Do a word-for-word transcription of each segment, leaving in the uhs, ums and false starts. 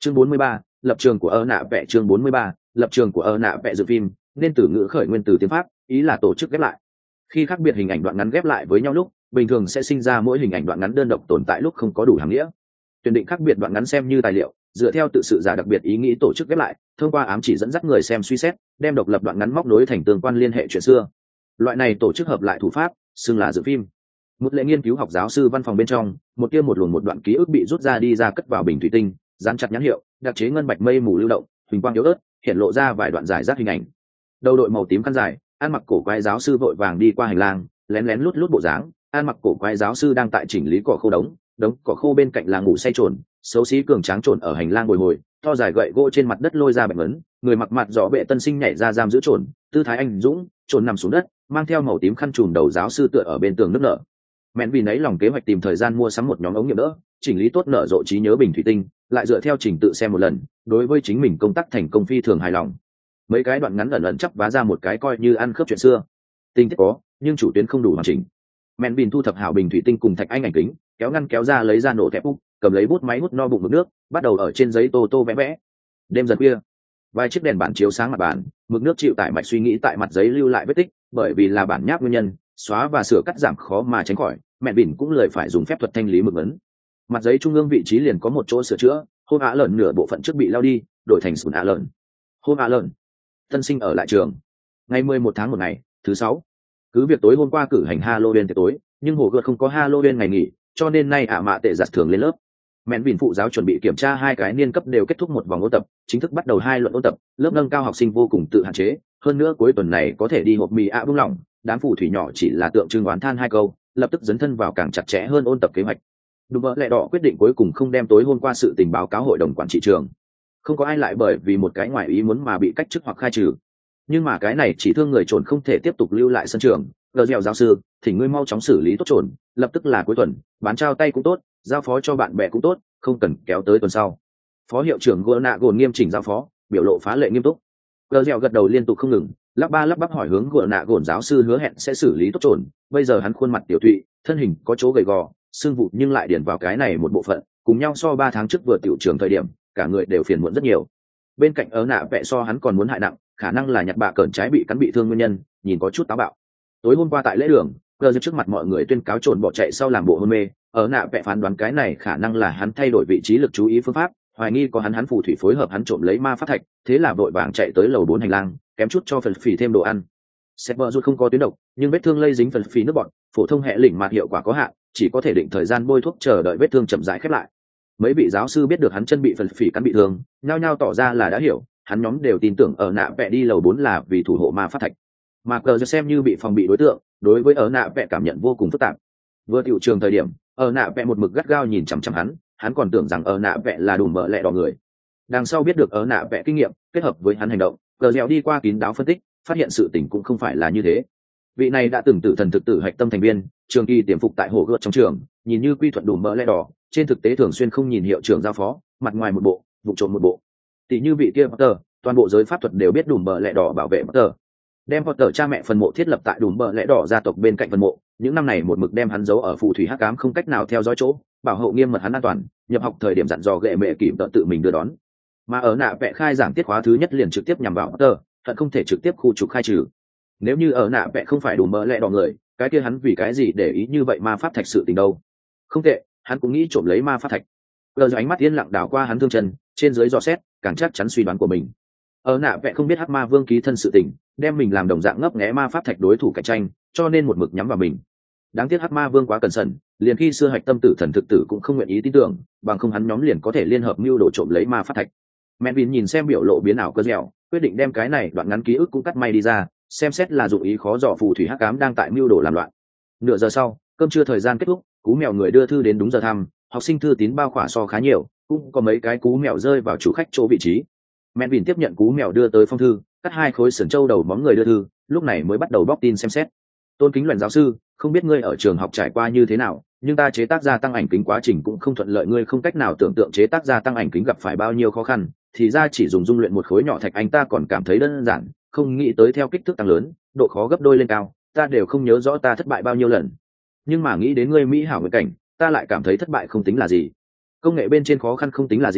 chương bốn mươi ba, lập trường của ơ nạ vẽ. Chương bốn mươi ba, lập trường của ơ nạ vẽ. Dự phim nên từ ngữ khởi nguyên từ tiếng Pháp, ý là tổ chức ghép lại. Khi khác biệt hình ảnh đoạn ngắn ghép lại với nhau lúc, bình thường sẽ sinh ra mỗi hình ảnh đoạn ngắn đơn độc tồn tại lúc không có đủ hàm nghĩa. Tuyển định khác biệt đoạn ngắn xem như tài liệu, dựa theo tự sự giả đặc biệt ý nghĩ tổ chức ghép lại, thông qua ám chỉ dẫn dắt người xem suy xét, đem độc lập đoạn ngắn móc nối thành tương quan liên hệ chuyện xưa. Loại này tổ chức hợp lại thủ pháp xưng là dự phim. Một lệ nghiên cứu học giáo sư văn phòng bên trong, một kia một luồng một đoạn ký ức bị rút ra đi ra cất vào bình thủy tinh, dán chặt nhãn hiệu, đặc chế ngân bạch mây mù lưu động, huỳnh quang yếu ớt, hiện lộ ra vài đoạn giải rác hình ảnh. Đầu đội màu tím khăn dài, ăn mặc cổ quái giáo sư vội vàng đi qua hành lang, lén lén lút lút bộ dáng, ăn mặc cổ quái giáo sư đang tại chỉnh lý cỏ khô đống, đống cỏ khô bên cạnh là ngủ say trồn, xấu xí cường tráng trồn ở hành lang bồi hồi, to dài gậy gỗ trên mặt đất lôi ra bệnh ấn, người mặc mặt rõ bệ tân sinh nhảy ra giam giữ trồn, tư thái anh dũng, trồn nằm xuống đất, mang theo màu tím khăn trùm đầu giáo sư tựa ở bên tường nức nở. Mẹn vì nấy lòng kế hoạch tìm thời gian mua sắm một nhóm ống nghiệm đỡ, chỉnh lý tốt nở rộ trí nhớ bình thủy tinh, lại dựa theo trình tự xem một lần, đối với chính mình công tác thành công phi thường hài lòng. Mấy cái đoạn ngắn ẩn ẩn chắp vá ra một cái coi như ăn khớp chuyện xưa. Tình tiết có, nhưng chủ tuyến không đủ hoàn chỉnh. Mẹn Bình thu thập hảo bình thủy tinh cùng thạch anh ảnh kính, kéo ngăn kéo ra lấy ra nổ thép úc, cầm lấy bút máy hút no bụng mực nước, bắt đầu ở trên giấy tô tô vẽ vẽ. Đêm dần khuya, vài chiếc đèn bản chiếu sáng mặt bàn, mực nước chịu tải mạch suy nghĩ tại mặt giấy lưu lại vết tích, bởi vì là bản nháp nguyên nhân, xóa và sửa cắt giảm khó mà tránh khỏi, Mẹn Bình cũng lười phải dùng phép thuật thanh lý mực ấn. Mặt giấy trung ương vị trí liền có một chỗ sửa chữa, hôm ạ lợn nửa bộ phận trước bị lao đi, đổi thành sùn ạ lợn. Hôm ạ lợn, tân sinh ở lại trường. Ngày mười một tháng một ngày, thứ sáu. Cứ việc tối hôm qua cử hành Halloween tiệc tối, nhưng hồ gợt không có Halloween ngày nghỉ, cho nên nay ả mạ tệ giặt thường lên lớp. Mẹn Bình phụ giáo chuẩn bị kiểm tra hai cái niên cấp đều kết thúc một vòng ôn tập, chính thức bắt đầu hai luận ôn tập, lớp nâng cao học sinh vô cùng tự hạn chế, hơn nữa cuối tuần này có thể đi hộp mì ạ buông lỏng, đám phù thủy nhỏ chỉ là tượng trưng oán than hai câu, lập tức dấn thân vào càng chặt chẽ hơn ôn tập kế hoạch. Đúng vậy, lẹ đỏ quyết định cuối cùng không đem tối hôm qua sự tình báo cáo hội đồng quản trị trường. Không có ai lại bởi vì một cái ngoài ý muốn mà bị cách chức hoặc khai trừ. Nhưng mà cái này chỉ thương người trồn không thể tiếp tục lưu lại sân trường. Gờ dẻo giáo sư, thỉnh ngươi mau chóng xử lý tốt trồn, lập tức là cuối tuần, bán trao tay cũng tốt, giao phó cho bạn bè cũng tốt, không cần kéo tới tuần sau. Phó hiệu trưởng Gỗ Nạ Gồn nghiêm chỉnh giao phó, biểu lộ phá lệ nghiêm túc. Gờ dẻo gật đầu liên tục không ngừng, lắp ba lắp bắp hỏi hướng Gỗ Nạ Gồn giáo sư hứa hẹn sẽ xử lý tốt trồn. Bây giờ hắn khuôn mặt tiểu thụy, thân hình có chỗ gầy gò, xương vụ nhưng lại điền vào cái này một bộ phận, cùng nhau so ba tháng trước vừa tiểu trường thời điểm, cả người đều phiền muộn rất nhiều. Bên cạnh ớ nạ vẽ so hắn còn muốn hại nặng, khả năng là nhặt bạ cẩn trái bị cắn bị thương nguyên nhân, nhìn có chút táo bạo. Tối hôm qua tại lễ đường, gờ trước mặt mọi người tuyên cáo trồn bỏ chạy sau làm bộ hôn mê, ớ nạ vẽ phán đoán cái này khả năng là hắn thay đổi vị trí lực chú ý phương pháp, hoài nghi có hắn hắn phù thủy phối hợp hắn trộm lấy ma pháp thạch, thế là vội vàng chạy tới lầu bốn hành lang, kém chút cho phần phì thêm đồ ăn. Xét vợ rút không có tuyến độc, nhưng vết thương lây dính phần phì nước bọt, phổ thông hệ lỉnh mạt hiệu quả có hạn, chỉ có thể định thời gian bôi thuốc chờ đợi vết thương chậm rãi khép lại. Mấy vị giáo sư biết được hắn chân bị phần phì cắn bị thương, nhao nhao tỏ ra là đã hiểu, hắn nhóm đều tin tưởng ở nạ vẽ đi lầu bốn là vì thủ hộ ma pháp thạch. Mà cờ xem như bị phòng bị đối tượng, đối với ở nạ vẽ cảm nhận vô cùng phức tạp. Vừa tiểu trường thời điểm, ở nạ vẽ một mực gắt gao nhìn chằm chằm hắn, hắn còn tưởng rằng ở nạ vẽ là đùm bợ lẹ đỏ người. Đằng sau biết được ở nạ vẽ kinh nghiệm, kết hợp với hắn hành động, cờ dẻo đi qua kín đáo phân tích, phát hiện sự tình cũng không phải là như thế. Vị này đã từng tử thần thực tử hạch tâm thành viên, trường kỳ tiềm phục tại hồ gợt trong trường, nhìn như quy thuận đùm bợ lẹ đỏ, trên thực tế thường xuyên không nhìn hiệu trưởng giao phó, mặt ngoài một bộ, vụ trộm một bộ. Tỷ như vị kia Potter, toàn bộ giới pháp thuật đều biết đùm bợ lẹ đỏ bảo vệ Potter. Đem Potter cha mẹ phần mộ thiết lập tại đùm bợ lẹ đỏ gia tộc bên cạnh phần mộ, những năm này một mực đem hắn giấu ở phù thủy hắc ám không cách nào theo dõi chỗ, bảo hộ nghiêm mật hắn an toàn, nhập học thời điểm dặn dò ghệ mẹ kịp tự mình đưa đón. Mà ở nạ vẽ khai giảng tiết khóa thứ nhất liền trực tiếp nhằm vào Potter, thật không thể trực tiếp khu trục khai trừ. Nếu như ở nạ vẽ không phải đùm bợ lẹ đỏ người, cái kia hắn vì cái gì để ý như vậy ma pháp thạch sự tình đâu? Không tệ, hắn cũng nghĩ trộm lấy ma pháp thạch. Gờ ánh mắt yên lặng đảo qua hắn thương chân, trên dưới dò xét, càng chắc chắn suy đoán của mình. Ở nạ vẽ không biết hắc ma vương ký thân sự tình, đem mình làm đồng dạng ngấp nghé ma pháp thạch đối thủ cạnh tranh, cho nên một mực nhắm vào mình. Đáng tiếc hắc ma vương quá cẩn thận, liền khi xưa hạch tâm tử thần thực tử cũng không nguyện ý tin tưởng, bằng không hắn nhóm liền có thể liên hợp mưu đồ trộm lấy ma pháp thạch. Melvin nhìn xem biểu lộ biến ảo cơ dẻo, quyết định đem cái này đoạn ngắn ký ức cũng cắt may đi ra, xem xét là dụng ý khó dò phù thủy hắc ám đang tại mưu đồ làm loạn. Nửa giờ sau, cơm trưa thời gian kết thúc, cú mèo người đưa thư đến đúng giờ thăm, học sinh thư tín bao khỏa so khá nhiều, cũng có mấy cái cú mèo rơi vào chủ khách chỗ vị trí. Melvin tiếp nhận cú mèo đưa tới phong thư, cắt hai khối sườn trâu đầu móng người đưa thư, lúc này mới bắt đầu bóc tin xem xét. Tôn kính luận giáo sư, không biết ngươi ở trường học trải qua như thế nào, nhưng ta chế tác ra tăng ảnh kính quá trình cũng không thuận lợi, ngươi không cách nào tưởng tượng chế tác ra tăng ảnh kính gặp phải bao nhiêu khó khăn, thì ra chỉ dùng dung luyện một khối nhỏ thạch anh ta còn cảm thấy đơn giản, không nghĩ tới theo kích thước tăng lớn, độ khó gấp đôi lên cao, ta đều không nhớ rõ ta thất bại bao nhiêu lần. Nhưng mà nghĩ đến ngươi mỹ hảo nguyện cảnh, ta lại cảm thấy thất bại không tính là gì. Công nghệ bên trên khó khăn không tính là gì,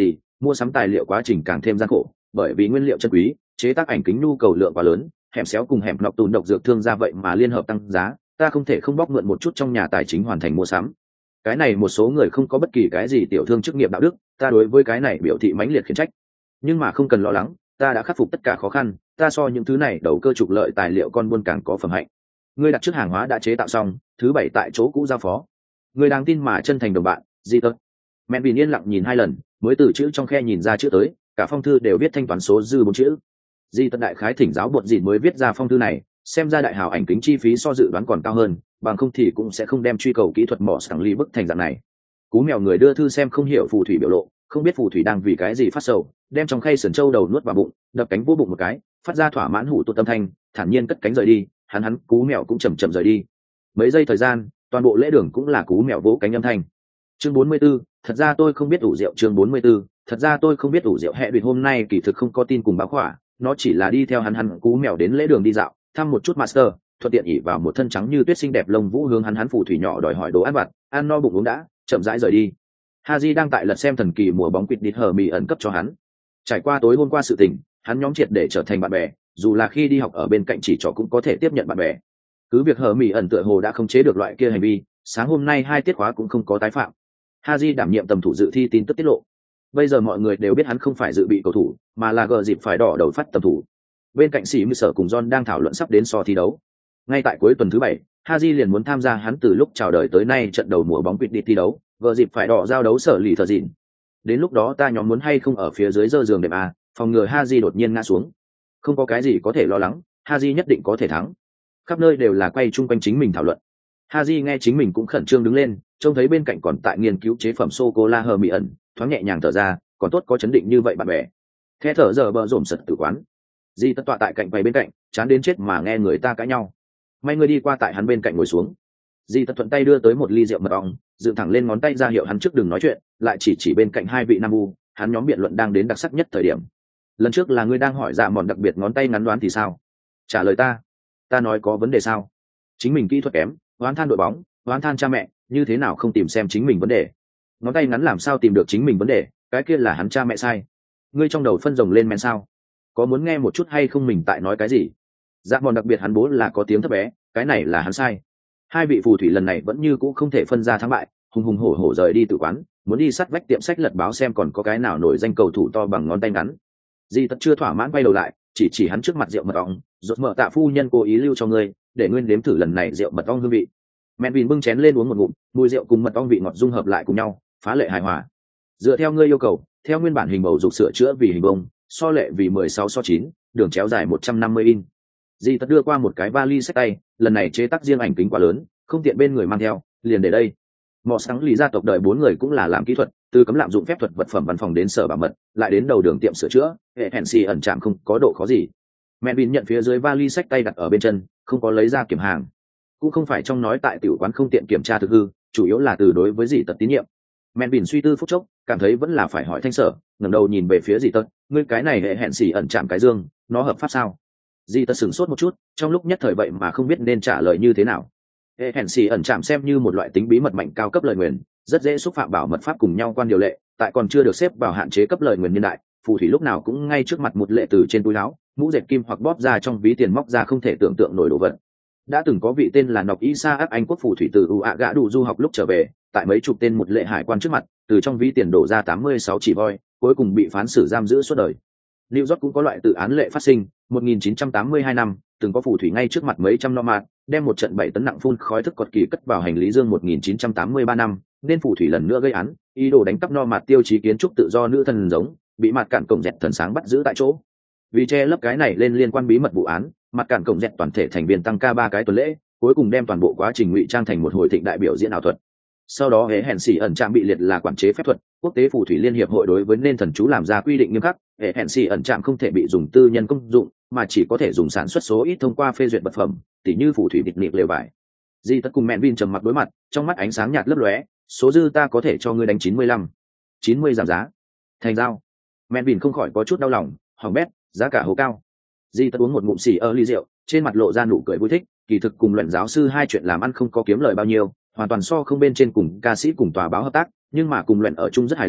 mua sắm tài liệu quá trình càng thêm gian khổ, bởi vì nguyên liệu chân quý, chế tác ảnh kính nhu cầu lượng quá lớn, hẻm xéo cùng hẻm nọc tùn độc dược thương ra vậy mà liên hợp tăng giá, ta không thể không bóc mượn một chút trong nhà tài chính hoàn thành mua sắm. Cái này một số người không có bất kỳ cái gì tiểu thương chức nghiệp đạo đức, ta đối với cái này biểu thị mãnh liệt khiển trách. Nhưng mà không cần lo lắng, ta đã khắc phục tất cả khó khăn, ta so những thứ này đầu cơ trục lợi tài liệu con buôn càng có phẩm hạnh. Ngươi đặt trước hàng hóa đã chế tạo xong, thứ bảy tại chỗ cũ giao phó. Người đáng tin mà chân thành đồng bạn, di tật. Mẹ Bình yên lặng nhìn hai lần, mới từ chữ trong khe nhìn ra chữ tới, cả phong thư đều viết thanh toán số dư bốn chữ. Di tật đại khái thỉnh giáo bột gì mới viết ra phong thư này, xem ra đại hào ảnh kính chi phí so dự đoán còn cao hơn, bằng không thì cũng sẽ không đem truy cầu kỹ thuật mỏ sẵn ly bức thành dạng này. Cú mèo người đưa thư xem không hiểu phù thủy biểu lộ, không biết phù thủy đang vì cái gì phát sầu, đem trong khay sườn trâu đầu nuốt vào bụng, đập cánh vô bụng một cái, phát ra thỏa mãn hủ tụt tâm thanh, thản nhiên cất cánh rời đi, hắn hắn cú mèo cũng chậm chậm rời đi. Mấy giây thời gian, toàn bộ lễ đường cũng là cú mèo vỗ cánh âm thanh. Chương bốn mươi 44, thật ra tôi không biết ủ rượu. Chương bốn mươi 44, thật ra tôi không biết ủ rượu. Hệ đuyệt hôm nay kỳ thực không có tin cùng báo khỏa, nó chỉ là đi theo hắn hắn cú mèo đến lễ đường đi dạo, thăm một chút master, thuận tiện ỉ vào một thân trắng như tuyết xinh đẹp lông vũ hướng hắn hắn phù thủy nhỏ đòi hỏi đồ ăn vặt, ăn no bụng uống đã, chậm rãi rời đi. Haji đang tại lật xem thần kỳ mùa bóng quỵt đít hờ mì ẩn cấp cho hắn. Trải qua tối hôm qua sự tình, hắn nhóm triệt để trở thành bạn bè, dù là khi đi học ở bên cạnh chỉ trỏ cũng có thể tiếp nhận bạn bè. Cứ việc hờ mì ẩn tựa hồ đã không chế được loại kia hành vi, sáng hôm nay hai tiết khóa cũng không có tái phạm. Haji đảm nhiệm tầm thủ dự thi tin tức tiết lộ. Bây giờ mọi người đều biết hắn không phải dự bị cầu thủ, mà là gờ dịp phải đỏ đầu phát tầm thủ. Bên cạnh sĩ mư sở cùng John đang thảo luận sắp đến so thi đấu. Ngay tại cuối tuần thứ bảy, Haji liền muốn tham gia hắn từ lúc chào đời tới nay trận đầu mùa bóng quỵt đít thi đấu, gờ dịp phải đỏ giao đấu sở lì thờ dịn. Đến lúc đó ta nhóm muốn hay không ở phía dưới giơ giường đệm à, phòng ngừa Haji đột nhiên ngã xuống. Không có cái gì có thể lo lắng, Haji nhất định có thể thắng. Khắp nơi đều là quay chung quanh chính mình thảo luận. Haji nghe chính mình cũng khẩn trương đứng lên, trông thấy bên cạnh còn tại nghiên cứu chế phẩm sô cô la hờ mị ẩn, thoáng nhẹ nhàng thở ra, còn tốt có chấn định như vậy bạn bè. Khe thở giờ bờ rổm sật tử quán. Di tất tọa tại cạnh quầy bên cạnh, chán đến chết mà nghe người ta cãi nhau. May người đi qua tại hắn bên cạnh ngồi xuống. Di tất thuận tay đưa tới một ly rượu mật ong, dựng thẳng lên ngón tay ra hiệu hắn trước đừng nói chuyện, lại chỉ chỉ bên cạnh hai vị nam u, hắn nhóm biện luận đang đến đặc sắc nhất thời điểm. Lần trước là ngươi đang hỏi dạ mòn đặc biệt ngón tay ngắn đoán thì sao? Trả lời ta. Ta nói có vấn đề sao? Chính mình kỹ thuật kém, oán than đội bóng, oán than cha mẹ, như thế nào không tìm xem chính mình vấn đề? Ngón tay ngắn làm sao tìm được chính mình vấn đề? Cái kia là hắn cha mẹ sai. Ngươi trong đầu phân rồng lên men sao? Có muốn nghe một chút hay không mình tại nói cái gì? Dạ mòn đặc biệt hắn bố là có tiếng thấp bé, cái này là hắn sai. Hai vị phù thủy lần này vẫn như cũ không thể phân ra thắng bại, hùng hùng hổ hổ rời đi tự quán, muốn đi sắt vách tiệm sách lật báo xem còn có cái nào nổi danh cầu thủ to bằng ngón tay ngắn. Di tất chưa thỏa mãn quay đầu lại, chỉ chỉ hắn trước mặt rượu mật ong, rốt mở tạ phu nhân cố ý lưu cho ngươi, để nguyên nếm thử lần này rượu mật ong hương vị. Menvin bưng chén lên uống một ngụm, mùi rượu cùng mật ong vị ngọt dung hợp lại cùng nhau, phá lệ hài hòa. Dựa theo ngươi yêu cầu, theo nguyên bản hình bầu dục sửa chữa vì hình bông, so lệ vì mười sáu so chín, đường chéo dài một trăm năm mươi in. Di tất đưa qua một cái vali xách tay, lần này chế tác riêng ảnh kính quá lớn, không tiện bên người mang theo, liền để đây. Mỏ sáng lý gia tộc đời bốn người cũng là làm kỹ thuật, từ cấm lạm dụng phép thuật vật phẩm văn phòng đến sở bảo mật, lại đến đầu đường tiệm sửa chữa, hệ hẹn xì ẩn chạm không có độ khó gì. Menvin nhận phía dưới vali xách tay đặt ở bên chân, không có lấy ra kiểm hàng, cũng không phải trong nói tại tiểu quán không tiện kiểm tra thực hư, chủ yếu là từ đối với dì tật tín nhiệm. Menvin suy tư phút chốc, cảm thấy vẫn là phải hỏi thanh sở, ngẩng đầu nhìn về phía dì tật, ngươi cái này hệ hẹn xì ẩn chạm cái dương, nó hợp pháp sao? Dì tật sửng sốt một chút, trong lúc nhất thời vậy mà không biết nên trả lời như thế nào. Hệ hẹn xì ẩn chạm xem như một loại tính bí mật mạnh cao cấp lời nguyền, rất dễ xúc phạm bảo mật pháp cùng nhau quan điều lệ, tại còn chưa được xếp vào hạn chế cấp lời nguyền niên đại, phù thủy lúc nào cũng ngay trước mặt một lệ từ trên túi áo, mũ dệt kim hoặc bóp ra trong ví tiền móc ra không thể tưởng tượng nổi đồ vật. Đã từng có vị tên là Nọc Isa ác Anh quốc phù thủy từ u ạ gã đủ du học lúc trở về, tại mấy chục tên một lệ hải quan trước mặt, từ trong ví tiền đổ ra tám mươi sáu chỉ voi, cuối cùng bị phán xử giam giữ suốt đời. New York cũng có loại tự án lệ phát sinh, một nghìn chín trăm tám mươi hai năm, từng có phù thủy ngay trước mặt mấy trăm nomad, đem một trận bảy tấn nặng phun khói thức cọt kỳ cất vào hành lý dương một nghìn chín trăm tám mươi ba năm, nên phù thủy lần nữa gây án, ý đồ đánh cắp nomad tiêu chí kiến trúc tự do nữ thần giống, bị mặt cản cổng dẹt thần sáng bắt giữ tại chỗ. Vì che lấp cái này lên liên quan bí mật vụ án, mặt cản cổng dẹt toàn thể thành viên tăng ca ba cái tuần lễ, cuối cùng đem toàn bộ quá trình ngụy trang thành một hồi thịnh đại biểu diễn ảo thuật. Sau đó hệ hẹn xì ẩn trạm bị liệt là quản chế phép thuật, quốc tế phù thủy liên hiệp hội đối với nên thần chú làm ra quy định nghiêm khắc, hệ hẹn xì ẩn trạm không thể bị dùng tư nhân công dụng, mà chỉ có thể dùng sản xuất số ít thông qua phê duyệt vật phẩm, tỉ như phù thủy địch niệm lều vải. Di tất cùng Menvin trầm mặc đối mặt, trong mắt ánh sáng nhạt lấp lóe, số dư ta có thể cho ngươi đánh chín mươi lăm, chín mươi giảm giá. Thành giao. Menvin không khỏi có chút đau lòng, hỏng bét, giá cả hố cao. Di tất uống một ngụm xì ơ ly rượu, trên mặt lộ ra nụ cười vui thích, kỳ thực cùng luận giáo sư hai chuyện làm ăn không có kiếm lời bao nhiêu, hoàn toàn so không bên trên cùng ca sĩ cùng tòa báo hợp tác, nhưng mà cùng luận ở chung rất hài lòng,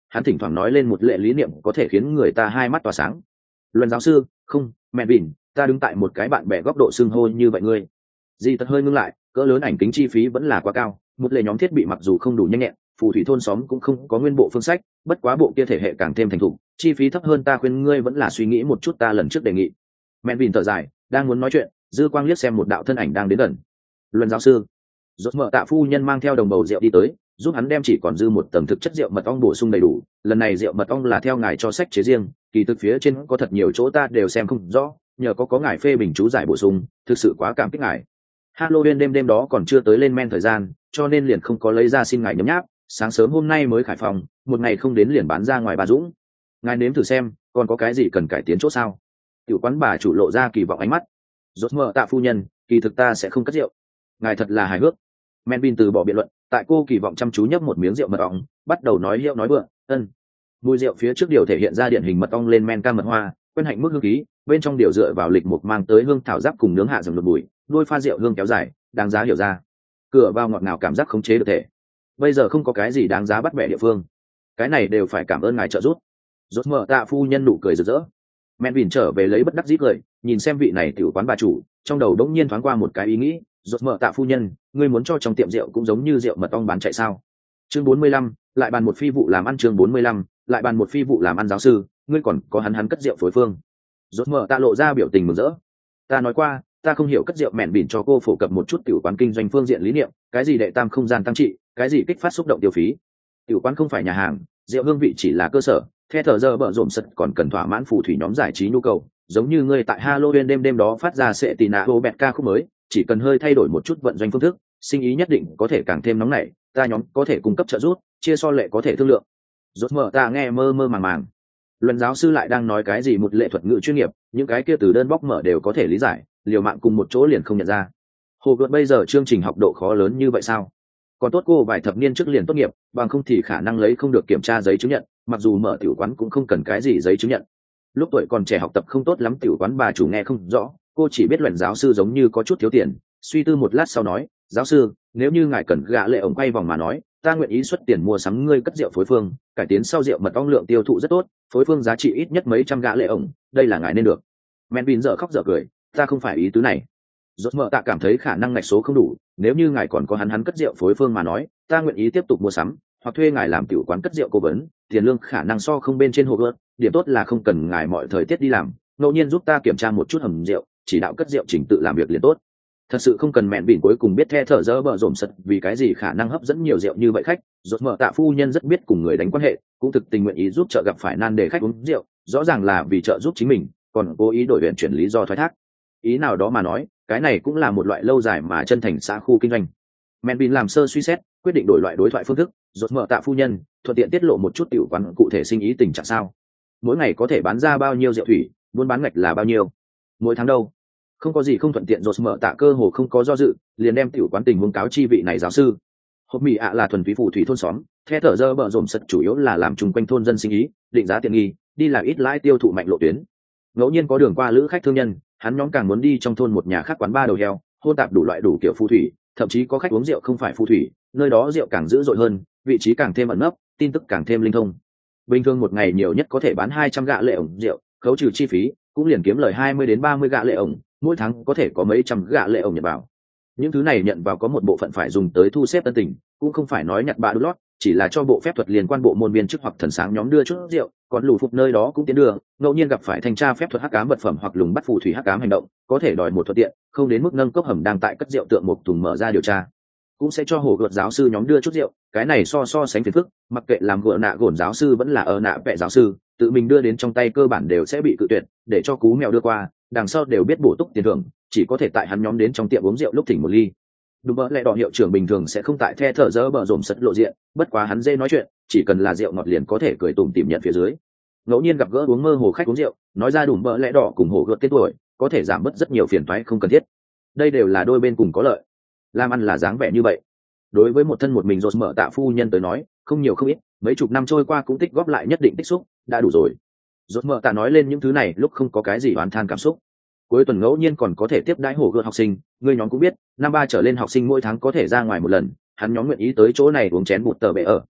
hắn thỉnh thoảng nói lên một lệ lý niệm có thể khiến người ta hai mắt tỏa sáng. Luận giáo sư, không, mẹ bỉn, ta đứng tại một cái bạn bè góc độ xưng hô như vậy ngươi. Di tật hơi ngưng lại, cỡ lớn ảnh kính chi phí vẫn là quá cao, một lệ nhóm thiết bị mặc dù không đủ nhanh nhẹn, phù thủy thôn xóm cũng không có nguyên bộ phương sách, bất quá bộ kia thể hệ càng thêm thành thục, chi phí thấp hơn, ta khuyên ngươi vẫn là suy nghĩ một chút ta lần trước đề nghị. Mẹ bỉn thở dài, đang muốn nói chuyện, dư quang liếc xem một đạo thân ảnh đang đến gần. Luận giáo sư. Rốt mở tạ phu nhân mang theo đồng bầu rượu đi tới, giúp hắn đem chỉ còn dư một tầng thực chất rượu mật ong bổ sung đầy đủ. Lần này rượu mật ong là theo ngài cho sách chế riêng, kỳ thực phía trên có thật nhiều chỗ ta đều xem không rõ, nhờ có có ngài phê bình chú giải bổ sung, thực sự quá cảm kích ngài. Halloween đêm đêm đó còn chưa tới lên men thời gian, cho nên liền không có lấy ra xin ngài nhấm nháp. Sáng sớm hôm nay mới khải phòng, một ngày không đến liền bán ra ngoài Bà Dũng. Ngài nếm thử xem, còn có cái gì cần cải tiến chỗ sao? Tiểu quán bà chủ lộ ra kỳ vọng ánh mắt. Rốt mở tạ phu nhân, kỳ thực ta sẽ không cất rượu. Ngài thật là hài hước. Menvin từ bỏ biện luận, tại cô kỳ vọng chăm chú nhấp một miếng rượu mật ong, bắt đầu nói hiệu nói vượng. Ân. Mùi rượu phía trước điều thể hiện ra điển hình mật ong lên men cam mật hoa, quen hạnh mức hương khí, bên trong điều dựa vào lịch mục mang tới hương thảo giáp cùng nướng hạ dầm đột bụi, đôi pha rượu hương kéo dài, đáng giá hiểu ra. Cửa vào ngọt ngào cảm giác khống chế được thể. Bây giờ không có cái gì đáng giá bắt bẻ địa phương. Cái này đều phải cảm ơn ngài trợ giúp. Rốt mở tạ phu nhân nụ cười rực rỡ. Menvin trở về lấy bất đắc dĩ cười, nhìn xem vị này tiểu quán bà chủ, trong đầu đống nhiên thoáng qua một cái ý nghĩ. Rốt mở tạ phu nhân, ngươi muốn cho trong tiệm rượu cũng giống như rượu mật ong bán chạy sao? Chương bốn mươi lăm, lại bàn một phi vụ làm ăn. Chương bốn mươi lăm, lại bàn một phi vụ làm ăn. Giáo sư, ngươi còn có hắn hắn cất rượu phối phương. Rốt mở tạ lộ ra biểu tình mừng rỡ. Ta nói qua, ta không hiểu cất rượu, mẹn bỉn cho cô phổ cập một chút tiểu quán kinh doanh phương diện lý niệm, cái gì đệ tam không gian tăng trị, cái gì kích phát xúc động tiêu phí. Tiểu quán không phải nhà hàng, rượu hương vị chỉ là cơ sở, theo thờ giờ bợ rộn sật còn cần thỏa mãn phù thủy nhóm giải trí nhu cầu, giống như ngươi tại Halloween đêm đêm đó phát ra sẽ tì nạ hồ bẹt ca khúc mới, chỉ cần hơi thay đổi một chút vận doanh phương thức, sinh ý nhất định có thể càng thêm nóng nảy, ta nhóm có thể cung cấp trợ giúp, chia so lệ có thể thương lượng. Rốt mở ta nghe mơ mơ màng màng. Luận giáo sư lại đang nói cái gì một lệ thuật ngữ chuyên nghiệp, những cái kia từ đơn bóc mở đều có thể lý giải, liều mạng cùng một chỗ liền không nhận ra. Hồ gợt bây giờ chương trình học độ khó lớn như vậy sao? Còn tốt cô vài thập niên trước liền tốt nghiệp, bằng không thì khả năng lấy không được kiểm tra giấy chứng nhận, mặc dù mở tiểu quán cũng không cần cái gì giấy chứng nhận. Lúc tuổi còn trẻ học tập không tốt lắm, tiểu quán bà chủ nghe không rõ, cô chỉ biết luận giáo sư giống như có chút thiếu tiền, suy tư một lát sau nói, giáo sư, nếu như ngài cần gạ lệ ổng quay vòng mà nói, ta nguyện ý xuất tiền mua sắm ngươi cất rượu phối phương, cải tiến sau rượu mật ong lượng tiêu thụ rất tốt, phối phương giá trị ít nhất mấy trăm gạ lệ ổng, đây là ngài nên được. Menvin dở khóc dở cười, ta không phải ý tứ này. Rốt mở tạ cảm thấy khả năng ngạch số không đủ, nếu như ngài còn có hắn hắn cất rượu phối phương mà nói, ta nguyện ý tiếp tục mua sắm, hoặc thuê ngài làm tiểu quán cất rượu cố vấn, tiền lương khả năng so không bên trên hồ gợt, điểm tốt là không cần ngài mọi thời tiết đi làm, ngẫu nhiên giúp ta kiểm tra một chút hầm rượu, chỉ đạo cất rượu chỉnh tự làm việc liền tốt. Thật sự không cần mẹn bỉn cuối cùng biết the thở dơ bờ rộm sật vì cái gì khả năng hấp dẫn nhiều rượu như vậy khách. Rốt mở tạ phu nhân rất biết cùng người đánh quan hệ, cũng thực tình nguyện ý giúp trợ gặp phải nan đề khách uống rượu, rõ ràng là vì trợ giúp chính mình, còn cố ý đổi huyện chuyển lý do thoái thác. Ý nào đó mà nói, cái này cũng là một loại lâu dài mà chân thành xã khu kinh doanh. Mẹn bỉn làm sơ suy xét, quyết định đổi loại đối thoại phương thức. Rốt mở tạ phu nhân thuận tiện tiết lộ một chút tiểu quán cụ thể sinh ý tình trạng sao? Mỗi ngày có thể bán ra bao nhiêu rượu thủy, buôn bán ngạch là bao nhiêu? Mỗi tháng đâu? Không có gì không thuận tiện. Rốt mở tạ cơ hồ không có do dự, liền đem tiểu quán tình huống cáo chi vị này giáo sư. Hộp mì ạ là thuần túy phù thủy thôn xóm, theo thở dơ bờ rộm sật chủ yếu là làm chung quanh thôn dân sinh ý, định giá tiện nghi, đi làm ít lãi tiêu thụ mạnh lộ tuyến. Ngẫu nhiên có đường qua lữ khách thương nhân, hắn nhóm càng muốn đi trong thôn một nhà khác quán ba đầu heo, hôn tạp đủ loại đủ kiểu phù thủy, thậm chí có khách uống rượu không phải phù thủy, nơi đó rượu càng dữ dội hơn, vị trí càng thêm ẩn nấp, tin tức càng thêm linh thông. Bình thường một ngày nhiều nhất có thể bán hai trăm gạ lệ ổng rượu, khấu trừ chi phí, cũng liền kiếm lời hai mươi đến ba mươi gạ lệ ổng, mỗi tháng có thể có mấy trăm gạ lệ ổng nhận vào. Những thứ này nhận vào có một bộ phận phải dùng tới thu xếp tân tình, cũng không phải nói nhặt bạ đút lót, chỉ là cho bộ phép thuật liên quan bộ môn viên chức hoặc thần sáng nhóm đưa chút rượu, còn lù phục nơi đó cũng tiến đưa, ngẫu nhiên gặp phải thanh tra phép thuật hắc ám vật phẩm hoặc lùng bắt phù thủy hắc ám hành động, có thể đòi một thuận tiện, không đến mức nâng cốc hầm đang tại cất rượu tượng một thùng mở ra điều tra, cũng sẽ cho hồ gợt giáo sư nhóm đưa chút rượu, cái này so so sánh phiền phức, mặc kệ làm gợ nạ gổn giáo sư vẫn là ở nạ vẽ giáo sư, tự mình đưa đến trong tay cơ bản đều sẽ bị cự tuyệt, để cho cú mèo đưa qua, đằng sau đều biết bổ túc tiền thưởng, chỉ có thể tại hắn nhóm đến trong tiệm uống rượu lúc thỉnh một ly. Đúng bỡ lẽ đỏ hiệu trưởng bình thường sẽ không tại the thở dơ bờ rộm sật lộ diện, bất quá hắn dễ nói chuyện, chỉ cần là rượu ngọt liền có thể cười tủm tỉm nhận phía dưới. Ngẫu nhiên gặp gỡ uống mơ hồ khách uống rượu, nói ra đủ bỡ lẽ đỏ cùng hồ gợt tên tuổi, có thể giảm bớt rất nhiều phiền toái không cần thiết. Đây đều là đôi bên cùng có lợi. Làm ăn là dáng vẻ như vậy. Đối với một thân một mình rột mở tạ phu nhân tới nói, không nhiều không ít, mấy chục năm trôi qua cũng tích góp lại nhất định tích xúc, đã đủ rồi. Rột mở tạ nói lên những thứ này lúc không có cái gì oán than cảm xúc. Cuối tuần ngẫu nhiên còn có thể tiếp đãi hồ gợt học sinh, người nhóm cũng biết, năm ba trở lên học sinh mỗi tháng có thể ra ngoài một lần, hắn nhóm nguyện ý tới chỗ này uống chén bụt tờ bể ở.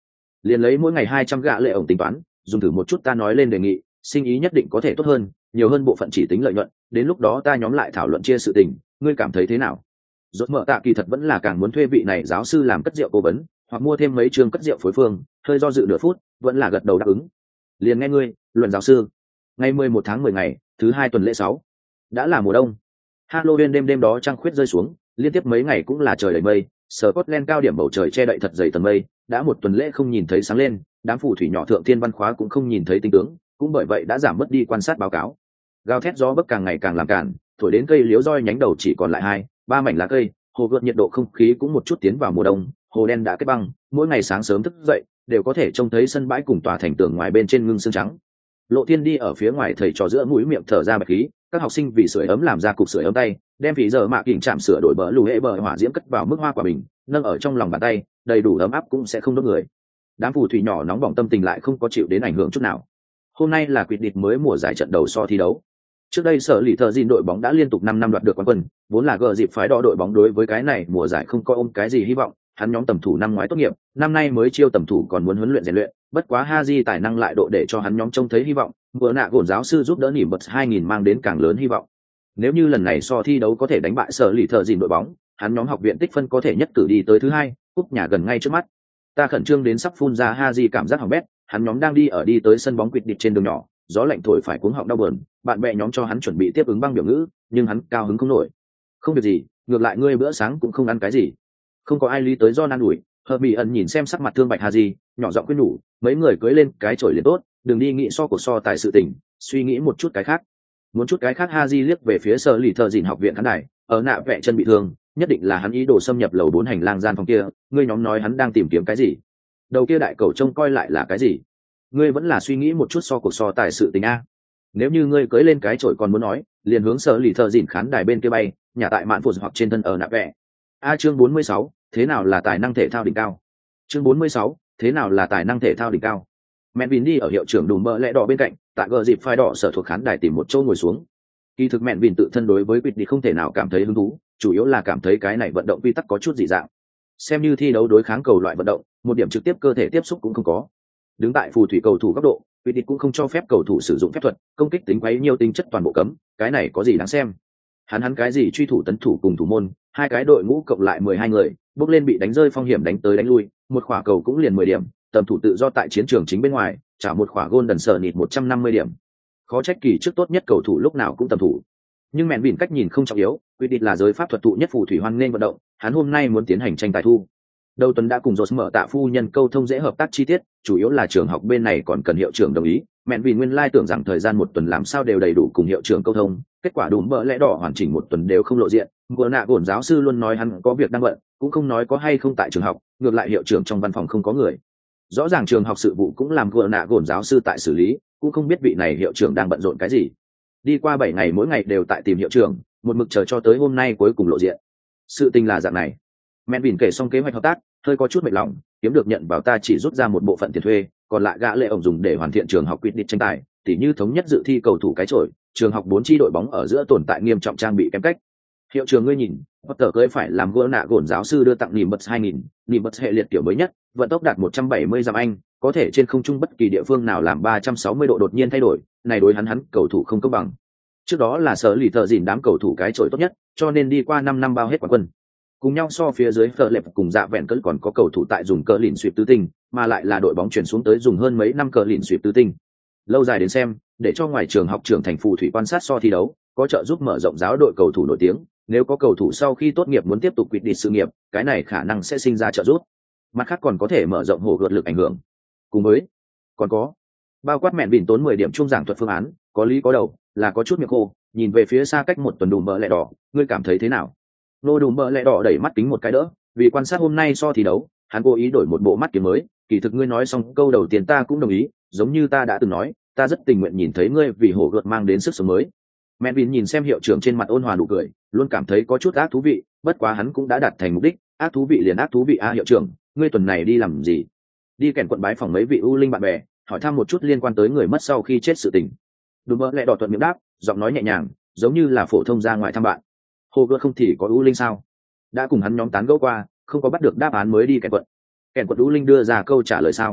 liền lấy mỗi ngày hai trăm gạ lệ ổng tính toán, dùng thử một chút ta nói lên đề nghị, sinh ý nhất định có thể tốt hơn, nhiều hơn bộ phận chỉ tính lợi nhuận, đến lúc đó ta nhóm lại thảo luận chia sự tình, ngươi cảm thấy thế nào? Rốt mở tạ kỳ thật vẫn là càng muốn thuê vị này giáo sư làm cất rượu cố vấn, hoặc mua thêm mấy chương cất rượu phối phương, hơi do dự nửa phút, vẫn là gật đầu đáp ứng. Liền nghe ngươi, luận giáo sư. Ngày mười một tháng mười ngày, thứ hai tuần lễ sáu. Đã là mùa đông. Halloween đêm đêm đó trăng khuyết rơi xuống, liên tiếp mấy ngày cũng là trời đầy mây, Scotland cao điểm bầu trời che đậy thật dày tầng mây, đã một tuần lễ không nhìn thấy sáng lên, đám phù thủy nhỏ thượng thiên văn khóa cũng không nhìn thấy tinh tướng, cũng bởi vậy đã giảm mất đi quan sát báo cáo. Gào thét gió bấc càng ngày càng làm cản, thổi đến cây liễu roi nhánh đầu chỉ còn lại hai, ba mảnh lá cây, hồ gợt nhiệt độ không khí cũng một chút tiến vào mùa đông, hồ đen đã kết băng, mỗi ngày sáng sớm thức dậy đều có thể trông thấy sân bãi cùng tòa thành tường ngoài bên trên ngưng sương trắng. Lộ Thiên đi ở phía ngoài thầy trò giữa mũi miệng thở ra bạch khí, các học sinh vì sưởi ấm làm ra cục sưởi ấm tay, đem vị giờ mạ kỉnh chạm sửa đổi bờ lù hệ bờ hỏa diễm cất vào mức hoa quả bình, nâng ở trong lòng bàn tay, đầy đủ ấm áp cũng sẽ không đốt người. Đám phù thủy nhỏ nóng bỏng tâm tình lại không có chịu đến ảnh hưởng chút nào. Hôm nay là quyết định mới mùa giải trận đầu so thi đấu. Trước đây sở lì thợ dìn đội bóng đã liên tục năm năm đoạt được quán quân, vốn là gờ dịp phái đỏ đội bóng đối với cái này mùa giải không có ôm cái gì hy vọng, hắn nhóm tầm thủ năm ngoái tốt nghiệp, năm nay mới chiêu tầm thủ còn muốn huấn luyện rèn luyện, bất quá Haji tài năng lại độ để cho hắn nhóm trông thấy hy vọng, vừa nạ gổn giáo sư giúp đỡ nỉm bật hai nghìn mang đến càng lớn hy vọng. Nếu như lần này so thi đấu có thể đánh bại sở lì thợ dìn đội bóng, hắn nhóm học viện tích phân có thể nhất cử đi tới thứ hai, cúp nhà gần ngay trước mắt. Ta khẩn trương đến sắp phun ra Haji cảm giác hỏng bét, hắn nhóm đang đi ở đi tới sân bóng quỵt địch trên đường nhỏ, gió lạnh thổi phải cuống họng đau buồn, bạn bè nhóm cho hắn chuẩn bị tiếp ứng băng biểu ngữ, nhưng hắn cao hứng không nổi. Không việc gì, ngược lại ngươi bữa sáng cũng không ăn cái gì. Không có ai lý tới do nan ủi, Hợp Mỹ ẩn nhìn xem sắc mặt thương bạch Haji, nhỏ giọng khuyên nhủ, mấy người cưới lên cái chổi liền tốt, đừng đi nghĩ so cuộc so tài sự tình, suy nghĩ một chút cái khác. Muốn chút cái khác Haji liếc về phía sở lì thợ dìn học viện khán đài, ở nạ vẽ chân bị thương, nhất định là hắn ý đồ xâm nhập lầu bốn hành lang gian phòng kia, ngươi nhóm nói hắn đang tìm kiếm cái gì? Đầu kia đại cầu trông coi lại là cái gì? Ngươi vẫn là suy nghĩ một chút so cuộc so tài sự tình a. Nếu như ngươi cưới lên cái chổi còn muốn nói, liền hướng sở lì thợ dìn khán đài bên kia bay, nhà tại mạn phụt hoặc trên thân ở nạ vẽ. A chương bốn mươi sáu, thế nào là tài năng thể thao đỉnh cao? Chương bốn mươi sáu, thế nào là tài năng thể thao đỉnh cao? Mẹ Vin đi ở hiệu trưởng đùm mỡ lẽ đỏ bên cạnh, tại gờ dịp phai đỏ sở thuộc khán đài tìm một chỗ ngồi xuống. Kỳ thực mẹ Vin tự thân đối với quyết đi không thể nào cảm thấy hứng thú, chủ yếu là cảm thấy cái này vận động quy tắc có chút dị dạng. Xem như thi đấu đối kháng cầu loại vận động, một điểm trực tiếp cơ thể tiếp xúc cũng không có. Đứng tại phù thủy cầu thủ góc độ, quyết định cũng không cho phép cầu thủ sử dụng phép thuật, công kích tính quấy nhiều tính chất toàn bộ cấm, cái này có gì đáng xem? Hắn hắn cái gì truy thủ tấn thủ cùng thủ môn, hai cái đội ngũ cộng lại mười hai người, bước lên bị đánh rơi phong hiểm đánh tới đánh lui, một quả cầu cũng liền mười điểm, tầm thủ tự do tại chiến trường chính bên ngoài, trả một quả golden sờ nịt một trăm năm mươi điểm. Khó trách kỳ trước tốt nhất cầu thủ lúc nào cũng tầm thủ. Nhưng mẹn vịn cách nhìn không trọng yếu, quyết định là giới pháp thuật tụ nhất phù thủy hoan nghênh vận động, hắn hôm nay muốn tiến hành tranh tài thu. Đầu tuần đã cùng Rose mở tạ phu nhân câu thông dễ hợp tác chi tiết, chủ yếu là trường học bên này còn cần hiệu trưởng đồng ý. Mẹn vì nguyên lai tưởng rằng thời gian một tuần làm sao đều đầy đủ cùng hiệu trưởng câu thông, kết quả đúng bỡ lẽ đỏ hoàn chỉnh một tuần đều không lộ diện. Vừa nạ gổn giáo sư luôn nói hắn có việc đang bận, cũng không nói có hay không tại trường học, ngược lại hiệu trưởng trong văn phòng không có người. Rõ ràng trường học sự vụ cũng làm vừa nạ gổn giáo sư tại xử lý, cũng không biết vị này hiệu trưởng đang bận rộn cái gì. Đi qua bảy ngày mỗi ngày đều tại tìm hiệu trưởng, một mực chờ cho tới hôm nay cuối cùng lộ diện. Sự tình là dạng này. Mẹ Vin kể xong kế hoạch hợp tác, hơi có chút mệt lòng, kiếm được nhận vào ta chỉ rút ra một bộ phận tiền thuê, còn lại gã lệ ổng dùng để hoàn thiện trường học quyết định tranh tài, tỉ như thống nhất dự thi cầu thủ cái chổi, trường học bốn chi đội bóng ở giữa tồn tại nghiêm trọng trang bị kém cách. Hiệu trường ngươi nhìn, Potter cưới phải làm gỡ nạ gổn giáo sư đưa tặng Nimbus hai nghìn, Nimbus hệ liệt kiểu mới nhất, vận tốc đạt một trăm bảy mươi dặm anh, có thể trên không trung bất kỳ địa phương nào làm ba trăm sáu mươi độ đột nhiên thay đổi, này đối hắn hắn cầu thủ không công bằng. Trước đó là sở lì thợ dìn đám cầu thủ cái chổi tốt nhất, cho nên đi qua năm năm bao hết quán quân. Cùng nhau so phía dưới Phở Lệp cùng Dạ Vẹn cỡ còn có cầu thủ tại dùng cờ lìn sweep tứ tinh, mà lại là đội bóng chuyển xuống tới dùng hơn mấy năm cờ lìn sweep tứ tinh. Lâu dài đến xem, để cho ngoài trường học trưởng thành phù thủy quan sát so thi đấu, có trợ giúp mở rộng giáo đội cầu thủ nổi tiếng, nếu có cầu thủ sau khi tốt nghiệp muốn tiếp tục quyết định sự nghiệp, cái này khả năng sẽ sinh ra trợ giúp. Mặt khác còn có thể mở rộng hồ gợt lực ảnh hưởng. Cùng với, còn có, bao quát mẹn bỉn tốn mười điểm trung giảng thuật phương án, có lý có đầu, là có chút miệng khô, nhìn về phía xa cách một tuần đùm bờ lẹ đỏ, ngươi cảm thấy thế nào? Nô đùm bờ lẹ đỏ đẩy mắt kính một cái đỡ, vì quan sát hôm nay so thi đấu, hắn cố ý đổi một bộ mắt kiếm mới, kỳ thực ngươi nói xong câu đầu tiên ta cũng đồng ý, giống như ta đã từng nói, ta rất tình nguyện nhìn thấy ngươi vì hổ gợt mang đến sức sống mới. Mẹn bỉn nhìn xem hiệu trưởng trên mặt ôn hòa nụ cười, luôn cảm thấy có chút ác thú vị, bất quá hắn cũng đã đạt thành mục đích, ác thú vị liền ác thú vị a hiệu trưởng, ngươi tuần này đi làm gì? Đi kèn quận bái phòng mấy vị ưu linh bạn bè, hỏi thăm một chút liên quan tới người mất sau khi chết sự tình. Đùm bờ lẹ đỏ thuận miệng đáp, giọng nói nhẹ nhàng, giống như là phổ thông ra ngoài thăm bạn. Hồ gợt không thì có ưu linh sao? Đã cùng hắn nhóm tán gẫu qua, không có bắt được đáp án mới đi kèn quận. Kèn quận ưu linh đưa ra câu trả lời sao?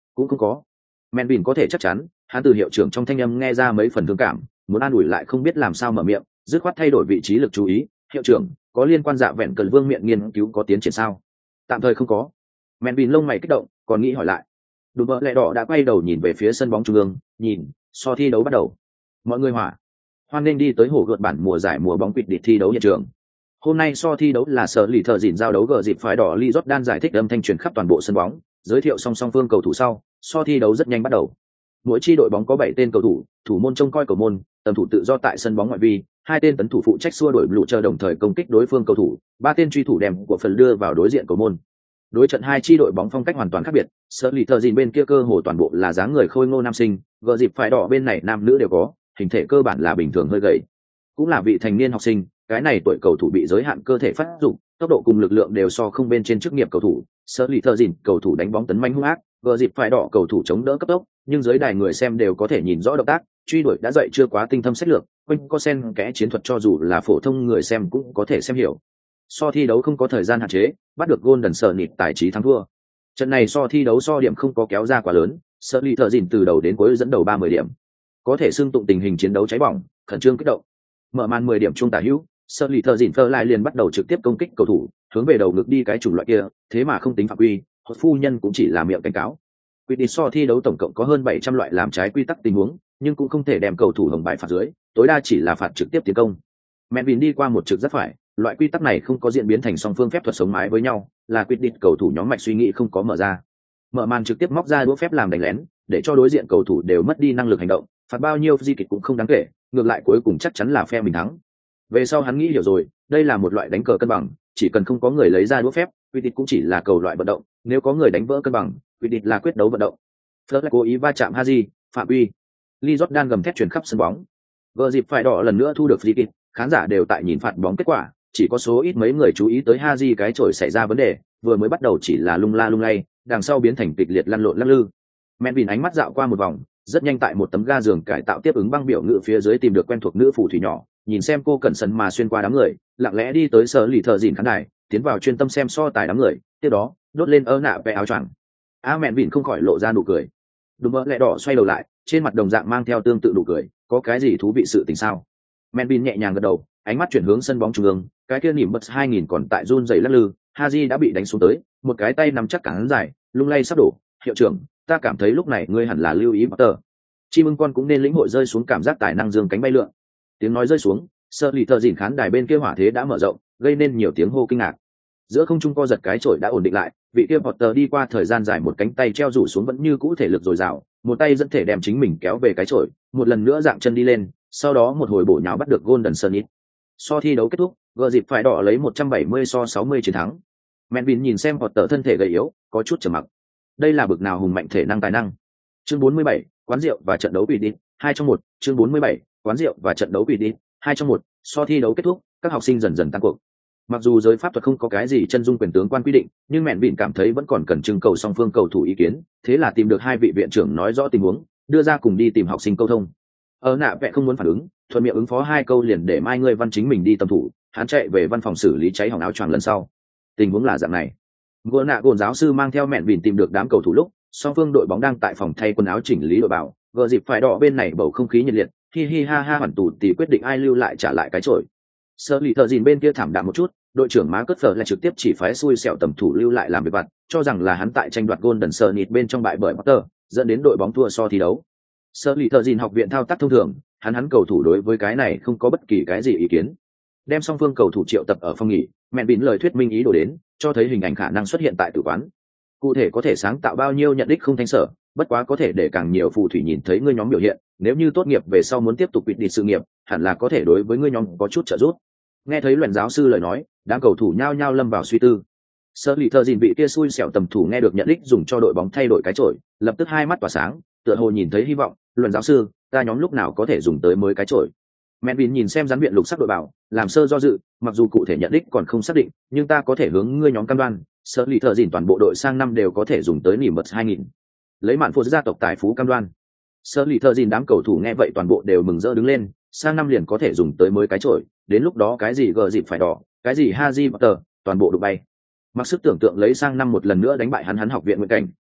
Cũng không có. Menvin có thể chắc chắn, hắn từ hiệu trưởng trong thanh âm nghe ra mấy phần thương cảm, muốn an ủi lại không biết làm sao mở miệng, dứt khoát thay đổi vị trí lực chú ý. Hiệu trưởng, có liên quan dạ vẹn cần vương miệng nghiên cứu có tiến triển sao? Tạm thời không có. Menvin lông mày kích động, còn nghĩ hỏi lại. Đùm bợ lẹ đỏ đã quay đầu nhìn về phía sân bóng trung ương, nhìn, so thi đấu bắt đầu. Mọi người hỏa. Hoan nên đi tới hồ gợt bản mùa giải mùa bóng quỵt địch thi đấu hiện trường. Hôm nay so thi đấu là sở lì thợ dỉn giao đấu gờ dịp phải đỏ Lee Jordan giải thích âm thanh truyền khắp toàn bộ sân bóng, giới thiệu song song phương cầu thủ sau, so thi đấu rất nhanh bắt đầu. Mỗi chi đội bóng có bảy tên cầu thủ, thủ môn trông coi cầu môn, tầm thủ tự do tại sân bóng ngoại vi, hai tên tấn thủ phụ trách xua đuổi lũ chờ đồng thời công kích đối phương cầu thủ, ba tên truy thủ đem của phần đưa vào đối diện cầu môn. Đối trận hai chi đội bóng phong cách hoàn toàn khác biệt, sở lì thợ dỉn bên kia cơ hồ toàn bộ là dáng người khôi ngô nam sinh, gờ dịp phải đỏ bên này nam nữ đều có, hình thể cơ bản là bình thường hơi gầy. Cũng là vị thành niên học sinh, cái này tuổi cầu thủ bị giới hạn cơ thể phát dụng, tốc độ cùng lực lượng đều so không bên trên chức nghiệp cầu thủ. Sở lì thợ dỉn cầu thủ đánh bóng tấn manh hung ác, gờ dịp phải đỏ cầu thủ chống đỡ cấp tốc, nhưng dưới đài người xem đều có thể nhìn rõ động tác, truy đuổi đã dậy chưa quá tinh thâm sách lược, quanh co sen kẽ chiến thuật cho dù là phổ thông người xem cũng có thể xem hiểu. So thi đấu không có thời gian hạn chế, bắt được Golden Sờ nịt tài trí thắng thua. Trận này so thi đấu so điểm không có kéo ra quá lớn, Sở lì thợ dỉn từ đầu đến cuối dẫn đầu ba mươi điểm. Có thể xưng tụng tình hình chiến đấu cháy bỏng, khẩn trương kích động. Mở màn mười điểm trung tả hữu, Sở lì thợ dỉn phơ lại liền bắt đầu trực tiếp công kích cầu thủ, hướng về đầu ngực đi cái chủng loại kia, thế mà không tính phạm quy, hốt phu nhân cũng chỉ là miệng cảnh cáo. Quy định so thi đấu tổng cộng có hơn bảy trăm loại làm trái quy tắc tình huống, nhưng cũng không thể đem cầu thủ hồng bài phạt dưới, tối đa chỉ là phạt trực tiếp tiến công. Menvin đi qua một trực rất phải, loại quy tắc này không có diễn biến thành song phương phép thuật sống mái với nhau, là quyết định cầu thủ nhóm mạch suy nghĩ không có mở ra. Mở màn trực tiếp móc ra đũa phép làm đánh lén, để cho đối diện cầu thủ đều mất đi năng lực hành động, phạt bao nhiêu di kịch cũng không đáng kể, ngược lại cuối cùng chắc chắn là phe mình thắng. Về sau hắn nghĩ hiểu rồi, đây là một loại đánh cờ cân bằng, chỉ cần không có người lấy ra đũa phép, quyết định cũng chỉ là cầu loại vận động, nếu có người đánh vỡ cân bằng, quyết định là quyết đấu vận động. Fleur lại cố ý va chạm Haji, phạm quy. Lee Jordan gầm thét truyền khắp sân bóng. Gờ dịp phải đỏ lần nữa thu được free kick, khán giả đều tại nhìn phạt bóng kết quả, chỉ có số ít mấy người chú ý tới Haji cái chổi xảy ra vấn đề, vừa mới bắt đầu chỉ là lung la lung lay, đằng sau biến thành kịch liệt lăn lộn lắc lư. Menvin ánh mắt dạo qua một vòng, rất nhanh tại một tấm ga giường cải tạo tiếp ứng băng biểu ngữ phía dưới tìm được quen thuộc nữ phù thủy nhỏ, nhìn xem cô cẩn sần mà xuyên qua đám người, lặng lẽ đi tới sở lì thợ dìn khán đài, tiến vào chuyên tâm xem so tài đám người, tiếp đó đốt lên ơ nạ vẽ áo choàng. A Menvin không khỏi lộ ra nụ cười. Đùm bơ lẹ đỏ xoay đầu lại, trên mặt đồng dạng mang theo tương tự nụ cười, có cái gì thú vị sự tình sao? Menvin nhẹ nhàng gật đầu, ánh mắt chuyển hướng sân bóng trung ương, cái kia nỉm bật hai nghìn còn tại run rẩy lắc lư, Haji đã bị đánh xuống tới, một cái tay nắm chắc cản dài, lung lay sắp đổ. Hiệu trưởng, ta cảm thấy lúc này ngươi hẳn là lưu ý Potter. Chim ưng con cũng nên lĩnh hội rơi xuống cảm giác tài năng dương cánh bay lượn. Tiếng nói rơi xuống, Sở lì thợ dìn khán đài bên kia hỏa thế đã mở rộng, gây nên nhiều tiếng hô kinh ngạc. Giữa không trung co giật cái chổi đã ổn định lại, vị kia Potter đi qua thời gian dài một cánh tay treo rủ xuống vẫn như cũ thể lực dồi dào, một tay dẫn thể đem chính mình kéo về cái chổi, một lần nữa dạng chân đi lên, sau đó một hồi bổ nhào bắt được Golden Sunnit. So thi đấu kết thúc, gờ dịp phải đỏ lấy một trăm bảy mươi so sáu mươi chiến thắng. Menvin nhìn xem Potter thân thể gầy yếu, có chút trầm mặc. Đây là bực nào hùng mạnh thể năng tài năng. Chương bốn mươi bảy, quán rượu và trận đấu quỷ đi, hai trong một, chương bốn mươi bảy, quán rượu và trận đấu quỷ đi, hai trong một, so thi đấu kết thúc, các học sinh dần dần tăng cuộc. Mặc dù giới pháp thuật không có cái gì chân dung quyền tướng quan quy định, nhưng Menvin cảm thấy vẫn còn cần trưng cầu song phương cầu thủ ý kiến, thế là tìm được hai vị viện trưởng nói rõ tình huống, đưa ra cùng đi tìm học sinh câu thông. Ở nạ vẽ không muốn phản ứng, thuận miệng ứng phó hai câu liền để mai ngươi văn chính mình đi tầm thủ, hắn chạy về văn phòng xử lý cháy hỏng áo choàng lần sau. Tình huống là dạng này. Gỗ nạ gồn giáo sư mang theo mẹn vìn tìm được đám cầu thủ lúc song phương đội bóng đang tại phòng thay quần áo chỉnh lý đội bảo, gờ dịp phải đỏ bên này bầu không khí nhiệt liệt, hi hi ha ha hoàn tù thì quyết định ai lưu lại trả lại cái chổi. Sơ lì thợ dìn bên kia thảm đạm một chút, đội trưởng má cất phở lại trực tiếp chỉ phái xui xẻo tầm thủ lưu lại làm việc vặt, cho rằng là hắn tại tranh đoạt Golden Sunnit bên trong bại bởi Potter, dẫn đến đội bóng thua so thi đấu. Sơ lì thợ dìn học viện thao tác thông thường, hắn hắn cầu thủ đối với cái này không có bất kỳ cái gì ý kiến. Đem song phương cầu thủ triệu tập ở phòng nghỉ, mẹn bịn lời thuyết minh ý đồ đến, cho thấy hình ảnh khả năng xuất hiện tại tử quán. Cụ thể có thể sáng tạo bao nhiêu nhận đích không thanh sở, bất quá có thể để càng nhiều phù thủy nhìn thấy ngươi nhóm biểu hiện, nếu như tốt nghiệp về sau muốn tiếp tục quyết định sự nghiệp, hẳn là có thể đối với ngươi nhóm có chút trợ giúp. Nghe thấy luyện giáo sư lời nói, đám cầu thủ nhao nhao lâm vào suy tư. Sơ lì thợ dìn vị kia xui xẻo tầm thủ nghe được nhận đích dùng cho đội bóng thay đổi cái chổi, lập tức hai mắt tỏa sáng, tựa hồ nhìn thấy hy vọng. Luyện giáo sư, ta nhóm lúc nào có thể dùng tới mới cái chổi? Menvin nhìn xem gián viện lục sắc đội bảo, làm sơ do dự, mặc dù cụ thể nhận đích còn không xác định, nhưng ta có thể hướng ngươi nhóm cam đoan, Sơ lì thợ dìn toàn bộ đội sang năm đều có thể dùng tới nỉ mật hai nghìn. Lấy mạn phô gia tộc tài phú cam đoan. Sơ lì thợ dìn đám cầu thủ nghe vậy toàn bộ đều mừng rỡ đứng lên, sang năm liền có thể dùng tới mới cái chổi, đến lúc đó cái gì gờ dịp phải đỏ, cái gì Haji Potter, toàn bộ đụng bay. Mặc sức tưởng tượng lấy sang năm một lần nữa đánh bại hắn hắn học viện nguyện cảnh,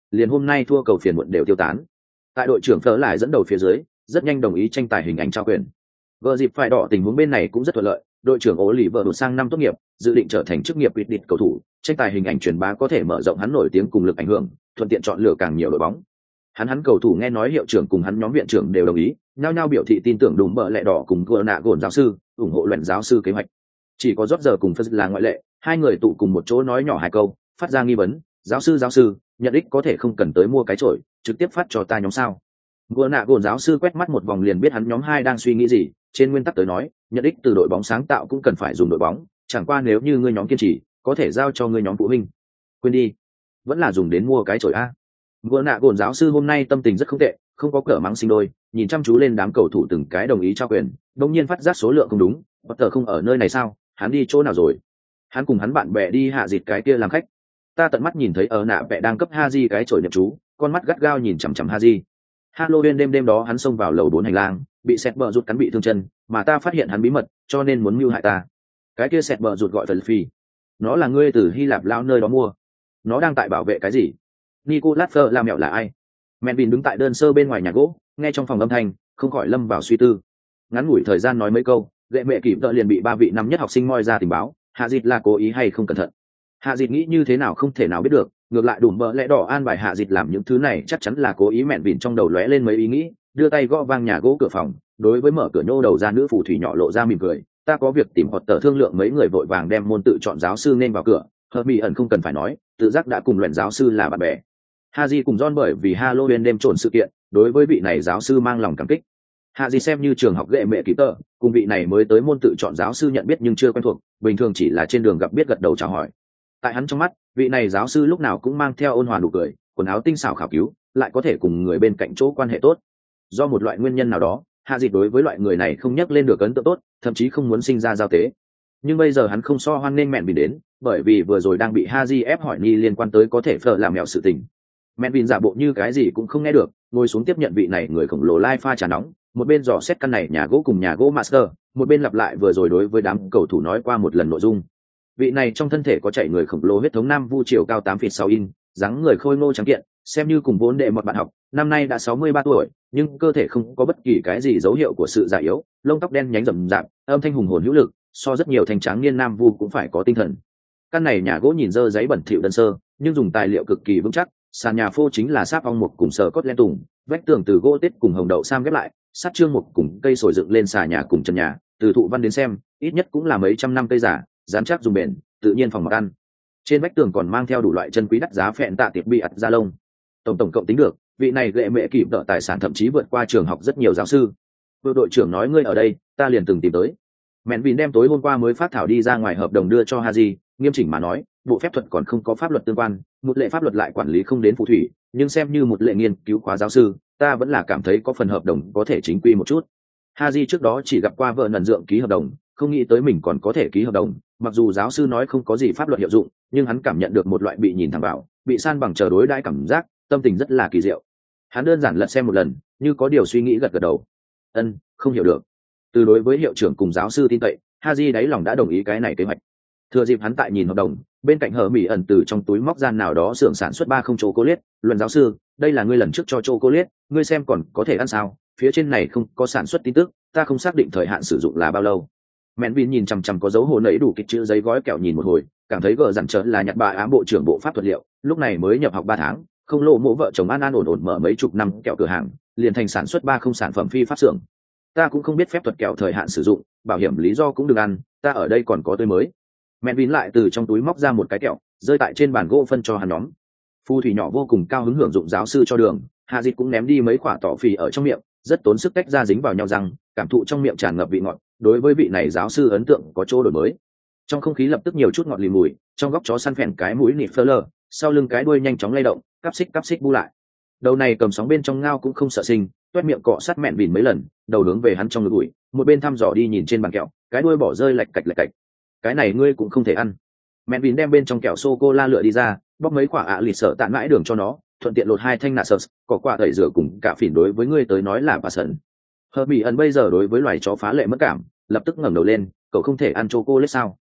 liền hôm nay thua cầu phiền muộn đều tiêu tán. Tại đội trưởng Phở lại dẫn đầu phía dưới, rất nhanh đồng ý tranh tài hình ảnh trao quyền. Vợ dịp phải đỏ tình huống bên này cũng rất thuận lợi, đội trưởng Ố Lì vợ đột sang năm tốt nghiệp, dự định trở thành chức nghiệp quyết định cầu thủ, tranh tài hình ảnh truyền bá có thể mở rộng hắn nổi tiếng cùng lực ảnh hưởng, thuận tiện chọn lựa càng nhiều đội bóng. Hắn hắn cầu thủ nghe nói hiệu trưởng cùng hắn nhóm viện trưởng đều đồng ý, nhao nhao biểu thị tin tưởng đùm bợ lẹ đỏ cùng gỡ nạ gồn giáo sư, ủng hộ luyện giáo sư kế hoạch. Chỉ có rót giờ cùng Phật là ngoại lệ, hai người tụ cùng một chỗ nói nhỏ hai câu, phát ra nghi vấn, giáo sư giáo sư, nhận ích có thể không cần tới mua cái chổi, trực tiếp phát cho ta nhóm sao? Gỡ nạ gồn giáo sư quét mắt một vòng liền biết hắn nhóm hai đang suy nghĩ gì, trên nguyên tắc tới nói, nhận ích từ đội bóng sáng tạo cũng cần phải dùng đội bóng, chẳng qua nếu như ngươi nhóm kiên trì, có thể giao cho ngươi nhóm phụ huynh. Quên đi, vẫn là dùng đến mua cái chổi a. Gỡ nạ gồn giáo sư hôm nay tâm tình rất không tệ, không có cỡ mắng sinh đôi, nhìn chăm chú lên đám cầu thủ từng cái đồng ý trao quyền, đột nhiên phát giác số lượng không đúng, bất tờ không ở nơi này sao? Hắn đi chỗ nào rồi? Hắn cùng hắn bạn bè đi hạ dịt cái kia làm khách. Ta tận mắt nhìn thấy ở nạ vẽ đang cấp Haji cái chổi niệm chú, con mắt gắt gao nhìn chằm chằm Haji. Halloween đêm đêm đó hắn xông vào lầu bốn hành lang, bị sẹt bờ rụt cắn bị thương chân, mà ta phát hiện hắn bí mật, cho nên muốn mưu hại ta. Cái kia sẹt bờ rụt gọi phần phi. Nó là ngươi từ Hy Lạp lao nơi đó mua. Nó đang tại bảo vệ cái gì? Nicolas Fleur làm mẹo là ai? Menvin đứng tại đơn sơ bên ngoài nhà gỗ, nghe trong phòng âm thanh, không khỏi lâm vào suy tư. Ngắn ngủi thời gian nói mấy câu, gệ mẹ kịp đợi liền bị ba vị năm nhất học sinh moi ra tình báo, Hạ Dịch là cố ý hay không cẩn thận. Hạ Dịch nghĩ như thế nào không thể nào biết được, ngược lại đùm bợ lẽ đỏ an bài Hạ Dịch làm những thứ này chắc chắn là cố ý. Menvin trong đầu lóe lên mấy ý nghĩ, đưa tay gõ vang nhà gỗ cửa phòng, đối với mở cửa nhô đầu ra nữ phù thủy nhỏ lộ ra mỉm cười, ta có việc tìm hoặc tờ thương lượng. Mấy người vội vàng đem môn tự chọn giáo sư nên vào cửa. Hợp mỹ ẩn không cần phải nói, tự giác đã cùng luyện giáo sư là bạn bè. Haji cùng John bởi vì Halloween đêm trộn sự kiện, đối với vị này giáo sư mang lòng cảm kích. Haji xem như trường học ghệ mẹ kỹ tờ, cùng vị này mới tới môn tự chọn giáo sư nhận biết nhưng chưa quen thuộc, bình thường chỉ là trên đường gặp biết gật đầu chào hỏi. Tại hắn trong mắt, vị này giáo sư lúc nào cũng mang theo ôn hòa nụ cười, quần áo tinh xảo khảo cứu, lại có thể cùng người bên cạnh chỗ quan hệ tốt. Do một loại nguyên nhân nào đó, Haji đối với loại người này không nhắc lên được ấn tượng tốt, thậm chí không muốn sinh ra giao tế. Nhưng bây giờ hắn không so hoan nên mẹn bị đến, bởi vì vừa rồi đang bị Haji ép hỏi nghi liên quan tới có thể phở làm mẹo sự tình. Menvin giả bộ như cái gì cũng không nghe được, ngồi xuống tiếp nhận vị này người khổng lồ lai pha trà nóng, một bên dò xét căn này nhà gỗ cùng nhà gỗ master, một bên lặp lại vừa rồi đối với đám cầu thủ nói qua một lần nội dung. Vị này trong thân thể có chảy người khổng lồ huyết thống nam vu chiều cao tám feet sáu in, dáng người khôi ngô trắng kiện, xem như cùng vốn đệ một bạn học, năm nay đã sáu mươi ba tuổi, nhưng cơ thể không có bất kỳ cái gì dấu hiệu của sự già yếu, lông tóc đen nhánh rậm rạp, âm thanh hùng hồn hữu lực, so rất nhiều thành tráng niên nam vu cũng phải có tinh thần. Căn này nhà gỗ nhìn dơ giấy bẩn thỉu đơn sơ, nhưng dùng tài liệu cực kỳ vững chắc. Sàn nhà phô chính là sáp ong mục cùng sờ cốt len tùng, vách tường từ gỗ tết cùng hồng đậu sam ghép lại, sắt trương mục cùng cây sồi dựng lên xà nhà cùng trần nhà, từ thụ văn đến xem, ít nhất cũng là mấy trăm năm cây giả, dán chắc dùng bền, tự nhiên phòng mặc ăn. Trên vách tường còn mang theo đủ loại chân quý đắt giá phẹn tạ tiệp bị ặt da lông. Tổng tổng cộng tính được, vị này gệ mẹ kịp đỡ tài sản thậm chí vượt qua trường học rất nhiều giáo sư. Vừa đội trưởng nói ngươi ở đây, ta liền từng tìm tới. Menvin đem tối hôm qua mới phát thảo đi ra ngoài hợp đồng đưa cho Haji, nghiêm chỉnh mà nói, bộ phép thuật còn không có pháp luật tương quan, một lệ pháp luật lại quản lý không đến phù thủy, nhưng xem như một lệ nghiên cứu khóa giáo sư, ta vẫn là cảm thấy có phần hợp đồng có thể chính quy một chút. Haji trước đó chỉ gặp qua vợ nần dượng ký hợp đồng, không nghĩ tới mình còn có thể ký hợp đồng, mặc dù giáo sư nói không có gì pháp luật hiệu dụng, nhưng hắn cảm nhận được một loại bị nhìn thẳng vào, bị san bằng chờ đối đãi cảm giác, tâm tình rất là kỳ diệu. Hắn đơn giản lật xem một lần, như có điều suy nghĩ gật gật đầu. Ân, không hiểu được. Từ đối với hiệu trưởng cùng giáo sư tin cậy, Haji đáy lòng đã đồng ý cái này kế hoạch. Thừa dịp hắn tại nhìn hợp đồng, bên cạnh hở mỹ ẩn từ trong túi móc ra nào đó xưởng sản xuất ba không chocolate, luận giáo sư, đây là ngươi lần trước cho chocolate, ngươi xem còn có thể ăn sao? Phía trên này không có sản xuất tin tức, ta không xác định thời hạn sử dụng là bao lâu. Menvin nhìn chằm chằm có dấu hồ nấy đủ kịch chữ giấy gói kẹo nhìn một hồi, cảm thấy gờ dặn trở là nhặt bà ám bộ trưởng bộ pháp thuật liệu, lúc này mới nhập học ba tháng, không lộ mộ vợ chồng an an ổn ổn mở mấy chục năm kẹo cửa hàng, liền thành sản xuất ba không sản phẩm phi pháp xưởng. Ta cũng không biết phép thuật kẹo thời hạn sử dụng, bảo hiểm lý do cũng đừng ăn, ta ở đây còn có tươi mới. Menvin lại từ trong túi móc ra một cái kẹo, rơi tại trên bàn gỗ phân cho hắn nhóm. Phu thủy nhỏ vô cùng cao hứng hưởng dụng giáo sư cho đường, Hạ Dịch cũng ném đi mấy quả tỏ phì ở trong miệng, rất tốn sức tách ra dính vào nhau răng, cảm thụ trong miệng tràn ngập vị ngọt. Đối với vị này giáo sư ấn tượng có chỗ đổi mới. Trong không khí lập tức nhiều chút ngọt lì mùi, trong góc chó săn phèn cái mũi nịt phơ lơ, sau lưng cái đuôi nhanh chóng lay động, cắp xích cắp xích bu lại. Đầu này cầm sóng bên trong ngao cũng không sợ sinh, toét miệng cọ sát mẹn vìn mấy lần, đầu hướng về hắn trong ngực ủi, một bên thăm dò đi nhìn trên bàn kẹo, cái đuôi bỏ rơi lạch cạch lạch cạch. Cái này ngươi cũng không thể ăn. Mẹn vìn đem bên trong kẹo sô cô la lựa đi ra, bóc mấy quả ạ à lịt sợ tạn mãi đường cho nó, thuận tiện lột hai thanh nạ sờ, có quả tẩy rửa cùng cả phỉn đối với ngươi tới nói là bà sần. Hợp mỹ ẩn bây giờ đối với loài chó phá lệ mất cảm, lập tức ngẩng đầu lên, cậu không thể ăn chocolate sao?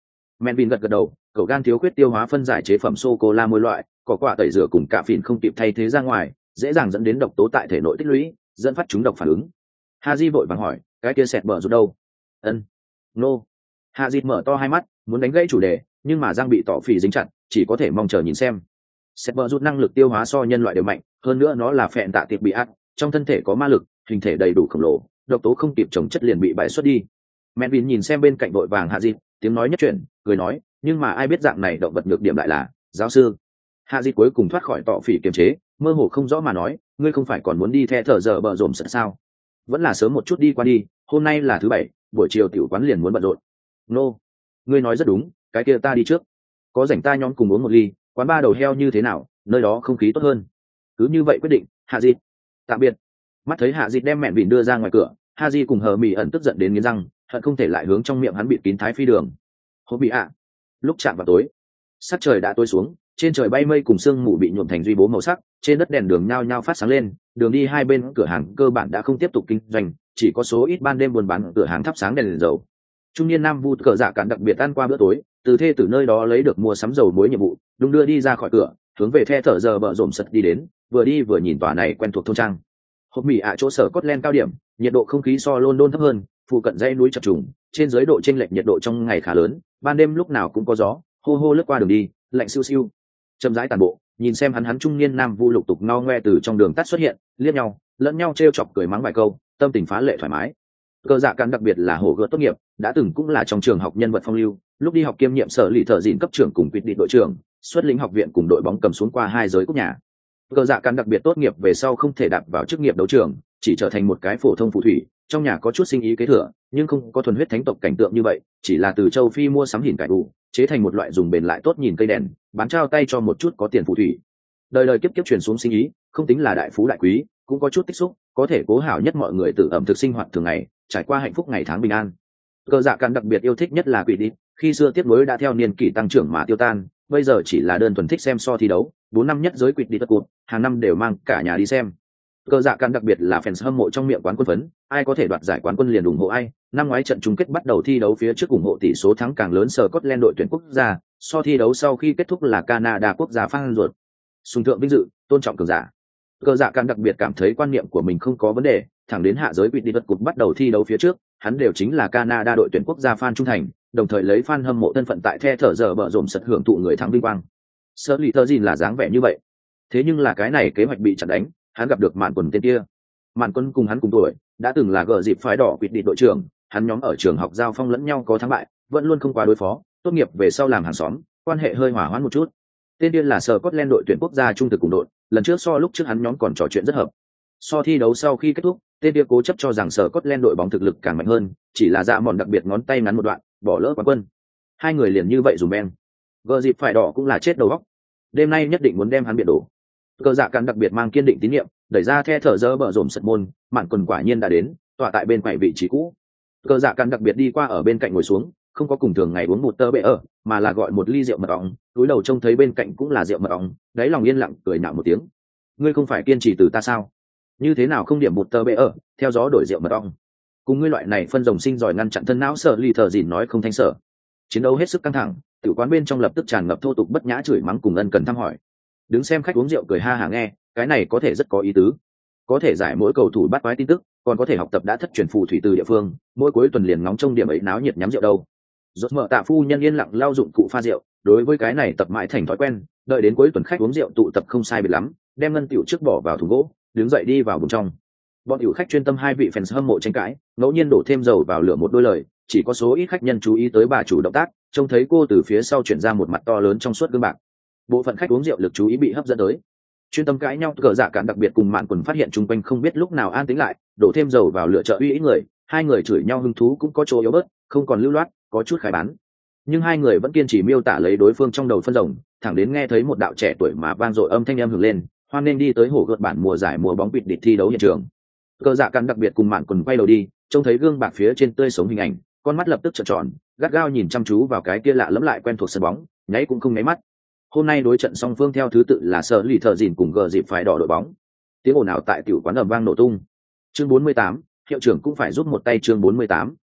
Menvin gật gật đầu, cậu gan thiếu khuyết tiêu hóa phân giải chế phẩm sô cô la mỗi loại, có quả tẩy rửa cùng cà phìn không kịp thay thế ra ngoài, dễ dàng dẫn đến độc tố tại thể nội tích lũy, dẫn phát chúng độc phản ứng. Haji vội vàng hỏi, cái kia sẹt bờ rụt đâu? Ân, nô. Haji mở to hai mắt, muốn đánh gãy chủ đề, nhưng mà răng bị tỏ phì dính chặt, chỉ có thể mong chờ nhìn xem. Sẹt bờ rụt năng lực tiêu hóa so nhân loại đều mạnh, hơn nữa nó là phèn tạ tiệp bị ác, trong thân thể có ma lực, hình thể đầy đủ khổng lồ, độc tố không kịp trồng chất liền bị bại xuất đi. Menvin nhìn xem bên cạnh vội vàng Haji, tiếng nói nhất chuyển, cười nói, nhưng mà ai biết dạng này động vật nhược điểm lại là giáo sư. Haji cuối cùng thoát khỏi tọ phỉ kiềm chế, mơ hồ không rõ mà nói, ngươi không phải còn muốn đi the thở giờ bờ rộm sợ sao? Vẫn là sớm một chút đi qua đi, hôm nay là thứ bảy, buổi chiều tiểu quán liền muốn bận rộn. Nô, ngươi nói rất đúng, cái kia ta đi trước. Có rảnh ta nhóm cùng uống một ly, quán ba đầu heo như thế nào, nơi đó không khí tốt hơn. Cứ như vậy quyết định, Haji. Tạm biệt. Mắt thấy Haji đem mẹn vịn đưa ra ngoài cửa, Haji cùng hờ mỉ ẩn tức giận đến nghiến răng, hận không thể lại hướng trong miệng hắn bịt kín thái phi đường. Hô bị ạ. Lúc chạm vào tối, sắc trời đã tối xuống, trên trời bay mây cùng sương mù bị nhuộm thành duy bố màu sắc, trên đất đèn đường nhao nhao phát sáng lên, đường đi hai bên cửa hàng cơ bản đã không tiếp tục kinh doanh, chỉ có số ít ban đêm buôn bán cửa hàng thắp sáng đèn, đèn dầu. Trung niên nam vu cờ dạ cản đặc biệt ăn qua bữa tối, từ thê từ nơi đó lấy được mua sắm dầu muối nhiệm vụ, đung đưa đi ra khỏi cửa, hướng về the thở giờ bờ rộm sật đi đến, vừa đi vừa nhìn tòa này quen thuộc thôn trang. Hộp mì ạ chỗ sở Scotland cao điểm, nhiệt độ không khí so London thấp hơn, phụ cận dãy núi chập trùng, trên dưới độ chênh lệch nhiệt độ trong ngày khá lớn, ban đêm lúc nào cũng có gió, hô hô lướt qua đường đi, lạnh siêu siêu. Chậm rãi tàn bộ, nhìn xem hắn hắn trung niên nam vu lục tục ngao ngoe từ trong đường tắt xuất hiện, liếc nhau, lẫn nhau trêu chọc cười mắng vài câu, tâm tình phá lệ thoải mái. Cơ dạ cản đặc biệt là hổ gợt tốt nghiệp, đã từng cũng là trong trường học nhân vật phong lưu, lúc đi học kiêm nhiệm sở lì thợ dịn cấp trưởng cùng quyết định đội trưởng, xuất lĩnh học viện cùng đội bóng cầm xuống qua hai giới cúp nhà. Cơ dạ cản đặc biệt tốt nghiệp về sau không thể đạp vào chức nghiệp đấu trường, chỉ trở thành một cái phổ thông phù thủy, trong nhà có chút sinh ý kế thừa, nhưng không có thuần huyết thánh tộc cảnh tượng như vậy, chỉ là từ châu Phi mua sắm hiển cải đủ, chế thành một loại dùng bền lại tốt nhìn cây đèn, bán trao tay cho một chút có tiền phù thủy. Đời đời kiếp kiếp truyền xuống sinh ý, không tính là đại phú đại quý, cũng có chút tích xúc, có thể cố hảo nhất mọi người tự ẩm thực sinh hoạt thường ngày, trải qua hạnh phúc ngày tháng bình an. Cơ dạ cản đặc biệt yêu thích nhất là quỷ đi, khi xưa tiếp nối đã theo niên kỷ tăng trưởng mà tiêu tan, bây giờ chỉ là đơn thuần thích xem so thi đấu, bốn năm nhất giới quỷ đi tất cuộc, hàng năm đều mang cả nhà đi xem. Cơ dạ cản đặc biệt là fans hâm mộ trong miệng quán quân phấn, ai có thể đoạt giải quán quân liền ủng hộ ai. Năm ngoái trận chung kết bắt đầu thi đấu phía trước ủng hộ tỷ số thắng càng lớn Scotland đội tuyển quốc gia, so thi đấu sau khi kết thúc là Canada quốc gia fan ruột. Sùng thượng vinh dự, tôn trọng cường giả. Cơ dạ cản đặc biệt cảm thấy quan niệm của mình không có vấn đề, thẳng đến hạ giới quỷ đi vật cục bắt đầu thi đấu phía trước, hắn đều chính là Canada đội tuyển quốc gia fan trung thành, đồng thời lấy fan hâm mộ thân phận tại the thở giờ bờ rộm sật hưởng thụ người thắng vinh quang. Sở lì thợ gìn là dáng vẻ như vậy, thế nhưng là cái này kế hoạch bị chặn đánh, hắn gặp được mạn quần tên kia. Mạn quân cùng hắn cùng tuổi, đã từng là gờ dịp phái đỏ quyết định đội trưởng, hắn nhóm ở trường học giao phong lẫn nhau có thắng bại, vẫn luôn không qua đối phó, tốt nghiệp về sau làm hàng xóm, quan hệ hơi hòa hoãn một chút. Tên điên là Scotland đội tuyển quốc gia trung thực cùng đội, lần trước so lúc trước hắn nhóm còn trò chuyện rất hợp. So thi đấu sau khi kết thúc, tên điên cố chấp cho rằng Scotland đội bóng thực lực càng mạnh hơn, chỉ là dạ mòn đặc biệt ngón tay ngắn một đoạn, bỏ lỡ quán quân. Hai người liền như vậy dùm beng. Gờ dịp phải đỏ cũng là chết đầu óc. Đêm nay nhất định muốn đem hắn biệt đổ. Cơ dạ cản đặc biệt mang kiên định tín nhiệm, đẩy ra the thở dơ bờ rộm sật môn, mạn quần quả nhiên đã đến, tọa tại bên quầy vị trí cũ. Cơ dạ cản đặc biệt đi qua ở bên cạnh ngồi xuống, không có cùng thường ngày uống một tơ bệ ở, mà là gọi một ly rượu mật ong, túi đầu trông thấy bên cạnh cũng là rượu mật ong, đáy lòng yên lặng cười nhạo một tiếng. Ngươi không phải kiên trì từ ta sao? Như thế nào không điểm một tơ bệ ở, theo gió đổi rượu mật ong. Cùng ngươi loại này phân rồng sinh giỏi ngăn chặn thân não sợ ly thờ dìn nói không thanh sở. Chiến đấu hết sức căng thẳng, tiểu quán bên trong lập tức tràn ngập thô tục bất nhã chửi mắng cùng ân cần thăm hỏi. Đứng xem khách uống rượu cười ha hả nghe, cái này có thể rất có ý tứ, có thể giải mỗi cầu thủ bắt quái tin tức, còn có thể học tập đã thất truyền phù thủy từ địa phương, mỗi cuối tuần liền ngóng trông điểm ấy náo nhiệt nhắm rượu đâu. Rốt mở tạ phu nhân yên lặng lau dụng cụ pha rượu, đối với cái này tập mãi thành thói quen, đợi đến cuối tuần khách uống rượu tụ tập không sai biệt lắm, đem ngân tiểu trước bỏ vào thùng gỗ, đứng dậy đi vào buồng trong. Bọn tiểu khách chuyên tâm hai vị fans hâm mộ tranh cãi, ngẫu nhiên đổ thêm dầu vào lửa một đôi lời, chỉ có số ít khách nhân chú ý tới bà chủ động tác, trông thấy cô từ phía sau chuyển ra một mặt to lớn trong suốt gương bạc. Bộ phận khách uống rượu lực chú ý bị hấp dẫn tới, chuyên tâm cãi nhau. Cờ dạ cản đặc biệt cùng mạn quần phát hiện chung quanh không biết lúc nào an tĩnh lại, đổ thêm dầu vào lửa trợ uy ý người, hai người chửi nhau hứng thú cũng có chỗ yếu bớt, không còn lưu loát, có chút khai bán. Nhưng hai người vẫn kiên trì miêu tả lấy đối phương trong đầu phân rồng, thẳng đến nghe thấy một đạo trẻ tuổi mà vang dội âm thanh âm hưởng lên, hoan nên đi tới hồ gợt bản mùa giải mùa bóng vịt địch thi đấu hiện trường. Cờ dạ cản đặc biệt cùng mạn quần quay đầu đi, trông thấy gương bạc phía trên tươi sống hình ảnh, con mắt lập tức trợn tròn, gắt gao nhìn chăm chú vào cái kia lạ lẫm lại quen thuộc sân bóng, nháy cũng không nháy mắt. Hôm nay đối trận song phương theo thứ tự là Sở Lì Thợ Dìn cùng gờ dịp phải đỏ đội bóng. Tiếng ồn ào tại tiểu quán ầm vang nổ tung. Chương bốn mươi tám, hiệu trưởng cũng phải giúp một tay. Chương bốn mươi tám,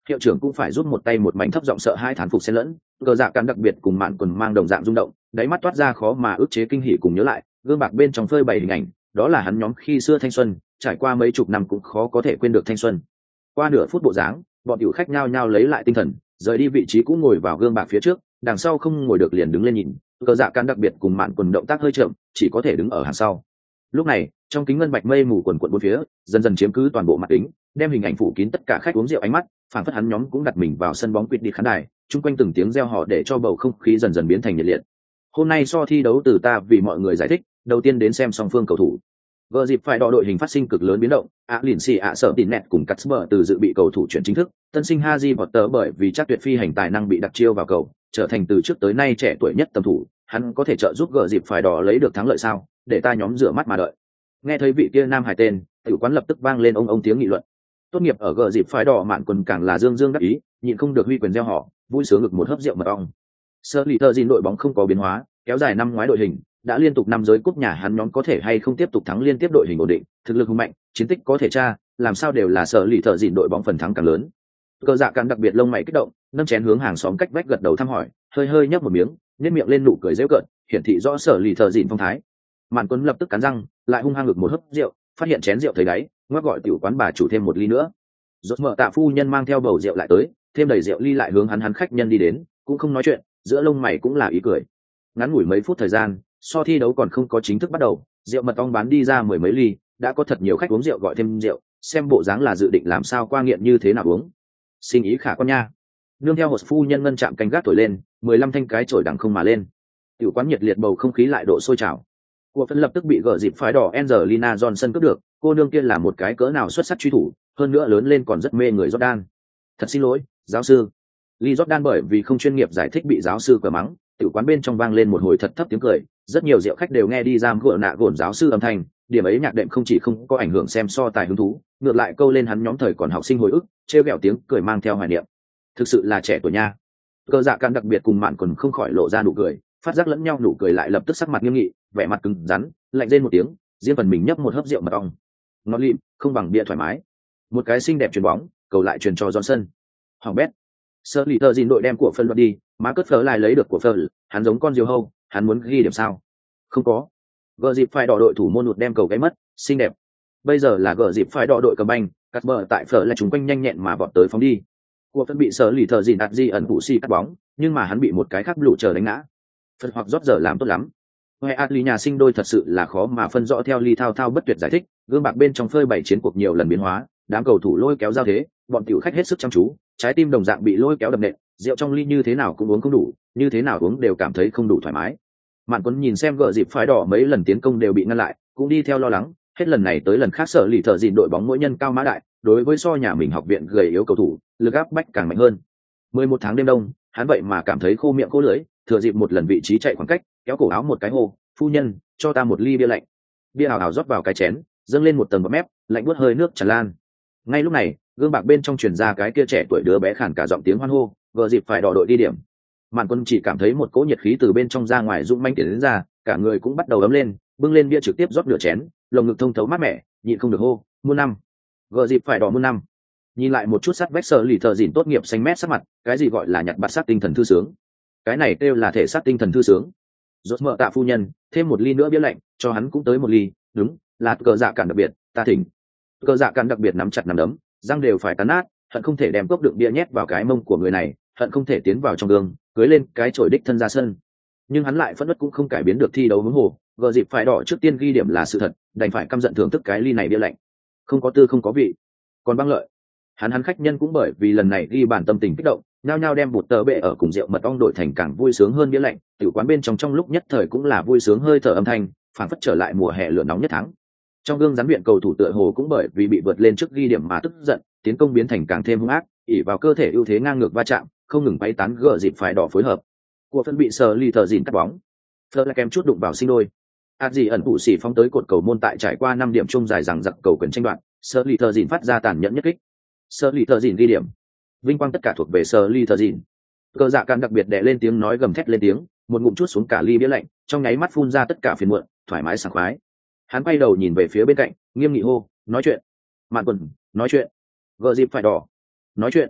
hiệu trưởng cũng phải giúp một tay một mảnh thấp giọng sợ hai thán phục xen lẫn. Cờ dạ cắn đặc biệt cùng mạn quần mang đồng dạng rung động, đáy mắt toát ra khó mà ức chế kinh hỉ cùng nhớ lại, gương bạc bên trong phơi bày hình ảnh, đó là hắn nhóm khi xưa thanh xuân, trải qua mấy chục năm cũng khó có thể quên được thanh xuân. Qua nửa phút bộ dáng, bọn tiểu khách nhao nhao lấy lại tinh thần, rời đi vị trí cũ ngồi vào gương bạc phía trước, đằng sau không ngồi được liền đứng lên nhìn. Cờ dạ cắn đặc biệt cùng mạn quần động tác hơi chậm, chỉ có thể đứng ở hàng sau. Lúc này, trong kính ngân bạch mây mù quần quần bốn phía, dần dần chiếm cứ toàn bộ mặt kính, đem hình ảnh phủ kín tất cả khách uống rượu ánh mắt, phản phất hắn nhóm cũng đặt mình vào sân bóng quyết đi khán đài, chung quanh từng tiếng reo hò để cho bầu không khí dần dần biến thành nhiệt liệt. Hôm nay so thi đấu từ ta vì mọi người giải thích, đầu tiên đến xem song phương cầu thủ. Gờ dịp phải đọ đội hình phát sinh cực lớn biến động, ạ lìn xì ạ sợ tịn nẹt cùng cắt bờ từ dự bị cầu thủ chuyển chính thức, tân sinh Haji Potter bởi vì chắc tuyệt phi hành tài năng bị đặc chiêu vào cầu, trở thành từ trước tới nay trẻ tuổi nhất tầm thủ, hắn có thể trợ giúp gờ dịp phải đỏ lấy được thắng lợi sao? Để ta nhóm rửa mắt mà đợi. Nghe thấy vị kia nam hải tên, tiểu quán lập tức vang lên ông ông tiếng nghị luận. Tốt nghiệp ở gờ dịp phải đỏ mạn quần càng là dương dương đắc ý, nhịn không được huy quyền reo hò, vui sướng ngực một hớp rượu mật ong. Sơ lì thợ dìn đội bóng không có biến hóa, kéo dài năm ngoái đội hình, đã liên tục năm giới cúp nhà hắn nhóm có thể hay không tiếp tục thắng liên tiếp đội hình ổn định, thực lực hùng mạnh, chiến tích có thể tra, làm sao đều là sở lì thợ dìn đội bóng phần thắng càng lớn. Cờ dạ cắn đặc biệt lông mày kích động, nâng chén hướng hàng xóm cách vách gật đầu thăm hỏi, hơi hơi nhấp một miếng, nhếch miệng lên nụ cười giễu cợt, hiển thị rõ sở lì thợ dìn phong thái. Mạn Quân lập tức cắn răng, lại hung hăng ngực một hớp rượu, phát hiện chén rượu thấy đáy, ngoắc gọi tiểu quán bà chủ thêm một ly nữa. Rốt mở tạ phu nhân mang theo bầu rượu lại tới, thêm đầy rượu ly lại hướng hắn hắn khách nhân đi đến, cũng không nói chuyện, giữa lông mày cũng là ý cười. Ngắn ngủi mấy phút thời gian, so thi đấu còn không có chính thức bắt đầu, rượu mật ong bán đi ra mười mấy ly, đã có thật nhiều khách uống rượu gọi thêm rượu, xem bộ dáng là dự định làm sao qua nghiện như thế nào uống. Sinh ý khả quan nha. Nương theo một phu nhân ngân chạm canh gác thổi lên, mười lăm thanh cái chổi đằng không mà lên. Tiểu quán nhiệt liệt bầu không khí lại độ sôi trào. Cuộc phân lập tức bị gỡ dịp phái đỏ Angelina Johnson cướp được, cô nương kia là một cái cỡ nào xuất sắc truy thủ, hơn nữa lớn lên còn rất mê người Jordan. Thật xin lỗi, giáo sư. Lee Jordan bởi vì không chuyên nghiệp giải thích bị giáo sư cờ mắng, tiểu quán bên trong vang lên một hồi thật thấp tiếng cười, rất nhiều rượu khách đều nghe đi giam gỡ nạ gồn giáo sư âm thanh, điểm ấy nhạc đệm không chỉ không có ảnh hưởng xem so tài hứng thú, ngược lại câu lên hắn nhóm thời còn học sinh hồi ức, trêu ghẹo tiếng cười mang theo hoài niệm. Thực sự là trẻ tuổi nha. Cơ dạ can đặc biệt cùng mạn còn không khỏi lộ ra nụ cười, phát giác lẫn nhau nụ cười lại lập tức sắc mặt nghiêm nghị, vẻ mặt cứng rắn, lạnh rên một tiếng, riêng phần mình nhấp một hớp rượu mật ong. Nó lịm, không bằng bia thoải mái. Một cái xinh đẹp chuyền bóng, cầu lại truyền cho Johnson. Hoàng bét. Sơ lì tờ dìn đội đem của phân đoạt đi, má cất phở lại lấy được của phở, hắn giống con diều hâu, hắn muốn ghi điểm sao? Không có. Gờ dịp phải đỏ đội thủ môn một đem cầu cái mất, xinh đẹp. Bây giờ là gờ dịp phải đỏ đội cầm banh, cắt bờ tại phở là chúng quanh nhanh nhẹn mà vọt tới phóng đi. Của phân bị sơ lì tờ dìn đặt di ẩn phụ si cắt bóng, nhưng mà hắn bị một cái khác lũ chờ đánh ngã. Phật hoặc rót giờ làm tốt lắm. Hoè Atli nhà sinh đôi thật sự là khó mà phân rõ theo ly thao thao bất tuyệt giải thích, gương bạc bên trong phơi bảy chiến cuộc nhiều lần biến hóa, đám cầu thủ lôi kéo giao thế, bọn tiểu khách hết sức chăm chú, trái tim đồng dạng bị lôi kéo đập nện, rượu trong ly như thế nào cũng uống không đủ, như thế nào uống đều cảm thấy không đủ thoải mái. Mạn Quân nhìn xem gỡ dịp phái đỏ mấy lần tiến công đều bị ngăn lại, cũng đi theo lo lắng, hết lần này tới lần khác sợ lì thợ dịn đội bóng mỗi nhân cao mã đại, đối với so nhà mình học viện gầy yếu cầu thủ, lực áp bách càng mạnh hơn. mười một tháng đêm đông, hắn vậy mà cảm thấy khô miệng khô lưỡi, thừa dịp một lần vị trí chạy khoảng cách, kéo cổ áo một cái hô, phu nhân, cho ta một ly bia lạnh. Bia hào hào rót vào cái chén, dâng lên một tầng bọt mép, lạnh buốt hơi nước tràn lan. Ngay lúc này, gương bạc bên trong truyền ra cái kia trẻ tuổi đứa bé khản cả giọng tiếng hoan hô, vừa dịp phải đỏ đội đi điểm. Mạn Quân chỉ cảm thấy một cỗ nhiệt khí từ bên trong ra ngoài dũng mãnh tiến đến ra, cả người cũng bắt đầu ấm lên, bưng lên bia trực tiếp rót nửa chén, lồng ngực thông thấu mát mẻ, nhịn không được hô, muôn năm. Gờ dịp phải đỏ muôn năm. Nhìn lại một chút sát vách sở lì thợ dìn tốt nghiệp xanh mét sắc mặt, cái gì gọi là nhặt bát sát tinh thần thư sướng? Cái này kêu là thể xác tinh thần thư sướng. Rốt mở tạ phu nhân, thêm một ly nữa bia lạnh, cho hắn cũng tới một ly, đúng, là cờ dạ cản đặc biệt, ta thỉnh. Cờ dạ cản đặc biệt nắm chặt nắm đấm, răng đều phải cắn nát, hận không thể đem cốc đựng bia nhét vào cái mông của người này, hận không thể tiến vào trong gương, cưới lên cái chổi đích thân ra sân. Nhưng hắn lại phẫn nộ cũng không cải biến được thi đấu hướng hồ, gờ dịp phải đỏ trước tiên ghi điểm là sự thật, đành phải căm giận thưởng thức cái ly này bia lạnh. Không có tư không có vị, còn băng lợi. Hắn hắn khách nhân cũng bởi vì lần này ghi bản tâm tình kích động, nhao nhao đem bột tờ bệ ở cùng rượu mật ong đổi thành càng vui sướng hơn bia lạnh, tiểu quán bên trong trong lúc nhất thời cũng là vui sướng hơi thở âm thanh, phảng phất trở lại mùa hè lửa nóng nhất tháng. Trong gương gián viện cầu thủ tựa hồ cũng bởi vì bị vượt lên trước ghi điểm mà tức giận, tiến công biến thành càng thêm hung ác, ỉ vào cơ thể ưu thế ngang ngược va chạm, không ngừng bay tán gỡ dịp phải đỏ phối hợp. Của phân bị sờ ly thờ dìn cắt bóng, Fleur lại kém chút đụng vào sinh đôi. Át gì ẩn tụ xỉ phóng tới cột cầu môn tại trải qua năm điểm chung dài rằng giặc cầu quyền tranh đoạt, sờ ly thờ dìn phát ra tàn nhẫn nhất kích. Sờ ly thờ dìn ghi điểm. Vinh quang tất cả thuộc về sờ ly thờ dìn. Cơ dạ can đặc biệt đè lên tiếng nói gầm thét lên tiếng, một ngụm chút xuống cả ly bia lạnh, trong nháy mắt phun ra tất cả phiền muộn, thoải mái sảng khoái. Hắn quay đầu nhìn về phía bên cạnh, nghiêm nghị hô, nói chuyện. Mạn Quần, nói chuyện. Gờ dịp phải đỏ, nói chuyện.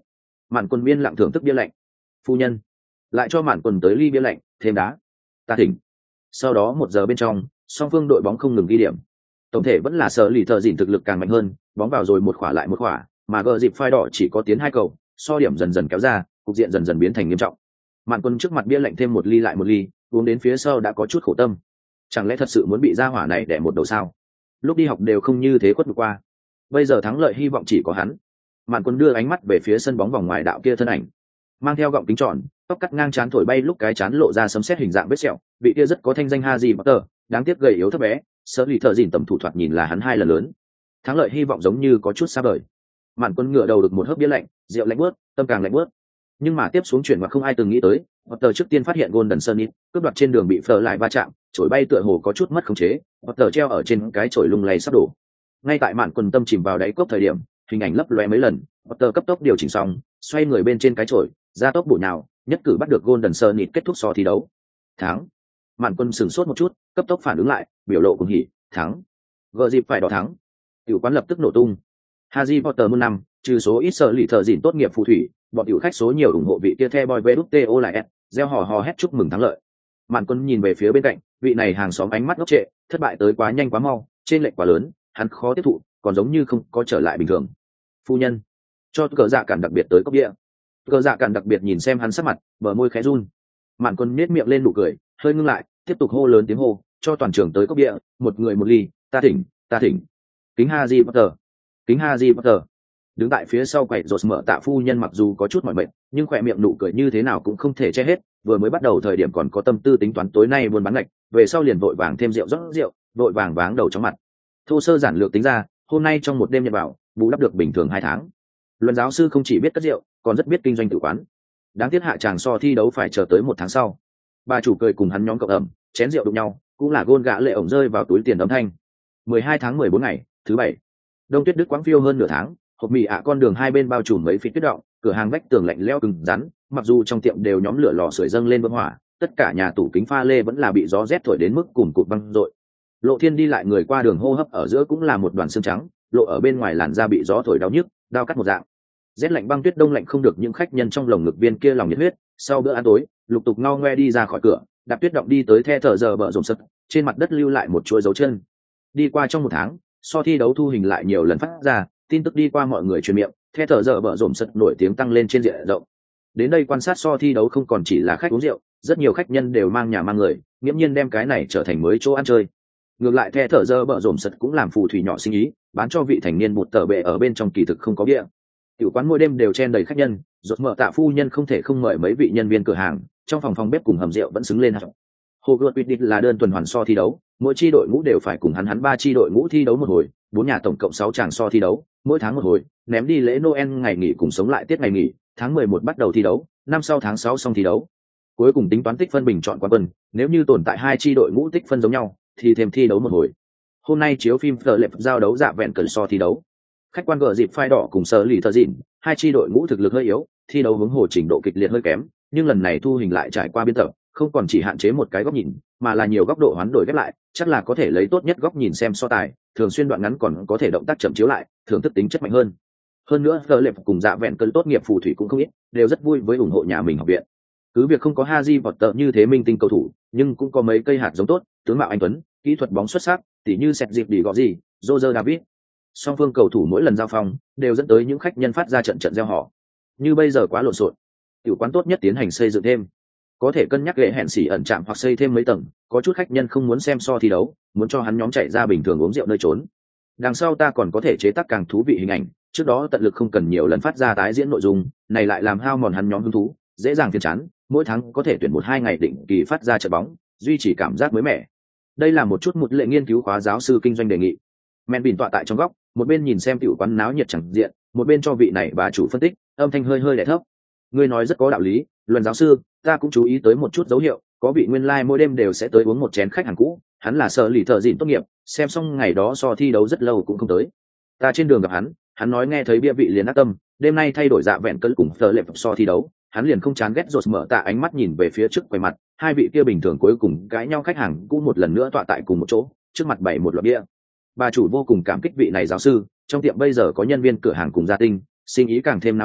Mạn Quân biên lặng thưởng thức bia lạnh. Phu nhân, lại cho Mạn Quân tới ly bia lạnh, thêm đá. Ta thỉnh. Sau đó một giờ bên trong, song phương đội bóng không ngừng ghi điểm. Tổng thể vẫn là sở lì thợ dịn thực lực càng mạnh hơn, bóng vào rồi một khỏa lại một khỏa, mà gờ dịp phai đỏ chỉ có tiến hai cầu, so điểm dần dần kéo ra, cục diện dần dần biến thành nghiêm trọng. Mạn Quân trước mặt bia lạnh thêm một ly lại một ly, uống đến phía sau đã có chút khổ tâm. Chẳng lẽ thật sự muốn bị gia hỏa này đẻ một đầu sao? Lúc đi học đều không như thế khuất qua, bây giờ thắng lợi hy vọng chỉ có hắn. Mạn Quân đưa ánh mắt về phía sân bóng vòng ngoài đạo kia thân ảnh, mang theo gọng kính tròn, tóc cắt ngang trán thổi bay lúc cái trán lộ ra sấm sét hình dạng vết sẹo, vị kia rất có thanh danh Harry Potter, đáng tiếc gầy yếu thấp bé, sở lì thợ dìn tầm thủ thoạt nhìn là hắn hai lần lớn. Thắng lợi hy vọng giống như có chút xa vời. Mạn Quân ngửa đầu được một hớp bia lạnh, rượu lạnh buốt, tâm càng lạnh buốt. Nhưng mà tiếp xuống chuyển mà không ai từng nghĩ tới, Potter trước tiên phát hiện Golden Sunnit, cướp đoạt trên đường bị Fleur lại va chạm, chổi bay tựa hồ có chút mất khống chế, Potter treo ở trên cái chổi lung lay sắp đổ. Ngay tại Mạn Quân tâm chìm vào đáy cốc thời điểm, hình ảnh lấp lóe mấy lần, Potter cấp tốc điều chỉnh xong, xoay người bên trên cái chổi, ra tốc bổ nhào, nhất cử bắt được Golden Sunnit kết thúc so thi đấu. Thắng. Mạn Quân sửng sốt một chút, cấp tốc phản ứng lại, biểu lộ cuồng hỉ, thắng. Gờ dịp phải đỏ thắng. Tiểu quán lập tức nổ tung. Harry Potter muôn năm, trừ số ít sở lì thợ dịn tốt nghiệp phù thủy, bọn tiểu khách số nhiều ủng hộ vị kia The Boy vê đút tê o lại s, gieo hò hò hét chúc mừng thắng lợi. Mạn Quân nhìn về phía bên cạnh, vị này hàng xóm ánh mắt ngốc trệ, thất bại tới quá nhanh quá mau, trên lệch quá lớn, hắn khó tiếp thụ, còn giống như không có trở lại bình thường. Phu nhân, cho cờ dạ cản đặc biệt tới cốc địa. Cờ dạ cản đặc biệt nhìn xem hắn sắc mặt, bờ môi khẽ run. Mạn Quân nhếch miệng lên nụ cười, hơi ngưng lại, tiếp tục hô lớn tiếng hô, cho toàn trường tới cốc địa, một người một ly, ta thỉnh, ta thỉnh. Kính Harry Potter, kính Harry Potter. Đứng tại phía sau quầy rột mở tạ phu nhân mặc dù có chút mỏi mệt, nhưng khỏe miệng nụ cười như thế nào cũng không thể che hết, vừa mới bắt đầu thời điểm còn có tâm tư tính toán tối nay buôn bán ngạch, về sau liền vội vàng thêm rượu rót rượu, vội vàng váng đầu chóng mặt. Thô sơ giản lược tính ra, hôm nay trong một đêm nhận bảo, bù đắp được bình thường hai tháng. Luận giáo sư không chỉ biết cất rượu, còn rất biết kinh doanh tử quán. Đáng tiếc hạ chàng so thi đấu phải chờ tới một tháng sau. Bà chủ cười cùng hắn nhóm cộng ẩm, chén rượu đụng nhau, cũng là gôn gã lệ ổng rơi vào túi tiền âm thanh. mười hai tháng mười bốn ngày, thứ bảy. Đông tuyết đức quãng phiêu hơn nửa tháng, hộp mì ạ con đường hai bên bao trùm mấy phít tuyết động, cửa hàng vách tường lạnh lẽo cứng rắn, mặc dù trong tiệm đều nhóm lửa lò sưởi dâng lên bơm hỏa, tất cả nhà tủ kính pha lê vẫn là bị gió rét thổi đến mức cùn cụt băng rội. Lộ Thiên đi lại người qua đường hô hấp ở giữa cũng là một đoàn xương trắng, lộ ở bên ngoài làn da bị gió thổi đau nhức, đau cắt một dạng. Rét lạnh băng tuyết đông lạnh không được những khách nhân trong lồng ngực viên kia lòng nhiệt huyết, sau bữa ăn tối, lục tục ngao ngoe đi ra khỏi cửa, đạp tuyết động đi tới the thở giờ bờ rộng sật, trên mặt đất lưu lại một chuỗi dấu chân. Đi qua trong một tháng, so thi đấu thu hình lại nhiều lần phát ra, tin tức đi qua mọi người truyền miệng, the thở giờ bờ rộng sật nổi tiếng tăng lên trên diện rộng. Đến đây quan sát so thi đấu không còn chỉ là khách uống rượu, rất nhiều khách nhân đều mang nhà mang người, nghiễm nhiên đem cái này trở thành mới chỗ ăn chơi. Ngược lại the thở giờ bờ rộng sật cũng làm phù thủy nhỏ sinh ý, bán cho vị thành niên một tờ bệ ở bên trong kỳ thực không có bia. Tiểu quán mỗi đêm đều chen đầy khách nhân, rốt mở tạ phu nhân không thể không mời mấy vị nhân viên cửa hàng, trong phòng phòng bếp cùng hầm rượu vẫn xứng lên hạt. Hogwarts Quidditch là đơn tuần hoàn so thi đấu, mỗi chi đội ngũ đều phải cùng hắn hắn ba chi đội ngũ thi đấu một hồi, bốn nhà tổng cộng sáu tràng so thi đấu, mỗi tháng một hồi, ném đi lễ Noel ngày nghỉ cùng sống lại tiết ngày nghỉ, tháng mười một bắt đầu thi đấu, năm sau tháng sáu xong thi đấu. Cuối cùng tính toán tích phân bình chọn quán quân, nếu như tồn tại hai chi đội ngũ tích phân giống nhau, thì thêm thi đấu một hồi. Hôm nay chiếu phim Fleur lệp giao đấu dạ vẹn cần so thi đấu. Khách quan gỡ dịp phai đỏ cùng sở lì thợ dịn, hai chi đội ngũ thực lực hơi yếu, thi đấu hướng hồ trình độ kịch liệt hơi kém, nhưng lần này thu hình lại trải qua biên tập, không còn chỉ hạn chế một cái góc nhìn, mà là nhiều góc độ hoán đổi ghép lại, chắc là có thể lấy tốt nhất góc nhìn xem so tài, thường xuyên đoạn ngắn còn có thể động tác chậm chiếu lại, thưởng thức tính chất mạnh hơn. Hơn nữa, Fleur lệp cùng dạ vẹn cơn tốt nghiệp phù thủy cũng không ít, đều rất vui với ủng hộ nhà mình học viện. Cứ việc không có Harry Potter như thế minh tinh cầu thủ, nhưng cũng có mấy cây hạt giống tốt, tướng mạo anh tuấn, kỹ thuật bóng xuất sắc, tỉ như sẹt dịp đi gõ gì, Roger David. Song phương cầu thủ mỗi lần giao phong đều dẫn tới những khách nhân phát ra trận trận gieo họ. Như bây giờ quá lộn xộn, tiểu quán tốt nhất tiến hành xây dựng thêm, có thể cân nhắc ghệ hẹn xỉ ẩn chạm hoặc xây thêm mấy tầng. Có chút khách nhân không muốn xem so thi đấu, muốn cho hắn nhóm chạy ra bình thường uống rượu nơi trốn. Đằng sau ta còn có thể chế tác càng thú vị hình ảnh, trước đó tận lực không cần nhiều lần phát ra tái diễn nội dung, này lại làm hao mòn hắn nhóm hứng thú, dễ dàng phiền chán. Mỗi tháng có thể tuyển một hai ngày định kỳ phát ra trận bóng, duy trì cảm giác mới mẻ. Đây là một chút một lệ nghiên cứu khóa giáo sư kinh doanh đề nghị. Men bỉn tọa tại trong góc, một bên nhìn xem tiểu quán náo nhiệt chẳng diện, một bên cho vị này bà chủ phân tích, âm thanh hơi hơi đẻ thấp. Ngươi nói rất có đạo lý, Luân giáo sư, ta cũng chú ý tới một chút dấu hiệu, có vị nguyên lai like mỗi đêm đều sẽ tới uống một chén khách hàng cũ, hắn là sở lì thợ dịn tốt nghiệp, xem xong ngày đó so thi đấu rất lâu cũng không tới. Ta trên đường gặp hắn, hắn nói nghe thấy bia vị liền ác tâm, đêm nay thay đổi dạ vẹn cân cùng Fleur lệp so thi đấu, hắn liền không chán ghét rột mở tạ ánh mắt nhìn về phía trước quầy mặt, hai vị kia bình thường cuối cùng cãi nhau khách hàng cũ một lần nữa tọa tại cùng một chỗ, trước mặt bảy một loạt bia. Bà chủ vô cùng cảm kích vị này giáo sư, trong tiệm bây giờ có nhân viên cửa hàng cùng gia tinh, sinh ý càng thêm náo nhiệt,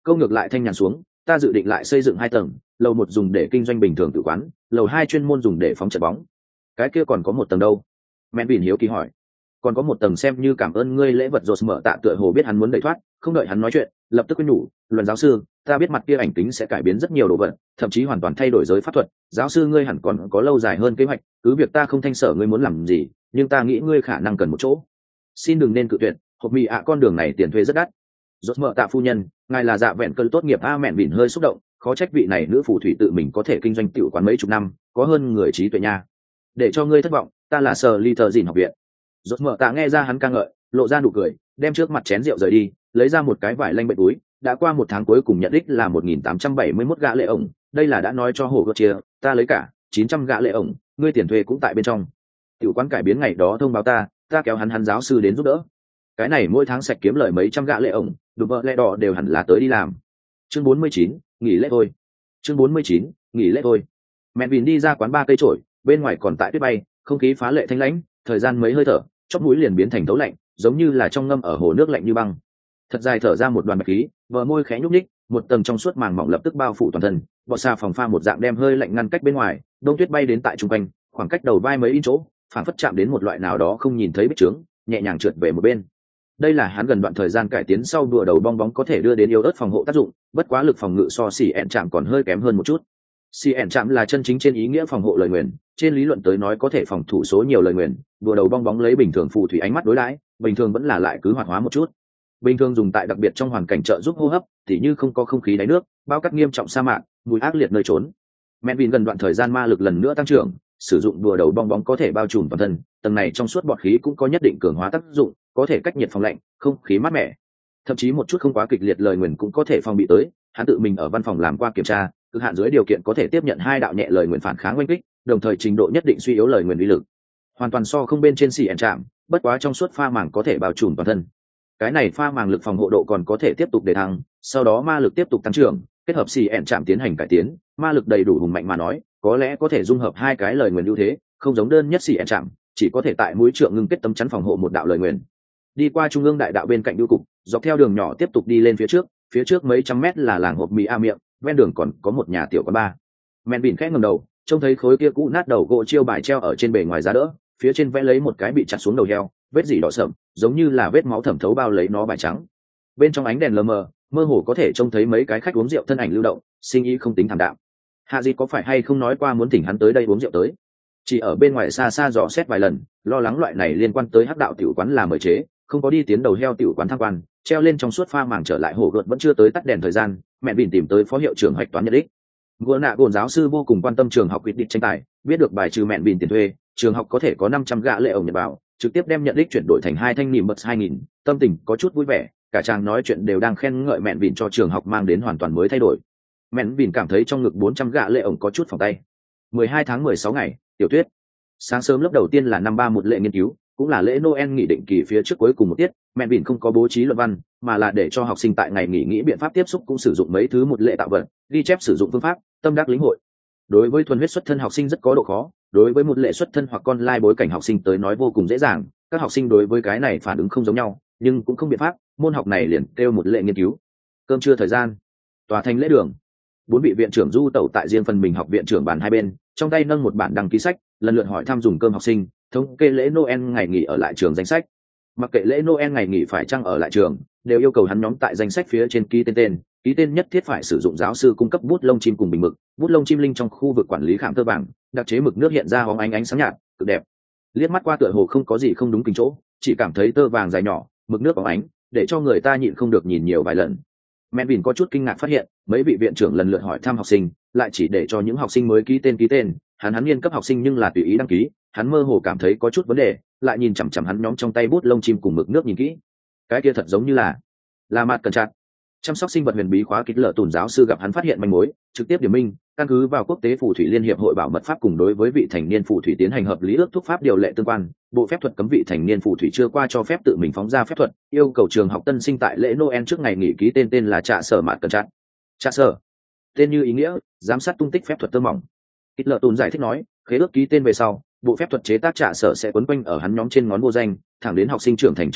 câu ngược lại thanh nhàn xuống, ta dự định lại xây dựng hai tầng, lầu một dùng để kinh doanh bình thường tự quán, lầu hai chuyên môn dùng để phóng trận bóng. Cái kia còn có một tầng đâu? Mẹn Bỉn hiếu kỳ hỏi. Còn có một tầng xem như cảm ơn ngươi lễ vật. Rột mở tạ tựa hồ biết hắn muốn đẩy thoát, không đợi hắn nói chuyện lập tức quên nhủ, luận giáo sư, ta biết mặt kia ảnh kính sẽ cải biến rất nhiều đồ vật, thậm chí hoàn toàn thay đổi giới pháp thuật, giáo sư ngươi hẳn còn có lâu dài hơn kế hoạch, cứ việc ta không thanh sở ngươi muốn làm gì, nhưng ta nghĩ ngươi khả năng cần một chỗ. Xin đừng nên cự tuyệt, hộp mì ạ con đường này tiền thuê rất đắt. Rốt mở tạ phu nhân, ngài là dạ vẹn cơn tốt nghiệp. A Mẹn Bỉn hơi xúc động, khó trách vị này nữ phù thủy tự mình có thể kinh doanh tiểu quán mấy chục năm, có hơn người trí tuệ nha. Để cho ngươi thất vọng, ta là sở ly thờ dìn học viện. Rốt mở tạ nghe ra hắn ca ngợi, lộ ra nụ cười, đem trước mặt chén rượu rời đi, lấy ra một cái vải lanh bệnh túi. Đã qua một tháng cuối cùng nhận đích là một nghìn tám trăm bảy mươi mốt gã lệ ổng, đây là đã nói cho hồ chia, ta lấy cả chín trăm gã lệ ổng, ngươi tiền thuê cũng tại bên trong. Tiểu quán cải biến ngày đó thông báo ta, ta kéo hắn hắn giáo sư đến giúp đỡ. Cái này mỗi tháng sạch kiếm lời mấy trăm gã lệ ổng, đùm vợ lẽ đỏ đều hẳn là tới đi làm. Chương bốn mươi chín, nghỉ lễ thôi. Chương bốn mươi chín, nghỉ lễ thôi. Mẹn Bỉn đi ra quán ba cây trổi, bên ngoài còn tại tuyết bay, không khí phá lệ thanh lãnh, thời gian mấy hơi thở, chóp mũi liền biến thành tấu lạnh, giống như là trong ngâm ở hồ nước lạnh như băng. Thật dài thở ra một đoàn bạch khí, bờ môi khẽ nhúc nhích, một tầng trong suốt màng mỏng lập tức bao phủ toàn thân, bọt xà phòng pha một dạng đem hơi lạnh ngăn cách bên ngoài, đông tuyết bay đến tại trung quanh, khoảng cách đầu vai mấy in chỗ, phản phất chạm đến một loại nào đó không nhìn thấy bích trướng, nhẹ nhàng trượt về một bên. Đây là hắn gần đoạn thời gian cải tiến sau đùa đầu bong bóng có thể đưa đến yếu ớt phòng hộ tác dụng, bất quá lực phòng ngự so xì ẹn chạm còn hơi kém hơn một chút. Xì ẹn chạm là chân chính trên ý nghĩa phòng hộ lời nguyền, trên lý luận tới nói có thể phòng thủ số nhiều lời nguyền, đùa đầu bong bóng lấy bình thường phù thủy ánh mắt đối đãi, bình thường vẫn là lại cứ hoạt hóa một chút. Bình thường dùng tại đặc biệt trong hoàn cảnh trợ giúp hô hấp, tỉ như không có không khí đáy nước, bao cát nghiêm trọng sa mạc, mùi ác liệt nơi trốn. Mẹn Bỉn gần đoạn thời gian ma lực lần nữa tăng trưởng, sử dụng đùa đầu bong bóng có thể bao trùm toàn thân, tầng này trong suốt bọt khí cũng có nhất định cường hóa tác dụng, có thể cách nhiệt phòng lạnh, không khí mát mẻ. Thậm chí một chút không quá kịch liệt lời nguyền cũng có thể phòng bị tới, hắn tự mình ở văn phòng làm qua kiểm tra, cực hạn dưới điều kiện có thể tiếp nhận hai đạo nhẹ lời nguyền phản kháng oanh kích, đồng thời trình độ nhất định suy yếu lời nguyền uy lực. Hoàn toàn so không bên trên xì ẻn chạm, bất quá trong suốt pha màng có thể bao trùm toàn thân. Cái này pha màng lực phòng hộ độ còn có thể tiếp tục đề thăng, sau đó ma lực tiếp tục tăng trưởng, kết hợp xì ẻn chạm tiến hành cải tiến, ma lực đầy đủ hùng mạnh mà nói, có lẽ có thể dung hợp hai cái lời nguyền ưu thế, không giống đơn nhất xì ẻn chạm, chỉ có thể tại mũi trượng ngưng kết tấm chắn phòng hộ một đạo lời nguyền. Đi qua trung ương đại đạo bên cạnh bưu cục, dọc theo đường nhỏ tiếp tục đi lên phía trước, phía trước mấy trăm mét là làng hộp mì a miệng, ven đường còn có một nhà tiểu quán bar. Mẹn Bỉn khẽ ngẩng đầu, trông thấy khối kia cũ nát đầu gỗ chiêu bài treo ở trên bề ngoài giá đỡ, phía trên vẽ lấy một cái bị chặt xuống đầu heo, vết dỉ đỏ sậm, giống như là vết máu thẩm thấu bao lấy nó bài trắng. Bên trong ánh đèn lờ mờ, mơ hồ có thể trông thấy mấy cái khách uống rượu thân ảnh lưu động, sinh ý không tính thảm đạm. Hạ Di có phải hay không nói qua muốn thỉnh hắn tới đây uống rượu tới? Chỉ ở bên ngoài xa xa dò xét vài lần, lo lắng loại này liên quan tới hắc đạo tiểu quán là mời chế, không có đi tiến đầu heo tiểu quán tham quan, treo lên trong suốt pha màng trở lại hổ gợt vẫn chưa tới tắt đèn thời gian, Mẹn Bỉn tìm tới phó hiệu trưởng hoạch toán nhật đích. Gua nạ gồn giáo sư vô cùng quan tâm trường học quyết định tranh tài, biết được bài trừ Mẹn Bỉn tiền thuê, trường học có thể có năm trăm gã lệ ổng nhận bảo, trực tiếp đem nhận đích chuyển đổi thành hai thanh nỉm bật hai nghìn, tâm tình có chút vui vẻ, cả chàng nói chuyện đều đang khen ngợi Mẹn Bỉn cho trường học mang đến hoàn toàn mới thay đổi. Mẹn Bỉn cảm thấy trong ngực bốn trăm gã lệ ổng có chút phòng tay. mười hai tháng mười sáu ngày, tiểu tuyết. Sáng sớm lớp đầu tiên là năm ba một lễ nghiên cứu, cũng là lễ Noel nghỉ định kỳ phía trước cuối cùng một tiết, Mẹn Bỉn không có bố trí luận văn, mà là để cho học sinh tại ngày nghỉ nghĩ biện pháp tiếp xúc cũng sử dụng mấy thứ một lệ tạo vật, ghi chép sử dụng phương pháp, tâm đắc lĩnh hội. Đối với thuần huyết xuất thân học sinh rất có độ khó, đối với một lệ xuất thân hoặc con lai bối cảnh học sinh tới nói vô cùng dễ dàng, các học sinh đối với cái này phản ứng không giống nhau, nhưng cũng không biện pháp, môn học này liền kêu một lệ nghiên cứu. Cơm trưa thời gian, tòa thành lễ đường, bốn vị viện trưởng du tẩu tại riêng phần mình học viện trưởng bàn hai bên, trong tay nâng một bản đăng ký sách, lần lượt hỏi thăm dùng cơm học sinh, thống kê lễ Noel ngày nghỉ ở lại trường danh sách. Mặc kệ lễ Noel ngày nghỉ phải chăng ở lại trường, đều yêu cầu hắn nhóm tại danh sách phía trên ký tên tên, ký tên nhất thiết phải sử dụng giáo sư cung cấp bút lông chim cùng bình mực, bút lông chim linh trong khu vực quản lý khảm tơ bảng, đặc chế mực nước hiện ra hóng ánh ánh sáng nhạt, cực đẹp. Liếc mắt qua tựa hồ không có gì không đúng kính chỗ, chỉ cảm thấy tơ vàng dài nhỏ, mực nước óng ánh, để cho người ta nhịn không được nhìn nhiều vài lần. Mẹn Bỉn có chút kinh ngạc phát hiện, mấy vị viện trưởng lần lượt hỏi thăm học sinh, lại chỉ để cho những học sinh mới ký tên ký tên, hắn hắn niên cấp học sinh nhưng là tùy ý đăng ký, hắn mơ hồ cảm thấy có chút vấn đề, lại nhìn chằm chằm hắn nhóm trong tay bút lông chim cùng mực nước nhìn kỹ. Cái kia thật giống như là là mặt cẩn chặt. Chăm sóc sinh vật huyền bí khóa kỹ lợ tùn giáo sư gặp hắn phát hiện manh mối, trực tiếp điểm minh, căn cứ vào quốc tế phù thủy liên hiệp hội bảo mật pháp cùng đối với vị thành niên phù thủy tiến hành hợp lý ước thúc pháp điều lệ tương quan, bộ phép thuật cấm vị thành niên phù thủy chưa qua cho phép tự mình phóng ra phép thuật, yêu cầu trường học tân sinh tại lễ Noel trước ngày nghỉ ký tên tên là trạ sở mạt cẩn chặt. Trạ sở, tên như ý nghĩa, giám sát tung tích phép thuật tơ mỏng. Kỹ lợ tùn giải thích nói, khế ước ký tên về sau, bộ phép thuật chế tác trạ sở sẽ quấn quanh ở hắn nhóm trên ngón vô danh, thẳng đến học sinh trưởng thành trước đó,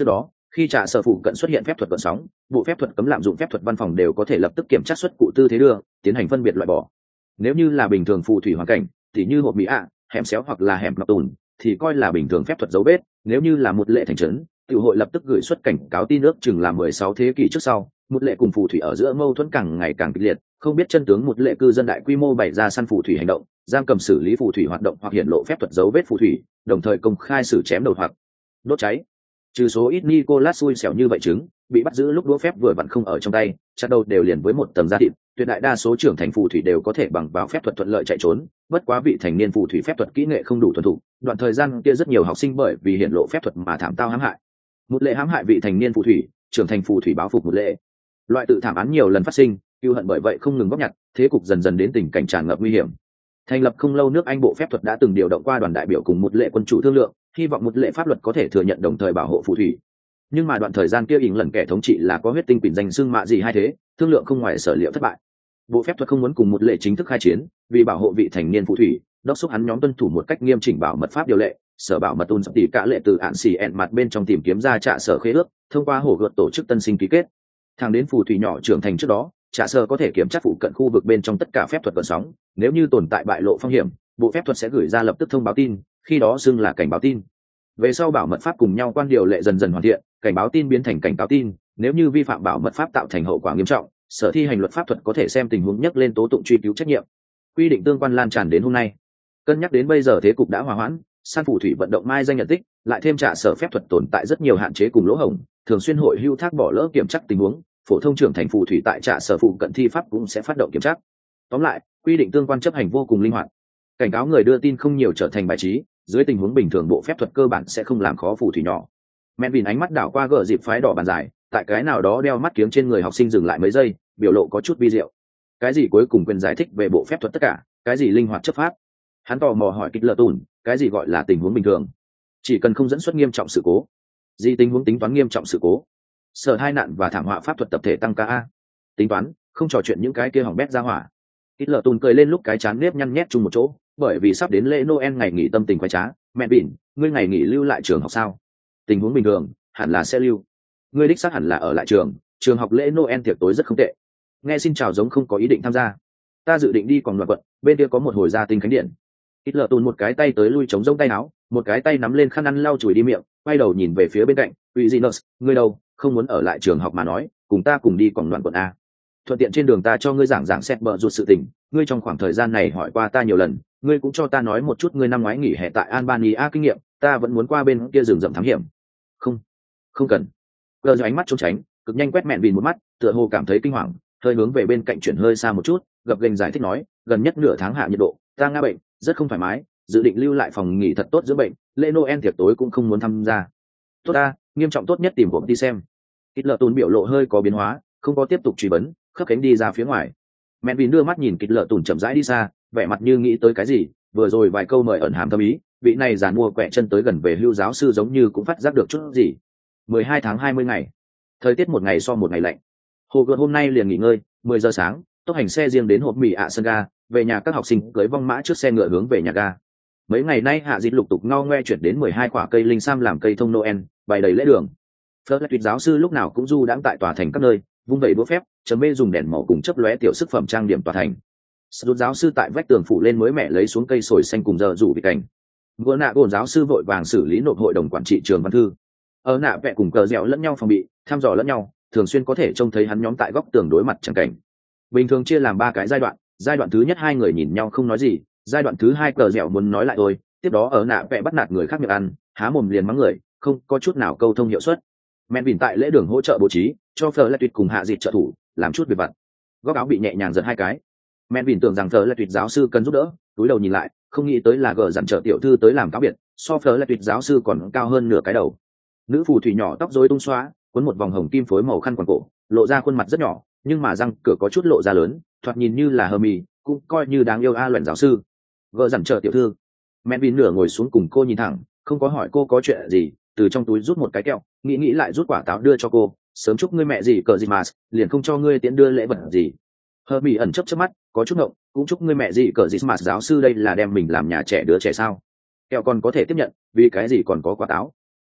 Khi trả sở phụ cận xuất hiện phép thuật vận sóng, bộ phép thuật cấm lạm dụng phép thuật văn phòng đều có thể lập tức kiểm tra xuất cụ tư thế đưa, tiến hành phân biệt loại bỏ. Nếu như là bình thường phù thủy hoàn cảnh, thì như hộp mỹ ạ, hẻm xéo hoặc là hẻm ngọc tùn, thì coi là bình thường phép thuật dấu vết. Nếu như là một lệ thành trấn, tiểu hội lập tức gửi xuất cảnh cáo tin ước chừng là mười sáu thế kỷ trước sau. Một lệ cùng phù thủy ở giữa mâu thuẫn càng ngày càng kịch liệt, không biết chân tướng một lệ cư dân đại quy mô bày ra săn phù thủy hành động, giam cầm xử lý phù thủy hoạt động hoặc hiện lộ phép thuật dấu vết phù thủy, đồng thời công khai xử chém đầu hoặc đốt cháy. Trừ số ít Nicolas xui xẻo như vậy chứng bị bắt giữ lúc đũa phép vừa vặn không ở trong tay, chặt đầu đều liền với một tầng da thịt, tuyệt đại đa số trưởng thành phù thủy đều có thể bằng vào phép thuật thuận lợi chạy trốn, bất quá vị thành niên phù thủy phép thuật kỹ nghệ không đủ thuần thục, đoạn thời gian kia rất nhiều học sinh bởi vì hiện lộ phép thuật mà thảm tao hãm hại. Một lệ hãm hại vị thành niên phù thủy, trưởng thành phù thủy báo phục một lệ. Loại tự thảm án nhiều lần phát sinh, cừu hận bởi vậy không ngừng góp nhặt, thế cục dần dần đến tình cảnh tràn ngập nguy hiểm. Thành lập không lâu nước Anh bộ phép thuật đã từng điều động qua đoàn đại biểu cùng một lệ quân chủ thương lượng, hy vọng một lệ pháp luật có thể thừa nhận đồng thời bảo hộ phù thủy. Nhưng mà đoạn thời gian kia ỉn lần kẻ thống trị là có huyết tinh quỷ danh xưng mạ gì hay thế, thương lượng không ngoài sở liệu thất bại. Bộ phép thuật không muốn cùng một lệ chính thức khai chiến, vì bảo hộ vị thành niên phù thủy, đốc thúc hắn nhóm tuân thủ một cách nghiêm chỉnh bảo mật pháp điều lệ, sở bảo mật tuân tỉ cả lệ từ ạn xì ẹn mặt bên trong tìm kiếm ra trả sở khế ước, thông qua hổ gợt tổ chức tân sinh ký kết. Thẳng đến phù thủy nhỏ trưởng thành trước đó, trả sở có thể kiểm tra phụ cận khu vực bên trong tất cả phép thuật vận sóng, nếu như tồn tại bại lộ phong hiểm, bộ phép thuật sẽ gửi ra lập tức thông báo tin, khi đó xưng là cảnh báo tin. Về sau bảo mật pháp cùng nhau quan điều lệ dần dần hoàn thiện, cảnh báo tin biến thành cảnh cáo tin, nếu như vi phạm bảo mật pháp tạo thành hậu quả nghiêm trọng, sở thi hành luật pháp thuật có thể xem tình huống nhắc lên tố tụng truy cứu trách nhiệm. Quy định tương quan lan tràn đến hôm nay. Cân nhắc đến bây giờ thế cục đã hòa hoãn, san phù thủy vận động mai danh nhận tích, lại thêm trả sở phép thuật tồn tại rất nhiều hạn chế cùng lỗ hổng, thường xuyên hội hưu thác bỏ lỡ kiểm tra tình huống, phổ thông trưởng thành phù thủy tại trả sở phụ cận thi pháp cũng sẽ phát động kiểm tra. Tóm lại, quy định tương quan chấp hành vô cùng linh hoạt. Cảnh cáo người đưa tin không nhiều trở thành bài trí, dưới tình huống bình thường bộ phép thuật cơ bản sẽ không làm khó phù thủy nhỏ. Mẹ Vin ánh mắt đảo qua gờ dịp phái đỏ bàn dài, tại cái nào đó đeo mắt kiếng trên người học sinh dừng lại mấy giây, biểu lộ có chút vi diệu. Cái gì cuối cùng quyền giải thích về bộ phép thuật tất cả, cái gì linh hoạt chấp pháp. Hắn tò mò hỏi kịch lợ tùn, cái gì gọi là tình huống bình thường? Chỉ cần không dẫn xuất nghiêm trọng sự cố. Gì tình huống tính toán nghiêm trọng sự cố? Sở hai nạn và thảm họa pháp thuật tập thể tăng ca. Tính toán, không trò chuyện những cái kia hỏng bét ra hỏa. Kịch lợ tùn cười lên lúc cái chán nếp nhăn nhét chung một chỗ, bởi vì sắp đến lễ Noel ngày nghỉ tâm tình khoái trá. Mẹ Vin, ngươi ngày nghỉ lưu lại trường học sao? Tình huống bình thường, hẳn là sẽ lưu. Ngươi đích xác hẳn là ở lại trường, trường học lễ Noel tiệc tối rất không tệ. Nghe xin chào giống không có ý định tham gia. Ta dự định đi còn loạt quận, bên kia có một hồi gia tinh khánh điện. Ít lợ tùn một cái tay tới lui chống rông tay áo, một cái tay nắm lên khăn ăn lau chùi đi miệng, quay đầu nhìn về phía bên cạnh. Uzinus, ngươi đâu, không muốn ở lại trường học mà nói, cùng ta cùng đi còn loạt quận a. Thuận tiện trên đường ta cho ngươi giảng giảng xét bờ ruột sự tình, ngươi trong khoảng thời gian này hỏi qua ta nhiều lần, ngươi cũng cho ta nói một chút ngươi năm ngoái nghỉ hè tại Albania kinh nghiệm, ta vẫn muốn qua bên kia rừng rậm thám hiểm. Không, không cần. Gờ ánh mắt trốn tránh, cực nhanh quét mẹn Vin một mắt, tựa hồ cảm thấy kinh hoàng, hơi hướng về bên cạnh chuyển hơi xa một chút, gập ghềnh giải thích nói, gần nhất nửa tháng hạ nhiệt độ, ta ngã bệnh, rất không thoải mái, dự định lưu lại phòng nghỉ thật tốt giữa bệnh, lễ Noel tiệc tối cũng không muốn tham gia. Tốt ta, nghiêm trọng tốt nhất tìmผมđi xem. Kịch lợ tùn biểu lộ hơi có biến hóa, không có tiếp tục truy vấn, khớp cánh đi ra phía ngoài. Mẹn Vin đưa mắt nhìn kịch lợ tùn chậm rãi đi xa, vẻ mặt như nghĩ tới cái gì, vừa rồi vài câu mời ẩn hàm thâm ý, vị này giàn mua quẹ chân tới gần về hưu giáo sư giống như cũng phát giác được chút gì. mười hai tháng hai mươi ngày, thời tiết một ngày so một ngày lạnh. Hồ gợt hôm nay liền nghỉ ngơi, mười giờ sáng, tốc hành xe riêng đến hộp mì ạ sân ga, về nhà các học sinh cưới vong mã trước xe ngựa hướng về nhà ga. Mấy ngày nay hạ dịt lục tục ngao ngoe chuyển đến mười hai quả cây linh sam làm cây thông Noel, bày đầy lễ đường. Fleur tuyệt giáo sư lúc nào cũng du đãng tại tòa thành các nơi, vung vẩy đũa phép, chấm mê dùng đèn màu cùng chớp lóe tiểu sức phẩm trang điểm tòa thành. Sút giáo sư tại vách tường phủ lên mới mẹ lấy xuống cây sồi xanh cùng giờ rủ vị cảnh. Vừa nạ gồn giáo sư vội vàng xử lý nộp hội đồng quản trị trường văn thư. Ở nạ vẽ cùng cờ dẻo lẫn nhau phòng bị, thăm dò lẫn nhau, thường xuyên có thể trông thấy hắn nhóm tại góc tường đối mặt chẳng cảnh. Bình thường chia làm ba cái giai đoạn, giai đoạn thứ nhất hai người nhìn nhau không nói gì, giai đoạn thứ hai cờ dẻo muốn nói lại thôi, tiếp đó ở nạ vẽ bắt nạt người khác miệng ăn, há mồm liền mắng người, không có chút nào câu thông hiệu suất. Mẹ Vin tại lễ đường hỗ trợ bố trí, cho Fleur tuyệt cùng hạ dịt trợ thủ, làm chút việc vặt. Góc áo bị nhẹ nhàng giật hai cái. Mẹ Vin tưởng rằng Fleur tuyệt giáo sư cần giúp đỡ, túi đầu nhìn lại, không nghĩ tới là gờ dặn trợ tiểu thư tới làm cáo biệt, so Fleur tuyệt giáo sư còn cao hơn nửa cái đầu. Nữ phù thủy nhỏ tóc rối tung xóa, cuốn một vòng hồng kim phối màu khăn quàng cổ, lộ ra khuôn mặt rất nhỏ, nhưng mà răng cửa có chút lộ ra lớn, thoạt nhìn như là Hermione, cũng coi như đáng yêu a luyện giáo sư. Gờ dặn trợ tiểu thư. Mẹ Vin nửa ngồi xuống cùng cô nhìn thẳng, không có hỏi cô có chuyện gì, từ trong túi rút một cái kẹo, nghĩ nghĩ lại rút quả táo đưa cho cô, sớm chúc ngươi mẹ gì cờ gì mà, liền không cho ngươi tiễn đưa lễ vật gì. Hermione ẩn chớp chớp mắt, có chút ngộng, cũng chúc ngươi mẹ gì cờ gì mà giáo sư đây là đem mình làm nhà trẻ đứa trẻ sao? Kẹo còn có thể tiếp nhận, vì cái gì còn có quả táo?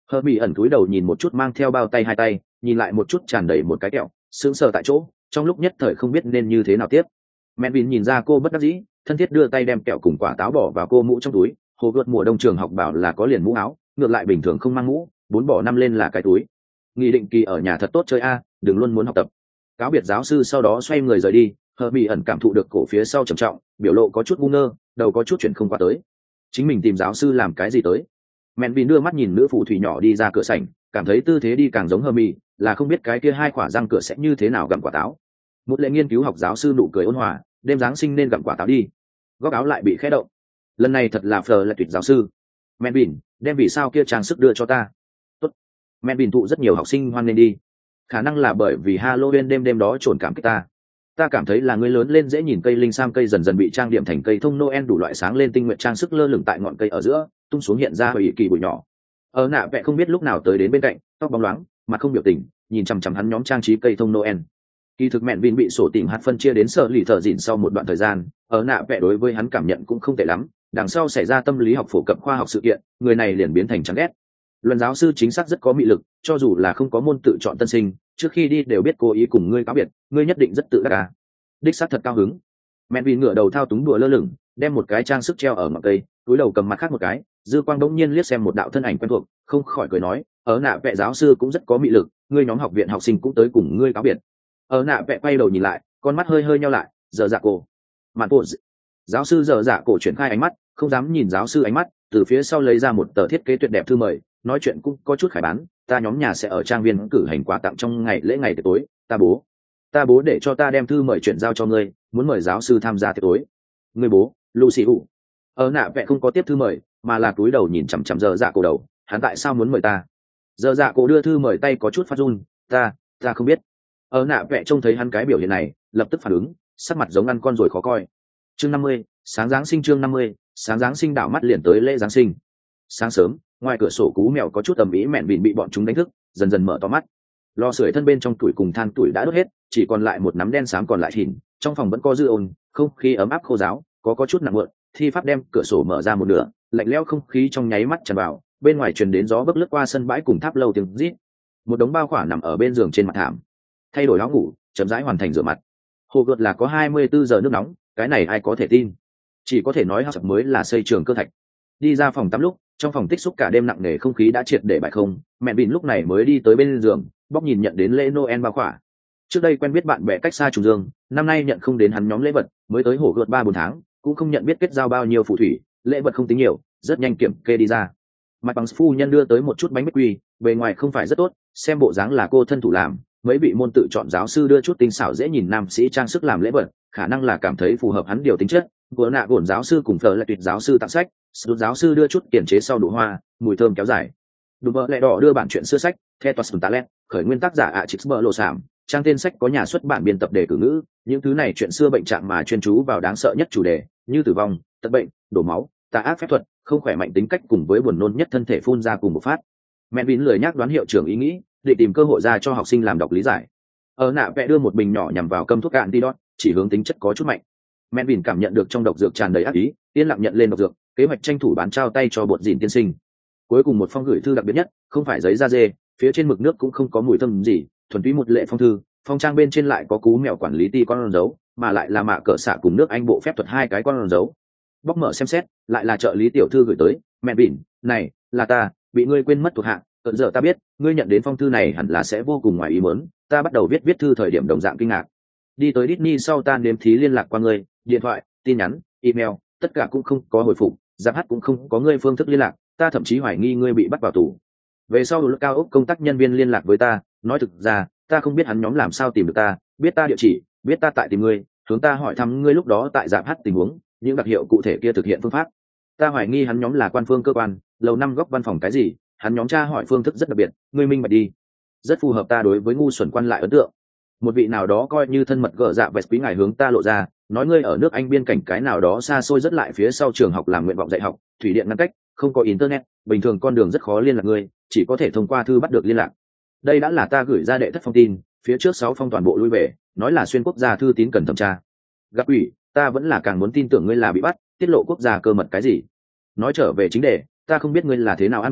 Hờ bị ẩn cúi đầu nhìn một chút mang theo bao tay hai tay, nhìn lại một chút tràn đầy một cái kẹo, sững sờ tại chỗ, trong lúc nhất thời không biết nên như thế nào tiếp. Melvin nhìn ra cô bất đắc dĩ, thân thiết đưa tay đem kẹo cùng quả táo bỏ vào cô mũ trong túi. Hồ gợt mùa đông trường học bảo là có liền mũ áo, ngược lại bình thường không mang mũ, bốn bỏ năm lên là cái túi. Nghị định kỳ ở nhà thật tốt chơi a, đừng luôn muốn học tập. Cáo biệt giáo sư sau đó xoay người rời đi. Hờ bị ẩn cảm thụ được cổ phía sau trầm trọng, biểu lộ có chút ngu ngơ, đầu có chút chuyển không qua tới. Chính mình tìm giáo sư làm cái gì tới? Melvin đưa mắt nhìn nữ phù thủy nhỏ đi ra cửa sảnh, cảm thấy tư thế đi càng giống Hermi, là không biết cái kia hai quả răng cửa sẽ như thế nào gặm quả táo. Một lệ nghiên cứu học giáo sư nụ cười ôn hòa, đêm giáng sinh nên gặm quả táo đi. Góc áo lại bị khẽ động. Lần này thật là phờ là tuyệt giáo sư. Melvin, đem vì sao kia trang sức đưa cho ta. Tốt. Melvin tụ rất nhiều học sinh hoan nên đi. Khả năng là bởi vì Halloween đêm đêm đó trồn cảm kích ta. Ta cảm thấy là người lớn lên dễ nhìn, cây linh sam cây dần dần bị trang điểm thành cây thông Noel đủ loại sáng lên tinh nguyện trang sức lơ lửng tại ngọn cây ở giữa, tung xuống hiện ra hồi kỳ bụi nhỏ. Ở nạ vẽ không biết lúc nào tới đến bên cạnh, tóc bóng loáng, mặt không biểu tình, nhìn chằm chằm hắn nhóm trang trí cây thông Noel. Kỳ thực mẹn Vin bị sổ tìm hạt phân chia đến sợ lì thợ dịn sau một đoạn thời gian, ở nạ vẽ đối với hắn cảm nhận cũng không tệ lắm. Đằng sau xảy ra tâm lý học phổ cập khoa học sự kiện, người này liền biến thành chán ghét. Luận giáo sư chính xác rất có mị lực, cho dù là không có môn tự chọn tân sinh, trước khi đi đều biết cố ý cùng ngươi cáo biệt, ngươi nhất định rất tự đắc à. Đích xác thật cao hứng. Mẹn Vin ngửa đầu thao túng đùa lơ lửng, đem một cái trang sức treo ở ngọn cây, túi đầu cầm mặt khác một cái, dư quang đống nhiên liếc xem một đạo thân ảnh quen thuộc, không khỏi cười nói, ở nạ vẽ giáo sư cũng rất có mị lực, ngươi nhóm học viện học sinh cũng tới cùng ngươi cáo biệt. Ở nạ vẽ quay đầu nhìn lại, con mắt hơi hơi nhau lại, giờ dạ cổ mạn bộ giáo sư giờ dạ cổ chuyển khai ánh mắt, không dám nhìn giáo sư ánh mắt, từ phía sau lấy ra một tờ thiết kế tuyệt đẹp thư mời, nói chuyện cũng có chút khải bán, ta nhóm nhà sẽ ở trang viên cử hành quà tặng trong ngày lễ ngày tiệc tối, ta bố ta bố để cho ta đem thư mời chuyển giao cho ngươi, muốn mời giáo sư tham gia tiệc tối. Ngươi bố Lucy ủ. Ở nạ vẽ không có tiếp thư mời, mà là cúi đầu nhìn chằm chằm giờ dạ cổ đầu, hắn tại sao muốn mời ta? Giờ dạ cổ đưa thư mời tay có chút phát run, ta ta không biết. Ở nạ vẽ trông thấy hắn cái biểu hiện này, lập tức phản ứng, sắc mặt giống ăn con rồi khó coi. Chương năm mươi, sáng giáng sinh. Chương năm mươi, sáng giáng sinh. Đảo mắt liền tới lễ giáng sinh. Sáng sớm, ngoài cửa sổ cú mèo có chút ầm ĩ, mẹn Vin bị bọn chúng đánh thức, dần dần mở to mắt. Lò sưởi thân bên trong tuổi cùng than tuổi đã đốt hết, chỉ còn lại một nắm đen xám còn lại thìn, trong phòng vẫn có dư ồn, không khí ấm áp khô ráo, có có chút nặng mượn. Thi pháp đem cửa sổ mở ra một nửa, lạnh lẽo không khí trong nháy mắt tràn vào, bên ngoài truyền đến gió bấc lướt qua sân bãi cùng tháp lâu tiếng rít. Một đống bao khỏa nằm ở bên giường trên mặt thảm, thay đổi áo ngủ, chậm rãi hoàn thành rửa mặt. Hồ gợt là có hai mươi bốn giờ nước nóng, cái này ai có thể tin? Chỉ có thể nói học mới là xây trường cơ thạch. Đi ra phòng tắm lúc, trong phòng tích xúc cả đêm nặng nề không khí đã triệt để bại không, mẹ Vin lúc này mới đi tới bên giường, bóc nhìn nhận đến lễ Noel bao khỏa. Trước đây quen biết bạn bè cách xa trùng dương, năm nay nhận không đến hắn nhóm lễ vật, mới tới Hồ gợt ba bốn tháng, cũng không nhận biết kết giao bao nhiêu phù thủy, lễ vật không tính nhiều, rất nhanh kiểm kê đi ra. Mặt bằng phu nhân đưa tới một chút bánh bích quy, bề ngoài không phải rất tốt, xem bộ dáng là cô thân thủ làm. Mấy vị môn tự chọn giáo sư đưa chút tinh xảo dễ nhìn nam sĩ trang sức làm lễ vật, khả năng là cảm thấy phù hợp hắn điều tính chất. Vừa nạ gổn giáo sư cùng phở lại tuyệt giáo sư tặng sách, sút giáo sư đưa chút tiền chế sau đủ hoa, mùi thơm kéo dài. Đùm bợ lẹ đỏ đưa bản chuyện xưa sách, theo toa talent, khởi nguyên tác giả ạ à bợ lộ sảm, trang tên sách có nhà xuất bản biên tập đề cử ngữ, những thứ này chuyện xưa bệnh trạng mà chuyên chú vào đáng sợ nhất chủ đề, như tử vong, tật bệnh, đổ máu, tà ác phép thuật, không khỏe mạnh tính cách cùng với buồn nôn nhất thân thể phun ra cùng một phát. Mẹ Vin lười nhắc đoán hiệu trưởng ý nghĩ, để tìm cơ hội ra cho học sinh làm đọc lý giải. Ở nạ vẽ đưa một bình nhỏ nhằm vào cơm thuốc cạn đi đót, chỉ hướng tính chất có chút mạnh. Mẹ Vin cảm nhận được trong độc dược tràn đầy ác ý, yên lặng nhận lên độc dược, kế hoạch tranh thủ bán trao tay cho bột dìn tiên sinh. Cuối cùng một phong gửi thư đặc biệt nhất, không phải giấy da dê, phía trên mực nước cũng không có mùi thơm gì, thuần túy một lệ phong thư, phong trang bên trên lại có cú mèo quản lý ti con dấu, mà lại là mạ cỡ xạ cùng nước Anh bộ phép thuật hai cái con dấu. Bóc mở xem xét, lại là trợ lý tiểu thư gửi tới, mẹ Vin, này, là ta, bị ngươi quên mất thuộc hạ, tận giờ ta biết, ngươi nhận đến phong thư này hẳn là sẽ vô cùng ngoài ý muốn, ta bắt đầu viết viết thư thời điểm đồng dạng kinh ngạc. Đi tới Disney sau ta nếm thí liên lạc qua ngươi, điện thoại, tin nhắn, email, tất cả cũng không có hồi phục, giáp hát cũng không có ngươi phương thức liên lạc, ta thậm chí hoài nghi ngươi bị bắt vào tù. Về sau lực cao ốc công tác nhân viên liên lạc với ta, nói thực ra, ta không biết hắn nhóm làm sao tìm được ta, biết ta địa chỉ, biết ta tại tìm ngươi, hướng ta hỏi thăm ngươi lúc đó tại giáp hát tình huống, những đặc hiệu cụ thể kia thực hiện phương pháp. Ta hoài nghi hắn nhóm là quan phương cơ quan, lầu năm góc văn phòng cái gì, hắn nhóm tra hỏi phương thức rất đặc biệt, ngươi minh bạch đi. Rất phù hợp ta đối với ngu xuẩn quan lại ấn tượng. Một vị nào đó coi như thân mật gở dạ vẹt quý ngài hướng ta lộ ra, nói ngươi ở nước Anh biên cảnh cái nào đó xa xôi rất lại phía sau trường học làm nguyện vọng dạy học, thủy điện ngăn cách, không có internet, bình thường con đường rất khó liên lạc ngươi, chỉ có thể thông qua thư bắt được liên lạc. Đây đã là ta gửi ra đệ thất phong tin, phía trước sáu phong toàn bộ lui về, nói là xuyên quốc gia thư tín cần thẩm tra. Gặp ủy, ta vẫn là càng muốn tin tưởng ngươi là bị bắt, tiết lộ quốc gia cơ mật cái gì. Nói trở về chính đề, ta không biết ngươi là thế nào an bài,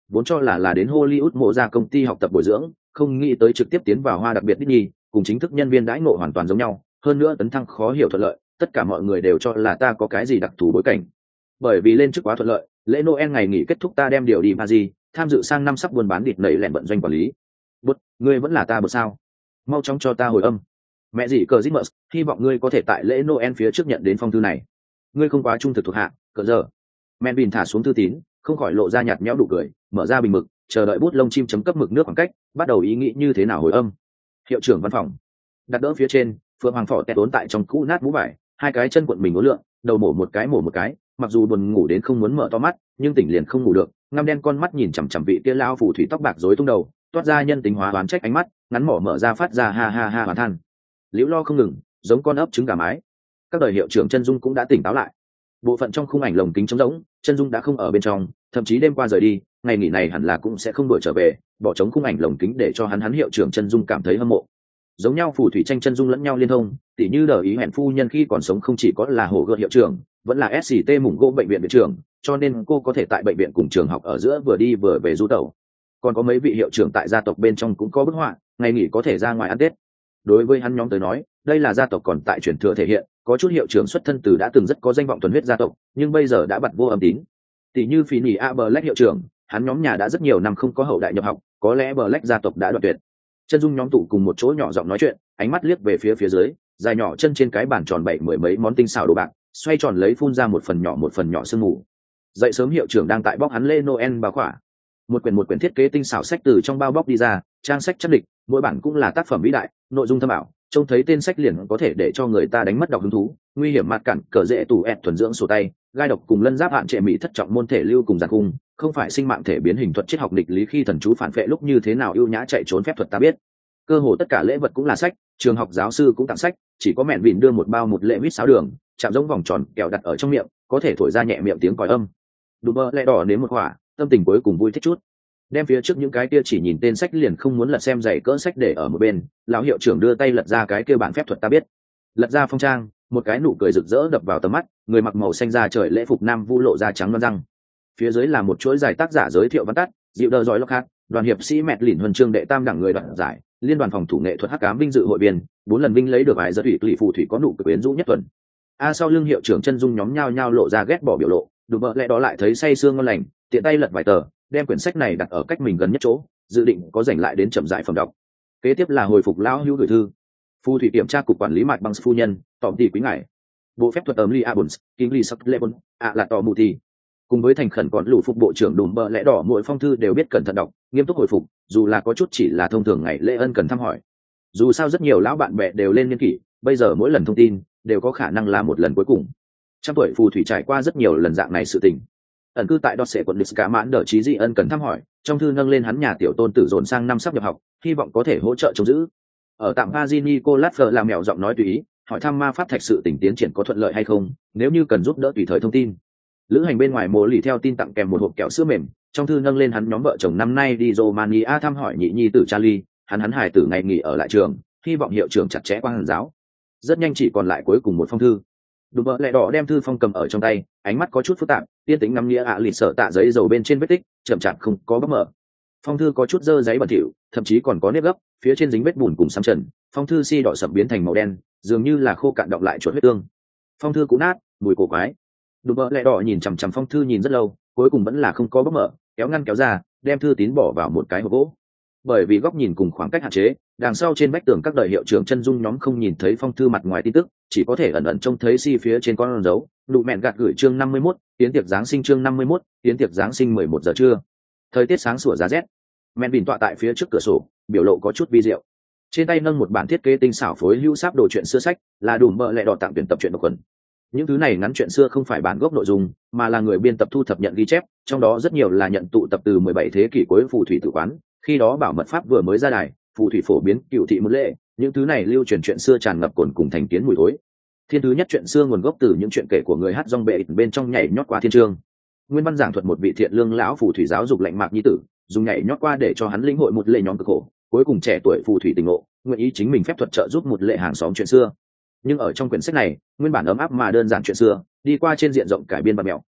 vốn cho là là đến Hollywood mộ ra công ty học tập bồi dưỡng, không nghĩ tới trực tiếp tiến vào hoa đặc biệt Disney, cùng chính thức nhân viên đãi ngộ hoàn toàn giống nhau, hơn nữa tấn thăng khó hiểu thuận lợi, tất cả mọi người đều cho là ta có cái gì đặc thù bối cảnh. Bởi vì lên chức quá thuận lợi, lễ Noel ngày nghỉ kết thúc ta đem điều đi Paris, tham dự sang năm sắp buôn bán địt nảy lẹn vận doanh quản lý. Bút, ngươi vẫn là ta bút sao? Mau chóng cho ta hồi âm. Mẹ gì cờ Christmas, hy vọng ngươi có thể tại lễ Noel phía trước nhận đến phong thư này. Ngươi không quá trung thực thuộc hạ, cỡ giờ. Menvin thả xuống thư tín, không khỏi lộ ra nhạt nhẽo đủ cười, mở ra bình mực, chờ đợi bút lông chim chấm cấp mực nước khoảng cách, bắt đầu ý nghĩ như thế nào hồi âm. Hiệu trưởng văn phòng, đặt đỡ phía trên, Phượng Hoàng Phỏ tẹt tốn tại trong cũ nát mũ vải, hai cái chân cuộn mình uốn lượn, đầu mổ một cái mổ một cái, mặc dù buồn ngủ đến không muốn mở to mắt, nhưng tỉnh liền không ngủ được, ngăm đen con mắt nhìn chằm chằm vị kia lao phù thủy tóc bạc rối tung đầu, toát ra nhân tính hóa đoán trách ánh mắt, ngắn mỏ mở ra phát ra ha ha ha hoàn than. Liễu lo không ngừng, giống con ấp trứng gà mái. Các đời hiệu trưởng chân dung cũng đã tỉnh táo lại. Bộ phận trong khung ảnh lồng kính trống rỗng, chân dung đã không ở bên trong, thậm chí đêm qua rời đi, ngày nghỉ này hẳn là cũng sẽ không đuổi trở về, bỏ trống khung ảnh lồng kính để cho hắn hắn hiệu trưởng chân dung cảm thấy hâm mộ. Giống nhau phù thủy tranh chân dung lẫn nhau liên thông, tỉ như đờ ý hẹn phu nhân khi còn sống không chỉ có là hổ gợt hiệu trưởng, vẫn là ét xê tê mủng gỗ bệnh viện viện trưởng, cho nên cô có thể tại bệnh viện cùng trường học ở giữa vừa đi vừa về du tẩu. Còn có mấy vị hiệu trưởng tại gia tộc bên trong cũng có bức họa, ngày nghỉ có thể ra ngoài ăn Tết. Đối với hắn nhóm tới nói, đây là gia tộc còn tại truyền thừa thể hiện, có chút hiệu trưởng xuất thân từ đã từng rất có danh vọng thuần huyết gia tộc, nhưng bây giờ đã bật vô âm tín. Tỷ như Phi Nhĩ A Black hiệu trưởng, hắn nhóm nhà đã rất nhiều năm không có hậu đại nhập học, có lẽ Black gia tộc đã đoạn tuyệt. Chân dung nhóm tụ cùng một chỗ nhỏ giọng nói chuyện, ánh mắt liếc về phía phía dưới, dài nhỏ chân trên cái bàn tròn bảy mười mấy món tinh xảo đồ bạc, xoay tròn lấy phun ra một phần nhỏ một phần nhỏ sương mù. Dậy sớm hiệu trưởng đang tại bóc hắn lê Noel bao khỏa. Một quyển một quyển thiết kế tinh xảo sách từ trong bao bóc đi ra, trang sách chắc địch, mỗi bản cũng là tác phẩm vĩ đại, nội dung thâm ảo, trông thấy tên sách liền có thể để cho người ta đánh mất đọc hứng thú, nguy hiểm mạt cản, cờ dễ tủ ẹt thuần dưỡng sổ tay, gai độc cùng lân giáp hạn trệ mỹ thất trọng môn thể lưu cùng giàn cung, không phải sinh mạng thể biến hình thuật triết học nghịch lý khi thần chú phản phệ lúc như thế nào ưu nhã chạy trốn phép thuật ta biết. Cơ hồ tất cả lễ vật cũng là sách, trường học giáo sư cũng tặng sách, chỉ có mẹn vịn đưa một bao một lệ huýt sáo đường, chạm giống vòng tròn kẹo đặt ở trong miệng, có thể thổi ra nhẹ miệng tiếng còi âm. Đùm bơ lẹ đỏ đến một quả, tâm tình cuối cùng vui thích chút. Đem phía trước những cái kia chỉ nhìn tên sách liền không muốn lật xem dày cỡ sách để ở một bên, lão hiệu trưởng đưa tay lật ra cái kia bản phép thuật ta biết. Lật ra phong trang, một cái nụ cười rực rỡ đập vào tầm mắt, người mặc màu xanh da trời lễ phục nam vu lộ ra trắng loăn răng. Phía dưới là một chuỗi giải tác giả giới thiệu văn tắt, dịu đờ giỏi lóc hát, đoàn hiệp sĩ mẹt lỉnh huân chương đệ tam đẳng người đoạt giải, liên đoàn phòng thủ nghệ thuật hắc ám vinh dự hội viên, bốn lần vinh lấy được vài giật ủy lì phù thủy có nụ cười quyến rũ nhất tuần. A sau lưng hiệu trưởng chân dung nhóm nhao nhao lộ ra ghét bỏ biểu lộ, đùm bợ lẽ đó lại thấy say sương ngon lành, tiện tay lật vài tờ, đem quyển sách này đặt ở cách mình gần nhất chỗ, dự định có dành lại đến chậm rãi phẩm đọc. Kế tiếp là hồi phục lão hữu gửi thư. Phù thủy kiểm tra cục quản lý mạch bằng phu nhân, tỏm tỷ quý ngài. Bộ phép thuật ấm li abons, kinh li sắc lebon, ạ là tỏ mù thì. Cùng với thành khẩn còn lũ phục bộ trưởng đùm bợ lẽ đỏ mỗi phong thư đều biết cẩn thận đọc, nghiêm túc hồi phục, dù là có chút chỉ là thông thường ngày lễ ân cần thăm hỏi. Dù sao rất nhiều lão bạn bè đều lên niên kỷ, bây giờ mỗi lần thông tin đều có khả năng là một lần cuối cùng. Trăm tuổi phù thủy trải qua rất nhiều lần dạng này sự tình. Ẩn cư tại đọt sệ quận Niska mãn đỡ trí dị ân cần thăm hỏi, trong thư nâng lên hắn nhà tiểu tôn tử dồn sang năm sắp nhập học, hy vọng có thể hỗ trợ trông giữ. Ở tạm Pazini cô Laffer làm mẹo giọng nói tùy ý, hỏi thăm ma pháp thạch sự tình tiến triển có thuận lợi hay không, nếu như cần giúp đỡ tùy thời thông tin. Lữ hành bên ngoài mồ lì theo tin tặng kèm một hộp kẹo sữa mềm, trong thư nâng lên hắn nhóm vợ chồng năm nay đi Romania thăm hỏi nhị nhi tử Charlie, hắn hắn hài tử ngày nghỉ ở lại trường, hy vọng hiệu trưởng chặt chẽ quan hàn giáo. Rất nhanh chỉ còn lại cuối cùng một phong thư. Đùm bợ lẹ đỏ đem thư phong cầm ở trong tay, ánh mắt có chút phức tạp, tiên tính ngắm nghĩa ạ à lịt sợ tạ giấy dầu bên trên vết tích, chậm chạp không có bấm mở. Phong thư có chút dơ giấy bẩn thỉu, thậm chí còn có nếp gấp, phía trên dính vết bùn cùng xám trần, phong thư si đỏ sậm biến thành màu đen, dường như là khô cạn đọng lại chuột huyết tương. Phong thư cũ nát, mùi cổ quái. Đùm bợ lẹ đỏ nhìn chằm chằm phong thư nhìn rất lâu, cuối cùng vẫn là không có bấm mở, kéo ngăn kéo ra, đem thư tín bỏ vào một cái hộp gỗ. Bởi vì góc nhìn cùng khoảng cách hạn chế, đằng sau trên vách tường các đời hiệu trưởng chân dung nhóm không nhìn thấy phong thư mặt ngoài tin tức, chỉ có thể ẩn ẩn trông thấy si phía trên con dấu, lụ mẹn gạt gửi chương năm mươi mốt, tiến tiệc giáng sinh chương năm mươi mốt, tiến tiệc giáng sinh mười một giờ trưa. Thời tiết sáng sủa giá rét. Mẹn bỉn tọa tại phía trước cửa sổ, biểu lộ có chút vi diệu. Trên tay nâng một bản thiết kế tinh xảo phối hữu sáp đồ chuyện xưa sách, là đủ mỡ lẹ đỏ tặng tuyển tập truyện độc quần. Những thứ này ngắn chuyện xưa không phải bản gốc nội dung, mà là người biên tập thu thập nhận ghi chép, trong đó rất nhiều là nhận tụ tập từ mười bảy thế kỷ cuối phù thủy tự quán, khi đó bảo mật pháp vừa mới ra đài, phù thủy phổ biến cựu thị một lệ, những thứ này lưu truyền chuyện xưa tràn ngập cồn cùng thành kiến mùi thối. Thiên thứ nhất chuyện xưa nguồn gốc từ những chuyện kể của người hát dong bệ bên trong nhảy nhót qua thiên trường. Nguyên văn giảng thuật một vị thiện lương lão phù thủy giáo dục lạnh mạc nhi tử, dùng nhảy nhót qua để cho hắn lĩnh hội một lệ nhóm cực khổ, cuối cùng trẻ tuổi phù thủy tình ngộ, nguyện ý chính mình phép thuật trợ giúp một lệ hàng xóm chuyện xưa. Nhưng ở trong quyển sách này, nguyên bản ấm áp mà đơn giản chuyện xưa, đi qua trên diện rộng cải biên bạt mẹo,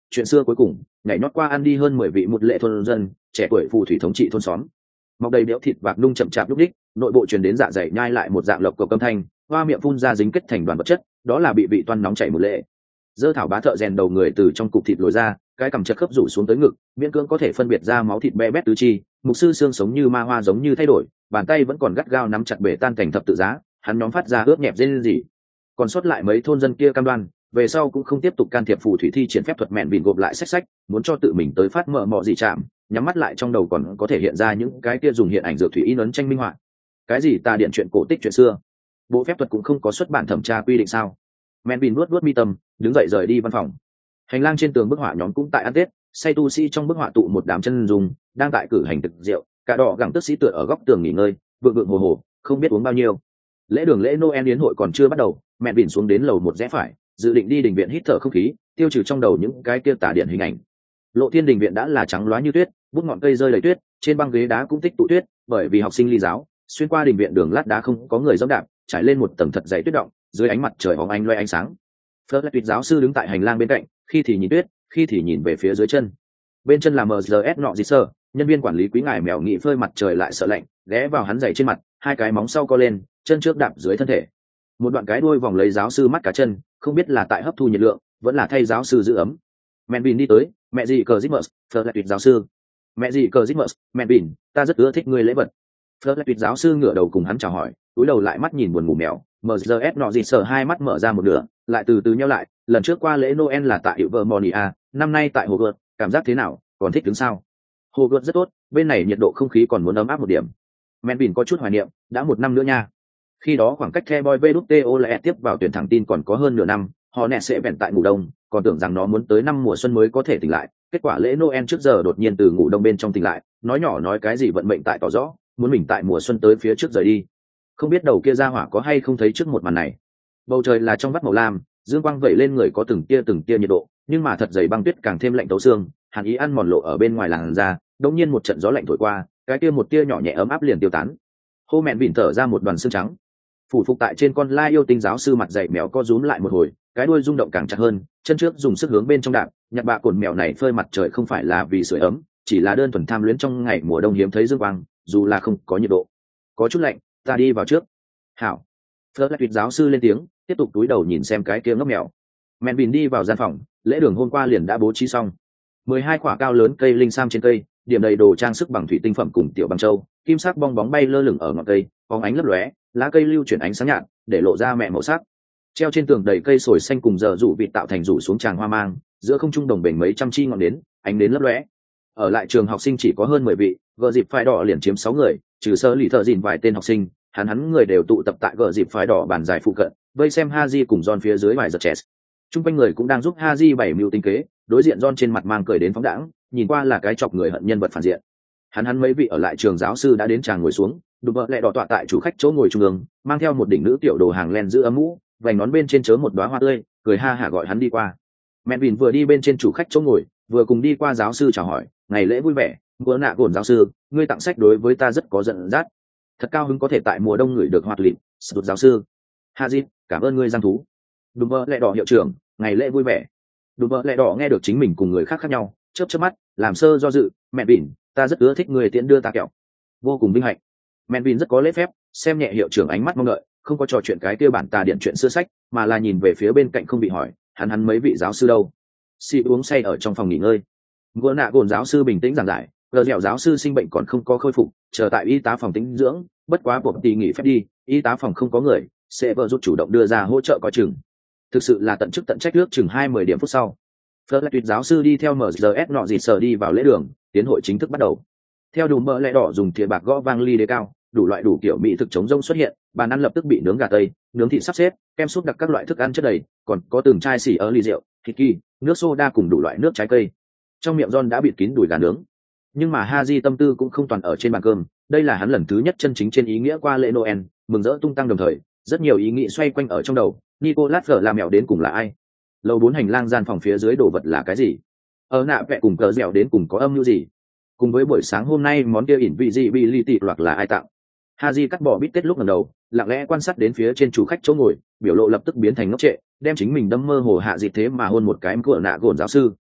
chuyện xưa cuối cùng nhảy nhót qua ăn đi hơn mười vị một lệ thôn dân trẻ tuổi phù thủy thống trị thôn xóm, mọc đầy béo thịt vạc nung chậm chạp lúc đích, nội bộ truyền đến dạ dày nhai lại một dạng lộc cộc âm thanh, hoa miệng phun ra dính kết thành đoàn vật chất, đó là bị vị toan nóng chảy một lệ. Dơ thảo bá thợ rèn đầu người từ trong cục thịt lồi ra, cái cằm chật khớp rủ xuống tới ngực, miễn cưỡng có thể phân biệt ra máu thịt be bét tứ chi, mục sư xương sống như ma hoa giống như thay đổi, bàn tay vẫn còn gắt gao nắm chặt bể tan cảnh thập tự giá, hắn nhóm phát ra ướt nhẹp rên rỉ. Còn sót lại mấy thôn dân kia cam đoan, về sau cũng không tiếp tục can thiệp phù thủy thi triển phép thuật mẹn vịn gộp lại sách sách, muốn cho tự mình tới phát mở mọ gì chạm, nhắm mắt lại trong đầu còn có thể hiện ra những cái kia dùng hiện ảnh dược thủy in ấn tranh minh họa. Cái gì tà điện chuyện cổ tích chuyện xưa, bộ phép thuật cũng không có xuất bản thẩm tra quy định sao? Mẹn vịn nuốt nuốt mi tâm, đứng dậy rời đi văn phòng. Hành lang trên tường bức họa nhóm cũng tại ăn tết, say tu sĩ trong bức họa tụ một đám chân dùng đang tại cử hành thực rượu, cả đỏ gẳng tức sĩ tựa ở góc tường nghỉ ngơi, vượng vượng hồ hồ, không biết uống bao nhiêu. Lễ đường lễ Noel yến hội còn chưa bắt đầu, mẹ bỉn xuống đến lầu một rẽ phải, dự định đi đình viện hít thở không khí, tiêu trừ trong đầu những cái kia tà điện hình ảnh. Lộ thiên đình viện đã là trắng loá như tuyết, bút ngọn cây rơi đầy tuyết, trên băng ghế đá cũng tích tụ tuyết, bởi vì học sinh ly giáo, xuyên qua đình viện đường lát đá không có người dẫm đạp, trải lên một tầng thật dày tuyết động, dưới ánh mặt trời óng ánh loe ánh sáng. Fletcher giáo sư đứng tại hành lang bên cạnh, khi thì nhìn tuyết, khi thì nhìn về phía dưới chân. Bên chân là em giê ét nọ gì sơ, nhân viên quản lý quý ngài mèo nghị phơi mặt trời lại sợ lạnh, ghé vào hắn giày trên mặt, hai cái móng sau co lên, chân trước đạp dưới thân thể. Một đoạn cái đuôi vòng lấy giáo sư mắt cá chân, không biết là tại hấp thu nhiệt lượng, vẫn là thay giáo sư giữ ấm. Menvin đi tới, mẹ gì cờ Zimmer, Fletcher giáo sư. Mẹ gì cờ Zimmer, Menvin, ta rất ưa thích ngươi lễ vật. Fletcher giáo sư ngửa đầu cùng hắn chào hỏi, cúi đầu lại mắt nhìn buồn ngủ mèo, em giê ét nọ gì sờ hai mắt mở ra một nửa, lại từ từ nheo lại, lần trước qua lễ Noel là tại hiệu Vermonia, năm nay tại Hogwarts, cảm giác thế nào, còn thích đứng sao? Hogwarts rất tốt, bên này nhiệt độ không khí còn muốn ấm áp một điểm. Menvin có chút hoài niệm, đã một năm nữa nha. Khi đó khoảng cách The Boy vê đê tê o lại tiếp vào tuyển thẳng tin còn có hơn nửa năm, họ nẹ sẽ vẹn tại ngủ đông, còn tưởng rằng nó muốn tới năm mùa xuân mới có thể tỉnh lại, kết quả lễ Noel trước giờ đột nhiên từ ngủ đông bên trong tỉnh lại, nói nhỏ nói cái gì vận mệnh tại tỏ rõ, muốn mình tại mùa xuân tới phía trước rời đi. Không biết đầu kia ra hỏa có hay không thấy trước một màn này. Bầu trời là trong vắt màu lam, dương quang vẩy lên người có từng tia từng tia nhiệt độ, nhưng mà thật dày băng tuyết càng thêm lạnh tấu xương, hàn ý ăn mòn lộ ở bên ngoài làn da, đột nhiên một trận gió lạnh thổi qua, cái tia một tia nhỏ nhẹ ấm áp liền tiêu tán. Hô mẹn vịn thở ra một đoàn xương trắng, phủ phục tại trên con lai yêu tinh giáo sư mặt dày mèo co rúm lại một hồi, cái đuôi rung động càng chặt hơn, chân trước dùng sức hướng bên trong đạp, nhặt bạ cồn mèo này phơi mặt trời không phải là vì sưởi ấm, chỉ là đơn thuần tham luyến trong ngày mùa đông hiếm thấy dương quang, dù là không có nhiệt độ, có chút lạnh, ta đi vào trước. Hảo. Fletcher giáo sư lên tiếng, tiếp tục túi đầu nhìn xem cái kia ngốc mèo. Menvin đi vào gian phòng, lễ đường hôm qua liền đã bố trí xong. Mười hai quả cao lớn cây linh sam trên cây, điểm đầy đồ trang sức bằng thủy tinh phẩm cùng tiểu bằng châu, kim sắc bong bóng bay lơ lửng ở ngọn cây, bóng ánh lấp lóe, lá cây lưu chuyển ánh sáng nhạt, để lộ ra mẹ màu sắc. Treo trên tường đầy cây sồi xanh cùng giờ rủ vịt tạo thành rủ xuống tràng hoa mang, giữa không trung đồng bền mấy trăm chi ngọn nến, ánh nến lấp lóe. Ở lại trường học sinh chỉ có hơn mười vị, gờ dịp phái đỏ liền chiếm sáu người, trừ sơ lì thợ dìn vài tên học sinh, hắn hắn người đều tụ tập tại gờ dịp phái đỏ bàn dài phụ cận, vây xem Haji cùng John phía dưới vài giật chess. Trung quanh người cũng đang giúp Haji bảy mưu tinh kế, đối diện John trên mặt mang cười đến phóng đãng, nhìn qua là cái chọc người hận nhân vật phản diện. Hắn hắn mấy vị ở lại trường giáo sư đã đến tràng ngồi xuống, đùm bợ lẹ đỏ tọa tại chủ khách chỗ ngồi trung ương, mang theo một đỉnh nữ tiểu đồ hàng len giữ ấm mũ, vành nón bên trên chớ một đóa hoa tươi, cười ha hả gọi hắn đi qua. Menvin vừa đi bên trên chủ khách chỗ ngồi, vừa cùng đi qua giáo sư chào hỏi, ngày lễ vui vẻ, bữa nạ gồn giáo sư, ngươi tặng sách đối với ta rất có dẫn dắt, thật cao hứng có thể tại mùa đông ngửi được hoạt lịm. Sụt giáo sư Haji, cảm ơn ngươi giang thú. Đùm bợ lẹ đỏ hiệu trưởng, ngày lễ vui vẻ. Đùm bợ lẹ đỏ nghe được chính mình cùng người khác khác nhau, chớp chớp mắt, làm sơ do dự. Menvin, ta rất ưa thích người tiễn đưa ta kẹo, vô cùng vinh hạnh. Menvin rất có lễ phép, xem nhẹ hiệu trưởng ánh mắt mong đợi, không có trò chuyện cái kia bản tà điện chuyện xưa sách, mà là nhìn về phía bên cạnh không bị hỏi, hắn hắn mấy vị giáo sư đâu? Si uống say ở trong phòng nghỉ ngơi. Ngựa nạ gồn giáo sư bình tĩnh giảng giải, gờ dẻo giáo sư sinh bệnh còn không có khôi phục, chờ tại y tá phòng tĩnh dưỡng, bất quá buộc tì nghỉ phép đi, y tá phòng không có người, sẽ vợ rút chủ động đưa ra hỗ trợ coi chừng. Thực sự là tận chức tận trách nước chừng hai mươi điểm phút sau. Fletcher giáo sư đi theo em giê ét nọ gì sờ đi vào lễ đường, tiến hội chính thức bắt đầu. Theo đùm bợ lẹ đỏ dùng thìa bạc gõ vang ly đế cao, đủ loại đủ kiểu mỹ thực chống rông xuất hiện, bàn ăn lập tức bị nướng gà tây, nướng thịt sắp xếp, kem súp đặc các loại thức ăn chất đầy, còn có từng chai xỉ ở ly rượu, thịt kỳ, nước soda cùng đủ loại nước trái cây. Trong miệng John đã bịt kín đùi gà nướng. Nhưng mà Haji tâm tư cũng không toàn ở trên bàn cơm, đây là hắn lần thứ nhất chân chính trên ý nghĩa qua lễ Noel, mừng rỡ tung tăng đồng thời, rất nhiều ý nghĩ xoay quanh ở trong đầu. Nicolas Fleur làm mèo đến cùng là ai? Lầu bốn hành lang gian phòng phía dưới đồ vật là cái gì? Ở nạ vẽ cùng cờ dẻo đến cùng có âm mưu gì? Cùng với buổi sáng hôm nay món kia invisibility hoặc là ai tặng? Haji cắt bỏ bít tết lúc lần đầu, lặng lẽ quan sát đến phía trên chủ khách chỗ ngồi, biểu lộ lập tức biến thành ngốc trệ, đem chính mình đâm mơ hồ hạ dịt thế mà hôn một cái cửa nạ gồn giáo sư.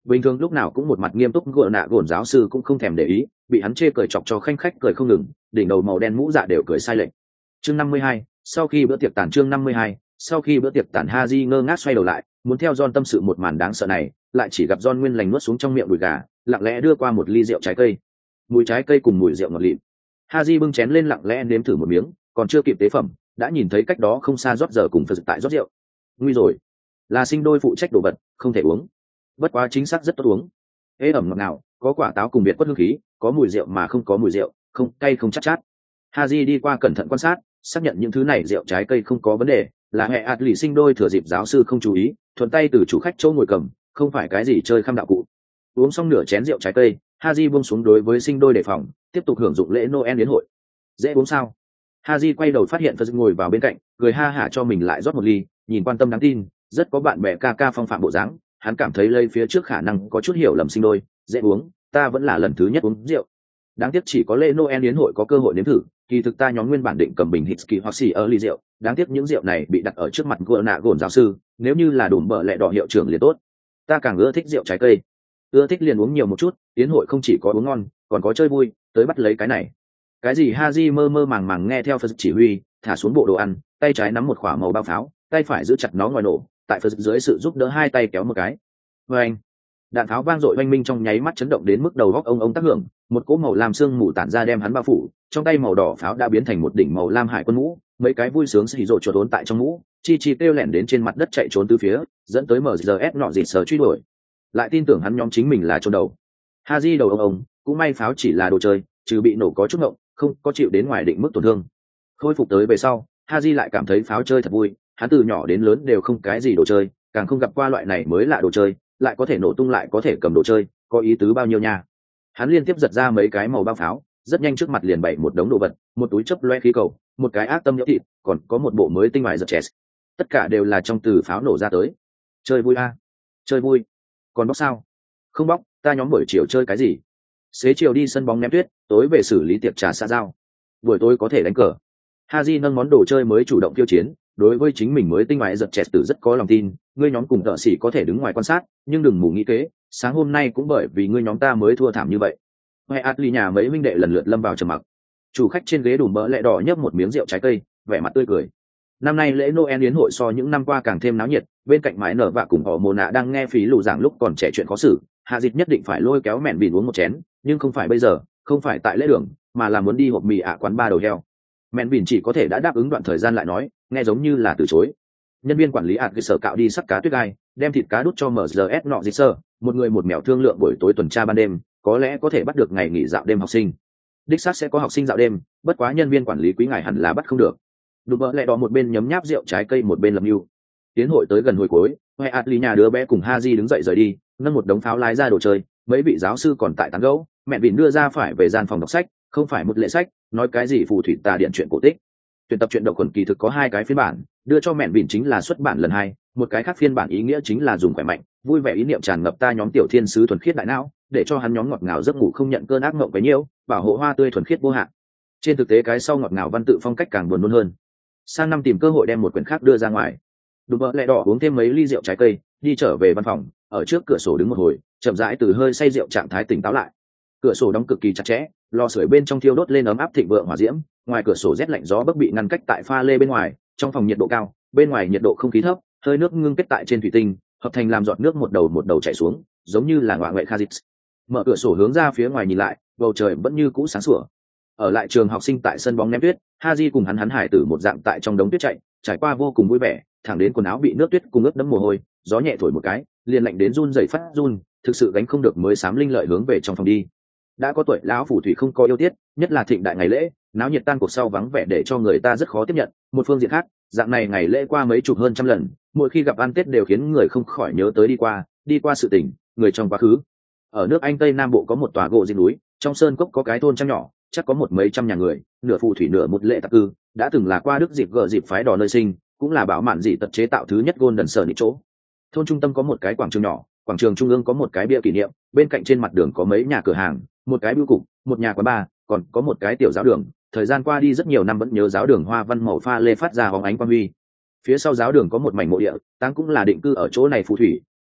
bình thường lúc nào cũng một mặt nghiêm túc gượng nạ gồn giáo sư cũng không thèm để ý, bị hắn chê cười chọc cho khanh khách cười không ngừng, đỉnh đầu màu đen mũ dạ đều cười sai lệch. Chương năm mươi hai, sau khi bữa tiệc tàn chương năm mươi hai, sau khi bữa tiệc tàn Haji ngơ ngác xoay đầu lại, muốn theo John tâm sự một màn đáng sợ này, lại chỉ gặp John nguyên lành nuốt xuống trong miệng đùi gà, lặng lẽ đưa qua một ly rượu trái cây. Mùi trái cây cùng mùi rượu ngọt lịm. Haji bưng chén lên lặng lẽ nếm thử một miếng, còn chưa kịp tế phẩm, đã nhìn thấy cách đó không xa rót giờ cùng Phật tại rót rượu. Nguy rồi, là sinh đôi phụ trách đồ vật, không thể uống. Bất quá chính xác rất tốt uống. Ế ẩm ngọt ngào, có quả táo cùng biệt quất hương khí, có mùi rượu mà không có mùi rượu, không cay không chát chát. Haji đi qua cẩn thận quan sát, xác nhận những thứ này rượu trái cây không có vấn đề, là hệ ạt lì sinh đôi thừa dịp giáo sư không chú ý, thuận tay từ chủ khách chỗ ngồi cầm, không phải cái gì chơi khăm đạo cụ. Uống xong nửa chén rượu trái cây, Haji buông xuống đối với sinh đôi đề phòng, tiếp tục hưởng dụng lễ Noel đến hội. Dễ uống sao? Haji quay đầu phát hiện Phật ngồi vào bên cạnh, cười ha hả cho mình lại rót một ly, nhìn quan tâm đáng tin, rất có bạn bè ca ca phong phạm bộ dáng. Hắn cảm thấy lây phía trước khả năng có chút hiểu lầm sinh đôi, dễ uống, ta vẫn là lần thứ nhất uống rượu. Đáng tiếc chỉ có lễ Noel yến hội có cơ hội nếm thử, kỳ thực ta nhóm nguyên bản định cầm bình Hitsky hoặc xì ở ly rượu, đáng tiếc những rượu này bị đặt ở trước mặt gỡ nạ gồn giáo sư, nếu như là đùm bờ lẹ đỏ hiệu trưởng liền tốt. Ta càng ưa thích rượu trái cây, ưa thích liền uống nhiều một chút, yến hội không chỉ có uống ngon, còn có chơi vui, tới bắt lấy cái này. Cái gì Haji mơ mơ màng màng nghe theo Phật chỉ huy, thả xuống bộ đồ ăn, tay trái nắm một quả màu bao pháo, tay phải giữ chặt nó ngoài nổ, tại Phật dưới sự giúp đỡ hai tay kéo một cái. Và anh, đạn pháo vang dội oanh minh trong nháy mắt chấn động đến mức đầu góc ông ông tác hưởng, một cỗ màu lam sương mù tản ra đem hắn bao phủ, trong tay màu đỏ pháo đã biến thành một đỉnh màu lam hải quân mũ, mấy cái vui sướng xì rộ chuột ốn tại trong mũ, chi chi kêu lẻn đến trên mặt đất chạy trốn từ phía, dẫn tới em giê ét nọ dịt sờ truy đuổi. Lại tin tưởng hắn nhóm chính mình là trốn đầu. Haji đầu ông ông, cũng may pháo chỉ là đồ chơi, trừ bị nổ có chút ngộng, không có chịu đến ngoài định mức tổn thương. Khôi phục tới về sau, Haji lại cảm thấy pháo chơi thật vui, hắn từ nhỏ đến lớn đều không cái gì đồ chơi, càng không gặp qua loại này mới lạ đồ chơi, lại có thể nổ tung lại có thể cầm đồ chơi, có ý tứ bao nhiêu nha. Hắn liên tiếp giật ra mấy cái màu bao pháo, rất nhanh trước mặt liền bày một đống đồ vật, một túi chớp loe khí cầu, một cái ác tâm nhỡ thịt, còn có một bộ mới tinh ngoại giật chess. Tất cả đều là trong từ pháo nổ ra tới. Chơi vui a, à? Chơi vui. Còn bóc sao? Không bóc, ta nhóm buổi chiều chơi cái gì? Xế chiều đi sân bóng ném tuyết, tối về xử lý tiệc trà xã giao. Buổi tối có thể đánh cờ. Haji nâng món đồ chơi mới chủ động tiêu chiến, đối với chính mình mới tinh ngoại giật chess tử rất có lòng tin, ngươi nhóm cùng tợ sĩ có thể đứng ngoài quan sát, nhưng đừng mù nghĩ kế, sáng hôm nay cũng bởi vì ngươi nhóm ta mới thua thảm như vậy. Hoài Atli nhà mấy huynh đệ lần lượt lâm vào trầm mặc. Chủ khách trên ghế đùm bỡ lẹ đỏ nhấp một miếng rượu trái cây, vẻ mặt tươi cười. Năm nay lễ Noel yến hội so những năm qua càng thêm náo nhiệt, bên cạnh mái nở vạ cùng họ mồ nạ đang nghe phí lù giảng lúc còn trẻ chuyện khó xử, hạ dịch nhất định phải lôi kéo mẹn bỉn uống một chén, nhưng không phải bây giờ, không phải tại lễ đường, mà là muốn đi hộp mì ạ quán ba đầu heo. Mẹn bỉn chỉ có thể đã đáp ứng đoạn thời gian lại nói, nghe giống như là từ chối. Nhân viên quản lý ạt cơ sở cạo đi sắc cá tuyết gai, đem thịt cá đút cho em giê ét nọ dịt sơ, một người một mèo thương lượng buổi tối tuần tra ban đêm, có lẽ có thể bắt được ngày nghỉ dạo đêm học sinh. Đích xác sẽ có học sinh dạo đêm, bất quá nhân viên quản lý quý ngài hẳn là bắt không được. Đùm bỡ lẹ đỏ một bên nhấm nháp rượu trái cây một bên lập mưu. Tiến hội tới gần hồi cuối, Hoài Atli nhà đứa bé cùng Haji đứng dậy rời đi, nâng một đống pháo lái ra đồ chơi, mấy vị giáo sư còn tại tán gẫu, mẹ vịn đưa ra phải về gian phòng đọc sách, không phải một lệ sách, nói cái gì phù thủy tà điện chuyện cổ tích. Tuyển tập truyện độc quần kỳ thực có hai cái phiên bản, đưa cho mẹn vịn chính là xuất bản lần hai, một cái khác phiên bản ý nghĩa chính là dùng khỏe mạnh, vui vẻ ý niệm tràn ngập ta nhóm tiểu thiên sứ thuần khiết đại não, để cho hắn nhóm ngọt ngào giấc ngủ không nhận cơn ác mộng cái nhiễu, bảo hộ hoa tươi thuần khiết vô hạn. Trên thực tế cái sau ngọt ngào văn tự phong cách càng buồn nôn hơn. Sang năm tìm cơ hội đem một quyển khác đưa ra ngoài. Đùm bỡ lẹ đỏ uống thêm mấy ly rượu trái cây, đi trở về văn phòng, ở trước cửa sổ đứng một hồi, chậm rãi từ hơi say rượu trạng thái tỉnh táo lại. Cửa sổ đóng cực kỳ chặt chẽ, lò sưởi bên trong thiêu đốt lên ấm áp thịnh vượng hỏa diễm, ngoài cửa sổ rét lạnh gió bấc bị ngăn cách tại pha lê bên ngoài, trong phòng nhiệt độ cao, bên ngoài nhiệt độ không khí thấp, hơi nước ngưng kết tại trên thủy tinh, hợp thành làm giọt nước một đầu một đầu chảy xuống, giống như là ngọa ngoại kha dịch. Mở cửa sổ hướng ra phía ngoài nhìn lại, bầu trời vẫn như cũ sáng sủa. Ở lại trường học sinh tại sân bóng ném tuyết, Haji cùng hắn hắn hải tử một dạng tại trong đống tuyết chạy, trải qua vô cùng vui vẻ, thẳng đến quần áo bị nước tuyết cùng ướt đẫm mồ hôi, gió nhẹ thổi một cái, liền lạnh đến run rẩy phát run, thực sự gánh không được mới sám linh lợi hướng về trong phòng đi. Đã có tuổi lão phù thủy không có yêu tiết, nhất là thịnh đại ngày lễ, náo nhiệt tan cuộc sau vắng vẻ để cho người ta rất khó tiếp nhận. Một phương diện khác, dạng này ngày lễ qua mấy chục hơn trăm lần, mỗi khi gặp ăn Tết đều khiến người không khỏi nhớ tới đi qua, đi qua sự tình, người trong quá khứ. Ở nước Anh Tây Nam Bộ có một tòa gỗ diên núi, trong sơn cốc có cái thôn trang nhỏ, chắc có một mấy trăm nhà người, nửa phù thủy nửa một lệ tạc cư, đã từng là qua đức dịp gờ dịp phái đò nơi sinh, cũng là bảo mạn dị tật chế tạo thứ nhất Golden Sở nít chỗ. Thôn trung tâm có một cái quảng trường nhỏ, quảng trường trung ương có một cái bia kỷ niệm, bên cạnh trên mặt đường có mấy nhà cửa hàng, một cái bưu cục, một nhà quán bar, còn có một cái tiểu giáo đường. Thời gian qua đi rất nhiều năm vẫn nhớ giáo đường hoa văn màu pha lê phát ra hóng ánh quang huy. Phía sau giáo đường có một mảnh mộ địa, táng cũng là định cư ở chỗ này phù thủy,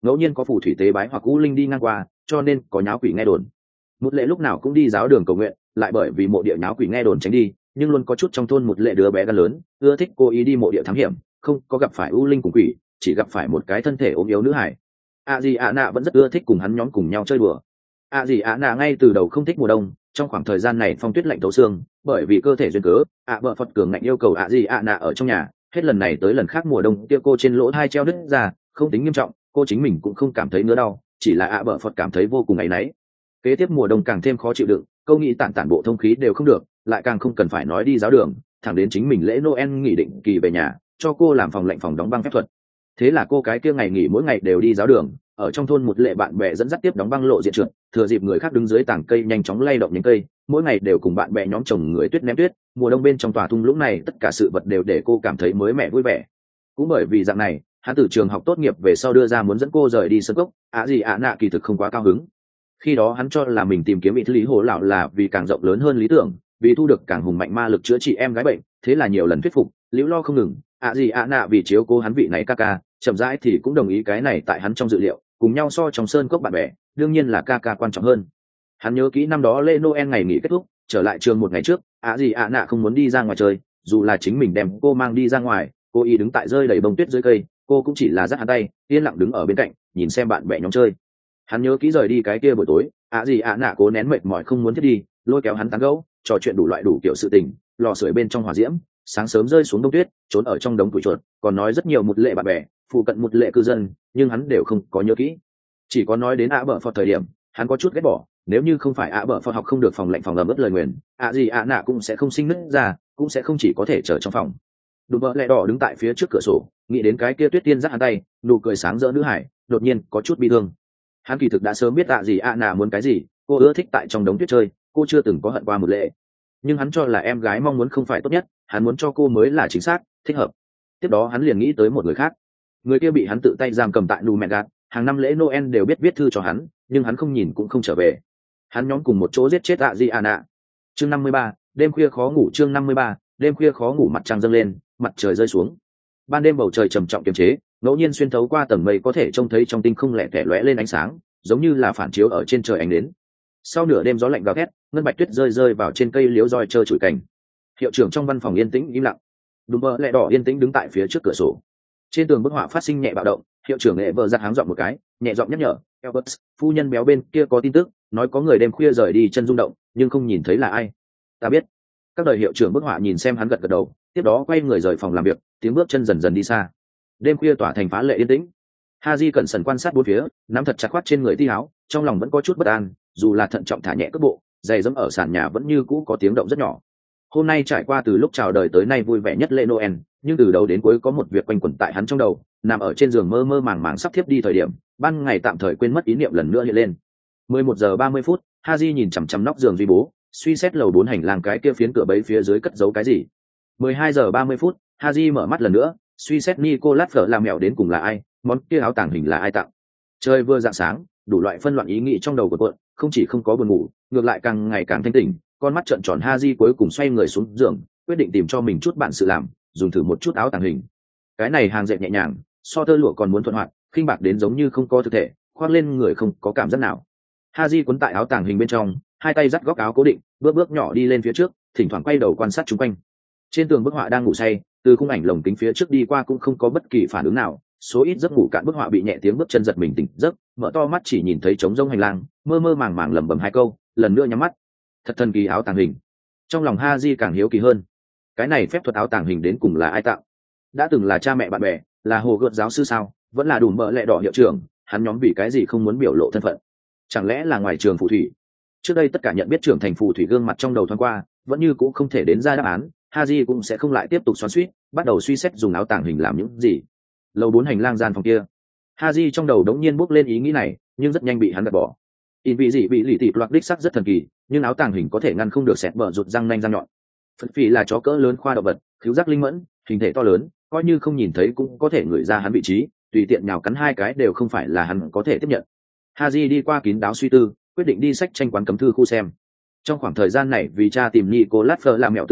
ngẫu nhiên có phù thủy tế bái hoặc u linh đi ngang qua, cho nên có nháo quỷ nghe đồn. Một lệ lúc nào cũng đi giáo đường cầu nguyện, lại bởi vì mộ địa nháo quỷ nghe đồn tránh đi, nhưng luôn có chút trong thôn một lệ đứa bé gan lớn ưa thích cố ý đi mộ địa thám hiểm, không có gặp phải u linh cùng quỷ, chỉ gặp phải một cái thân thể ốm yếu nữ hải. a dì ạ nạ vẫn rất ưa thích cùng hắn nhóm cùng nhau chơi đùa. a dì ạ nạ ngay từ đầu không thích mùa đông, trong khoảng thời gian này phong tuyết lạnh thấu xương, bởi vì cơ thể duyên cớ ạ vợ phật cường ngạnh yêu cầu a dì ạ nạ ở trong nhà. Hết lần này tới lần khác mùa đông kia cô trên lỗ hai treo đứt ra, không tính nghiêm trọng, cô chính mình cũng không cảm thấy ngứa đau, chỉ là ạ vợ phật cảm thấy vô cùng áy náy. Kế tiếp mùa đông càng thêm khó chịu đựng, câu nghĩ tản tản bộ thông khí đều không được, lại càng không cần phải nói đi giáo đường, thẳng đến chính mình lễ Noel nghỉ định kỳ về nhà, cho cô làm phòng lạnh phòng đóng băng phép thuật. Thế là cô cái kia ngày nghỉ mỗi ngày đều đi giáo đường, ở trong thôn một lệ bạn bè dẫn dắt tiếp đóng băng lộ diện trượt, thừa dịp người khác đứng dưới tảng cây nhanh chóng lay động nhánh cây, mỗi ngày đều cùng bạn bè nhóm chồng người tuyết ném tuyết. Mùa đông bên trong tòa thung lũng này tất cả sự vật đều để cô cảm thấy mới mẻ vui vẻ. Cũng bởi vì dạng này, hắn từ trường học tốt nghiệp về sau đưa ra muốn dẫn cô rời đi sân cốc, ạ gì ạ nạ kỳ thực không quá cao hứng. Khi đó hắn cho là mình tìm kiếm vị lý hồ lão là vì càng rộng lớn hơn lý tưởng, vì thu được càng hùng mạnh ma lực chữa trị em gái bệnh, thế là nhiều lần thuyết phục, liễu lo không ngừng. ạ gì ạ nạ vì chiếu cố hắn vị này ca ca, chậm rãi thì cũng đồng ý cái này tại hắn trong dự liệu, cùng nhau so trong sơn cốc bạn bè, đương nhiên là ca ca quan trọng hơn. Hắn nhớ kỹ năm đó lễ Noel ngày nghỉ kết thúc, trở lại trường một ngày trước, ạ gì ạ nạ không muốn đi ra ngoài chơi, dù là chính mình đem cô mang đi ra ngoài, cô ý đứng tại rơi đầy bông tuyết dưới cây, cô cũng chỉ là dắt hắn tay, yên lặng đứng ở bên cạnh, nhìn xem bạn bè nhóm chơi. Hắn nhớ kỹ rời đi cái kia buổi tối, ạ gì ạ nạ cố nén mệt mỏi không muốn thiết đi, lôi kéo hắn tán gẫu, trò chuyện đủ loại đủ kiểu sự tình, lò sưởi bên trong hỏa diễm, sáng sớm rơi xuống đông tuyết, trốn ở trong đống củi chuột, còn nói rất nhiều một lệ bạn bè, phụ cận một lệ cư dân, nhưng hắn đều không có nhớ kỹ. Chỉ có nói đến ạ bợ phật thời điểm, hắn có chút ghét bỏ, nếu như không phải ạ bợ phật học không được phòng lạnh phòng ấm ướt lời nguyền, ạ gì ạ nạ cũng sẽ không sinh nứt ra, cũng sẽ không chỉ có thể chờ trong phòng. Đùm bợ lẹ đỏ đứng tại phía trước cửa sổ, nghĩ đến cái kia tuyết tiên dắt hắn tay, nụ cười sáng rỡ nữ hải, đột nhiên có chút bi thương. Hắn kỳ thực đã sớm biết ạ gì ạ nạ muốn cái gì, cô ưa thích tại trong đống tuyết chơi, cô chưa từng có hận qua một lệ, nhưng hắn cho là em gái mong muốn không phải tốt nhất, hắn muốn cho cô mới là chính xác, thích hợp. Tiếp đó hắn liền nghĩ tới một người khác, người kia bị hắn tự tay giam cầm tại nù mẹ gạt, hàng năm lễ Noel đều biết viết thư cho hắn, nhưng hắn không nhìn cũng không trở về. Hắn nhóm cùng một chỗ giết chết ạ gì ạ nạ. Chương năm mươi ba, đêm khuya khó ngủ. Chương năm mươi ba, đêm khuya khó ngủ. Mặt trăng dâng lên, mặt trời rơi xuống. Ban đêm bầu trời trầm trọng kiềm chế, ngẫu nhiên xuyên thấu qua tầng mây có thể trông thấy trong tinh không lẻ tẻ lóe lên ánh sáng, giống như là phản chiếu ở trên trời ánh đến. Sau nửa đêm gió lạnh gào thét, ngân bạch tuyết rơi rơi vào trên cây liễu roi trơ trụi cành. Hiệu trưởng trong văn phòng yên tĩnh im lặng, đùm bơ lẹ đỏ yên tĩnh đứng tại phía trước cửa sổ. Trên tường bức họa phát sinh nhẹ bạo động, hiệu trưởng nghệ vợ giặt háng giọng một cái, nhẹ giọng nhắc nhở, Albert, phu nhân béo bên kia có tin tức, nói có người đêm khuya rời đi chân rung động, nhưng không nhìn thấy là ai. Ta biết. Các đời hiệu trưởng bức họa nhìn xem hắn gật gật đầu, tiếp đó quay người rời phòng làm việc, tiếng bước chân dần dần đi xa. Đêm khuya tỏa thành phá lệ yên tĩnh. Haji cẩn thận quan sát bốn phía, nắm thật chặt khoát trên người ti áo, trong lòng vẫn có chút bất an, dù là thận trọng thả nhẹ cước bộ, giày dẫm ở sàn nhà vẫn như cũ có tiếng động rất nhỏ. Hôm nay trải qua từ lúc chào đời tới nay vui vẻ nhất lễ Noel, nhưng từ đầu đến cuối có một việc quanh quẩn tại hắn trong đầu, nằm ở trên giường mơ mơ màng màng sắp thiếp đi thời điểm, ban ngày tạm thời quên mất ý niệm lần nữa hiện lên. mười một giờ ba mươi phút, Haji nhìn chằm chằm nóc giường duy bố, suy xét lầu bốn hành lang cái kia phiến cửa bấy phía dưới cất giấu cái gì. mười hai giờ ba mươi phút, Haji mở mắt lần nữa, suy xét Nicolas Fleur làm mèo đến cùng là ai, món kia áo tàng hình là ai tặng. Trời vừa rạng sáng, đủ loại phân loạn ý nghĩ trong đầu của cuộn, không chỉ không có buồn ngủ, ngược lại càng ngày càng thanh tỉnh, con mắt trợn tròn. Haji cuối cùng xoay người xuống giường, quyết định tìm cho mình chút bản sự làm, dùng thử một chút áo tàng hình. Cái này hàng dệt nhẹ nhàng, so tơ lụa còn muốn thuận hoạt, khinh bạc đến giống như không có thực thể, khoác lên người không có cảm giác nào. Haji cuốn tại áo tàng hình bên trong, hai tay dắt góc áo cố định, bước bước nhỏ đi lên phía trước, thỉnh thoảng quay đầu quan sát xung quanh. Trên tường bức họa đang ngủ say, từ khung ảnh lồng kính phía trước đi qua cũng không có bất kỳ phản ứng nào, số ít giấc ngủ cạn bức họa bị nhẹ tiếng bước chân giật mình tỉnh giấc, mở to mắt chỉ nhìn thấy trống rông hành lang, mơ mơ màng màng lẩm bẩm hai câu, lần nữa nhắm mắt. Thật thần kỳ áo tàng hình. Trong lòng Haji càng hiếu kỳ hơn, cái này phép thuật áo tàng hình đến cùng là ai tạo? Đã từng là cha mẹ bạn bè, là hồ gợt giáo sư sao, vẫn là đùm bợ lẹ đỏ hiệu trưởng, hắn nhóm vì cái gì không muốn biểu lộ thân phận? Chẳng lẽ là ngoài trường phù thủy? Trước đây tất cả nhận biết trưởng thành phù thủy gương mặt trong đầu thoáng qua, vẫn như cũng không thể đến ra đáp án. Haji cũng sẽ không lại tiếp tục xoắn xuýt, bắt đầu suy xét dùng áo tàng hình làm những gì. Lầu bốn hành lang gian phòng kia, Haji trong đầu đống nhiên bốc lên ý nghĩ này, nhưng rất nhanh bị hắn gạt bỏ. In vị gì bị lì tịt loạt đích sắc rất thần kỳ, nhưng áo tàng hình có thể ngăn không được xẹt bờ rụt răng nanh răng nhọn. Phật phỉ là chó cỡ lớn khoa động vật, khiếu giác linh mẫn, hình thể to lớn, coi như không nhìn thấy cũng có thể ngửi ra hắn vị trí, tùy tiện nhào cắn hai cái đều không phải là hắn có thể tiếp nhận. Haji đi qua kín đáo suy tư, quyết định đi sách tranh quán cấm thư khu xem. Trong khoảng thời gian này vì cha tìm Nicolas Fleur làm mẹo tư liệu,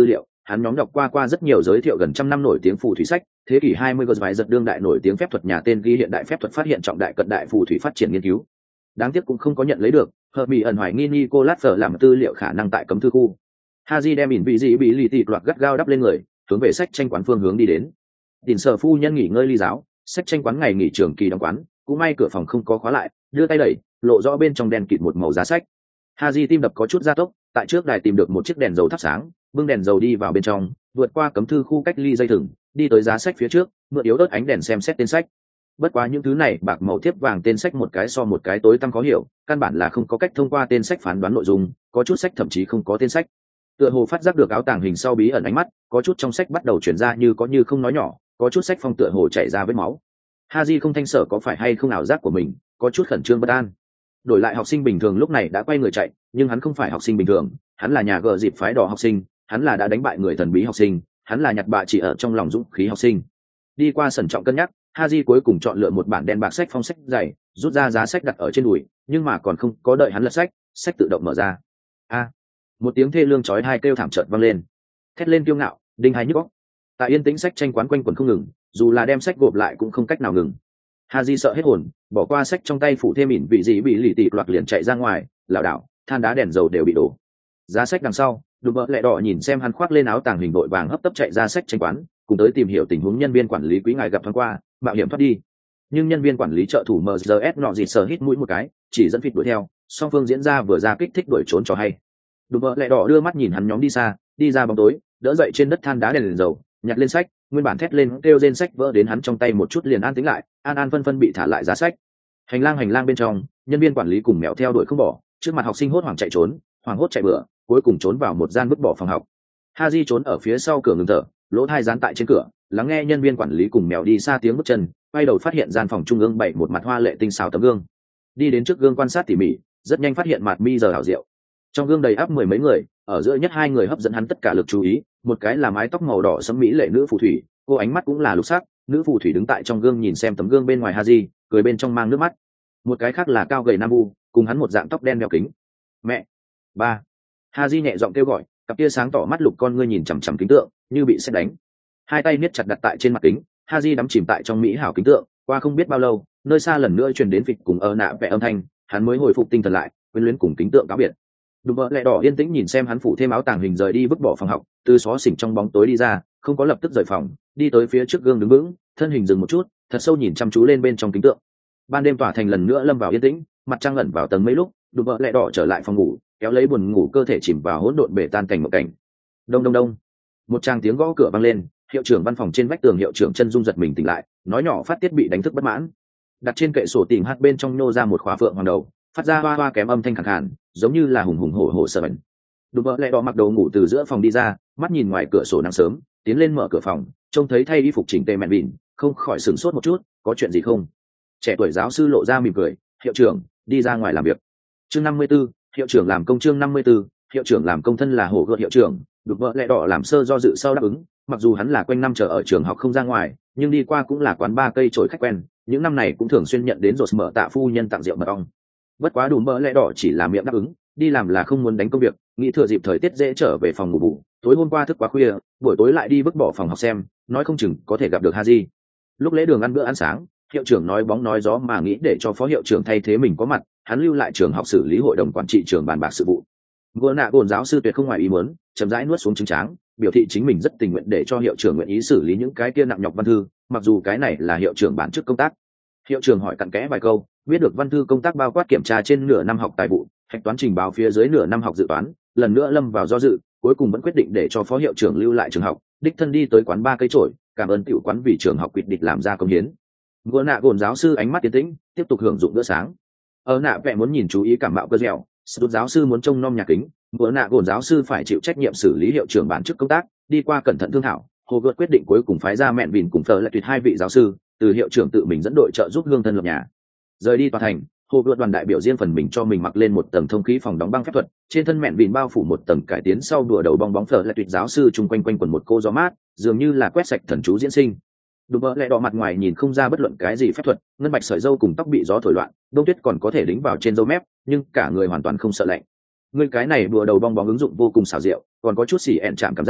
hắn nhóm đọc qua qua rất nhiều giới thiệu gần trăm năm nổi tiếng phù thủy sách, thế kỷ hai mươi gờ vài giật đương đại nổi tiếng phép thuật nhà tên ghi hiện đại phép thuật phát hiện trọng đại cận đại phù thủy phát triển nghiên cứu. Đáng tiếc cũng không có nhận lấy được, hợp bị ẩn hoài nghi Nicolas Fleur làm tư liệu khả năng tại cấm thư khu. Haji đem ỉn vị gì bị lì tịt loạt gắt gao đắp lên người, hướng về sách tranh quán phương hướng đi đến. Tiền sở phu nhân nghỉ ngơi ly giáo, sách tranh quán ngày nghỉ trường kỳ đóng quán, cũng may cửa phòng không có khóa lại, đưa tay đẩy, lộ rõ bên trong đèn kịt một màu giá sách. Haji tim đập có chút gia tốc, tại trước đài tìm được một chiếc đèn dầu thắp sáng, bưng đèn dầu đi vào bên trong, vượt qua cấm thư khu cách ly dây thừng, đi tới giá sách phía trước, mượn yếu ớt ánh đèn xem xét tên sách. Bất quá những thứ này bạc màu thiếp vàng tên sách một cái so một cái tối tăm khó hiểu, căn bản là không có cách thông qua tên sách phán đoán nội dung, có chút sách thậm chí không có tên sách. Tựa hồ phát giác được áo tàng hình sau bí ẩn ánh mắt, có chút trong sách bắt đầu chuyển ra như có như không nói nhỏ, có chút sách phong tựa hồ chảy ra vết máu. Haji không thanh sở có phải hay không ảo giác của mình, có chút khẩn trương bất an. Đổi lại học sinh bình thường lúc này đã quay người chạy, nhưng hắn không phải học sinh bình thường, hắn là nhà gờ dịp phái đỏ học sinh, hắn là đã đánh bại người thần bí học sinh, hắn là nhặt bạ chỉ ở trong lòng dũng khí học sinh. Đi qua sẩn trọng cân nhắc, Haji cuối cùng chọn lựa một bản đen bạc sách phong sách dày, rút ra giá sách đặt ở trên đùi, nhưng mà còn không có đợi hắn lật sách, sách tự động mở ra. A! Một tiếng thê lương chói tai kêu thảm chợt vang lên. Thét lên kiêu ngạo, đinh hai nhức óc. Tại yên tĩnh sách tranh quán quanh quẩn không ngừng, dù là đem sách gộp lại cũng không cách nào ngừng. Haji sợ hết hồn, bỏ qua sách trong tay phủ thêm ỉn vị gì bị lì tị loạt liền chạy ra ngoài, lảo đảo, than đá đèn dầu đều bị đổ. Giá sách đằng sau, đùm bợ lẹ đỏ nhìn xem hắn khoác lên áo tàng hình đội vàng hấp tấp chạy ra sách tranh quán, cùng tới tìm hiểu tình huống nhân viên quản lý quý ngài gặp thoáng qua, mạo hiểm thoát đi. Nhưng nhân viên quản lý trợ thủ em giê ét nọ gì sờ hít mũi một cái, chỉ dẫn phịt đuổi theo, song phương diễn ra vừa ra kích thích đuổi trốn cho hay. Đùm bợ lẹ đỏ đưa mắt nhìn hắn nhóm đi xa, đi ra bóng tối, đỡ dậy trên đất than đá đèn, đèn dầu, nhặt lên sách, nguyên bản thét lên kêu rên sách vỡ đến hắn trong tay một chút liền an tĩnh lại, an an phân phân bị thả lại giá sách. Hành lang hành lang bên trong, nhân viên quản lý cùng mèo theo đuổi không bỏ, trước mặt học sinh hốt hoảng chạy trốn, hoảng hốt chạy bừa, cuối cùng trốn vào một gian vứt bỏ phòng học. Haji trốn ở phía sau cửa ngừng thở, lỗ tai dán tại trên cửa, lắng nghe nhân viên quản lý cùng mèo đi xa tiếng bước chân, quay đầu phát hiện gian phòng trung ương bày một mặt hoa lệ tinh xảo tấm gương. Đi đến trước gương quan sát tỉ mỉ, rất nhanh phát hiện mặt mi giờ hảo diệu. Trong gương đầy ắp mười mấy người, ở giữa nhất hai người hấp dẫn hắn tất cả lực chú ý, một cái là mái tóc màu đỏ sẫm mỹ lệ nữ phù thủy, cô ánh mắt cũng là lục sắc, nữ phù thủy đứng tại trong gương nhìn xem tấm gương bên ngoài Haji, cười bên trong mang nước mắt. Một cái khác là cao gầy nam u, cùng hắn một dạng tóc đen đeo kính. Mẹ, ba. Haji nhẹ giọng kêu gọi, cặp tia sáng tỏ mắt lục con ngươi nhìn chằm chằm kính tượng, như bị sét đánh. Hai tay niết chặt đặt tại trên mặt kính, Haji đắm chìm tại trong mỹ hảo kính tượng. Qua không biết bao lâu, nơi xa lần nữa truyền đến phịch cùng ơ nạ vẽ âm thanh, hắn mới hồi phục tinh thần lại, quyến luyến cùng kính tượng cáo biệt. Đùm bợ lẹ đỏ yên tĩnh nhìn xem hắn phủ thêm áo tàng hình rời đi vứt bỏ phòng học, từ xó xỉnh trong bóng tối đi ra, không có lập tức rời phòng, đi tới phía trước gương đứng vững, thân hình dừng một chút, thật sâu nhìn chăm chú lên bên trong kính tượng. Ban đêm tỏa thành lần nữa lâm vào yên tĩnh, mặt trăng ẩn vào tầng mấy lúc, đùm bợ lẹ đỏ trở lại phòng ngủ, kéo lấy buồn ngủ cơ thể chìm vào hỗn độn bể tan cảnh một cảnh. Đông đông đông, một tràng tiếng gõ cửa vang lên, hiệu trưởng văn phòng trên vách tường hiệu trưởng chân dung giật mình tỉnh lại, nói nhỏ phát tiết bị đánh thức bất mãn. Đặt trên kệ sổ tìm hát bên trong nô ra một khóa phượng hoàng đầu, phát ra hoa hoa kém âm thanh khàn khàn, giống như là hùng hùng hổ hổ sợ bệnh. Đùm bợ lẹ đỏ mặc đồ ngủ từ giữa phòng đi ra, mắt nhìn ngoài cửa sổ nắng sớm, tiến lên mở cửa phòng, trông thấy thay y phục chỉnh tề mẹn bỉn, không khỏi sửng sốt một chút, có chuyện gì không? Trẻ tuổi giáo sư lộ ra mỉm cười, hiệu trưởng, đi ra ngoài làm việc. Chương năm mươi 54, hiệu trưởng làm công. Chương năm mươi 54, hiệu trưởng làm công. Thân là hổ gợt hiệu trưởng, đùm bợ lẹ đỏ làm sơ do dự sau đáp ứng, mặc dù hắn là quanh năm chờ ở trường học không ra ngoài, nhưng đi qua cũng là quán ba cây trổi khách quen, những năm này cũng thường xuyên nhận đến rột mở tạ phu nhân tặng rượu mật ong. Bất quá đùm bợ lẹ đỏ chỉ là miệng đáp ứng, đi làm là không muốn đánh công việc, nghĩ thừa dịp thời tiết dễ trở về phòng ngủ bù, tối hôm qua thức quá khuya, buổi tối lại đi vứt bỏ phòng học xem, nói không chừng có thể gặp được Haji. Lúc lễ đường ăn bữa ăn sáng, hiệu trưởng nói bóng nói gió mà nghĩ để cho phó hiệu trưởng thay thế mình có mặt, hắn lưu lại trường học xử lý hội đồng quản trị trường bàn bạc sự vụ. Vừa nạ gồn giáo sư tuyệt không ngoài ý muốn, chậm rãi nuốt xuống trứng tráng, biểu thị chính mình rất tình nguyện để cho hiệu trưởng nguyện ý xử lý những cái kia nặng nhọc văn thư, mặc dù cái này là hiệu trưởng bản chức công tác. Hiệu trưởng hỏi cặn kẽ vài câu, biết được văn thư công tác bao quát kiểm tra trên nửa năm học tài vụ, hạch toán trình báo phía dưới nửa năm học dự toán, lần nữa lâm vào do dự, cuối cùng vẫn quyết định để cho phó hiệu trưởng lưu lại trường học, đích thân đi tới quán ba cây trổi, cảm ơn tiểu quán vì trường học quyết định làm ra công hiến. Vừa nạ gồn giáo sư ánh mắt tiến tĩnh, tiếp tục hưởng dụng bữa sáng. Ở nạ vẽ muốn nhìn chú ý cảm mạo cơ dẻo, Sút giáo sư muốn trông nom nhà kính, vừa nạ gồn giáo sư phải chịu trách nhiệm xử lý hiệu trưởng bản chức công tác, đi qua cẩn thận thương thảo, hồ gợt quyết định cuối cùng phái ra mẹn vìn cùng phở lại tuyệt hai vị giáo sư, từ hiệu trưởng tự mình dẫn đội trợ giúp hương thân lập nhà. Rời đi tòa thành, hồ gợt đoàn đại biểu riêng phần mình cho mình mặc lên một tầng thông khí phòng đóng băng phép thuật, trên thân mẹn vìn bao phủ một tầng cải tiến sau đùa đầu bong bóng phở lại tuyệt giáo sư chung quanh quanh quần một cô gió mát, dường như là quét sạch thần chú diễn sinh. Đùm bợ lẹ đỏ mặt ngoài nhìn không ra bất luận cái gì phép thuật, ngân bạch sợi râu cùng tóc bị gió thổi loạn, đông tuyết còn có thể đính vào trên râu mép, nhưng cả người hoàn toàn không sợ lạnh. Người cái này đùa đầu bong bóng ứng dụng vô cùng xảo diệu, còn có chút xỉ ẹn chạm cảm giác,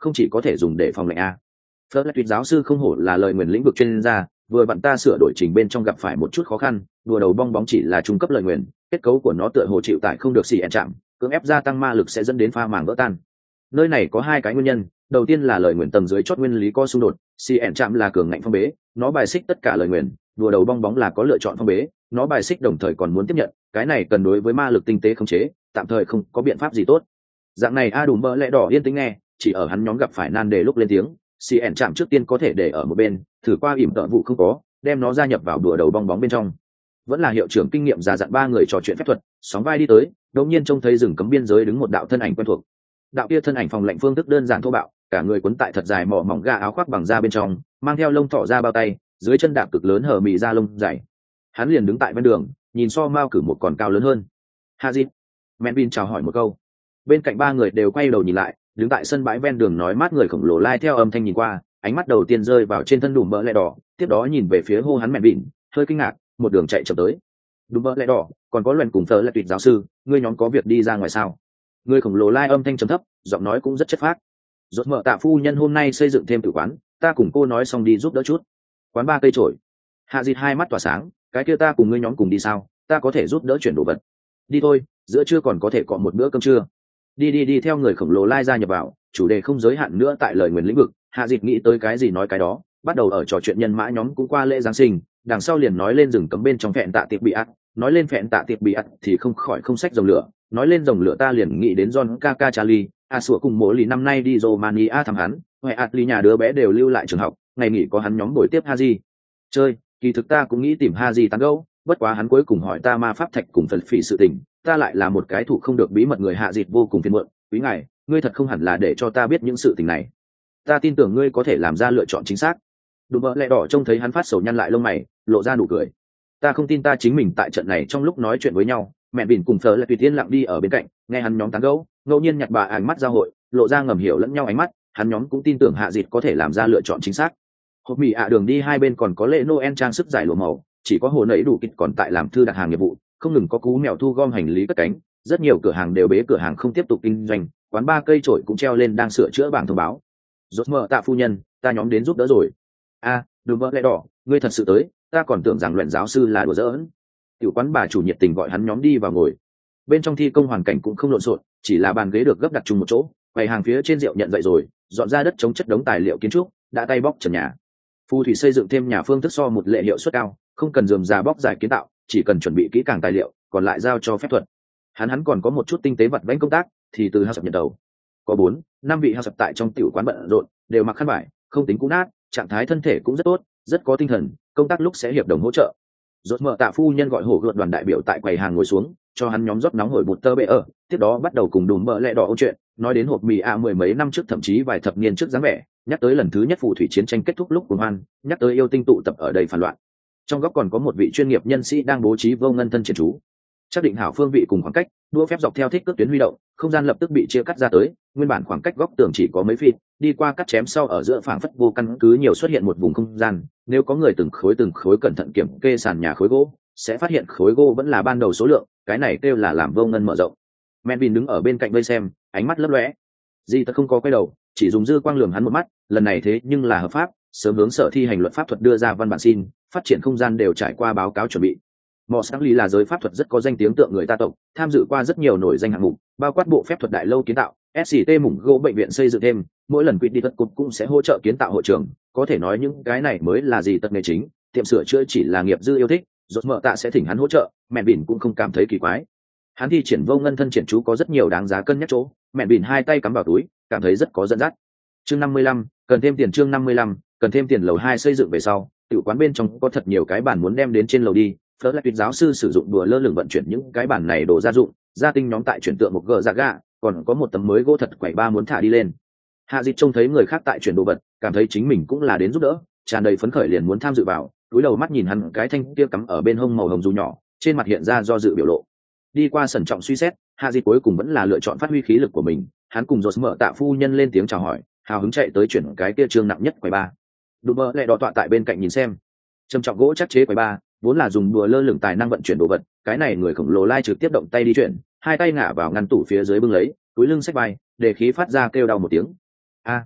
không chỉ có thể dùng để phòng lạnh a. Phớt tuyệt giáo sư không hổ là lời nguyền lĩnh vực chuyên gia, vừa bạn ta sửa đổi trình bên trong gặp phải một chút khó khăn, đùa đầu bong bóng chỉ là trung cấp lời nguyền, kết cấu của nó tựa hồ chịu tải không được xì ẹn chạm, cưỡng ép gia tăng ma lực sẽ dẫn đến pha màng vỡ tan. Nơi này có hai cái nguyên nhân, đầu tiên là lời nguyền tầng dưới chót nguyên lý có xung đột, xì ẹn chạm là cường ngạnh phong bế, nó bài xích tất cả lời nguyền, đùa đầu bong bóng là có lựa chọn phong bế, nó bài xích đồng thời còn muốn tiếp nhận, cái này cần đối với ma lực tinh tế khống chế, tạm thời không có biện pháp gì tốt. Dạng này a đùm bơ lẽ đỏ yên tĩnh nghe, chỉ ở hắn nhóm gặp phải nan đề lúc lên tiếng, xì ẹn chạm trước tiên có thể để ở một bên, thử qua ỉm tợ vụ không có, đem nó gia nhập vào đùa đầu bong bóng bên trong. Vẫn là hiệu trưởng kinh nghiệm già dặn ba người trò chuyện phép thuật, sóng vai đi tới, đột nhiên trông thấy rừng cấm biên giới đứng một đạo thân ảnh quen thuộc. Đạo kia thân ảnh phòng lệnh phương thức đơn giản thô bạo, cả người quấn tại thật dài mỏ mỏng ga áo khoác bằng da bên trong, mang theo lông thỏ ra bao tay, dưới chân đạp cực lớn hở mị da lông dày. Hắn liền đứng tại bên đường, nhìn so mao cử một còn cao lớn hơn. Hazit, Menvin chào hỏi một câu. Bên cạnh ba người đều quay đầu nhìn lại, đứng tại sân bãi ven đường nói mát người khổng lồ lai theo âm thanh nhìn qua, ánh mắt đầu tiên rơi vào trên thân đùm bỡ lẽ đỏ, tiếp đó nhìn về phía hô hắn Menvin, hơi kinh ngạc, một đường chạy chậm tới. Đùm bỡ lẽ đỏ, còn có lần cùng tớ là tuyệt giáo sư, ngươi nhóm có việc đi ra ngoài sao? Người khổng lồ lai âm thanh trầm thấp, giọng nói cũng rất chất phác. Rốt mở tạ phu nhân hôm nay xây dựng thêm tử quán, ta cùng cô nói xong đi giúp đỡ chút. Quán ba cây trổi. Hạ Dịch hai mắt tỏa sáng, cái kia ta cùng ngươi nhóm cùng đi sao? Ta có thể giúp đỡ chuyển đồ vật. Đi thôi, giữa trưa còn có thể cọ một bữa cơm trưa. Đi đi đi theo người khổng lồ lai ra nhập vào, chủ đề không giới hạn nữa tại lời nguyền lĩnh vực. Hạ Dịch nghĩ tới cái gì nói cái đó, bắt đầu ở trò chuyện nhân mã nhóm cũng qua lễ giáng sinh, đằng sau liền nói lên rừng cấm bên trong phẹn tạ tiệp bị ắt, nói lên phẹn tạ tiệp bị ắt thì không khỏi không sách dòng lửa, nói lên dòng lửa ta liền nghĩ đến John Kaka Charlie, a sủa cùng mỗi lì năm nay đi Romania thăm hắn, huệ Atli nhà đứa bé đều lưu lại trường học, ngày nghỉ có hắn nhóm buổi tiếp Haji chơi, kỳ thực ta cũng nghĩ tìm Haji tán gẫu, bất quá hắn cuối cùng hỏi ta ma pháp thạch cùng phần phỉ sự tình, ta lại là một cái thủ không được bí mật người hạ dịt vô cùng phiền muộn, quý ngài, ngươi thật không hẳn là để cho ta biết những sự tình này, ta tin tưởng ngươi có thể làm ra lựa chọn chính xác. Đùm bỡ lẽ đỏ trông thấy hắn phát sầu nhăn lại lông mày, lộ ra nụ cười. Ta không tin ta chính mình tại trận này trong lúc nói chuyện với nhau, mẹ bỉn cùng thờ lại tùy tiên lặng đi ở bên cạnh, nghe hắn nhóm tán gẫu, ngẫu nhiên nhặt bà ánh mắt giao hội, lộ ra ngầm hiểu lẫn nhau ánh mắt, hắn nhóm cũng tin tưởng hạ dịt có thể làm ra lựa chọn chính xác. Hộp mì ạ đường đi hai bên còn có lễ Noel trang sức giải lụa màu, chỉ có hồ nấy đủ kịch còn tại làm thư đặt hàng nghiệp vụ, không ngừng có cú mèo thu gom hành lý cất cánh, rất nhiều cửa hàng đều bế cửa hàng không tiếp tục kinh doanh, quán ba cây trổi cũng treo lên đang sửa chữa bảng thông báo. Rốt mờ tạ phu nhân, ta nhóm đến giúp đỡ rồi. A, đừng vỡ lẽ đỏ, ngươi thật sự tới, ta còn tưởng rằng luyện giáo sư là đùa giỡn. Tiểu quán bà chủ nhiệt tình gọi hắn nhóm đi vào ngồi. Bên trong thi công hoàn cảnh cũng không lộn xộn, chỉ là bàn ghế được gấp đặt chung một chỗ, bày hàng phía trên rượu nhận dậy rồi, dọn ra đất chống chất đống tài liệu kiến trúc, đã tay bóc trần nhà. Phù thủy xây dựng thêm nhà phương thức so một lệ hiệu suất cao, không cần rườm rà bóc giải kiến tạo, chỉ cần chuẩn bị kỹ càng tài liệu, còn lại giao cho phép thuật. Hắn hắn còn có một chút tinh tế vật vãnh công tác, thì từ House nhận đầu. Có bốn, năm vị House tại trong tiểu quán bận rộn, đều mặc khăn vải, không tính cũ nát, trạng thái thân thể cũng rất tốt, rất có tinh thần, công tác lúc sẽ hiệp đồng hỗ trợ. Rốt mở tạ phu nhân gọi hổ gợt đoàn đại biểu tại quầy hàng ngồi xuống, cho hắn nhóm rót nóng hổi bột tơ bệ ở, tiếp đó bắt đầu cùng đùm bợ lẹ đỏ ôn chuyện, nói đến hộp mì a mười mấy năm trước thậm chí vài thập niên trước dáng vẻ, nhắc tới lần thứ nhất phù thủy chiến tranh kết thúc lúc cuồng hoan, nhắc tới yêu tinh tụ tập ở đây phản loạn. Trong góc còn có một vị chuyên nghiệp nhân sĩ đang bố trí vô ngân thân triển chú, xác định hảo phương vị cùng khoảng cách, đua phép dọc theo thích cước tuyến huy động, không gian lập tức bị chia cắt ra tới, nguyên bản khoảng cách góc tường chỉ có mấy feet, đi qua cắt chém sau ở giữa phảng phất vô căn cứ nhiều xuất hiện một vùng không gian, nếu có người từng khối từng khối cẩn thận kiểm kê sàn nhà khối gỗ, sẽ phát hiện khối gỗ vẫn là ban đầu số lượng, cái này kêu là làm vô ngân mở rộng. Menvin đứng ở bên cạnh vây xem, ánh mắt lấp lóe. Di tật không có quay đầu, chỉ dùng dư quang lườm hắn một mắt, lần này thế nhưng là hợp pháp, sớm hướng sở thi hành luật pháp thuật đưa ra văn bản xin, phát triển không gian đều trải qua báo cáo chuẩn bị. Mọ Sáng Lý là giới pháp thuật rất có danh tiếng tượng người ta tộc, tham dự qua rất nhiều nổi danh hạng mục, bao quát bộ phép thuật đại lâu kiến tạo, ét xê tê mủng gỗ bệnh viện xây dựng thêm, mỗi lần quyết đi tất cục cũng sẽ hỗ trợ kiến tạo hội trường, có thể nói những cái này mới là gì tật nghề chính, tiệm sửa chữa chỉ là nghiệp dư yêu thích, rốt mở tạ sẽ thỉnh hắn hỗ trợ, mẹn bỉn cũng không cảm thấy kỳ quái. Hắn thi triển vô ngân thân triển chú có rất nhiều đáng giá cân nhắc chỗ, mẹn bỉn hai tay cắm vào túi, cảm thấy rất có dẫn dắt. Chương năm mươi lăm, cần thêm tiền chương năm mươi lăm, cần thêm tiền lầu hai xây dựng về sau, tiểu quán bên trong có thật nhiều cái bàn muốn đem đến trên lầu đi. Phớt lại tuyệt giáo sư sử dụng đùa lơ lửng vận chuyển những cái bản này đồ gia dụng, gia tinh nhóm tại chuyển tượng một gờ dạ gạ, còn có một tấm mới gỗ thật quẩy ba muốn thả đi lên. Hạ Dịch trông thấy người khác tại chuyển đồ vật, cảm thấy chính mình cũng là đến giúp đỡ, tràn đầy phấn khởi liền muốn tham dự vào, cúi đầu mắt nhìn hắn cái thanh kia cắm ở bên hông màu hồng dù nhỏ, trên mặt hiện ra do dự biểu lộ. Đi qua sẩn trọng suy xét, Hạ Dịch cuối cùng vẫn là lựa chọn phát huy khí lực của mình, hắn cùng Rốt mở tạ phu nhân lên tiếng chào hỏi, hào hứng chạy tới chuyển cái kia trương nặng nhất quầy ba. Đùm bơ lại đỏ tọa tại bên cạnh nhìn xem, trầm trọng gỗ chắc chế quầy ba vốn là dùng đùa lơ lửng tài năng vận chuyển đồ vật, cái này người khổng lồ lai trực tiếp động tay đi chuyển, hai tay ngả vào ngăn tủ phía dưới bưng lấy, túi lưng xách vai, để khí phát ra kêu đau một tiếng. A,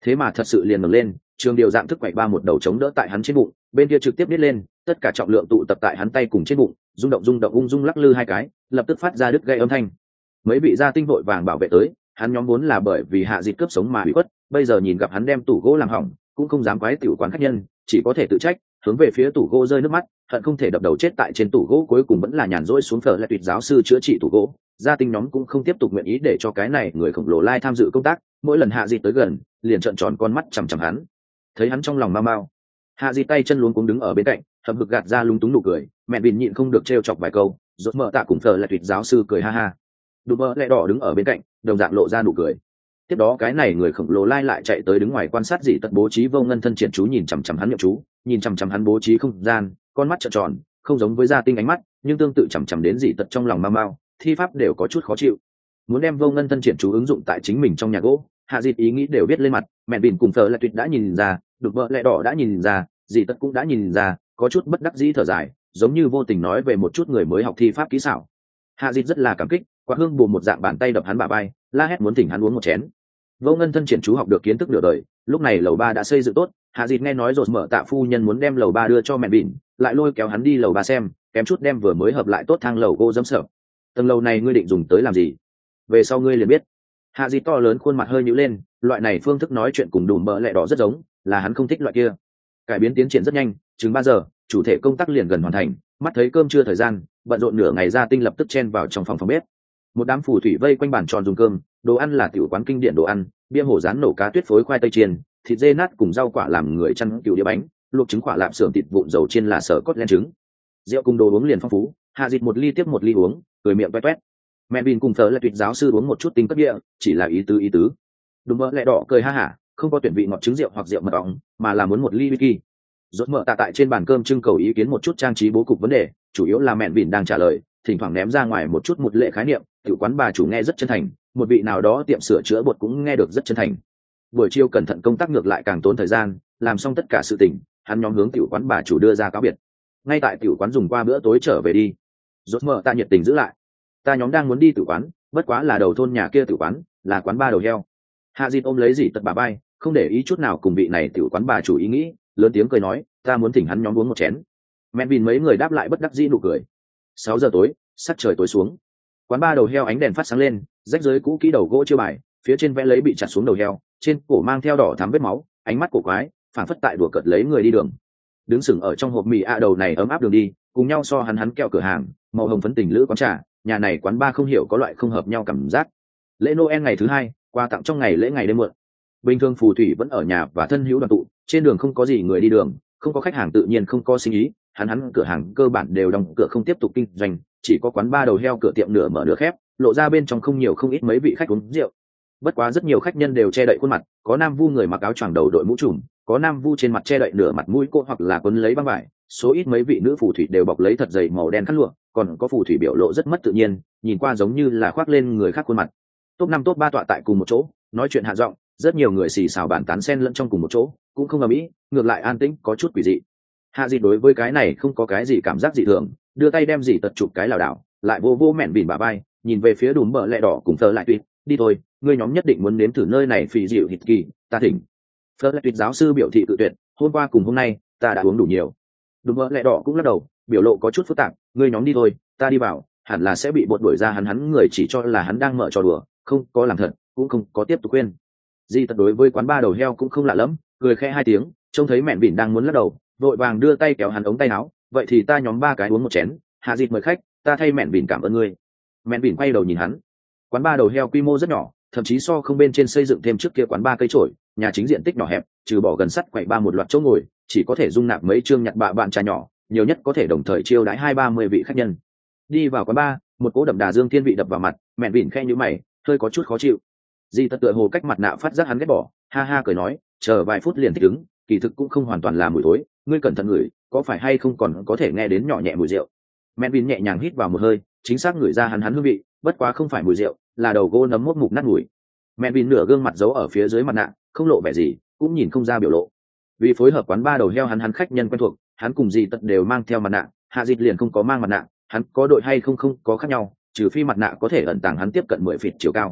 thế mà thật sự liền ngẩng lên, trường điều dạng thức quậy ba một đầu chống đỡ tại hắn trên bụng, bên kia trực tiếp biết lên, tất cả trọng lượng tụ tập tại hắn tay cùng trên bụng, rung động rung động ung dung lắc lư hai cái, lập tức phát ra đứt gây âm thanh. Mấy vị gia tinh vội vàng bảo vệ tới, hắn nhóm vốn là bởi vì hạ dịch cướp sống mà bị quất, bây giờ nhìn gặp hắn đem tủ gỗ làm hỏng, cũng không dám quái tiểu quán khách nhân, chỉ có thể tự trách, hướng về phía tủ gỗ rơi nước mắt, hận không thể đập đầu chết tại trên tủ gỗ, cuối cùng vẫn là nhàn rỗi xuống phở lại tuyệt giáo sư chữa trị tủ gỗ. Gia tinh nhóm cũng không tiếp tục nguyện ý để cho cái này người khổng lồ lai tham dự công tác, mỗi lần hạ dịch tới gần, liền trợn tròn con mắt chằm chằm hắn. Thấy hắn trong lòng mau mau, hạ dịch tay chân luống cuống đứng ở bên cạnh, hậm hực gạt ra lúng túng nụ cười, mẹ Vin nhịn không được trêu chọc vài câu, rốt mở tạ cùng phở lại tuyệt giáo sư cười ha ha. Đùm bơ lẹ đỏ đứng ở bên cạnh, đồng dạng lộ ra nụ cười. Tiếp đó cái này người khổng lồ lai lại chạy tới đứng ngoài quan sát dị tật bố trí vô ngân thân triển chú, nhìn chằm chằm hắn nhậm chú, nhìn chằm chằm hắn bố trí không gian, con mắt trợn tròn, không giống với gia tinh ánh mắt, nhưng tương tự chằm chằm đến dị tật trong lòng mau mau, thi pháp đều có chút khó chịu. Muốn đem vô ngân thân triển chú ứng dụng tại chính mình trong nhà gỗ, hạ dịt ý nghĩ đều biết lên mặt, mẹ Vin cùng Phở lại tuyệt đã nhìn ra, đùm bơ lẹ đỏ đã nhìn ra, dị tật cũng đã nhìn ra, có chút bất đắc dĩ thở dài, giống như vô tình nói về một chút người mới học thi pháp kỹ xảo. Hạ dịt rất là cảm kích, quả hương bù một dạng bàn tay đập hắn bả vai, la hét muốn thỉnh hắn uống một chén. Vô ngân thân triển chú học được kiến thức nửa đời, lúc này lầu ba đã xây dựng tốt, hạ dịt nghe nói rồi mở tạ phu nhân muốn đem lầu ba đưa cho mẹ Vin, lại lôi kéo hắn đi lầu ba xem, kém chút đem vừa mới hợp lại tốt thang lầu gỗ dẫm sợ. Tầng lầu này ngươi định dùng tới làm gì? Về sau ngươi liền biết. Hạ dịt to lớn khuôn mặt hơi nhíu lên, loại này phương thức nói chuyện cùng đùm bợ lẹ đỏ rất giống, là hắn không thích loại kia. Cải biến tiến triển rất nhanh, chừng ba giờ, chủ thể công tác liền gần hoàn thành, mắt thấy cơm trưa thời gian, bận rộn nửa ngày gia tinh lập tức chen vào trong phòng phòng bếp. Một đám phù thủy vây quanh bàn tròn dùng cơm, đồ ăn là tiểu quán kinh điển đồ ăn, bia hổ rán nổ cá tuyết phối khoai tây chiên, thịt dê nát cùng rau quả làm người chăn cừu đĩa bánh, luộc trứng quả lạp xưởng thịt vụn dầu chiên là sở cốt len trứng. Rượu cùng đồ uống liền phong phú, hạ dịt một ly tiếp một ly uống, cười miệng toét toét. Mẹ Vin cùng Phở lại tuyệt giáo sư uống một chút tinh cấp địa, chỉ là ý tứ ý tứ. Đùm bơ lẹ đỏ cười ha hả, không có tuyển vị ngọt trứng rượu hoặc rượu mật ong, mà là muốn một ly whisky. Rốt mở tạ tại trên bàn cơm trưng cầu ý kiến một chút trang trí bố cục vấn đề, chủ yếu là mẹ Vin đang trả lời, thỉnh thoảng ném ra ngoài một chút một lệ khái niệm, tiểu quán bà chủ nghe rất chân thành, một vị nào đó tiệm sửa chữa bột cũng nghe được rất chân thành. Buổi chiều cẩn thận công tác ngược lại càng tốn thời gian, làm xong tất cả sự tình, hắn nhóm hướng tiểu quán bà chủ đưa ra cáo biệt. Ngay tại tiểu quán dùng qua bữa tối trở về đi. Rốt mở tạ nhiệt tình giữ lại. Ta nhóm đang muốn đi tiểu quán, bất quá là đầu thôn nhà kia tiểu quán, là quán ba đầu heo. Hạ Dịt ôm lấy dì tật bà bay, không để ý chút nào cùng vị này tiểu quán bà chủ ý nghĩ, lớn tiếng cười nói, ta muốn thỉnh hắn nhóm uống một chén. Mẹ Vin mấy người đáp lại bất đắc dĩ nụ cười. Sáu giờ tối, sắc trời tối xuống. Quán ba đầu heo ánh đèn phát sáng lên, rách rưới cũ kỹ đầu gỗ chiêu bài, phía trên vẽ lấy bị chặt xuống đầu heo, trên cổ mang theo đỏ thắm vết máu, ánh mắt cổ quái, phảng phất tại đùa cợt lấy người đi đường. Đứng sừng ở trong hộp mì a đầu này ấm áp đường đi, cùng nhau so hắn hắn kẹo cửa hàng, màu hồng phấn tình lữ quán trà, nhà này quán ba không hiểu có loại không hợp nhau cảm giác. Lễ Noel ngày thứ hai, quà tặng trong ngày lễ ngày đêm muộn. Bình thường phù thủy vẫn ở nhà và thân hữu đoàn tụ, trên đường không có gì người đi đường, không có khách hàng tự nhiên không có sinh ý, hắn hắn cửa hàng cơ bản đều đóng cửa không tiếp tục kinh doanh, chỉ có quán ba đầu heo cửa tiệm nửa mở nửa khép, lộ ra bên trong không nhiều không ít mấy vị khách uống rượu. Bất quá rất nhiều khách nhân đều che đậy khuôn mặt, có nam vu người mặc áo choàng đầu đội mũ trùm, có nam vu trên mặt che đậy nửa mặt mũi cô hoặc là quấn lấy băng vải, số ít mấy vị nữ phù thủy đều bọc lấy thật dày màu đen khăn lụa, còn có phù thủy biểu lộ rất mất tự nhiên, nhìn qua giống như là khoác lên người khác khuôn mặt. Top năm top ba tọa tại cùng một chỗ, nói chuyện hạ giọng, rất nhiều người xì xào bàn tán xen lẫn trong cùng một chỗ, cũng không ầm ĩ, ngược lại an tĩnh, có chút quỷ dị. Hạ Dịt đối với cái này không có cái gì cảm giác dị thường, đưa tay đem dì tật chụp cái lảo đảo, lại vô vô mẹn bỉn bà bay, nhìn về phía đùm bờ lẹ đỏ cùng Phở lại tuyệt, đi thôi, ngươi nhóm nhất định muốn nếm thử nơi này phì dịu thịt kỳ, ta thỉnh. Phở lại tuyệt giáo sư biểu thị tự tuyệt, hôm qua cùng hôm nay, ta đã uống đủ nhiều. Đùm bờ lẹ đỏ cũng lắc đầu, biểu lộ có chút phức tạp, ngươi nhóm đi thôi, ta đi vào, hẳn là sẽ bị bột đuổi ra, hắn hắn người chỉ cho là hắn đang mở trò đùa, không có làm thật, cũng không có tiếp tục khuyên. Di tật đối với quán ba đầu heo cũng không lạ lắm, cười khẽ hai tiếng, trông thấy mẹn bỉn đang muốn lắc đầu, vội vàng đưa tay kéo hắn ống tay áo, vậy thì ta nhóm ba cái uống một chén, Hạ Dịt mời khách, ta thay mẹn bỉn cảm ơn ngươi. Mẹn bỉn quay đầu nhìn hắn. Quán ba đầu heo quy mô rất nhỏ, thậm chí so không bên trên xây dựng thêm trước kia quán ba cây trổi, nhà chính diện tích nhỏ hẹp, trừ bỏ gần sắt quậy ba một loạt chỗ ngồi, chỉ có thể dung nạp mấy chương nhặt bạ bạn trà nhỏ, nhiều nhất có thể đồng thời chiêu đãi hai ba mươi vị khách nhân. Đi vào quán ba, một cỗ đậm đà dương thiên vị đập vào mặt, mẹn bỉn khe nhíu mày, hơi có chút khó chịu. Di tật tựa hồ cách mặt nạ phát giác hắn ghét bỏ, ha ha cười nói, chờ vài phút liền thích ứng, kỳ thực cũng không hoàn toàn là mùi thối, ngươi cẩn thận ngửi, có phải hay không còn có thể nghe đến nhỏ nhẹ mùi rượu. Mẹn bỉn nhẹ nhàng hít vào một hơi, chính xác ngửi ra hắn hắn hương vị, bất quá không phải mùi rượu, là đầu gỗ nấm mốc mục nát mùi. Mẹn bỉn nửa gương mặt giấu ở phía dưới mặt nạ, không lộ vẻ gì, cũng nhìn không ra biểu lộ. Vì phối hợp quán ba đầu heo hắn hắn khách nhân quen thuộc, hắn cùng Di tật đều mang theo mặt nạ, Hạ Dịt liền không có mang mặt nạ, hắn có đội hay không không có khác nhau, trừ phi mặt nạ có thể ẩn tàng hắn tiếp cận mười feet chiều cao.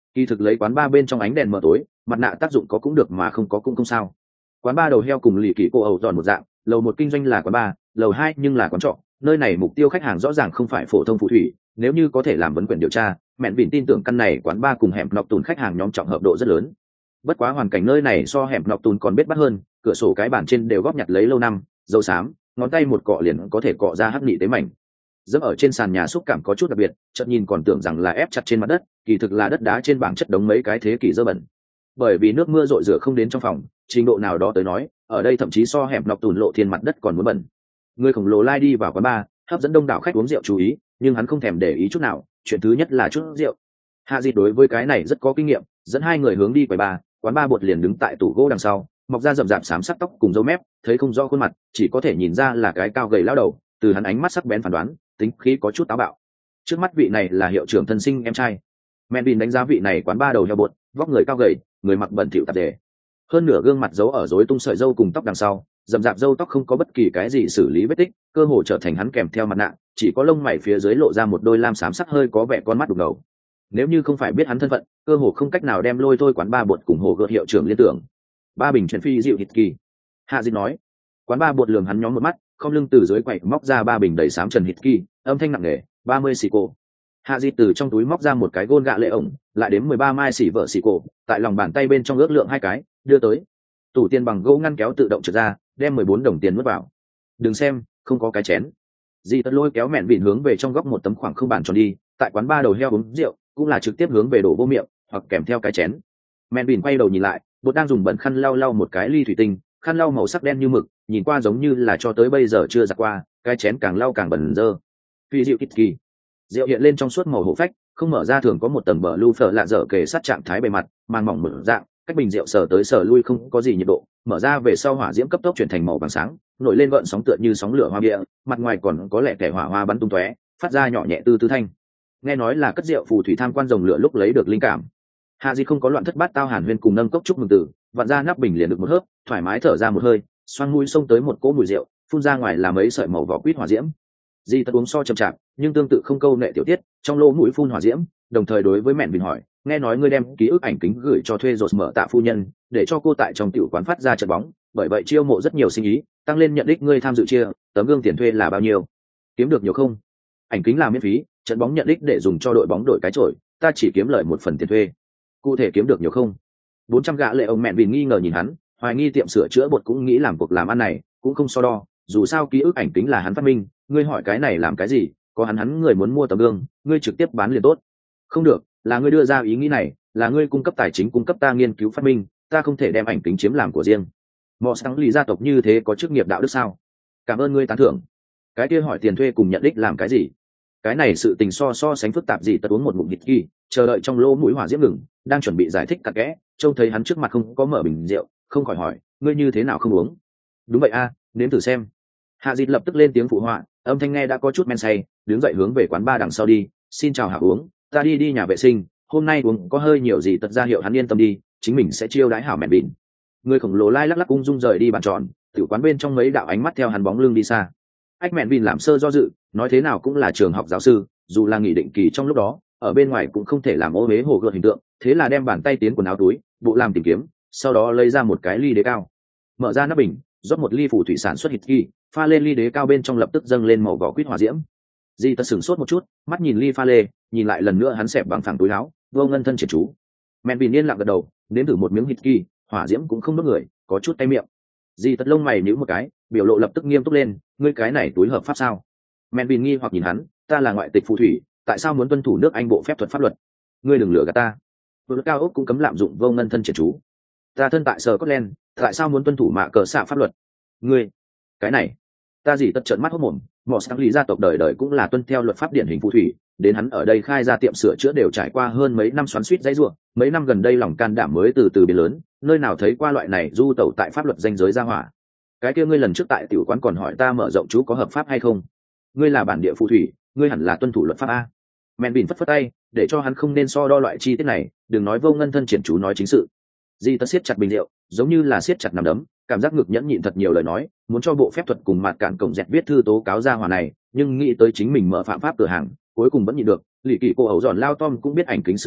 Kỳ thực lấy quán ba bên trong ánh đèn mờ tối, mặt nạ tác dụng có cũng được mà không có cũng không sao. Quán ba đầu heo cùng lì kỳ cô ẩu giòn một dạng, lầu một kinh doanh là quán ba, lầu hai nhưng là quán trọ, nơi này mục tiêu khách hàng rõ ràng không phải phổ thông phù thủy, nếu như có thể làm vấn quyền điều tra, mẹn vịn tin tưởng căn này quán ba cùng hẻm nọc tùn khách hàng nhóm trọng hợp độ rất lớn. Bất quá hoàn cảnh nơi này so hẻm nọc tùn còn bết bát hơn, cửa sổ cái bàn trên đều góp nhặt lấy lâu năm, dầu xám, ngón tay một cọ liền có thể cọ ra hắc nị tế mảnh. Dẫm ở trên sàn nhà xúc cảm có chút đặc biệt, chợt nhìn còn tưởng rằng là ép chặt trên mặt đất, kỳ thực là đất đá trên bảng chất đống mấy cái thế kỷ dơ bẩn. Bởi vì nước mưa rội rửa không đến trong phòng, trình độ nào đó tới nói, ở đây thậm chí so hẻm nọc tùn lộ thiên mặt đất còn muốn bẩn. Người khổng lồ lai đi vào quán bar, hấp dẫn đông đảo khách uống rượu chú ý, nhưng hắn không thèm để ý chút nào, chuyện thứ nhất là chút rượu. Hạ Dịch đối với cái này rất có kinh nghiệm, dẫn hai người hướng đi quầy bar, quán bar bột liền đứng tại tủ gỗ đằng sau, mọc ra rậm rạp xám sắc tóc cùng râu mép, thấy không rõ khuôn mặt, chỉ có thể nhìn ra là cái cao gầy lão đầu, từ hắn ánh mắt sắc bén phán đoán, tính khí có chút táo bạo. Trước mắt vị này là hiệu trưởng thân sinh em trai. Menvin đánh giá vị này quán bar đầu heo bột, vóc người cao gầy, người mặc bẩn thỉu tạp dề, hơn nửa gương mặt giấu ở rối tung sợi râu cùng tóc đằng sau, rậm rạp râu tóc không có bất kỳ cái gì xử lý vết tích, cơ hồ trở thành hắn kèm theo mặt nạ, chỉ có lông mày phía dưới lộ ra một đôi lam xám sắc hơi có vẻ con mắt đục ngầu. Nếu như không phải biết hắn thân phận, cơ hồ không cách nào đem lôi thôi quán ba bột cùng hồ gợt hiệu trưởng liên tưởng. Ba bình chuyển phi dịu hít kỳ. Hạ Dịch nói. Quán ba bột lườm hắn nhóm một mắt, không lưng từ dưới quầy móc ra ba bình đầy sám trần hít kỳ, âm thanh nặng nề, ba mươi xì cổ. Hạ Dịch từ trong túi móc ra một cái gôn gạ lệ ổng, lại đếm mười ba mai xì vợ xì cổ, tại lòng bàn tay bên trong ước lượng hai cái, đưa tới. Tủ tiền bằng gỗ ngăn kéo tự động trượt ra, đem mười bốn đồng tiền nuốt vào. Đừng xem, không có cái chén. Di Tất lôi kéo mẹn vịn hướng về trong góc một tấm khoảng không bàn tròn đi, tại quán ba đầu heo uống rượu, cũng là trực tiếp hướng về đổ vô miệng, hoặc kèm theo cái chén. Mẹn vịn quay đầu nhìn lại, bột đang dùng bẩn khăn lau lau một cái ly thủy tinh, khăn lau màu sắc đen như mực, nhìn qua giống như là cho tới bây giờ chưa giặt qua, cái chén càng lau càng bẩn dơ. Phi rượu kít kỳ. Rượu hiện lên trong suốt màu hổ phách, không mở ra thường có một tầng bờ lưu phở lạ dở kề sát trạng thái bề mặt, màn mỏng mở dạng, cách bình rượu sờ tới sờ lui không có gì nhiệt độ, mở ra về sau hỏa diễm cấp tốc chuyển thành màu vàng sáng, nổi lên gợn sóng tựa như sóng lửa hoa bia, mặt ngoài còn có lẽ kẻ hỏa hoa bắn tung tóe, phát ra nhỏ nhẹ tư tư thanh. Nghe nói là cất rượu phù thủy tham quan rồng lửa lúc lấy được linh cảm. Hạ Di không có loạn thất bát tao hàn huyên cùng nâng cốc chúc mừng tử, vặn ra nắp bình liền được một hớp, thoải mái thở ra một hơi, xoang mũi xông tới một cỗ mùi rượu, phun ra ngoài là mấy sợi màu vỏ quýt hỏa diễm. Di Tất uống so chậm chạp, nhưng tương tự không câu nệ tiểu tiết, trong lỗ mũi phun hỏa diễm, đồng thời đối với mẹn bình hỏi, nghe nói ngươi đem ký ức ảnh kính gửi cho thuê rột mở tạ phu nhân, để cho cô tại trong tiểu quán phát ra trận bóng, bởi vậy chiêu mộ rất nhiều sinh ý, tăng lên nhận đích ngươi tham dự chia, tấm gương tiền thuê là bao nhiêu? Kiếm được nhiều không? Ảnh kính là miễn phí, trận bóng nhận đích để dùng cho đội bóng đổi cái chổi, ta chỉ kiếm lợi một phần tiền thuê. Cụ thể kiếm được nhiều không? Bốn trăm gạ lệ ông mẹn vì nghi ngờ nhìn hắn, hoài nghi tiệm sửa chữa bột cũng nghĩ làm cuộc làm ăn này, cũng không so đo, dù sao ký ức ảnh kính là hắn phát minh, ngươi hỏi cái này làm cái gì? Có hắn hắn người muốn mua tấm gương, ngươi trực tiếp bán liền tốt. Không được, là ngươi đưa ra ý nghĩ này, là ngươi cung cấp tài chính cung cấp ta nghiên cứu phát minh, ta không thể đem ảnh kính chiếm làm của riêng. Mọ sáng lý gia tộc như thế có chức nghiệp đạo đức sao? Cảm ơn ngươi tán thưởng. Cái kia hỏi tiền thuê cùng nhận đích làm cái gì? Cái này sự tình so so sánh phức tạp gì, tất uống một ngụm nhịt kỳ, chờ đợi trong lỗ mũi hỏa diễm ngừng, đang chuẩn bị giải thích cặn kẽ, trông thấy hắn trước mặt không có mở bình rượu, không khỏi hỏi, ngươi như thế nào không uống? Đúng vậy a, nếm thử xem. Hạ Dịch lập tức lên tiếng phụ họa, âm thanh nghe đã có chút men say, đứng dậy hướng về quán bar đằng sau đi, xin chào hạ uống, ta đi đi nhà vệ sinh, hôm nay uống có hơi nhiều gì tật ra hiệu hắn yên tâm đi, chính mình sẽ chiêu đãi hảo mẹn bỉn. Người khổng lồ lai lắc lắc ung dung rời đi bàn tròn, tiểu quán bên trong mấy đạo ánh mắt theo hắn bóng lưng đi xa. Ách mẹn bỉn làm sơ do dự, nói thế nào cũng là trường học giáo sư, dù là nghỉ định kỳ trong lúc đó, ở bên ngoài cũng không thể làm ô uế hồ gợt hình tượng, thế là đem bàn tay tiến quần áo túi, bộ làm tìm kiếm, sau đó lấy ra một cái ly đế cao, mở ra nắp bình, rót một ly phù thủy sản xuất hít kỳ, pha lên ly đế cao bên trong lập tức dâng lên màu vỏ quýt hỏa diễm. Di Tất sửng sốt một chút, mắt nhìn ly pha lê, nhìn lại lần nữa hắn xẹp bằng phẳng túi áo, vô ngân thân triển chú. Mẹn Bỉn yên lặng gật đầu, nếm thử một miếng hít kỳ, hỏa diễm cũng không đốt người, có chút tay miệng. Di Tất lông mày nhíu một cái, biểu lộ lập tức nghiêm túc lên, ngươi cái này túi hợp pháp sao? Mẹn Bỉn nghi hoặc nhìn hắn, ta là ngoại tịch phù thủy, tại sao muốn tuân thủ nước Anh bộ phép thuật pháp luật? Ngươi đừng lừa gạt ta. Luật cao ốc cũng cấm lạm dụng vô ngân thân triển chú. Ta thân tại Scotland, tại sao muốn tuân thủ mạ cờ xạ pháp luật? Ngươi, cái này, ta gì tất trợn mắt hốt mồm, mọ sáng lý gia tộc đời đời cũng là tuân theo luật pháp điển hình phù thủy, đến hắn ở đây khai ra tiệm sửa chữa đều trải qua hơn mấy năm xoắn xuýt dãy rủa, mấy năm gần đây lòng can đảm mới từ từ biến lớn, nơi nào thấy qua loại này du tẩu tại pháp luật danh giới ra hỏa. Cái kia ngươi lần trước tại tiểu quán còn hỏi ta mở rộng chú có hợp pháp hay không? Ngươi là bản địa phù thủy, ngươi hẳn là tuân thủ luật pháp a. Mẹn Bỉn phất phất tay, để cho hắn không nên so đo loại chi tiết này, đừng nói vô ngân thân triển chú nói chính sự. Di Tất siết chặt bình rượu, giống như là siết chặt nắm đấm, cảm giác ngực nhẫn nhịn thật nhiều lời nói, muốn cho bộ phép thuật cùng mặt cản cổng dẹt viết thư tố cáo ra hỏa này, nhưng nghĩ tới chính mình mở phạm pháp cửa hàng, cuối cùng vẫn nhịn được. Lỷ Kỳ cô ẩu giòn lao Tom cũng biết ảnh kính sự tình,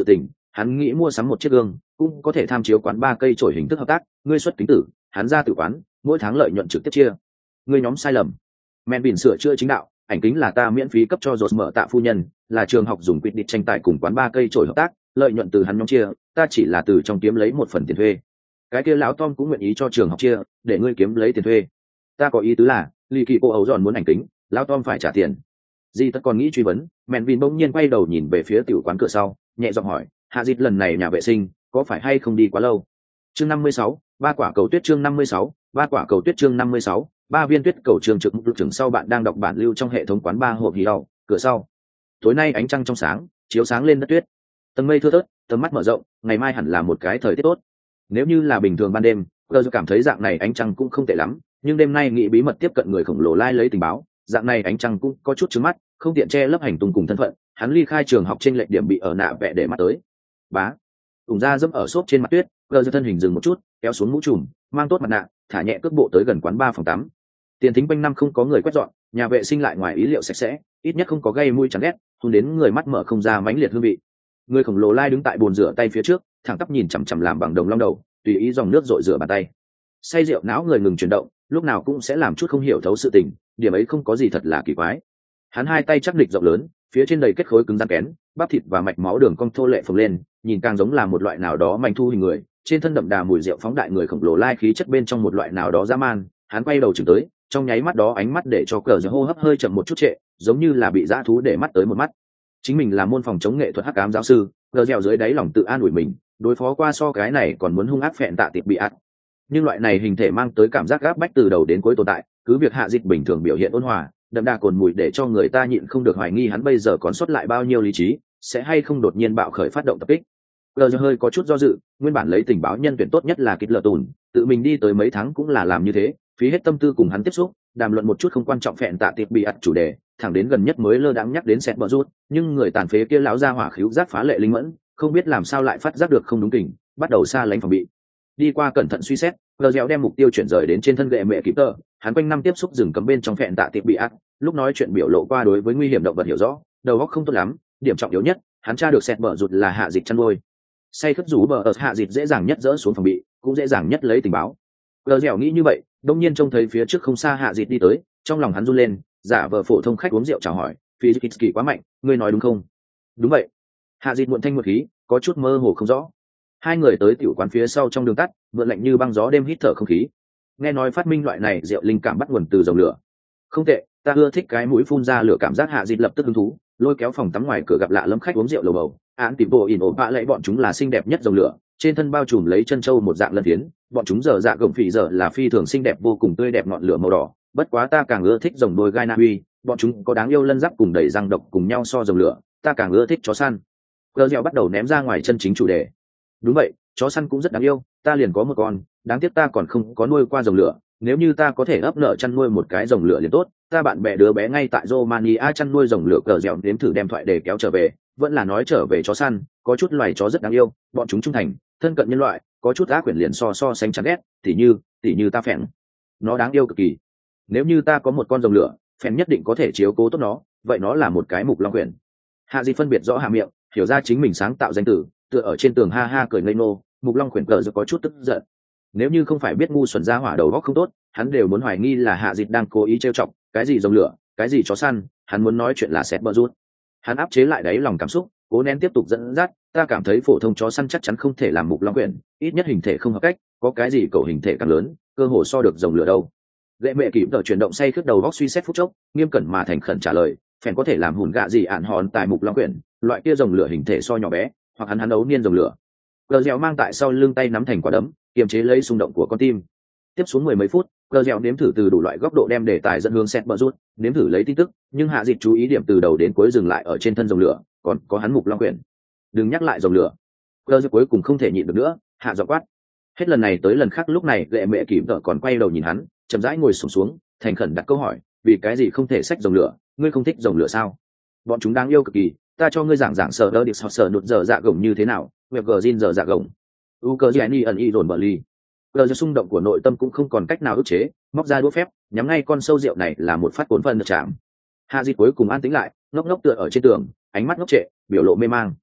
hắn nghĩ mua sắm một chiếc gương, cũng có thể tham chiếu quán ba cây chổi hình thức hợp tác, ngươi xuất kính tử, hắn ra tự quán, mỗi tháng lợi nhuận trực tiếp chia. Ngươi nhóm sai lầm. Men Bỉn sửa chữa chính đạo, ảnh kính là ta miễn phí cấp cho Rột mở tạ phu nhân, là trường học dùng quyết định tranh tài cùng quán ba cây chổi hợp tác, lợi nhuận từ hắn nhóm chia, ta chỉ là từ trong kiếm lấy một phần tiền thuê. Cái kia lão Tom cũng nguyện ý cho trường học chia, để ngươi kiếm lấy tiền thuê. Ta có ý tứ là, lì kỳ cô ấu giòn muốn ảnh kính, lão Tom phải trả tiền. Di tất còn nghĩ truy vấn, Men Bỉn bỗng nhiên quay đầu nhìn về phía tiểu quán cửa sau, nhẹ giọng hỏi, hạ dịch lần này nhà vệ sinh có phải hay không đi quá lâu? Chương năm mươi sáu, ba quả cầu tuyết. Chương năm mươi sáu, ba quả cầu tuyết. Chương năm mươi sáu, ba viên tuyết cầu. Trường trực mục trường sau bạn đang đọc bản lưu trong hệ thống quán ba hộp hì đau cửa sau. Tối nay ánh trăng trong sáng chiếu sáng lên đất tuyết, tầng mây thưa thớt, tầm mắt mở rộng, ngày mai hẳn là một cái thời tiết tốt. Nếu như là bình thường ban đêm, cơ cảm thấy dạng này ánh trăng cũng không tệ lắm, nhưng đêm nay nghĩ bí mật tiếp cận người khổng lồ lai lấy tình báo, dạng này ánh trăng cũng có chút trướng mắt, không tiện che lấp hành tung cùng thân phận. Hắn ly khai trường học trên lệch điểm bị ở nạ vẽ để mắt tới. Bá, ủng ra dẫm ở xốp trên mặt tuyết, cơ thân hình dừng một chút, kéo xuống mũ trùm, mang tốt mặt nạ, thả nhẹ cước bộ tới gần quán ba phòng tắm. Tiền thính quanh năm không có người quét dọn, nhà vệ sinh lại ngoài ý liệu sạch sẽ, ít nhất không có gây mùi chán ghét, hôn đến người mắt mở không ra mãnh liệt hương vị. Người khổng lồ lai đứng tại bồn rửa tay phía trước, thẳng tắp nhìn chằm chằm làm bằng đồng long đầu, tùy ý dòng nước rội rửa bàn tay. Say rượu não người ngừng chuyển động, lúc nào cũng sẽ làm chút không hiểu thấu sự tình, điểm ấy không có gì thật là kỳ quái. Hắn hai tay chắc địch rộng lớn, phía trên đầy kết khối cứng rắn kén, bắp thịt và mạch máu đường cong thô lệ phồng lên, nhìn càng giống là một loại nào đó manh thu hình người. Trên thân đậm đà mùi rượu phóng đại người khổng lồ lai khí chất bên trong một loại nào đó dã man. Hắn quay đầu chừng tới, trong nháy mắt đó ánh mắt để cho cờ giờ hô hấp hơi chậm một chút trệ, giống như là bị dã thú để mắt tới một mắt. Chính mình là môn phòng chống nghệ thuật hắc ám giáo sư, cờ dẻo dưới đáy lòng tự an ủi mình, đối phó qua so cái này còn muốn hung ác phẹn tạ tiệp bị ạt. Nhưng loại này hình thể mang tới cảm giác gáp bách từ đầu đến cuối tồn tại, cứ việc hạ dịch bình thường biểu hiện ôn hòa, đậm đà cồn mùi để cho người ta nhịn không được hoài nghi hắn bây giờ còn sót lại bao nhiêu lý trí, sẽ hay không đột nhiên bạo khởi phát động tập kích. Cờ giờ hơi có chút do dự, nguyên bản lấy tình báo nhân tuyển tốt nhất là kịch lờ tùn, tự mình đi tới mấy tháng cũng là làm như thế, phí hết tâm tư cùng hắn tiếp xúc, đàm luận một chút không quan trọng phẹn tạ tiệp bị ạt chủ đề, thẳng đến gần nhất mới lơ đãng nhắc đến sẹt bờ rút, nhưng người tàn phế kia lão ra hỏa khíu giác phá lệ linh mẫn, không biết làm sao lại phát giác được không đúng kỉnh, bắt đầu xa lánh phòng bị. Đi qua cẩn thận suy xét, Cờ dẻo đem mục tiêu chuyển rời đến trên thân gệ mẹ kịp tơ, hắn quanh năm tiếp xúc rừng cấm bên trong phẹn tạ tiệp bị ạt, lúc nói chuyện biểu lộ qua đối với nguy hiểm động vật hiểu rõ, đầu óc không tốt lắm, điểm trọng yếu nhất, hắn tra được sẹt bờ rút là hạ dịch chăn nuôi. Say khất rú bờ ở hạ dịch dễ dàng nhất dỡ xuống phòng bị, cũng dễ dàng nhất lấy tình báo. Cờ dẻo nghĩ như vậy, đông nhiên trông thấy phía trước không xa hạ dịch đi tới, trong lòng hắn run lên, giả vờ phổ thông khách uống rượu chào hỏi, Fizikitsky quá mạnh, ngươi nói đúng không? Đúng vậy. Hạ dịch muộn thanh muộn khí, có chút mơ hồ không rõ. Hai người tới tiểu quán phía sau trong đường tắt, mượn lạnh như băng gió đêm hít thở không khí. Nghe nói phát minh loại này rượu linh cảm bắt nguồn từ dòng lửa. Không tệ, ta ưa thích cái mũi phun ra lửa cảm giác. Hạ dịch lập tức hứng thú, lôi kéo phòng tắm ngoài cửa gặp lạ lẫm khách uống rượu lầu bầu. Án tìm bộ in ổ bạ lẫy bọn chúng là xinh đẹp nhất dòng lửa, trên thân bao trùm lấy chân châu một dạng lân phiến, bọn chúng giờ dạ gồng phỉ giờ là phi thường xinh đẹp vô cùng tươi đẹp ngọn lửa màu đỏ. Bất quá ta càng ưa thích dòng đôi gai na uy, bọn chúng có đáng yêu lân giáp cùng đầy răng độc cùng nhau so dòng lửa, ta càng ưa thích chó săn. Gờ dẻo bắt đầu ném ra ngoài chân chính chủ đề. Đúng vậy, chó săn cũng rất đáng yêu, ta liền có một con, đáng tiếc ta còn không có nuôi qua rồng lửa, nếu như ta có thể ấp nợ chăn nuôi một cái rồng lửa liền tốt. Ta bạn bè đứa bé ngay tại Romania chăn nuôi rồng lửa. Cờ dẻo nếm thử đem thoại để kéo trở về, vẫn là nói trở về chó săn, có chút loài chó rất đáng yêu, bọn chúng trung thành, thân cận nhân loại, có chút ác quyển liền so so sánh chán ghét, tỉ như, tỉ như ta phèn, nó đáng yêu cực kỳ. Nếu như ta có một con rồng lửa, phèn nhất định có thể chiếu cố tốt nó, vậy nó là một cái mục long quyển. Hạ Di phân biệt rõ hạ miệng, hiểu ra chính mình sáng tạo danh tử, tựa ở trên tường ha ha cười ngây ngô. Mục long quyển cờ giờ có chút tức giận. Nếu như không phải biết ngu xuẩn ra hỏa đầu góc không tốt, hắn đều muốn hoài nghi là Hạ Dịch đang cố ý trêu chọc, cái gì rồng lửa, cái gì chó săn, hắn muốn nói chuyện là sét bờ rút. Hắn áp chế lại đáy lòng cảm xúc, cố nén tiếp tục dẫn dắt, ta cảm thấy phổ thông chó săn chắc chắn không thể làm mục long quyển, ít nhất hình thể không hợp cách, có cái gì cầu hình thể càng lớn, cơ hồ so được rồng lửa đâu. Lệ mẹ kịp tờ chuyển động say khướt đầu góc suy xét phút chốc, nghiêm cẩn mà thành khẩn trả lời, phèn có thể làm hùn gạ gì ạn hòn tại mục long quyển, loại kia rồng lửa hình thể so nhỏ bé, hoặc hắn hắn đấu niên rồng lửa. Cờ dẻo mang tại sau lưng tay nắm thành quả đấm, kiềm chế lấy xung động của con tim. Tiếp xuống mười mấy phút, cờ dẻo nếm thử từ đủ loại góc độ đem đề tài dẫn hướng xét bờ rút, nếm thử lấy tin tức, nhưng Hạ Dịch chú ý điểm từ đầu đến cuối dừng lại ở trên thân rồng lửa, còn có hắn mục long quyển. Đừng nhắc lại rồng lửa. Cờ dẻo cuối cùng không thể nhịn được nữa, hạ giọng quát. Hết lần này tới lần khác lúc này lệ mẹ kìm vợ còn quay đầu nhìn hắn, chậm rãi ngồi xổm xuống, xuống, thành khẩn đặt câu hỏi, vì cái gì không thể xách rồng lửa, ngươi không thích rồng lửa sao? Bọn chúng đáng yêu cực kỳ, ta cho ngươi giảng giảng sở đỡ điệp sở nụt giờ dạ gồng như thế nào, việc gờ zin giờ dạ gồng. U cờ giani ẩn y dồn bờ ly. Cờ giờ xung động của nội tâm cũng không còn cách nào ức chế, móc ra đũa phép, nhắm ngay con sâu rượu này là một phát cuốn phân được chạm. Hạ Dịch cuối cùng an tĩnh lại, ngốc ngốc tựa ở trên tường, ánh mắt ngốc trệ, biểu lộ mê mang.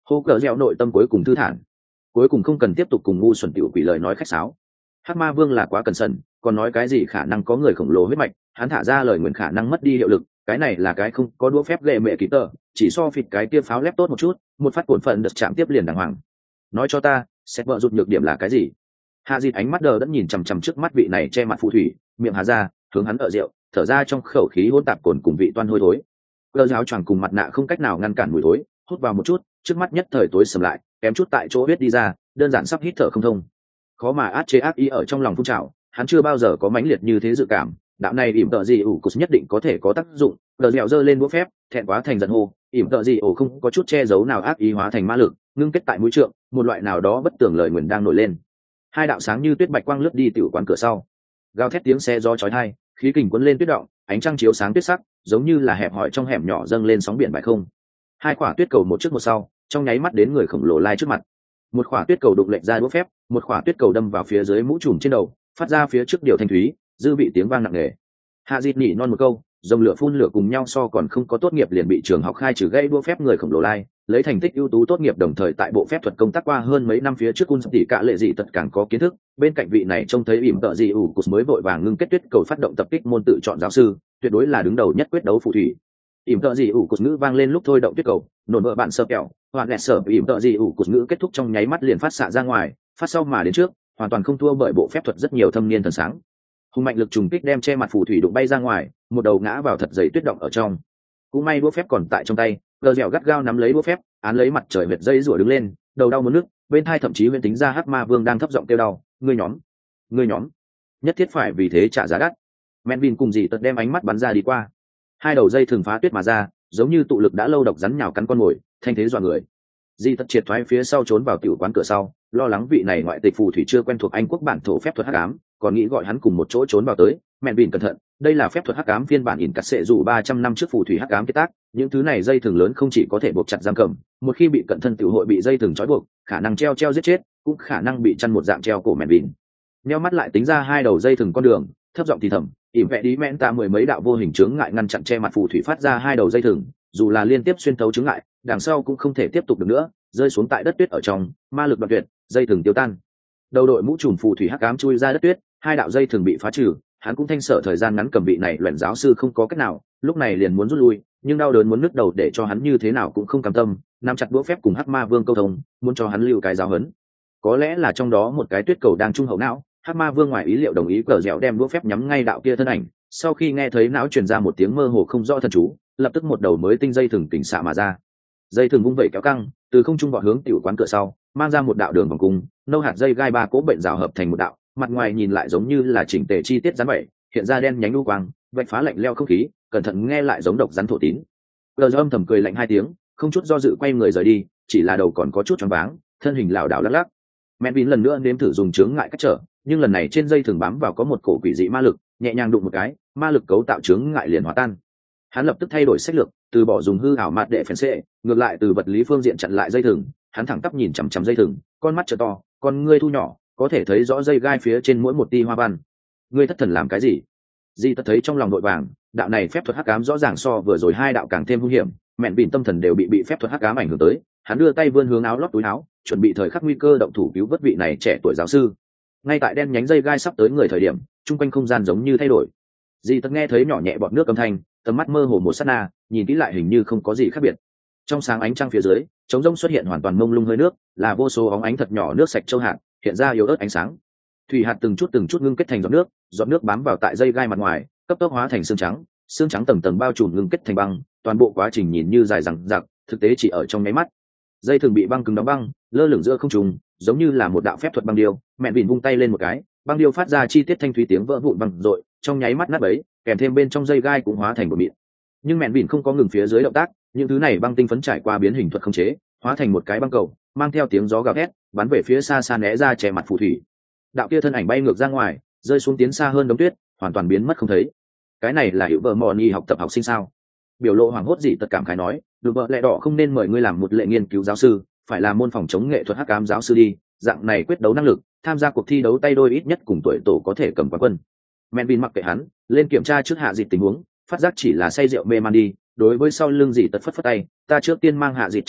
Hô cờ dẻo nội tâm cuối cùng thư thản, cuối cùng không cần tiếp tục cùng ngu xuẩn tiểu quỷ lời nói khách sáo. Hắc ma vương là quá cẩn sẩn, còn nói cái gì khả năng có người khổng lồ huyết mạch, hắn thả ra lời nguyện khả năng mất đi hiệu lực, cái này là cái không có đũa phép ghệ mẹ ký tờ, chỉ so phịt cái kia pháo lép tốt một chút, một phát cuộn phận được chạm tiếp liền đàng hoàng. Nói cho ta, xét vợ rụt nhược điểm là cái gì? Hạ Dịch ánh mắt đờ đẫn nhìn chằm chằm trước mắt vị này che mặt phù thủy, miệng hà ra, hướng hắn ở rượu, thở ra trong khẩu khí hỗn tạp cồn cùng vị toan hôi thối. Cơ giáo choàng cùng mặt nạ không cách nào ngăn cản mùi thối, hút vào một chút, trước mắt nhất thời tối sầm lại, kém chút tại chỗ huyết đi ra, đơn giản sắp hít thở không thông. Khó mà át chế ác ý ở trong lòng phun trào, hắn chưa bao giờ có mãnh liệt như thế dự cảm, đạo này ỉm tợ gì ủ cục nhất định có thể có tác dụng. Đờ dẻo giơ lên búa phép, thẹn quá thành giận hô, ỉm tợ gì ủ không có chút che giấu nào ác ý hóa thành ma lực, ngưng kết tại mũi trượng, một loại nào đó bất tường lời nguyền đang nổi lên. Hai đạo sáng như tuyết bạch quang lướt đi tiểu quán cửa sau, gào thét tiếng xe gió chói tai, khí kình cuốn lên tuyết động, ánh trăng chiếu sáng tuyết sắc, giống như là hẹp hỏi trong hẻm nhỏ dâng lên sóng biển bãi không. Hai quả tuyết cầu một trước một sau, trong nháy mắt đến người khổng lồ lai trước mặt. Một quả tuyết cầu đụng lệch ra đũa phép, một quả tuyết cầu đâm vào phía dưới mũ trùm trên đầu, phát ra phía trước điều thanh thúy, dư vị tiếng vang nặng nề. Hạ Dịch nhỉ non một câu, dòng lửa phun lửa cùng nhau so còn không có tốt nghiệp liền bị trường học khai trừ gây đũa phép người khổng lồ lai, lấy thành tích ưu tú tốt nghiệp đồng thời tại bộ phép thuật công tác qua hơn mấy năm phía trước cung tỷ cả lệ dị tật càng có kiến thức, bên cạnh vị này trông thấy ỉm tợ dị ủ cục mới vội vàng ngưng kết tuyết cầu phát động tập kích môn tự chọn giáo sư, tuyệt đối là đứng đầu nhất quyết đấu phù thủy. Ỉm tợ dị ủ cục ngữ vang lên lúc thôi động tuyết cầu, nổn vợ bạn sơ kẹo, hoặc lẹt sở ỉm tợ dị ủ cục ngữ kết thúc trong nháy mắt liền phát xạ ra ngoài, phát sau mà đến trước, hoàn toàn không thua bởi bộ phép thuật rất nhiều thâm niên thần sáng. Hùng mạnh lực trùng kích đem che mặt phù thủy đụng bay ra ngoài, một đầu ngã vào thật dày tuyết động ở trong. Cũng may đũa phép còn tại trong tay, gờ dẻo gắt gao nắm lấy đũa phép, án lấy mặt trời vệt dây rủa đứng lên, đầu đau muốn nước, bên thai thậm chí huyễn tính ra hắc ma vương đang thấp giọng kêu đau, ngươi nhóm, ngươi nhóm, nhất thiết phải vì thế trả giá đắt. Menvin cùng dì tật đem ánh mắt bắn ra đi qua, hai đầu dây thường phá tuyết mà ra, giống như tụ lực đã lâu độc rắn nhào cắn con mồi, thanh thế dọa người. Dì tật triệt thoái phía sau trốn vào tiểu quán cửa sau, lo lắng vị này ngoại tịch phù thủy chưa quen thuộc Anh quốc bản thổ phép thuật hắc ám, còn nghĩ gọi hắn cùng một chỗ trốn vào tới. Menvin cẩn thận, đây là phép thuật hắc ám phiên bản ỉn cắt sệ dù ba trăm năm trước phù thủy hắc ám kết tác, những thứ này dây thừng lớn không chỉ có thể buộc chặt giam cầm, một khi bị cận thân tiểu hội bị dây thừng trói buộc, khả năng treo treo giết chết, cũng khả năng bị chăn một dạng treo cổ Menvin. Nheo mắt lại tính ra hai đầu dây thừng con đường, thấp giọng thì thầm, ỉm vẽ đi mẹn ta mười mấy đạo vô hình chướng ngại ngăn chặn che mặt phù thủy phát ra hai đầu dây thừng, dù là liên tiếp xuyên thấu chướng ngại, đằng sau cũng không thể tiếp tục được nữa, rơi xuống tại đất tuyết ở trong, ma lực đoạn tuyệt, dây thừng tiêu tan. Đầu đội mũ trùm phù thủy hắc ám chui ra đất tuyết, hai đạo dây thừng bị phá trừ, hắn cũng thanh sợ thời gian ngắn cầm vị này luyện giáo sư không có cách nào, lúc này liền muốn rút lui, nhưng đau đớn muốn nứt đầu để cho hắn như thế nào cũng không cam tâm, nắm chặt đũa phép cùng hắc ma vương câu thông, muốn cho hắn lưu cái giáo huấn. Có lẽ là trong đó một cái tuyết cầu đang trung hậu não, hắc ma vương ngoài ý liệu đồng ý cờ dẻo đem đũa phép nhắm ngay đạo kia thân ảnh, sau khi nghe thấy não truyền ra một tiếng mơ hồ không rõ thần chú, lập tức một đầu mới tinh dây thừng tỉnh xạ mà ra. Dây thừng vung vẩy kéo căng, từ không trung vọt hướng tiểu quán cửa sau, mang ra một đạo đường vòng cung, nâu hạt dây gai ba cỗ bệnh rào hợp thành một đạo, mặt ngoài nhìn lại giống như là chỉnh tề chi tiết rắn vậy, hiện ra đen nhánh u quang, vạch phá lạnh leo không khí, cẩn thận nghe lại giống độc rắn thổ tín. Gờ âm thầm cười lạnh hai tiếng, không chút do dự quay người rời đi, chỉ là đầu còn có chút choáng váng, thân hình lảo đảo lắc lắc. Menvin lần nữa nếm thử dùng chướng ngại cách trở, nhưng lần này trên dây thường bám vào có một cổ quỷ dị ma lực, nhẹ nhàng đụng một cái, ma lực cấu tạo chướng ngại liền hòa tan. Hắn lập tức thay đổi sách lược, từ bỏ dùng hư ảo mặt để phèn xệ, ngược lại từ vật lý phương diện chặn lại dây thừng. Hắn thẳng tắp nhìn chằm chằm dây thừng, con mắt trợ to, con ngươi thu nhỏ, có thể thấy rõ dây gai phía trên mỗi một ti hoa văn. Ngươi thất thần làm cái gì? Di tất thấy trong lòng đội vàng, đạo này phép thuật hắc ám rõ ràng so vừa rồi hai đạo càng thêm hung hiểm, mẹn bỉn tâm thần đều bị bị phép thuật hắc ám ảnh hưởng tới. Hắn đưa tay vươn hướng áo lót túi áo, chuẩn bị thời khắc nguy cơ động thủ cứu vớt vị này trẻ tuổi giáo sư. Ngay tại đen nhánh dây gai sắp tới người thời điểm, trung quanh không gian giống như thay đổi. Di tất nghe thấy nhỏ nhẹ bọt nước âm thanh, tầm mắt mơ hồ một sát na, nhìn kỹ lại hình như không có gì khác biệt. Trong sáng ánh trăng phía dưới, trống rỗng xuất hiện hoàn toàn mông lung hơi nước, là vô số óng ánh thật nhỏ nước sạch châu hạt, hiện ra yếu ớt ánh sáng. Thủy hạt từng chút từng chút ngưng kết thành giọt nước, giọt nước bám vào tại dây gai mặt ngoài, cấp tốc hóa thành xương trắng, xương trắng tầng tầng bao trùm ngưng kết thành băng, toàn bộ quá trình nhìn như dài dằng dặc, thực tế chỉ ở trong nháy mắt. Dây thường bị băng cứng đóng băng, lơ lửng giữa không trung, giống như là một đạo phép thuật băng điêu. Mẹ Vịn vung tay lên một cái, băng điêu phát ra chi tiết thanh thúy tiếng vỡ vụn văng rội, trong nháy mắt nát bấy, kèm thêm bên trong dây gai cũng hóa thành một mịn. Nhưng Mẹ Vịn không có ngừng phía dưới động tác, những thứ này băng tinh phấn trải qua biến hình thuật không chế, hóa thành một cái băng cầu, mang theo tiếng gió gào thét, bắn về phía xa xa né ra che mặt phù thủy. Đạo kia thân ảnh bay ngược ra ngoài, rơi xuống tiến xa hơn đống tuyết, hoàn toàn biến mất không thấy. Cái này là hiệu vợ mòn y học tập học sinh sao? Biểu lộ hoàng hốt gì tất cảm khái nói, được vợ lẽ đỏ không nên mời ngươi làm một lệ nghiên cứu giáo sư, phải là môn phòng chống nghệ thuật hắc ám giáo sư đi, dạng này quyết đấu năng lực, tham gia cuộc thi đấu tay đôi ít nhất cùng tuổi tổ có thể cầm quán quân. Menvin mặc kệ hắn, lên kiểm tra trước hạ dịt tình huống, phát giác chỉ là say rượu mê man đi, đối với sau lưng gì tật phất phất tay, ta trước tiên mang hạ dịt trở về,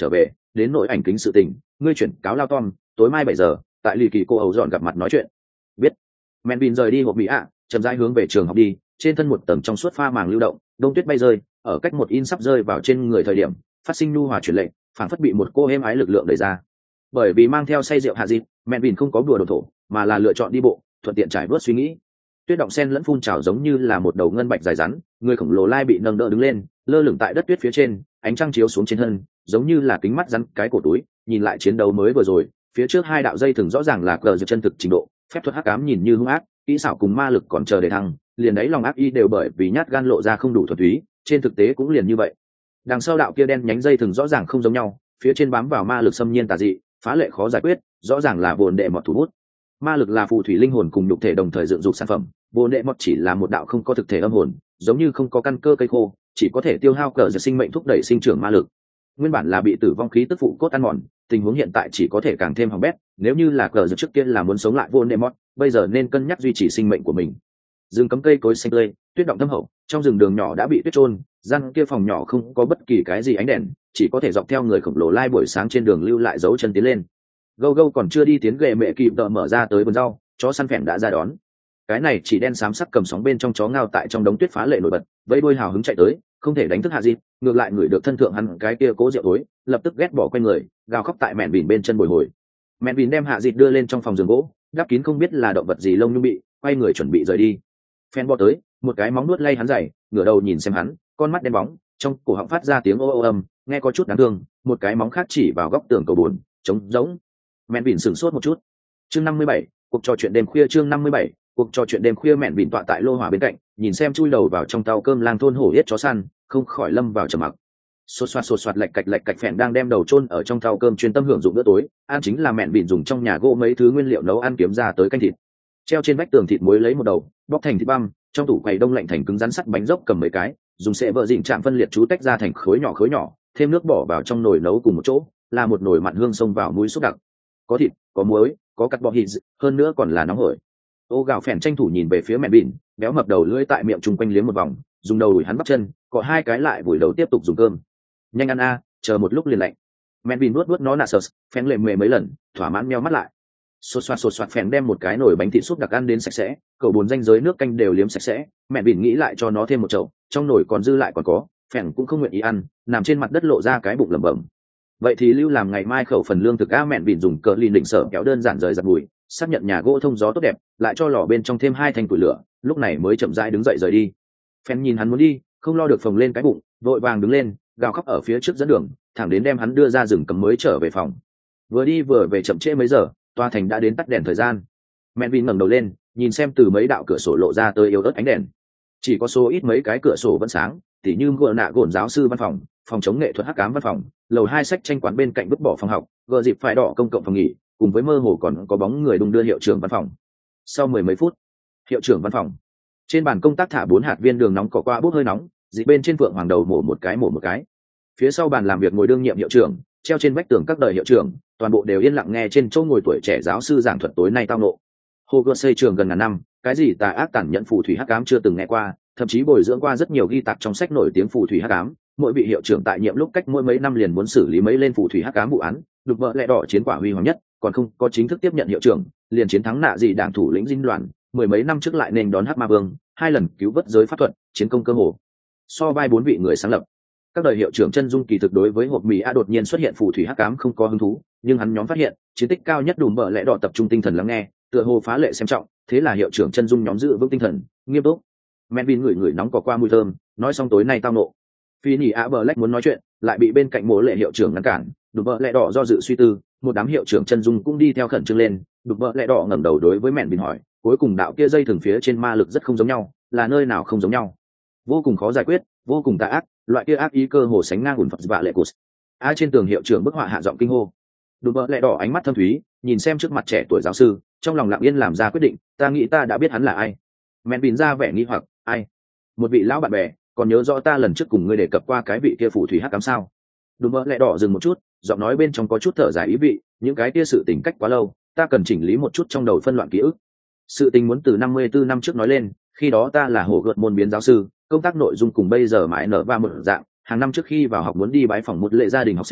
đến nội ảnh kính sự tình ngươi chuyển cáo lao tom tối mai bảy giờ tại lì kỳ cô ấu dọn gặp mặt nói chuyện. Biết. Men bin rời đi hộp mỹ ạ chậm rãi hướng về trường học đi, trên thân một tầng trong suốt pha màng lưu động, đông tuyết bay rơi ở cách một in sắp rơi vào trên người thời điểm phát sinh nhu hòa chuyển lệnh, phản phất bị một cô êm ái lực lượng đẩy ra. Bởi vì mang theo say rượu hạ dịp, Men bin không có đùa đồ thổ mà là lựa chọn đi bộ, thuận tiện trải bớt suy nghĩ. Tuyết động sen lẫn phun trào giống như là một đầu ngân bạch dài rắn, người khổng lồ lai bị nâng đỡ đứng lên, lơ lửng tại đất tuyết phía trên, ánh trăng chiếu xuống trên thân, giống như là kính mắt rắn cái cổ túi, nhìn lại chiến đấu mới vừa rồi, phía trước hai đạo dây thừng rõ ràng là cờ dược chân thực trình độ, phép thuật hắc ám nhìn như hung ác, kỹ xảo cùng ma lực còn chờ để thăng, liền đấy lòng ác y đều bởi vì nhát gan lộ ra không đủ thuần túy, trên thực tế cũng liền như vậy. Đằng sau đạo kia đen nhánh dây thừng rõ ràng không giống nhau, phía trên bám vào ma lực xâm nhiên tà dị, phá lệ khó giải quyết, rõ ràng là vồn đệ mọt thủ bút. Ma lực là phù thủy linh hồn cùng nhục thể đồng thời dựng dục sản phẩm, vồn đệ mọt chỉ là một đạo không có thực thể âm hồn, giống như không có căn cơ cây khô, chỉ có thể tiêu hao cờ dược sinh mệnh thúc đẩy sinh trưởng ma lực. Nguyên bản là bị tử vong khí tức phụ cốt ăn mòn, tình huống hiện tại chỉ có thể càng thêm hỏng bét, nếu như là cờ dược trước tiên là muốn sống lại vồn đệ mọt, bây giờ nên cân nhắc duy trì sinh mệnh của mình. Rừng cấm cây cối xanh tươi, tuyết động thâm hậu, trong rừng đường nhỏ đã bị tuyết trôn, gian kia phòng nhỏ không có bất kỳ cái gì ánh đèn, chỉ có thể dọc theo người khổng lồ lai buổi sáng trên đường lưu lại dấu chân tiến lên. Gâu gâu còn chưa đi tiến ghệ mẹ kịp tợ mở ra tới vườn rau, chó săn phèn đã ra đón. Cái này chỉ đen xám sắc cầm sóng bên trong chó ngao tại trong đống tuyết phá lệ nổi bật, vẫy đuôi hào hứng chạy tới, không thể đánh thức hạ gì, ngược lại người được thân thượng hắn cái kia cố rượu tối, lập tức ghét bỏ quay người, gào khóc tại mẹn bỉn bên chân bồi hồi. Mẹn bỉn đem hạ dịt đưa lên trong phòng giường gỗ, đắp kín không biết là động vật gì lông nhung bị, quay người chuẩn bị rời đi. Phen bò tới, một cái móng nuốt lay hắn dày, ngửa đầu nhìn xem hắn, con mắt đen bóng, trong cổ họng phát ra tiếng ô ô âm, nghe có chút đáng thương, một cái móng khác chỉ vào góc tường cầu buồn, trống rỗng. Mẹn bỉn sửng sốt một chút. Chương năm mươi bảy, cuộc trò chuyện đêm khuya chương năm mươi bảy, cuộc trò chuyện đêm khuya mẹn bỉn tọa tại lô hỏa bên cạnh, nhìn xem chui đầu vào trong tàu cơm lang thôn hổ yết chó săn, không khỏi lâm vào trầm mặc. Xột xoạt xột xoạt lạch cạch lạch cạch phèn đang đem đầu chôn ở trong tàu cơm chuyên tâm hưởng dụng bữa tối, ăn chính là mẹn bỉn dùng trong nhà gỗ mấy thứ nguyên liệu nấu ăn kiếm ra tới canh thịt. Treo trên vách tường thịt muối lấy một đầu, bóc thành thịt băm, trong tủ quầy đông lạnh thành cứng rắn sắt bánh dốc cầm mấy cái, dùng sệ vợ dịnh chạm phân liệt chú tách ra thành khối nhỏ khối nhỏ, thêm nước bỏ vào trong nồi nấu cùng một chỗ, là một nồi mặn hương xông vào mũi xúc đặc. Có thịt, có muối, có cắt bọ thịt, hơn nữa còn là nóng hổi. Ô gạo phèn tranh thủ nhìn về phía mẹn bỉn, béo mập đầu lưỡi tại miệng chung quanh liếm một vòng, dùng đầu đuổi hắn bắt chân, có hai cái lại vùi đầu tiếp tục dùng cơm. Nhanh ăn a, chờ một lúc liền lạnh. Mẹn bỉn nuốt nuốt nó nạ sờ, phèn lệ mề mấy lần, thỏa mãn meo mắt lại. Xột xoạt xột xoạt phèn đem một cái nồi bánh thịt súp đặc ăn đến sạch sẽ, cậu bốn danh giới nước canh đều liếm sạch sẽ. Mẹn bỉn nghĩ lại cho nó thêm một chậu, trong nồi còn dư lại còn có, phèn cũng không nguyện ý ăn, nằm trên mặt đất lộ ra cái bụng lẩm bẩm. Vậy thì lưu làm ngày mai khẩu phần lương thực a. Mẹn bỉn dùng cờ lìn định sở kéo đơn giản rời giặt bụi, xác nhận nhà gỗ thông gió tốt đẹp, lại cho lò bên trong thêm hai thanh củi lửa, lúc này mới chậm rãi đứng dậy rời đi. Phèn nhìn hắn muốn đi, không lo được phồng lên cái bụng, vội vàng đứng lên, gào khóc ở phía trước dẫn đường, thẳng đến đem hắn đưa ra rừng cấm mới trở về phòng. Vừa đi vừa về chậm trễ mấy giờ, tòa thành đã đến tắt đèn thời gian. Mẹn bỉn ngẩng đầu lên, nhìn xem từ mấy đạo cửa sổ lộ ra tới yếu ớt ánh đèn. Chỉ có số ít mấy cái cửa sổ vẫn sáng, tỉ như gợ nạ gồn giáo sư văn phòng, phòng chống nghệ thuật hắc ám văn phòng, lầu hai sách tranh quán bên cạnh vứt bỏ phòng học, gợ dịp phải đỏ công cộng phòng nghỉ, cùng với mơ hồ còn có bóng người đung đưa hiệu trưởng văn phòng. Sau mười mấy phút, hiệu trưởng văn phòng trên bàn công tác thả bốn hạt viên đường nóng cỏ qua bốc hơi nóng, dịp bên trên phượng hoàng đầu mổ một cái mổ một cái. Phía sau bàn làm việc ngồi đương nhiệm hiệu trưởng, treo trên vách tường các đời hiệu trưởng, toàn bộ đều yên lặng nghe trên chỗ ngồi tuổi trẻ giáo sư giảng thuật tối nay tao nộ. Hồ gợt xây trường gần ngàn năm, cái gì tà ác tàn nhẫn phù thủy hắc ám chưa từng nghe qua, thậm chí bồi dưỡng qua rất nhiều ghi tạc trong sách nổi tiếng phù thủy hắc ám. Mỗi vị hiệu trưởng tại nhiệm lúc cách mỗi mấy năm liền muốn xử lý mấy lên phù thủy hắc ám vụ án, đục vợ lẽ đỏ chiến quả huy hoàng nhất, còn không có chính thức tiếp nhận hiệu trưởng, liền chiến thắng nạ gì đảng thủ lĩnh dinh đoàn, mười mấy năm trước lại nên đón hắc ma vương, hai lần cứu vớt giới pháp thuật, chiến công cơ hồ so vai bốn vị người sáng lập. Các đời hiệu trưởng chân dung kỳ thực đối với hộp mì a đột nhiên xuất hiện phù thủy hắc ám không có hứng thú, nhưng hắn nhóm phát hiện chiến tích cao nhất đùm bợ lẽ đỏ tập trung tinh thần lắng nghe, tựa hồ phá lệ xem trọng, thế là hiệu trưởng chân dung nhóm giữ vững tinh thần, nghiêm túc. Melvin ngửi ngửi nóng cỏ qua mùi thơm, nói xong tối nay tao nộ. Phi nhỉ a bờ lách muốn nói chuyện, lại bị bên cạnh mộ lệ hiệu trưởng ngăn cản, đùm bợ lẽ đỏ do dự suy tư, một đám hiệu trưởng chân dung cũng đi theo khẩn trương lên, đùm bợ lẽ đỏ ngẩng đầu đối với Melvin hỏi, cuối cùng đạo kia dây thường phía trên ma lực rất không giống nhau, là nơi nào không giống nhau? Vô cùng khó giải quyết, vô cùng tà ác, loại kia ác ý cơ hồ sánh ngang ủn phật và lệ cột. A trên tường hiệu trưởng bức họa hạ giọng kinh hô. Đùm bợ lẽ đỏ ánh mắt thâm thúy, nhìn xem trước mặt trẻ tuổi giáo sư, trong lòng lặng yên làm ra quyết định, ta nghĩ ta đã biết hắn là ai. Melvin ra vẻ nghi hoặc, ai? Một vị lão bạn bè, còn nhớ rõ ta lần trước cùng ngươi đề cập qua cái vị kia phù thủy hắc ám sao? Đùm bợ lẽ đỏ dừng một chút, giọng nói bên trong có chút thở dài ý vị, những cái kia sự tình cách quá lâu, ta cần chỉnh lý một chút trong đầu phân loạn ký ức. Sự tình muốn từ năm mươi tư năm trước nói lên, khi đó ta là hồ gợt môn biến giáo sư, công tác nội dung cùng bây giờ mãi nở va một dạng, hàng năm trước khi vào học muốn đi bái phỏng một lệ gia đình học sinh,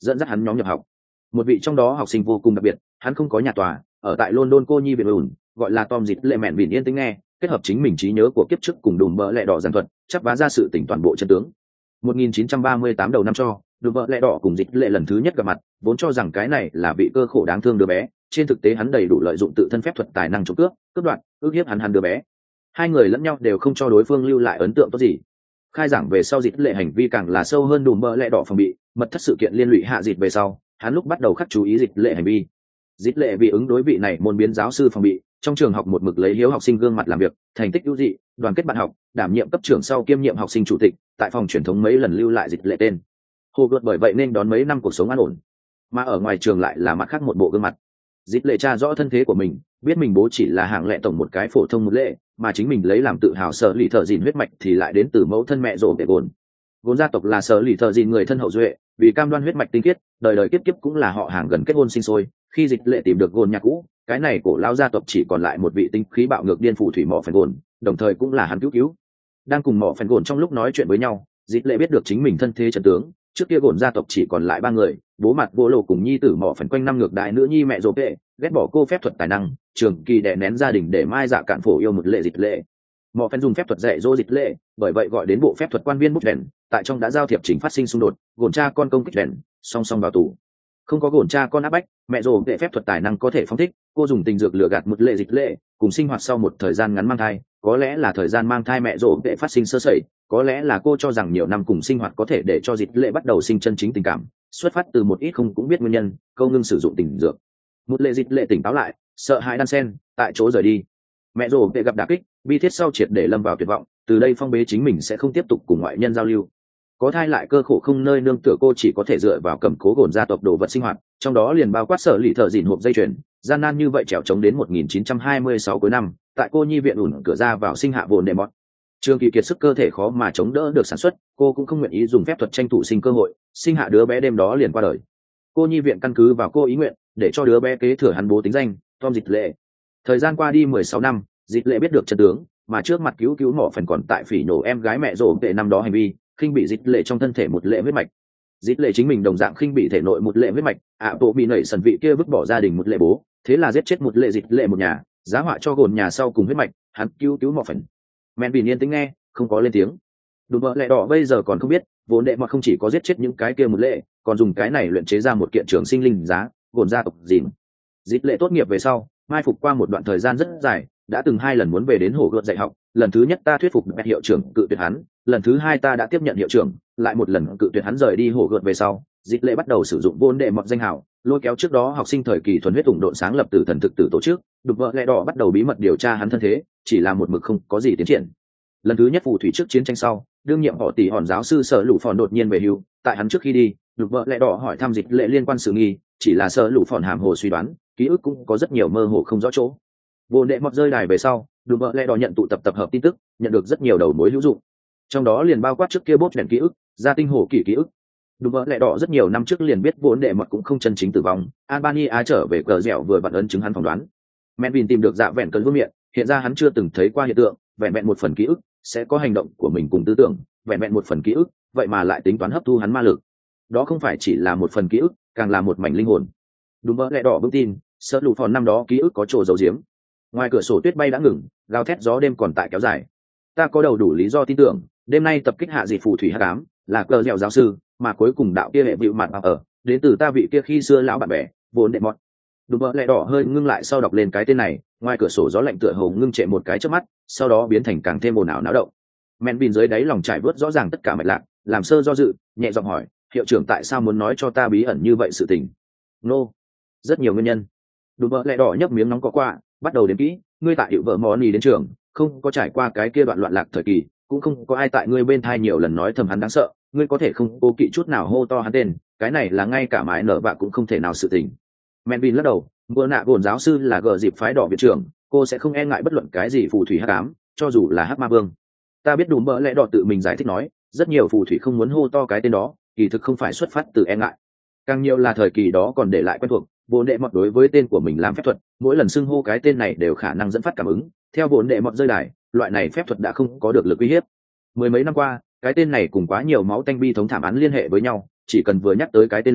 dẫn dắt hắn nhóm nhập học. Một vị trong đó học sinh vô cùng đặc biệt, hắn không có nhà tòa, ở tại London cô nhi viện ủn, gọi là Tom Dịch Lệ mẹn vịn yên tĩnh nghe, kết hợp chính mình trí nhớ của kiếp trước cùng đùm bỡ lẹ đỏ giảng thuật, chắc vá ra sự tỉnh toàn bộ chân tướng. một nghìn chín trăm ba mươi tám đầu năm cho, đùm bỡ lẹ đỏ cùng Dịch Lệ lần thứ nhất gặp mặt, vốn cho rằng cái này là vị cơ khổ đáng thương đứa bé, trên thực tế hắn đầy đủ lợi dụng tự thân phép thuật tài năng trộm cướp, cướp đoạt, ức hiếp hắn hắn đứa bé. Hai người lẫn nhau đều không cho đối phương lưu lại ấn tượng tốt gì. Khai giảng về sau Dịch Lệ hành vi càng là sâu hơn đùm bỡ lẹ đỏ phòng bị, mật thất sự kiện liên lụy hạ Dịch về sau, hắn lúc bắt đầu khắc chú ý Dịch Lệ hành vi. Dịch Lệ vì ứng đối vị này môn biến giáo sư phòng bị, trong trường học một mực lấy hiếu học sinh gương mặt làm việc, thành tích ưu dị, đoàn kết bạn học, đảm nhiệm cấp trưởng sau kiêm nhiệm học sinh chủ tịch, tại phòng truyền thống mấy lần lưu lại Dịch Lệ tên. Hồ gợt bởi vậy nên đón mấy năm cuộc sống an ổn, mà ở ngoài trường lại là mặt khác một bộ gương mặt. Dịch Lệ tra rõ thân thế của mình, biết mình bố chỉ là hạng lệ tổng một cái phổ thông một lệ, mà chính mình lấy làm tự hào sở lì thợ dìn huyết mạch thì lại đến từ mẫu thân mẹ rổ về gồn. Gồn gia tộc là sở lì thợ dìn người thân hậu duệ, vì cam đoan huyết mạch tinh khiết, đời đời kiếp kiếp cũng là họ hàng gần kết hôn sinh sôi. Khi Dịch Lệ tìm được gồn nhà cũ, cái này cổ lao gia tộc chỉ còn lại một vị tinh khí bạo ngược điên phù thủy mỏ phèn gồn, đồng thời cũng là hắn cứu cứu. Đang cùng mỏ phèn gồn trong lúc nói chuyện với nhau, Dịch Lệ biết được chính mình thân thế trận tướng. Trước kia gồn gia tộc chỉ còn lại ba người, bố mặt vô lộ cùng nhi tử mỏ phèn quanh năm ngược đại nữ nhi mẹ rổ vệ, ghét bỏ cô phép thuật tài năng, trường kỳ đè nén gia đình để mai dạ cạn phổ yêu một lệ Dịch Lệ. Mỏ phèn dùng phép thuật dạy dỗ Dịch Lệ, bởi vậy gọi đến bộ phép thuật quan viên bút đèn, tại trong đã giao thiệp chính phát sinh xung đột, gồn cha con công kích đèn, song song vào tù. Không có gồn cha con áp bách, mẹ rồ vệ phép thuật tài năng có thể phóng thích, cô dùng tình dược lừa gạt một lệ Dịch Lệ, cùng sinh hoạt sau một thời gian ngắn mang thai, có lẽ là thời gian mang thai mẹ rồ vệ phát sinh sơ sẩy, có lẽ là cô cho rằng nhiều năm cùng sinh hoạt có thể để cho Dịch Lệ bắt đầu sinh chân chính tình cảm, xuất phát từ một ít không cũng biết nguyên nhân, câu ngưng sử dụng tình dược. Một lệ Dịch Lệ tỉnh táo lại, sợ hãi đan sen, tại chỗ rời đi. Mẹ rồ vệ gặp đả kích, bi thiết sau triệt để lâm vào tuyệt vọng, từ đây phong bế chính mình sẽ không tiếp tục cùng ngoại nhân giao lưu. Có thai lại cơ khổ không nơi nương tựa, cô chỉ có thể dựa vào cầm cố gồn gia tộc đồ vật sinh hoạt, trong đó liền bao quát sở lì thợ dìn hộp dây chuyền, gian nan như vậy trèo trống đến một nghìn chín trăm hai mươi sáu cuối năm, tại cô nhi viện ủn cửa ra vào sinh hạ vồn đệ mọt. Trường kỳ kiệt sức cơ thể khó mà chống đỡ được sản xuất, cô cũng không nguyện ý dùng phép thuật tranh thủ sinh cơ hội, sinh hạ đứa bé đêm đó liền qua đời. Cô nhi viện căn cứ vào cô ý nguyện, để cho đứa bé kế thừa hắn bố tính danh Tom Dịch Lệ. Thời gian qua đi mười sáu năm, Dịch Lệ biết được chân tướng, mà trước mặt cứu cứu mỏ phần còn tại phỉ nhổ em gái mẹ rổ vệ năm đó hành vi, khinh bị Dịch Lệ trong thân thể một lệ huyết mạch. Dịch Lệ chính mình đồng dạng khinh bị thể nội một lệ huyết mạch, ạ bộ bị nảy sần vị kia vứt bỏ gia đình một lệ bố, thế là giết chết một lệ Dịch Lệ một nhà, giá họa cho gồn nhà sau cùng huyết mạch, hắn cứu cứu mỏ phần. Men bình yên tĩnh nghe, không có lên tiếng. Đùm bợ lẹ đỏ bây giờ còn không biết, vốn đệ mọt không chỉ có giết chết những cái kia một lệ, còn dùng cái này luyện chế ra một kiện trường sinh linh giá, gồn gia tộc dìm. Dịch Lệ tốt nghiệp về sau, mai phục qua một đoạn thời gian rất dài, đã từng hai lần muốn về đến hồ gợt dạy học, lần thứ nhất ta thuyết phục mẹ hiệu trưởng cự tuyệt hắn, lần thứ hai ta đã tiếp nhận hiệu trưởng, lại một lần cự tuyệt hắn rời đi hồ gợt về sau, Dịch Lệ bắt đầu sử dụng vốn đệ mọt danh hào, lôi kéo trước đó học sinh thời kỳ thuần huyết tùng độn sáng lập tử thần thực tử tổ chức, đục vợ lẹ đỏ bắt đầu bí mật điều tra hắn thân thế, chỉ là một mực không có gì tiến triển. Lần thứ nhất phù thủy trước chiến tranh sau, đương nhiệm họ tỷ hòn giáo sư sở lũ phòn đột nhiên về hưu, tại hắn trước khi đi, đục vợ lẹ đỏ hỏi thăm Dịch Lệ liên quan sự nghi, chỉ là sở lũ phòn hàm hồ suy đoán, ký ức cũng có rất nhiều mơ hồ không rõ chỗ. Vô đệ mọt rơi đài về sau, đùm bợ lẹ đỏ nhận tụ tập tập hợp tin tức, nhận được rất nhiều đầu mối hữu dụng, trong đó liền bao quát trước kia bốt đèn ký ức, gia tinh hồ kỳ ký ức. Đùm bợ lẹ đỏ rất nhiều năm trước liền biết vốn đệ mọt cũng không chân chính tử vong, Albania trở về cờ dẻo vừa vặn ấn chứng hắn phỏng đoán. Menvin tìm được dạ vẹn cơn vương miệng, hiện ra hắn chưa từng thấy qua hiện tượng, vẹn vẹn một phần ký ức sẽ có hành động của mình cùng tư tưởng, vẹn vẹn một phần ký ức, vậy mà lại tính toán hấp thu hắn ma lực. Đó không phải chỉ là một phần ký ức, càng là một mảnh linh hồn. Đùm bợ lẹ đỏ vững tin, sợ lù phòn năm đó ký ức có chỗ giấu giếm. Ngoài cửa sổ tuyết bay đã ngừng, gào thét gió đêm còn tại kéo dài. Ta có đầu đủ lý do tin tưởng, đêm nay tập kích hạ dị phù thủy hắc ám, là cờ dẻo giáo sư, mà cuối cùng đạo kia hệ vịu mặt ở, đến từ ta vị kia khi xưa lão bạn bè, vốn đệ mọt. Đùm bợ lẹ đỏ hơi ngưng lại sau đọc lên cái tên này, ngoài cửa sổ gió lạnh tựa hồ ngưng trệ một cái trước mắt, sau đó biến thành càng thêm ồn ào náo động. Men bin dưới đáy lòng trải vớt rõ ràng tất cả mạch lạc, làm sơ do dự, nhẹ giọng hỏi, hiệu trưởng tại sao muốn nói cho ta bí ẩn như vậy sự tình? Nô, no. Rất nhiều nguyên nhân. Đùm bợ lẹ đỏ nhấp miếng nóng có qua, bắt đầu đếm kỹ, ngươi tại hiệu vợ mò nì đến trường, không có trải qua cái kia đoạn loạn lạc thời kỳ, cũng không có ai tại ngươi bên thai nhiều lần nói thầm hắn đáng sợ, ngươi có thể không cố kỵ chút nào hô to hắn tên, cái này là ngay cả mái nở bạ cũng không thể nào sự tình. Menvin lắc đầu, vừa nạ gồn giáo sư là gờ dịp phái đỏ viện trưởng, cô sẽ không e ngại bất luận cái gì phù thủy hắc ám, cho dù là hắc ma vương. Ta biết đùm bợ lẽ đỏ tự mình giải thích nói, rất nhiều phù thủy không muốn hô to cái tên đó, kỳ thực không phải xuất phát từ e ngại, càng nhiều là thời kỳ đó còn để lại quen thuộc. Vốn đệ mọt đối với tên của mình làm phép thuật, mỗi lần xưng hô cái tên này đều khả năng dẫn phát cảm ứng. Theo vốn đệ mọt rơi đài, loại này phép thuật đã không có được lực uy hiếp. Mười mấy năm qua, cái tên này cùng quá nhiều máu tanh bi thống thảm án liên hệ với nhau, chỉ cần vừa nhắc tới cái tên này,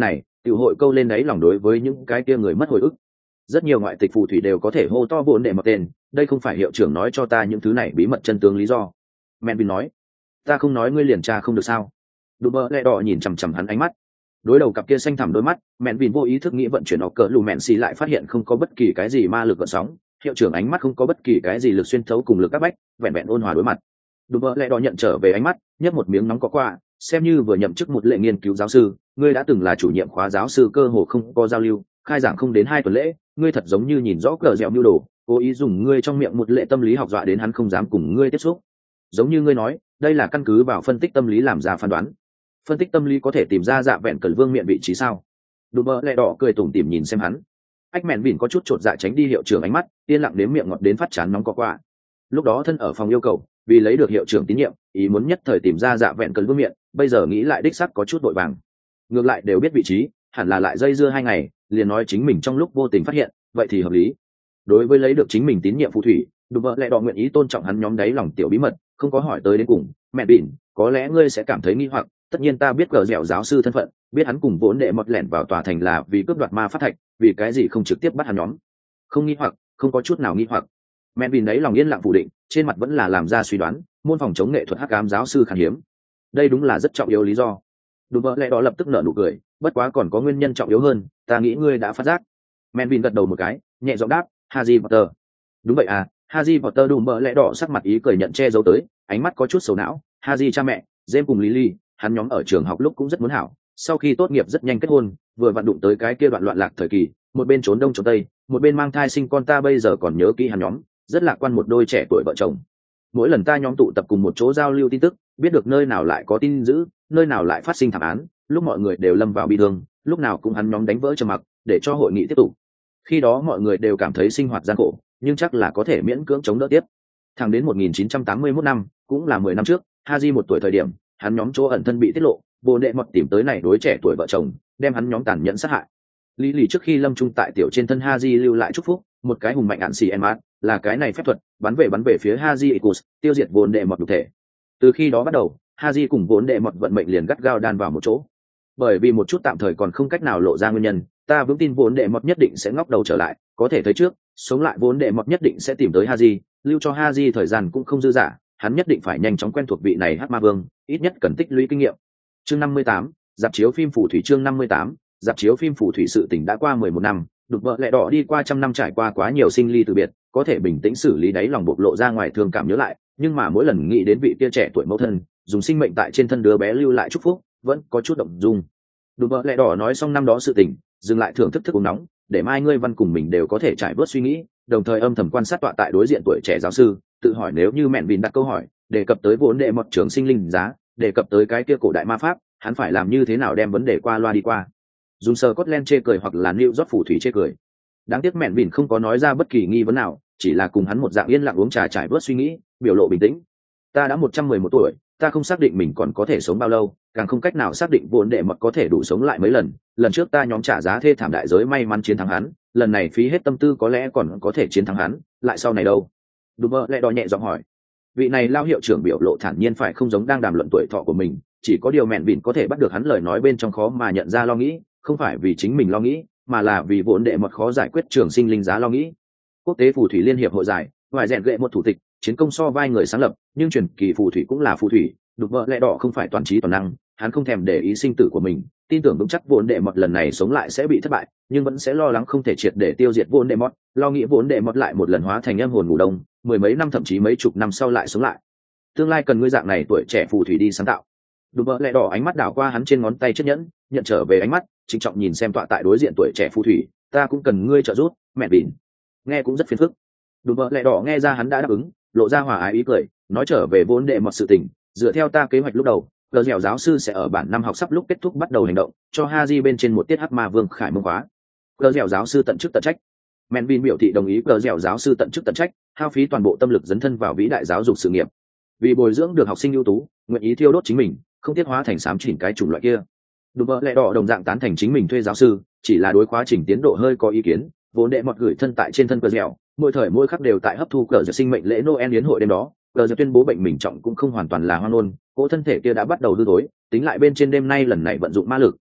tiểu hội câu lên đấy lòng đối với những cái kia người mất hồi ức. Rất nhiều ngoại tịch phù thủy đều có thể hô to vốn để mặc tên, đây không phải hiệu trưởng nói cho ta những thứ này bí mật chân tướng lý do. Menvin nói, ta không nói ngươi liền tra không được sao? Đùm bơ lẹ đỏ nhìn chằm chằm hắn ánh mắt, đối đầu cặp kia xanh thẳm đôi mắt. Menvin vô ý thức nghĩ vận chuyển ọc cỡ lù mẹn xì lại phát hiện không có bất kỳ cái gì ma lực gợn sóng, hiệu trưởng ánh mắt không có bất kỳ cái gì lực xuyên thấu cùng lực các bách, vẹn vẹn ôn hòa đối mặt. Đùm bơ lẹ đỏ nhận trở về ánh mắt, nhấp một miếng nóng có qua, xem như vừa nhậm chức một lệ nghiên cứu giáo sư, ngươi đã từng là chủ nhiệm khóa giáo sư cơ hồ không có giao lưu, khai giảng không đến hai tuần lễ, ngươi thật giống như nhìn rõ cờ dẻo mưu đồ, cố ý dùng ngươi trong miệng một lệ tâm lý học dọa đến hắn không dám cùng ngươi tiếp xúc. Giống như ngươi nói, đây là căn cứ vào phân tích tâm lý làm ra phán đoán. Phân tích tâm lý có thể tìm ra dạ vẹn cẩn vương miệng vị trí sao? Đùm bơ lẹ đỏ cười tủm tỉm nhìn xem hắn. Ách mẹn vỉn có chút chột dạ tránh đi hiệu trưởng ánh mắt, yên lặng đến miệng ngọt đến phát chán nóng có qua. Lúc đó thân ở phòng yêu cầu, vì lấy được hiệu trưởng tín nhiệm, ý muốn nhất thời tìm ra dạ vẹn cẩn vương miệng, bây giờ nghĩ lại đích xác có chút vội vàng. Ngược lại đều biết vị trí, hẳn là lại dây dưa hai ngày, liền nói chính mình trong lúc vô tình phát hiện, vậy thì hợp lý. Đối với lấy được chính mình tín nhiệm phù thủy, đùm bơ lẹ đỏ nguyện ý tôn trọng hắn nhóm đáy lòng tiểu bí mật, không có hỏi tới đến cùng. Mẹ bỉn, có lẽ ngươi sẽ cảm thấy nghi hoặc, tất nhiên ta biết cờ dẻo giáo sư thân phận, biết hắn cùng vốn đệ mọt lẻn vào tòa thành là vì cướp đoạt ma pháp thạch, vì cái gì không trực tiếp bắt hắn nhóm? Không nghi hoặc, không có chút nào nghi hoặc. Mẹ bỉn đấy lòng yên lặng phủ định, trên mặt vẫn là làm ra suy đoán, môn phòng chống nghệ thuật hắc ám giáo sư khan hiếm, đây đúng là rất trọng yếu lý do. Đùm bơ lẹ đỏ lập tức nở nụ cười, bất quá còn có nguyên nhân trọng yếu hơn, ta nghĩ ngươi đã phát giác. Menvin gật đầu một cái, nhẹ giọng đáp, Harry Potter. Đúng vậy à, Harry Potter. Đùm bơ lẹ đỏ sắc mặt ý cười nhận che giấu tới, ánh mắt có chút sầu não. Harry cha mẹ, James cùng Lily, hắn nhóm ở trường học lúc cũng rất muốn hảo, sau khi tốt nghiệp rất nhanh kết hôn, vừa vặn đụng tới cái kia đoạn loạn lạc thời kỳ, một bên trốn đông trốn tây, một bên mang thai sinh con. Ta bây giờ còn nhớ kỹ hắn nhóm, rất lạc quan một đôi trẻ tuổi vợ chồng. Mỗi lần ta nhóm tụ tập cùng một chỗ giao lưu tin tức, biết được nơi nào lại có tin dữ, nơi nào lại phát sinh thảm án, lúc mọi người đều lâm vào bi thương, lúc nào cũng hắn nhóm đánh vỡ trầm mặc để cho hội nghị tiếp tục. Khi đó mọi người đều cảm thấy sinh hoạt gian khổ, nhưng chắc là có thể miễn cưỡng chống đỡ tiếp. Thẳng đến một nghìn chín trăm tám mươi mốt năm, cũng là mười năm trước, Haji một tuổi thời điểm, hắn nhóm chỗ ẩn thân bị tiết lộ, vô đệ mọt tìm tới này đối trẻ tuổi vợ chồng, đem hắn nhóm tàn nhẫn sát hại. Lý lì trước khi lâm trung tại tiểu trên thân Haji lưu lại chúc phúc, một cái hùng mạnh ạn xì em át, là cái này phép thuật, bắn về bắn về phía Haji Icus, tiêu diệt vốn đệ mọt nhục thể. Từ khi đó bắt đầu, Haji cùng vốn đệ mọt vận mệnh liền gắt gao đan vào một chỗ. Bởi vì một chút tạm thời còn không cách nào lộ ra nguyên nhân, ta vững tin vốn đệ mọt nhất định sẽ ngóc đầu trở lại, có thể thấy trước, sống lại vốn đệ mọt nhất định sẽ tìm tới Haji, lưu cho Haji thời gian cũng không dư dả, hắn nhất định phải nhanh chóng quen thuộc vị này hắc ma vương, ít nhất cần tích lũy kinh nghiệm. Chương năm mươi tám, dạp chiếu phim phù thủy. Chương năm mươi tám, dạp chiếu phim phù thủy. Sự tình đã qua mười một năm, đục vợ lẹ đỏ đi qua trăm năm, trải qua quá nhiều sinh ly từ biệt, có thể bình tĩnh xử lý đáy lòng bộc lộ ra ngoài thương cảm nhớ lại, nhưng mà mỗi lần nghĩ đến vị kia trẻ tuổi mẫu thân, dùng sinh mệnh tại trên thân đứa bé lưu lại chúc phúc, vẫn có chút động dung. Đùm bợ lẹ đỏ nói xong năm đó sự tình, dừng lại thưởng thức thức uống nóng, để mai ngươi văn cùng mình đều có thể trải bớt suy nghĩ, đồng thời âm thầm quan sát tọa tại đối diện tuổi trẻ giáo sư, tự hỏi nếu như mẹn vìn đặt câu hỏi, đề cập tới vốn đệ mọt trường sinh linh giá, đề cập tới cái kia cổ đại ma pháp, hắn phải làm như thế nào đem vấn đề qua loa đi qua. Dùng sờ Scotland chê cười hoặc là New York phù thủy chê cười. Đáng tiếc mẹn vìn không có nói ra bất kỳ nghi vấn nào, chỉ là cùng hắn một dạng yên lặng uống trà trải bớt suy nghĩ, biểu lộ bình tĩnh. Ta đã một trăm mười một tuổi, ta không xác định mình còn có thể sống bao lâu, càng không cách nào xác định vốn đệ mọt có thể đủ sống lại mấy lần. Lần trước ta nhóm trả giá thê thảm đại giới may mắn chiến thắng hắn, lần này phí hết tâm tư có lẽ còn có thể chiến thắng hắn, lại sau này đâu? Đùm bơ lẹ đỏ nhẹ giọng hỏi. Vị này lao hiệu trưởng biểu lộ thản nhiên, phải không giống đang đàm luận tuổi thọ của mình, chỉ có điều mẹn vìn có thể bắt được hắn lời nói bên trong khó mà nhận ra lo nghĩ, không phải vì chính mình lo nghĩ, mà là vì vốn đệ mọt khó giải quyết trường sinh linh giá lo nghĩ. Quốc tế phù thủy liên hiệp hội giải, vài rèn gệ một thủ tịch, chiến công so vai người sáng lập, nhưng truyền kỳ phù thủy cũng là phù thủy, đục vợ lẽ đỏ không phải toàn trí toàn năng, hắn không thèm để ý sinh tử của mình, tin tưởng vững chắc vốn đệ mọt lần này sống lại sẽ bị thất bại, nhưng vẫn sẽ lo lắng không thể triệt để tiêu diệt vốn đệ mọt, lo nghĩ vốn đệ mọt lại một lần hóa thành âm hồn ngủ đông, mười mấy năm thậm chí mấy chục năm sau lại sống lại. Tương lai cần ngươi dạng này tuổi trẻ phù thủy đi sáng tạo. Đùm bợ lẹ đỏ ánh mắt đảo qua hắn trên ngón tay chiếc nhẫn, nhận trở về ánh mắt, trịnh trọng nhìn xem tọa tại đối diện tuổi trẻ phù thủy, ta cũng cần ngươi trợ giúp, mẹ vịn. Nghe cũng rất phiền phức. Đùm bợ lẹ đỏ nghe ra hắn đã đáp ứng, lộ ra hòa ái ý cười, nói trở về vốn đệ mọt sự tình, dựa theo ta kế hoạch lúc đầu, cờ dẻo giáo sư sẽ ở bản năm học sắp lúc kết thúc bắt đầu hành động, cho Haji bên trên một tiết hắc ma vương khải mông khóa. Cờ dẻo giáo sư tận chức tận trách. Menvin biểu thị đồng ý cờ dẻo giáo sư tận chức tận trách, hao phí toàn bộ tâm lực dấn thân vào vĩ đại giáo dục sự nghiệp. Vì bồi dưỡng được học sinh ưu tú, nguyện ý thiêu đốt chính mình, không tiết hóa thành sám chỉnh cái chủng loại kia. Đùm bợ lẹ đỏ đồng dạng tán thành chính mình thuê giáo sư, chỉ là đối quá trình tiến độ hơi có ý kiến, vốn đệ mọt gửi thân tại trên thân cờ dẻo, mỗi thời mỗi khắc đều tại hấp thu cờ dẻo sinh mệnh lễ Noel yến hội đêm đó, cờ dẻo tuyên bố bệnh mình trọng cũng không hoàn toàn là hoang ngôn, cỗ thân thể kia đã bắt đầu hư thối, tính lại bên trên đêm nay lần này vận dụng ma lực,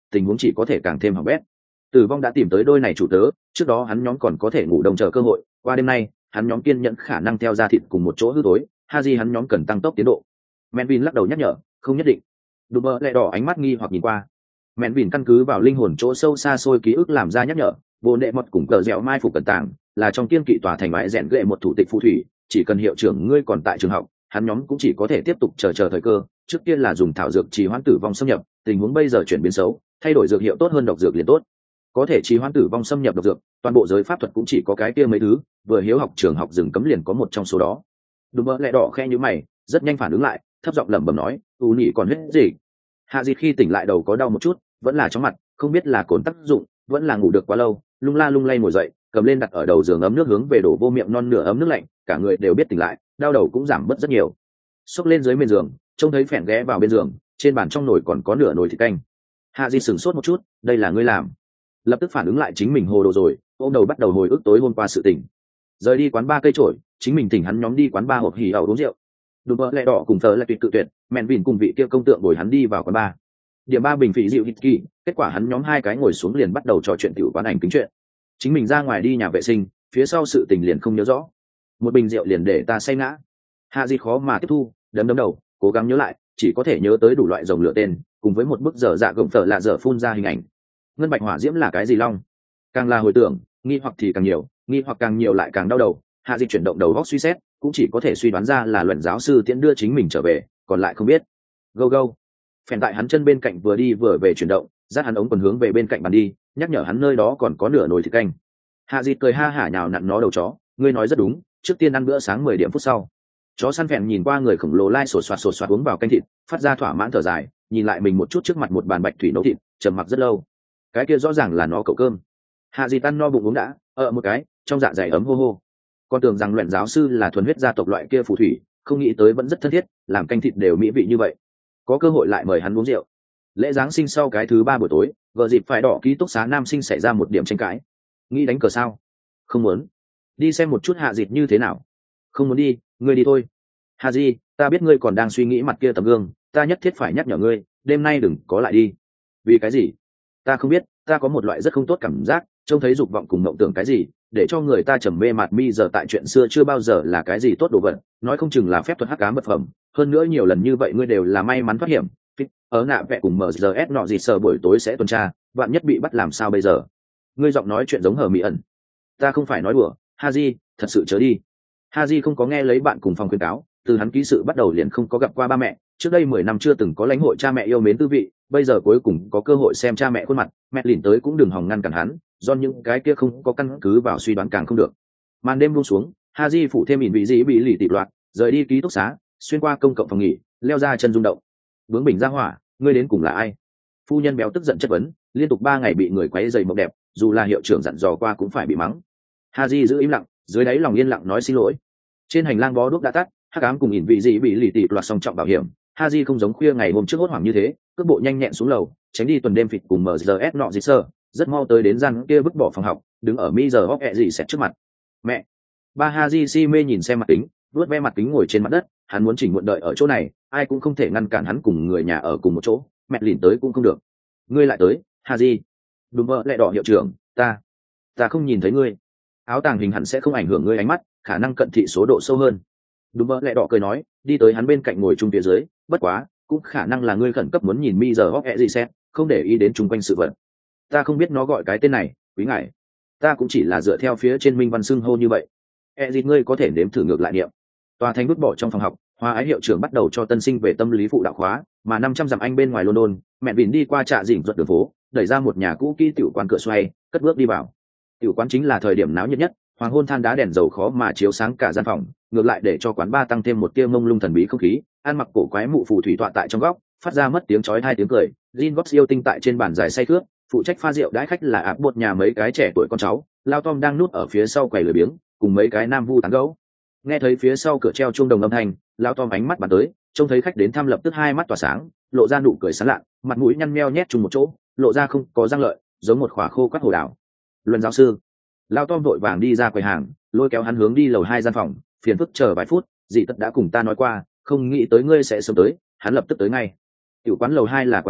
tình huống chỉ có thể càng thêm hỏng bét. Tử vong đã tìm tới đôi này chủ tớ, trước đó hắn nhóm còn có thể ngủ đông chờ cơ hội, qua đêm nay hắn nhóm kiên nhẫn khả năng theo ra thịt cùng một chỗ hư tối. Haji hắn nhóm cần tăng tốc tiến độ. Menvin lắc đầu nhắc nhở, không nhất định. Đùm bơ lẹ đỏ ánh mắt nghi hoặc nhìn qua. Menvin căn cứ vào linh hồn chỗ sâu xa xôi ký ức làm ra nhắc nhở, vô đệ mật cùng cờ dẻo mai phục cẩn tàng là trong kiên kỵ tòa thành mãi rèn ghệ một thủ tịch phù thủy, chỉ cần hiệu trưởng ngươi còn tại trường học, hắn nhóm cũng chỉ có thể tiếp tục chờ chờ thời cơ. Trước kia là dùng thảo dược trì hoãn tử vong xâm nhập, tình huống bây giờ chuyển biến xấu, thay đổi dược hiệu tốt hơn độc dược liền tốt. Có thể trì hoãn tử vong xâm nhập độc dược, toàn bộ giới pháp thuật cũng chỉ có cái kia mấy thứ, vừa hiếu học trường học dừng cấm liền có một trong số đó. Đùm bơ lẹ đỏ khe như mày, rất nhanh phản ứng lại, thấp giọng lẩm bẩm nói, u nhị còn huyết gì. Hạ Dịch khi tỉnh lại đầu có đau một chút, vẫn là chóng mặt, không biết là cồn tác dụng, vẫn là ngủ được quá lâu, lung la lung lay ngồi dậy, cầm lên đặt ở đầu giường ấm nước hướng về đổ vô miệng non nửa ấm nước lạnh, cả người đều biết tỉnh lại, đau đầu cũng giảm bớt rất nhiều. Xốc lên dưới mền giường, trông thấy phèn ghé vào bên giường, trên bàn trong nồi còn có nửa nồi thịt canh. Hạ Dịch sửng sốt một chút, đây là ngươi làm? Lập tức phản ứng lại chính mình hồ đồ rồi, ôm đầu bắt đầu hồi ức tối hôm qua sự tình. Rời đi quán ba cây trổi, chính mình tỉnh hắn nhóm đi quán ba hộp hỉ ẩu uống rượu. Đùm bơ lẹ đỏ cùng thờ lại tuyệt cự tuyệt, mẹn vìn cùng vị kia công tượng bồi hắn đi vào quán ba. Điểm ba bình phỉ rượu hít kỳ, kết quả hắn nhóm hai cái ngồi xuống liền bắt đầu trò chuyện tiểu quán ảnh kính chuyện. Chính mình ra ngoài đi nhà vệ sinh, phía sau sự tình liền không nhớ rõ. Một bình rượu liền để ta say ngã. Hạ Di khó mà tiếp thu, đấm đấm đầu, cố gắng nhớ lại, chỉ có thể nhớ tới đủ loại dòng lửa tên, cùng với một bức dở dạ gồng phở lạ dở phun ra hình ảnh. Ngân bạch hỏa diễm là cái gì long? Càng là hồi tưởng, nghi hoặc thì càng nhiều, nghi hoặc càng nhiều lại càng đau đầu. Hạ Di chuyển động đầu góc suy xét, cũng chỉ có thể suy đoán ra là luận giáo sư tiễn đưa chính mình trở về, còn lại không biết. Go go. Phèn tại hắn chân bên cạnh vừa đi vừa về chuyển động, dắt hắn ống quần hướng về bên cạnh bàn đi, nhắc nhở hắn nơi đó còn có nửa nồi thịt canh. Hạ Di cười ha hả nhào nặn nó đầu chó, ngươi nói rất đúng, trước tiên ăn bữa sáng mười điểm phút sau. Chó săn phèn nhìn qua người khổng lồ lai sột soạt sột soạt uống vào canh thịt, phát ra thỏa mãn thở dài, nhìn lại mình một chút trước mặt một bàn bạch thủy nấu thịt, trầm mặc rất lâu. Cái kia rõ ràng là nó cậu cơm. Hạ Di tan no bụng uống đã, ở một cái, trong dạ dày ấm hô hô. Con tưởng rằng luyện giáo sư là thuần huyết gia tộc loại kia phù thủy, không nghĩ tới vẫn rất thân thiết, làm canh thịt đều mỹ vị như vậy. Có cơ hội lại mời hắn uống rượu. Lễ giáng sinh sau cái thứ ba buổi tối, vợ dịp phải đỏ ký túc xá nam sinh xảy ra một điểm tranh cãi. Nghĩ đánh cờ sao? Không muốn. Đi xem một chút Hạ Dịp như thế nào. Không muốn đi, ngươi đi thôi. Hà Di, ta biết ngươi còn đang suy nghĩ mặt kia tấm gương, ta nhất thiết phải nhắc nhở ngươi, đêm nay đừng có lại đi. Vì cái gì? Ta không biết, ta có một loại rất không tốt cảm giác, trông thấy dục vọng cùng mộng tưởng cái gì, để cho người ta trầm mê mạt mi giờ tại chuyện xưa chưa bao giờ là cái gì tốt đồ vật, nói không chừng là phép thuật hắc ám vật phẩm, hơn nữa nhiều lần như vậy ngươi đều là may mắn thoát hiểm. Ở nạ vẽ cùng em giê ét nọ gì sờ buổi tối sẽ tuần tra, vạn nhất bị bắt làm sao bây giờ? Ngươi giọng nói chuyện giống hờ mỹ ẩn. Ta không phải nói đùa, Haji, thật sự chớ đi. Haji không có nghe lấy bạn cùng phòng khuyên cáo, từ hắn ký sự bắt đầu liền không có gặp qua ba mẹ, trước đây mười năm chưa từng có lãnh hội cha mẹ yêu mến tư vị, bây giờ cuối cùng có cơ hội xem cha mẹ khuôn mặt, mẹ lìn tới cũng đừng hòng ngăn cản hắn, do những cái kia không có căn cứ vào suy đoán càng không được. Màn đêm buông xuống, Haji phụ thêm ỉn vị dĩ bị lì tịt loạt, rời đi ký túc xá, xuyên qua công cộng phòng nghỉ, leo ra chân rung động. Bướng bình ra hỏa, ngươi đến cùng là ai? Phu nhân béo tức giận chất vấn, liên tục ba ngày bị người quấy rầy mộng đẹp, dù là hiệu trưởng dặn dò qua cũng phải bị mắng. Haji giữ im lặng, dưới đáy lòng yên lặng nói xin lỗi. Trên hành lang bó đuốc đã tắt, hắc ám cùng ỉn vị dĩ bị lì tịt loạt song trọng bảo hiểm. Haji không giống khuya ngày hôm trước hốt hoảng như thế, cước bộ nhanh nhẹn xuống lầu, tránh đi tuần đêm phịch cùng em giê ét nọ gì sơ, rất mau tới đến gian kia vứt bỏ phòng học, đứng ở mi giờ hóc ẹ gì xẹt trước mặt. Mẹ. Ba Haji si mê nhìn xem mặt kính, vuốt ve mặt kính ngồi trên mặt đất, hắn muốn chỉnh muộn đợi ở chỗ này, ai cũng không thể ngăn cản hắn cùng người nhà ở cùng một chỗ, mẹ lìn tới cũng không được. Ngươi lại tới, Haji. Đúng vợ lẹ đỏ hiệu trưởng, ta, ta không nhìn thấy ngươi. Áo tàng hình hẳn sẽ không ảnh hưởng ngươi ánh mắt, khả năng cận thị số độ sâu hơn. Đúng vợ lẹ đỏ cười nói, đi tới hắn bên cạnh ngồi chung phía dưới, bất quá, cũng khả năng là ngươi khẩn cấp muốn nhìn mi giờ hóc ẹ gì xét, không để ý đến chung quanh sự vật. Ta không biết nó gọi cái tên này, quý ngài. Ta cũng chỉ là dựa theo phía trên minh văn xưng hô như vậy. E gì ngươi có thể nếm thử ngược lại niệm. Tòa thành vứt bỏ trong phòng học, Hoa Ái hiệu trưởng bắt đầu cho tân sinh về tâm lý phụ đạo khóa, mà năm trăm dặm anh bên ngoài London, mẹ Vịn đi qua trạ dỉnh ruột đường phố, đẩy ra một nhà cũ kỹ tiểu quán cửa xoay, cất bước đi vào. Tiểu quán chính là thời điểm náo nhiệt nhất, hoàng hôn than đá đèn dầu khó mà chiếu sáng cả gian phòng, ngược lại để cho quán ba tăng thêm một tia mông lung thần bí không khí. Ăn mặc cổ quái mụ phù thủy tọa tại trong góc, phát ra mất tiếng chói hai tiếng cười. Jean Gox yêu tinh tại trên bàn dài say khướt, phụ trách pha rượu đãi khách là áp bột nhà mấy cái trẻ tuổi con cháu. Lao Tom đang núp ở phía sau quầy lười biếng, cùng mấy cái nam vu tán gấu. Nghe thấy phía sau cửa treo chuông đồng âm thanh, Lao Tom ánh mắt bắn tới, trông thấy khách đến thăm lập tức hai mắt tỏa sáng, lộ ra nụ cười sán lạ, mặt mũi nhăn meo nhét chung một chỗ, lộ ra không có răng lợi, giống một khỏa khô quắt hồ đào. Luân giáo sư. Lao Tom vội vàng đi ra quầy hàng, lôi kéo hắn hướng đi lầu hai gian phòng, phiền phức chờ vài phút, dì tất đã cùng ta nói qua, không nghĩ tới ngươi sẽ sớm tới, hắn lập tức tới ngay. Tiểu quán lầu hai là quán trọ,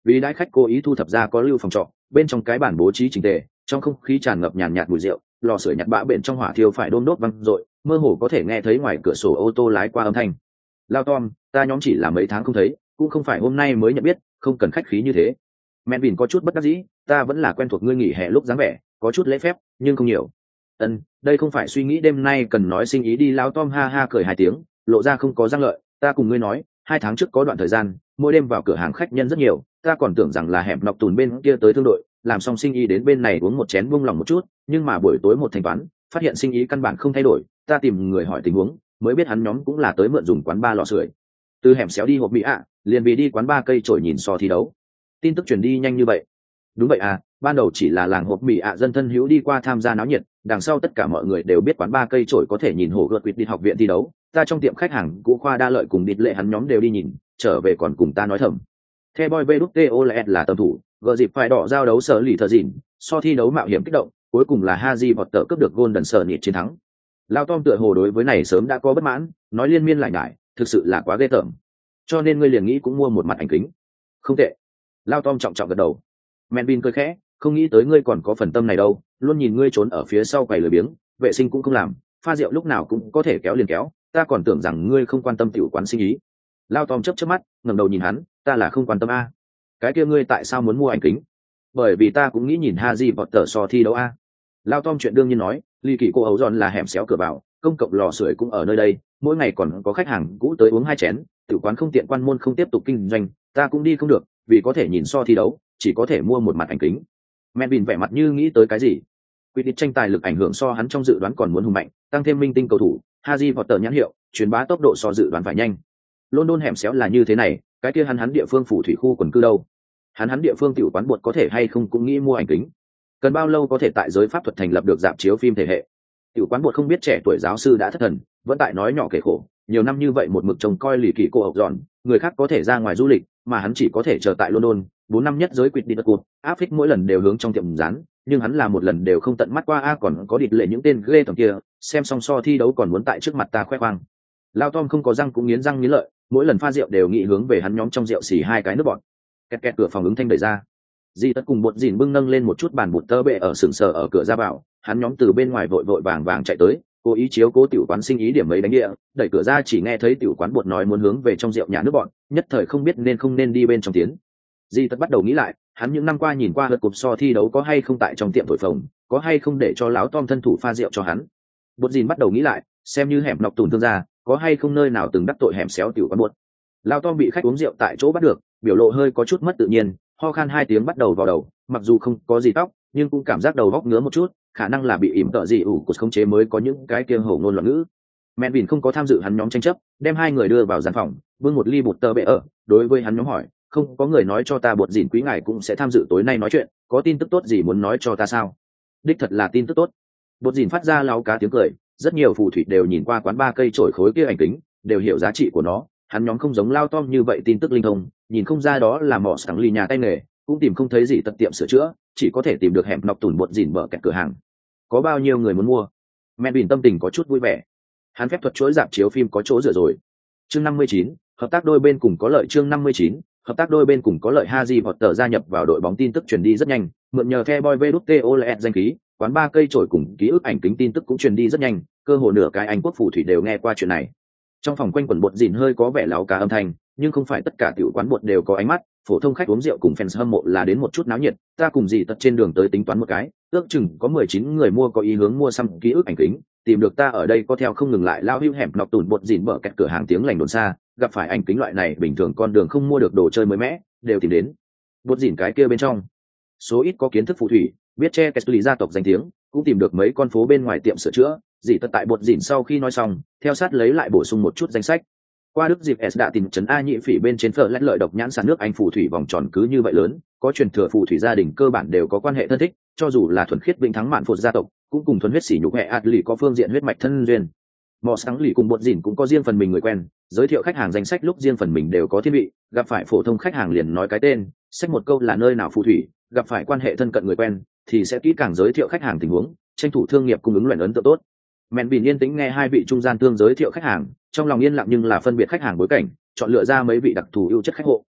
vì đãi khách cố ý thu thập ra có lưu phòng trọ, bên trong cái bản bố trí chỉnh tề, trong không khí tràn ngập nhàn nhạt mùi rượu, lò sưởi nhặt bã bện trong hỏa thiêu phải đôm đốt văng rội, mơ hồ có thể nghe thấy ngoài cửa sổ ô tô lái qua âm thanh. Lao Tom, ta nhóm chỉ là mấy tháng không thấy, cũng không phải hôm nay mới nhận biết, không cần khách khí như thế. Melvin có chút bất đắc dĩ, ta vẫn là quen thuộc ngươi nghỉ hè lúc dáng vẻ, có chút lễ phép, nhưng không nhiều. Ân, đây không phải suy nghĩ đêm nay cần nói sinh ý đi. Lao Tom ha ha cười hai tiếng, lộ ra không có răng lợi. Ta cùng ngươi nói, hai tháng trước có đoạn thời gian, mỗi đêm vào cửa hàng khách nhân rất nhiều, ta còn tưởng rằng là hẻm nọc tùn bên kia tới thương đội, làm xong sinh ý đến bên này uống một chén buông lòng một chút, nhưng mà buổi tối một thanh toán, phát hiện sinh ý căn bản không thay đổi, ta tìm người hỏi tình huống, mới biết hắn nhóm cũng là tới mượn dùng quán ba lò sưởi. Từ hẻm xéo đi hộp mỹ ạ, liền vì đi quán ba cây trổi nhìn so thi đấu. Tin tức truyền đi nhanh như vậy? Đúng vậy à, ban đầu chỉ là làng hộp mỹ ạ dân thân hữu đi qua tham gia náo nhiệt, đằng sau tất cả mọi người đều biết quán ba cây trổi có thể nhìn hồ gợt quýt đi học viện thi đấu, ta trong tiệm khách hàng cũ khoa đa lợi cùng địt lệ hắn nhóm đều đi nhìn, trở về còn cùng ta nói thầm. The boy vê đê tê o lờ là tầm thủ, gờ dịp phải đỏ giao đấu sở lì thờ dịn, so thi đấu mạo hiểm kích động, cuối cùng là Harry Potter cướp được Golden Snitch chiến thắng. Lao Tom tựa hồ đối với này sớm đã có bất mãn, nói liên miên lại nhải, thực sự là quá ghê tởm. Cho nên ngươi liền nghĩ cũng mua một mặt ảnh kính. Không tệ. Lao Tom trọng trọng gật đầu. Melvin cười khẽ, không nghĩ tới ngươi còn có phần tâm này đâu, luôn nhìn ngươi trốn ở phía sau quầy lười biếng, vệ sinh cũng không làm, pha rượu lúc nào cũng có thể kéo liền kéo, ta còn tưởng rằng ngươi không quan tâm tiểu quán sinh ý. Lao Tom chớp chớp mắt, ngẩng đầu nhìn hắn, ta là không quan tâm a. Cái kia ngươi tại sao muốn mua ảnh kính? Bởi vì ta cũng nghĩ nhìn Harry Potter so thi đấu a. Lao Tom chuyện đương nhiên nói, ly kỳ cô ấu giòn là hẻm xéo cửa vào, công cộng lò sưởi cũng ở nơi đây, mỗi ngày còn có khách hàng cũ tới uống hai chén, tự quán không tiện quan môn không tiếp tục kinh doanh, ta cũng đi không được, vì có thể nhìn so thi đấu, chỉ có thể mua một mặt ảnh kính. Melvin vẻ mặt như nghĩ tới cái gì. Quy định tranh tài lực ảnh hưởng so hắn trong dự đoán còn muốn hùng mạnh, tăng thêm minh tinh cầu thủ, Harry Potter nhãn hiệu, truyền bá tốc độ so dự đoán phải nhanh. London hẻm xéo là như thế này, cái kia hắn hắn địa phương phủ thủy khu quần cư đâu? Hắn hắn địa phương tiểu quán buộc có thể hay không cũng nghĩ mua ảnh kính. Cần bao lâu có thể tại giới pháp thuật thành lập được rạp chiếu phim thể hệ? Tiểu quán buộc không biết trẻ tuổi giáo sư đã thất thần, vẫn tại nói nhỏ kể khổ, nhiều năm như vậy một mực trông coi lì kỳ cô học dọn, người khác có thể ra ngoài du lịch, mà hắn chỉ có thể chờ tại London, bốn năm nhất giới quỵt đi đất cột, áp phích mỗi lần đều hướng trong tiệm dán, nhưng hắn là một lần đều không tận mắt qua a còn có địt lệ những tên ghê tởm kia, xem xong so thi đấu còn muốn tại trước mặt ta khoe khoang. Lao Tom không có răng cũng nghiến răng nghiến lợi, mỗi lần pha rượu đều nghĩ hướng về hắn nhóm trong rượu xì hai cái nước bọt. Kẹt kẹt cửa phòng ứng thanh đẩy ra. Di Tất cùng bột dìn bưng nâng lên một chút bàn bột tơ bệ ở sừng sờ ở cửa ra vào, hắn nhóm từ bên ngoài vội vội vàng vàng chạy tới, cố ý chiếu cố tiểu quán sinh ý điểm mấy đánh địa, đẩy cửa ra chỉ nghe thấy tiểu quán bột nói muốn hướng về trong rượu nhà nước bọn, nhất thời không biết nên không nên đi bên trong tiến. Di Tất bắt đầu nghĩ lại, hắn những năm qua nhìn qua lượt cục so thi đấu có hay không tại trong tiệm thổi phồng, có hay không để cho lão Tom thân thủ pha rượu cho hắn. Bột dìn bắt đầu nghĩ lại, xem như hẻm nọc tùn thương ra, có hay không nơi nào từng đắc tội hẻm xéo tiểu quán bột. Lão Tom bị khách uống rượu tại chỗ bắt được, biểu lộ hơi có chút mất tự nhiên, ho khan hai tiếng bắt đầu vào đầu, mặc dù không có gì tóc, nhưng cũng cảm giác đầu góc ngứa một chút, khả năng là bị ỉm tợ gì ủ của khống chế mới có những cái kia hổ ngôn loạn ngữ. Melvin không có tham dự hắn nhóm tranh chấp, đem hai người đưa vào gian phòng, bưng một ly bột tơ bệ ở, đối với hắn nhóm hỏi, không có người nói cho ta bột dìn quý ngài cũng sẽ tham dự tối nay nói chuyện, có tin tức tốt gì muốn nói cho ta sao? Đích thật là tin tức tốt. Bột dìn phát ra láu cá tiếng cười, rất nhiều phù thủy đều nhìn qua quán ba cây trổi khối kia ảnh kính, đều hiểu giá trị của nó. Hắn nhóm không giống Lao Tom như vậy tin tức linh thông, nhìn không ra đó là mỏ sáng ly nhà tay nghề, cũng tìm không thấy gì tận tiệm sửa chữa, chỉ có thể tìm được hẻm nọc tủn bột dìn bờ kẹt cửa hàng. Có bao nhiêu người muốn mua? Melvin tâm tình có chút vui vẻ. Hắn phép thuật chuỗi rạp chiếu phim có chỗ dựa rồi. Chương năm mươi chín, hợp tác đôi bên cùng có lợi. Chương năm mươi chín, hợp tác đôi bên cùng có lợi. Harry Potter gia nhập vào đội bóng tin tức truyền đi rất nhanh, mượn nhờ The Boy vê đê tê o lờ danh khí, quán ba cây trổi cùng ký ức ảnh kính tin tức cũng truyền đi rất nhanh, cơ hồ nửa cái Anh quốc phù thủy đều nghe qua chuyện này. Trong phòng quanh quần bột dìn hơi có vẻ láo cá âm thanh, nhưng không phải tất cả tiểu quán bột đều có ánh mắt, phổ thông khách uống rượu cùng fans hâm mộ là đến một chút náo nhiệt, ta cùng dì tật trên đường tới tính toán một cái, ước chừng có mười chín người mua có ý hướng mua xăm ký ức ảnh kính, tìm được ta ở đây có theo không ngừng lại lao hưu hẻm nọc tủn bột dìn bở kẹt cửa hàng tiếng lành đồn xa, gặp phải ảnh kính loại này bình thường con đường không mua được đồ chơi mới mẻ, đều tìm đến. Bột dìn cái kia bên trong, số ít có kiến thức phù thủy, biết che Kessley gia tộc danh tiếng, cũng tìm được mấy con phố bên ngoài tiệm sửa chữa, dì tật tại bột dìn sau khi nói xong, theo sát lấy lại bổ sung một chút danh sách. Qua đức dịp S đã tìm trấn A nhị phỉ bên trên phở lét lợi độc nhãn sản nước Anh phù thủy vòng tròn cứ như vậy lớn, có truyền thừa phù thủy gia đình cơ bản đều có quan hệ thân thích, cho dù là thuần khiết vĩnh thắng mạn phột gia tộc, cũng cùng thuần huyết sỉ nhục hệ ạt lì có phương diện huyết mạch thân duyên. Mò sáng lì cùng bột dìn cũng có riêng phần mình người quen, giới thiệu khách hàng danh sách lúc riêng phần mình đều có thiên vị, gặp phải phổ thông khách hàng liền nói cái tên, sách một câu là nơi nào phù thủy, gặp phải quan hệ thân cận người quen thì sẽ kỹ càng giới thiệu khách hàng tình huống, tranh thủ thương nghiệp cung ứng luyện ấn tượng tốt. Melvin yên tĩnh nghe hai vị trung gian thương giới thiệu khách hàng, trong lòng yên lặng nhưng là phân biệt khách hàng bối cảnh, chọn lựa ra mấy vị đặc thù ưu chất khách hộ.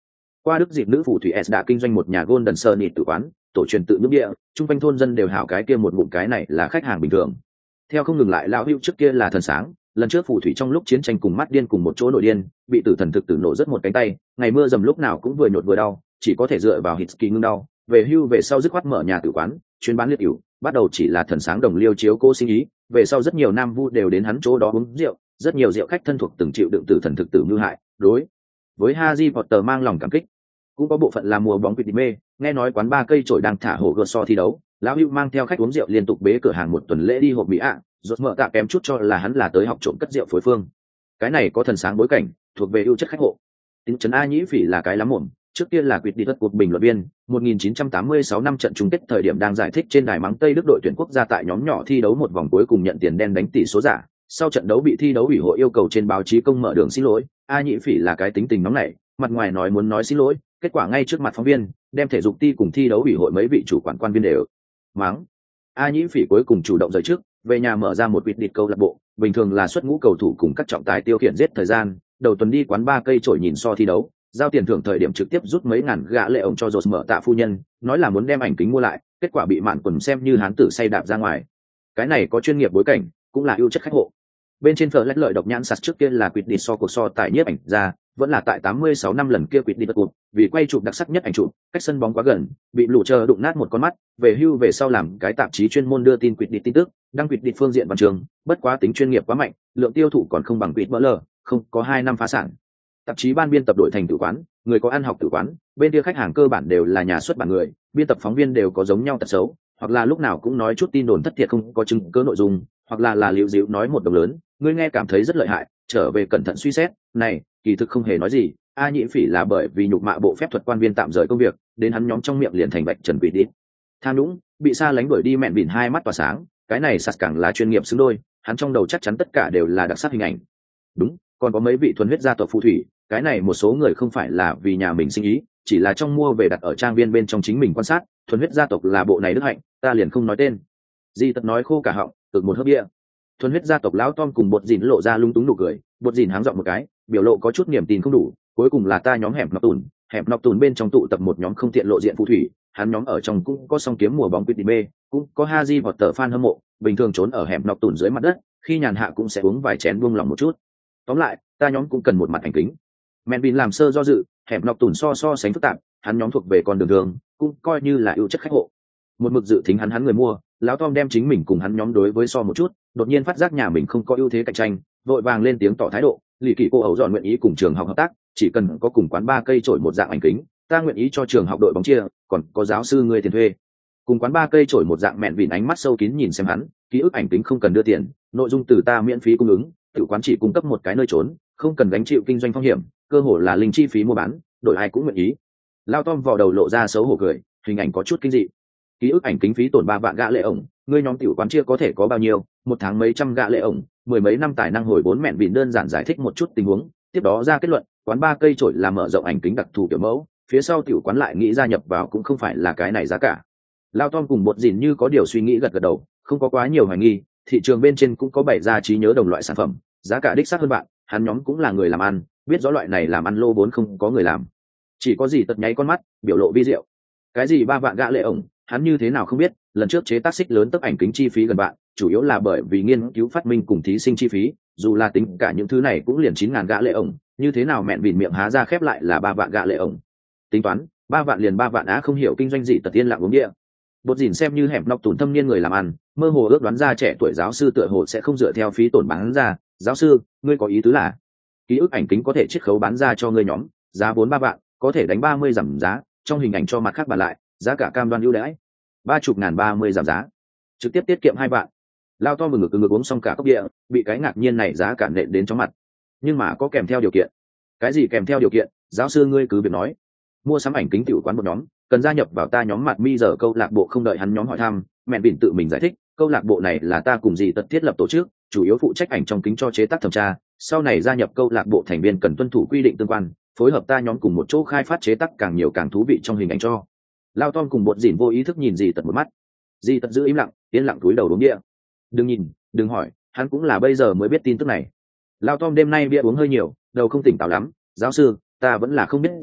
Qua đức dịp nữ phù thủy S đã kinh doanh một nhà Golden Sunny tử quán, tổ truyền tự nước địa, trung quanh thôn dân đều hảo cái kia một ngụm cái này là khách hàng bình thường. Theo không ngừng lại lão hữu trước kia là thần sáng, lần trước phù thủy trong lúc chiến tranh cùng mắt điên cùng một chỗ nổi điên, bị tử thần thực tử nổ rất một cánh tay, ngày mưa dầm lúc nào cũng vừa nhột vừa đau, chỉ có thể dựa vào Hitsky ngưng đau. Về hưu về sau dứt khoát mở nhà tử quán, chuyên bán liệt ỉu, bắt đầu chỉ là thần sáng đồng liêu chiếu cố sinh ý, về sau rất nhiều nam vu đều đến hắn chỗ đó uống rượu, rất nhiều rượu khách thân thuộc từng chịu đựng tử thần thực tử mưu hại, đối với Harry Potter mang lòng cảm kích. Cũng có bộ phận là mùa bóng quỵt mê, nghe nói quán ba cây trổi đang thả hổ gợt so thi đấu, lão hữu mang theo khách uống rượu liên tục bế cửa hàng một tuần lễ đi hộp mỹ ạ, rốt mở tạ kém chút cho là hắn là tới học trộm cất rượu phối phương. Cái này có thần sáng bối cảnh, thuộc về ưu chất khách hộ. Tính trấn A Nhĩ Phỉ là cái lắm mồm, trước kia là quyết đi đất cuộc bình luận viên, một nghìn chín trăm tám mươi sáu năm trận chung kết thời điểm đang giải thích trên đài mắng Tây Đức đội tuyển quốc gia tại nhóm nhỏ thi đấu một vòng cuối cùng nhận tiền đen đánh tỷ số giả, sau trận đấu bị thi đấu ủy hội yêu cầu trên báo chí công mở đường xin lỗi. A Nhĩ Phỉ là cái tính tình nóng nảy, mặt ngoài nói muốn nói xin lỗi, kết quả ngay trước mặt phóng viên đem thể dục ti cùng thi đấu ủy hội mấy vị chủ quản quan viên đều mắng. A Nhĩ Phỉ cuối cùng chủ động rời trước, về nhà mở ra một quỵt địt câu lạc bộ, bình thường là xuất ngũ cầu thủ cùng các trọng tài tiêu khiển giết thời gian, đầu tuần đi quán ba cây trổi nhìn so thi đấu, giao tiền thưởng thời điểm trực tiếp rút mấy ngàn gã lệ ổng cho Rốt mở tạ phu nhân, nói là muốn đem ảnh kính mua lại, kết quả bị mạn quần xem như hán tử say đạp ra ngoài. Cái này có chuyên nghiệp bối cảnh, cũng là ưu chất khách hộ. Bên trên phở lách lợi độc nhãn sạt trước kia là quỵt địt so cuộc so tại nhiếp ảnh ra, vẫn là tại tám mươi sáu năm lần kia quỵt đi bật cuộc, vì quay chụp đặc sắc nhất ảnh chụp, cách sân bóng quá gần, bị lũ chờ đụng nát một con mắt, về hưu về sau làm cái tạp chí chuyên môn đưa tin quỵt đi tin tức, đăng quỵt đi phương diện văn trường, bất quá tính chuyên nghiệp quá mạnh, lượng tiêu thụ còn không bằng quỵt bỡ lờ, không có hai năm phá sản. Tạp chí ban biên tập đổi thành tử quán, người có ăn học tử quán, bên kia khách hàng cơ bản đều là nhà xuất bản người, biên tập phóng viên đều có giống nhau tật xấu, hoặc là lúc nào cũng nói chút tin đồn thất thiệt không có chứng cứ nội dung, hoặc là là liễu díu nói một đồng lớn, ngươi nghe cảm thấy rất lợi hại, trở về cẩn thận suy xét, này, kỳ thực không hề nói gì. A Nhĩ Phỉ là bởi vì nhục mạ bộ phép thuật quan viên tạm rời công việc, đến hắn nhóm trong miệng liền thành bạch trần quỷ đi. Tham nhũng, bị xa lánh đuổi đi mẹn bỉn hai mắt tỏa sáng, cái này sạt càng là chuyên nghiệp xứng đôi, hắn trong đầu chắc chắn tất cả đều là đặc sắc hình ảnh. Đúng, còn có mấy vị thuần huyết gia tộc phù thủy, cái này một số người không phải là vì nhà mình sinh ý, chỉ là trong mua về đặt ở trang viên bên trong chính mình quan sát, thuần huyết gia tộc là bộ này đức hạnh, ta liền không nói tên. Di Tật nói khô cả họng, ực một hớp bia. Thuần huyết gia tộc lão Tom cùng bột dìn lộ ra lung túng nụ cười, bột dìn háng giọng một cái, biểu lộ có chút niềm tin không đủ, cuối cùng là ta nhóm hẻm nọc tùn, hẻm nọc tùn bên trong tụ tập một nhóm không tiện lộ diện phù thủy, hắn nhóm ở trong cũng có song kiếm mùa bóng quyết đi mê, cũng có Haji vọt tờ fan hâm mộ, bình thường trốn ở hẻm nọc tùn dưới mặt đất, khi nhàn hạ cũng sẽ uống vài chén buông lòng một chút. Tóm lại, ta nhóm cũng cần một mặt ảnh kính. Menvin làm sơ do dự, hẻm nọc tùn so so sánh phức tạp, hắn nhóm thuộc về con đường đường, cũng coi như là ưu chất khách hộ. Một mực dự tính hắn hắn người mua, lão Tom đem chính mình cùng hắn nhóm đối với so một chút, đột nhiên phát giác nhà mình không có ưu thế cạnh tranh, vội vàng lên tiếng tỏ thái độ, lì kỳ cô ẩu dọn nguyện ý cùng trường học hợp tác, chỉ cần có cùng quán ba cây trổi một dạng ảnh kính, ta nguyện ý cho trường học đội bóng chia, còn có giáo sư ngươi tiền thuê. Cùng quán ba cây trổi một dạng mẹn vịn ánh mắt sâu kín nhìn xem hắn, ký ức ảnh kính không cần đưa tiền, nội dung từ ta miễn phí cung ứng, tự quán chỉ cung cấp một cái nơi trốn, không cần gánh chịu kinh doanh phong hiểm, cơ hội là linh chi phí mua bán, đội ai cũng nguyện ý. Lao Tom vò đầu lộ ra xấu hổ cười, hình ảnh có chút kinh dị. Ký ức ảnh kính phí tổn ba vạn gạ lệ ổng, ngươi nhóm tiểu quán chia có thể có bao nhiêu, một tháng mấy trăm gạ lệ ổng, mười mấy năm tài năng hồi vốn mẹn vịn đơn giản giải thích một chút tình huống, tiếp đó ra kết luận, quán ba cây trổi là mở rộng ảnh kính đặc thù kiểu mẫu, phía sau tiểu quán lại nghĩ gia nhập vào cũng không phải là cái này giá cả. Lao Tom cùng bột dìn như có điều suy nghĩ gật gật đầu, không có quá nhiều hoài nghi, thị trường bên trên cũng có bày ra trí nhớ đồng loại sản phẩm, giá cả đích xác hơn bạn, hắn nhóm cũng là người làm ăn, biết rõ loại này làm ăn lô vốn không có người làm. Chỉ có gì tật nháy con mắt, biểu lộ vi diệu. Cái gì ba vạn gạ lệ ổng, hắn như thế nào không biết, lần trước chế tác xích lớn tấp ảnh kính chi phí gần bạn, chủ yếu là bởi vì nghiên cứu phát minh cùng thí sinh chi phí, dù là tính cả những thứ này cũng liền chín ngàn gạ lệ ổng, như thế nào mẹn vịn miệng há ra khép lại là ba vạn gạ lệ ổng. Tính toán, ba vạn liền ba vạn á, không hiểu kinh doanh gì tật tiên lặng uống địa. Bột dìn xem như hẻm nọc tủn thâm niên người làm ăn, mơ hồ ước đoán ra trẻ tuổi giáo sư tựa hồ sẽ không dựa theo phí tổn bán ra. Giáo sư, ngươi có ý tứ là ký ức ảnh kính có thể chiết khấu bán ra cho ngươi nhóm, giá vốn ba vạn, có thể đánh ba mươi giảm giá, trong hình ảnh cho mặt khác bàn lại, giá cả cam đoan ưu đãi, ba chục ngàn ba mươi giảm giá, trực tiếp tiết kiệm hai vạn. Lao To mừng ngực ngực uống xong cả cốc địa, bị cái ngạc nhiên này giá cả nện đến chóng mặt. Nhưng mà có kèm theo điều kiện. Cái gì kèm theo điều kiện? Giáo sư ngươi cứ việc nói. Mua sắm ảnh kính tiểu quán một nhóm, cần gia nhập vào ta nhóm mặt mi giờ câu lạc bộ. Không đợi hắn nhóm hỏi thăm, mẹn vịn tự mình giải thích, câu lạc bộ này là ta cùng dì tật thiết lập tổ chức, chủ yếu phụ trách ảnh trong kính cho chế tác thẩm tra, sau này gia nhập câu lạc bộ thành viên cần tuân thủ quy định tương quan, phối hợp ta nhóm cùng một chỗ khai phát chế tác càng nhiều càng thú vị trong hình ảnh cho. Lao Tom cùng bột dìn vô ý thức nhìn dì tật một mắt, dì tật giữ im lặng, yên lặng túi đầu đống địa. Đừng nhìn, đừng hỏi, hắn cũng là bây giờ mới biết tin tức này. Lao Tom đêm nay bia uống hơi nhiều, đầu không tỉnh táo lắm. Giáo sư, ta vẫn là không biết rõ,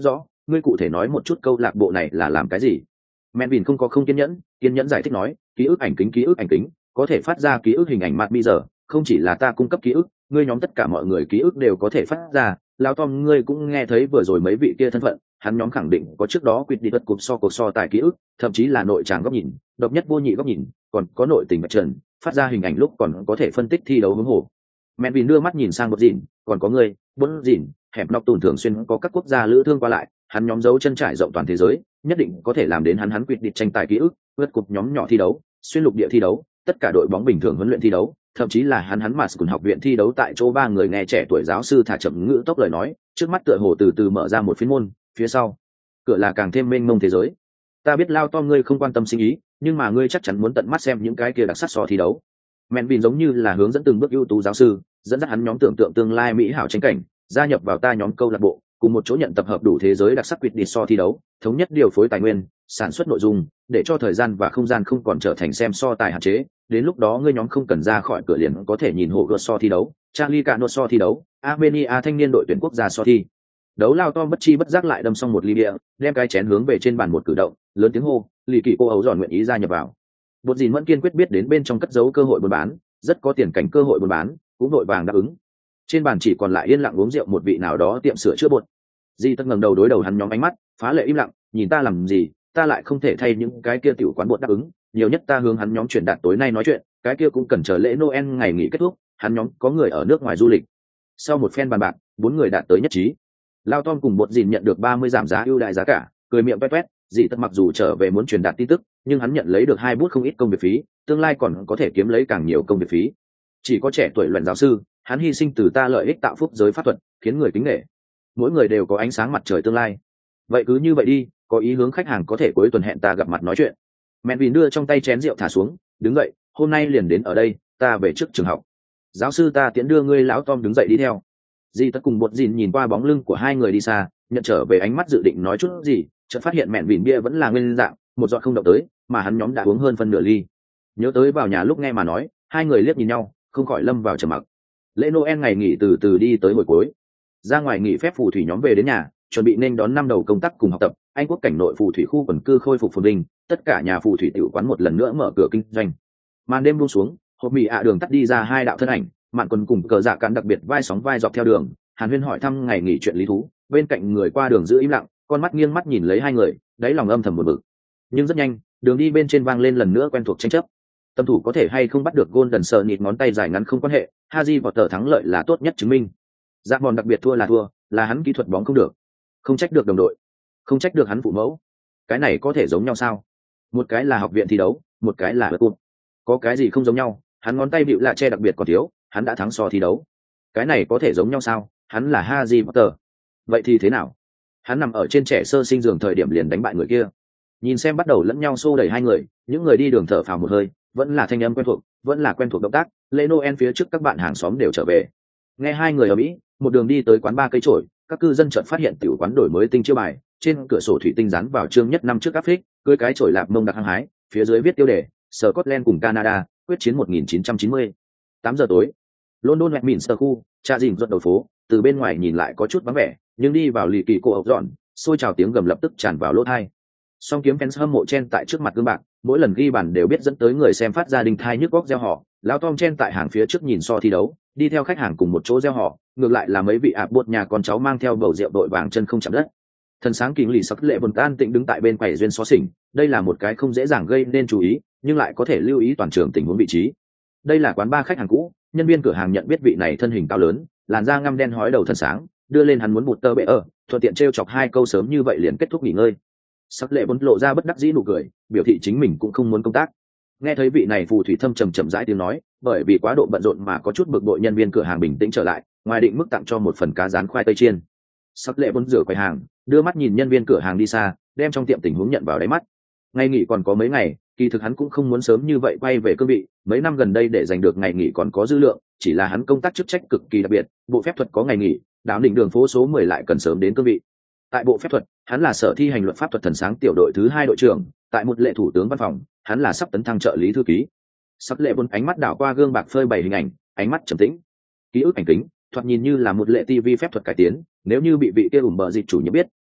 ngươi cụ thể nói một chút câu lạc bộ này là làm cái gì? Melvin không có không kiên nhẫn, kiên nhẫn giải thích nói, ký ức ảnh kính ký ức ảnh kính, có thể phát ra ký ức hình ảnh mặt bây giờ, không chỉ là ta cung cấp ký ức, ngươi nhóm tất cả mọi người ký ức đều có thể phát ra. Lão Tom ngươi cũng nghe thấy vừa rồi mấy vị kia thân phận, hắn nhóm khẳng định có trước đó quyết đi vật cuộc so cuộc so tài ký ức, thậm chí là nội tràng góc nhìn, độc nhất vô nhị góc nhìn, còn có nội tình bạch trần, phát ra hình ảnh lúc còn có thể phân tích thi đấu hướng hồ. Melvin đưa mắt nhìn sang một dìn, còn có ngươi, bốn dìn, hẻm nọc tùn thường xuyên có các quốc gia lữ thương qua lại, hắn nhóm dấu chân trải rộng toàn thế giới, nhất định có thể làm đến hắn hắn quyết định tranh tài ký ức, vượt cục nhóm nhỏ thi đấu, xuyên lục địa thi đấu, tất cả đội bóng bình thường huấn luyện thi đấu, thậm chí là hắn hắn mà cùng học viện thi đấu tại chỗ ba người nghe trẻ tuổi giáo sư thả chậm ngữ tốc lời nói, trước mắt tựa hồ từ từ mở ra một phiên môn, phía sau cửa là càng thêm mênh mông thế giới. Ta biết Lao Tom ngươi không quan tâm sinh ý, nhưng mà ngươi chắc chắn muốn tận mắt xem những cái kia đặc sắc so thi đấu. Melvin giống như là hướng dẫn từng bước ưu tú giáo sư, dẫn dắt hắn nhóm tưởng tượng tương lai mỹ hảo tranh cảnh, gia nhập vào ta nhóm câu lạc bộ, cùng một chỗ nhận tập hợp đủ thế giới đặc sắc quyết định so thi đấu, thống nhất điều phối tài nguyên, sản xuất nội dung, để cho thời gian và không gian không còn trở thành xem so tài hạn chế. Đến lúc đó ngươi nhóm không cần ra khỏi cửa liền có thể nhìn hộ gợt so thi đấu, Charlie Cano so thi đấu, Armenia thanh niên đội tuyển quốc gia so thi đấu. Lao Tom bất chi bất giác lại đâm xong một ly bia, đem cái chén hướng về trên bàn một cử động, lớn tiếng hô, lì kỳ cô ấu giòn nguyện ý gia nhập vào. Bột dìn vẫn kiên quyết biết đến bên trong cất giấu cơ hội buôn bán, rất có tiền cảnh cơ hội buôn bán, cũng vội vàng đáp ứng. Trên bàn chỉ còn lại yên lặng uống rượu một vị nào đó tiệm sửa chữa bột. Di Tất ngẩng đầu đối đầu hắn nhóm ánh mắt, phá lệ im lặng, nhìn ta làm gì, ta lại không thể thay những cái kia tiểu quán bột đáp ứng, nhiều nhất ta hướng hắn nhóm chuyển đạt tối nay nói chuyện, cái kia cũng cần chờ lễ Noel ngày nghỉ kết thúc, hắn nhóm có người ở nước ngoài du lịch. Sau một phen bàn bạc, bốn người đạt tới nhất trí. Lao Tom cùng bột dìn nhận được ba mươi giảm giá ưu đại giá cả, cười miệng toét toét. Dị Tất mặc dù trở về muốn truyền đạt tin tức, nhưng hắn nhận lấy được hai bút không ít công việc phí, tương lai còn có thể kiếm lấy càng nhiều công việc phí. Chỉ có trẻ tuổi luận giáo sư, hắn hy sinh từ ta lợi ích tạo phúc giới pháp thuật, khiến người kính nể. Mỗi người đều có ánh sáng mặt trời tương lai. Vậy cứ như vậy đi, có ý hướng khách hàng có thể cuối tuần hẹn ta gặp mặt nói chuyện. Melvin đưa trong tay chén rượu thả xuống, đứng dậy, hôm nay liền đến ở đây, ta về trước trường học. Giáo sư ta tiễn đưa ngươi. Lão Tom đứng dậy đi theo. Di Tất cùng bột dìn nhìn qua bóng lưng của hai người đi xa, nhận trở về ánh mắt dự định nói chút gì, chợt phát hiện Melvin bia vẫn là nguyên dạng, một giọt không động tới, mà hắn nhóm đã uống hơn phân nửa ly. Nhớ tới vào nhà lúc nghe mà nói, hai người liếc nhìn nhau, không khỏi lâm vào trầm mặc. Lễ Noel ngày nghỉ từ từ đi tới hồi cuối. Ra ngoài nghỉ phép phù thủy nhóm về đến nhà, chuẩn bị nên đón năm đầu công tác cùng học tập. Anh quốc cảnh nội phù thủy khu quần cư khôi phục phồn vinh, tất cả nhà phù thủy tiểu quán một lần nữa mở cửa kinh doanh. Màn đêm buông xuống, hộp mì ạ đường tắt đi ra hai đạo thân ảnh, Mạn Quân cùng cờ dạ cán đặc biệt vai sóng vai dọc theo đường. Hàn Huyên hỏi thăm ngày nghỉ chuyện lý thú, bên cạnh người qua đường giữ im lặng, con mắt nghiêng mắt nhìn lấy hai người, đáy lòng âm thầm buồn bực. Nhưng rất nhanh, đường đi bên trên vang lên lần nữa quen thuộc tranh chấp. Tâm thủ có thể hay không bắt được Golden sờ nịt ngón tay dài ngắn không quan hệ, Harry Potter thắng lợi là tốt nhất chứng minh. Dạ Mòn đặc biệt thua là thua, là hắn kỹ thuật bóng không được, không trách được đồng đội, không trách được hắn phụ mẫu. Cái này có thể giống nhau sao? Một cái là học viện thi đấu, một cái là vượt cột. Có cái gì không giống nhau? Hắn ngón tay bịu lạ che đặc biệt còn thiếu, hắn đã thắng so thi đấu. Cái này có thể giống nhau sao? Hắn là Harry Potter. Vậy thì thế nào? Hắn nằm ở trên trẻ sơ sinh giường thời điểm liền đánh bại người kia. Nhìn xem bắt đầu lẫn nhau xô đẩy hai người, những người đi đường thở phào một hơi, vẫn là thanh âm quen thuộc, vẫn là quen thuộc động tác. Lễ Noel phía trước các bạn hàng xóm đều trở về. Nghe hai người ở Mỹ, một đường đi tới quán ba cây trổi, các cư dân chợt phát hiện tiểu quán đổi mới tinh chiêu bài, trên cửa sổ thủy tinh dán vào chương nhất năm trước áp phích, cưới cái trổi lạp mông đặc hăng hái, phía dưới viết tiêu đề: Scotland cùng Canada, quyết chiến một nghìn chín trăm chín mươi. tám giờ tối, London Westminster khu, cha dìm ruột đầu phố, từ bên ngoài nhìn lại có chút vắng vẻ, nhưng đi vào lì kỳ cô ốc dọn, xôi trào tiếng gầm lập tức tràn vào lỗ tai. Song kiếm fans hâm mộ chen tại trước mặt gương bạc, mỗi lần ghi bàn đều biết dẫn tới người xem phát ra đình thai nhức góc reo hò. Lão Tom chen tại hàng phía trước nhìn so thi đấu, đi theo khách hàng cùng một chỗ reo hò, ngược lại là mấy vị ạp bột nhà con cháu mang theo bầu rượu đội vàng chân không chạm đất. Thần sáng kính lì sắc lệ buồn tan tĩnh đứng tại bên quầy duyên xó xỉnh, đây là một cái không dễ dàng gây nên chú ý, nhưng lại có thể lưu ý toàn trường tình huống vị trí. Đây là quán ba khách hàng cũ, nhân viên cửa hàng nhận biết vị này thân hình cao lớn, làn da ngăm đen hói đầu thần sáng, đưa lên hắn muốn bụt tơ bệ ở, thuận tiện trêu chọc hai câu sớm như vậy liền kết thúc nghỉ ngơi. Sắc lệ bún lộ ra bất đắc dĩ nụ cười, biểu thị chính mình cũng không muốn công tác. Nghe thấy vị này phù thủy thâm trầm trầm rãi tiếng nói, bởi vì quá độ bận rộn mà có chút bực bội, nhân viên cửa hàng bình tĩnh trở lại, ngoài định mức tặng cho một phần cá rán khoai tây chiên. Sắc lệ bún rửa quầy hàng, đưa mắt nhìn nhân viên cửa hàng đi xa, đem trong tiệm tình huống nhận vào đáy mắt. Ngày nghỉ còn có mấy ngày, kỳ thực hắn cũng không muốn sớm như vậy quay về cương vị, mấy năm gần đây để giành được ngày nghỉ còn có dư lượng, chỉ là hắn công tác chức trách cực kỳ đặc biệt, bộ phép thuật có ngày nghỉ, đám định đường phố số mười lại cần sớm đến cương vị. Tại bộ phép thuật, hắn là sở thi hành luật pháp thuật thần sáng tiểu đội thứ hai đội trưởng, tại một lệ thủ tướng văn phòng, hắn là sắp tấn thăng trợ lý thư ký. Sắc lệ bốn ánh mắt đảo qua gương bạc phơi bày hình ảnh, ánh mắt trầm tĩnh. Ký ức ảnh kính, thoạt nhìn như là một lệ ti vi phép thuật cải tiến, nếu như bị vị kia ủm bờ dịch chủ nhiệm biết,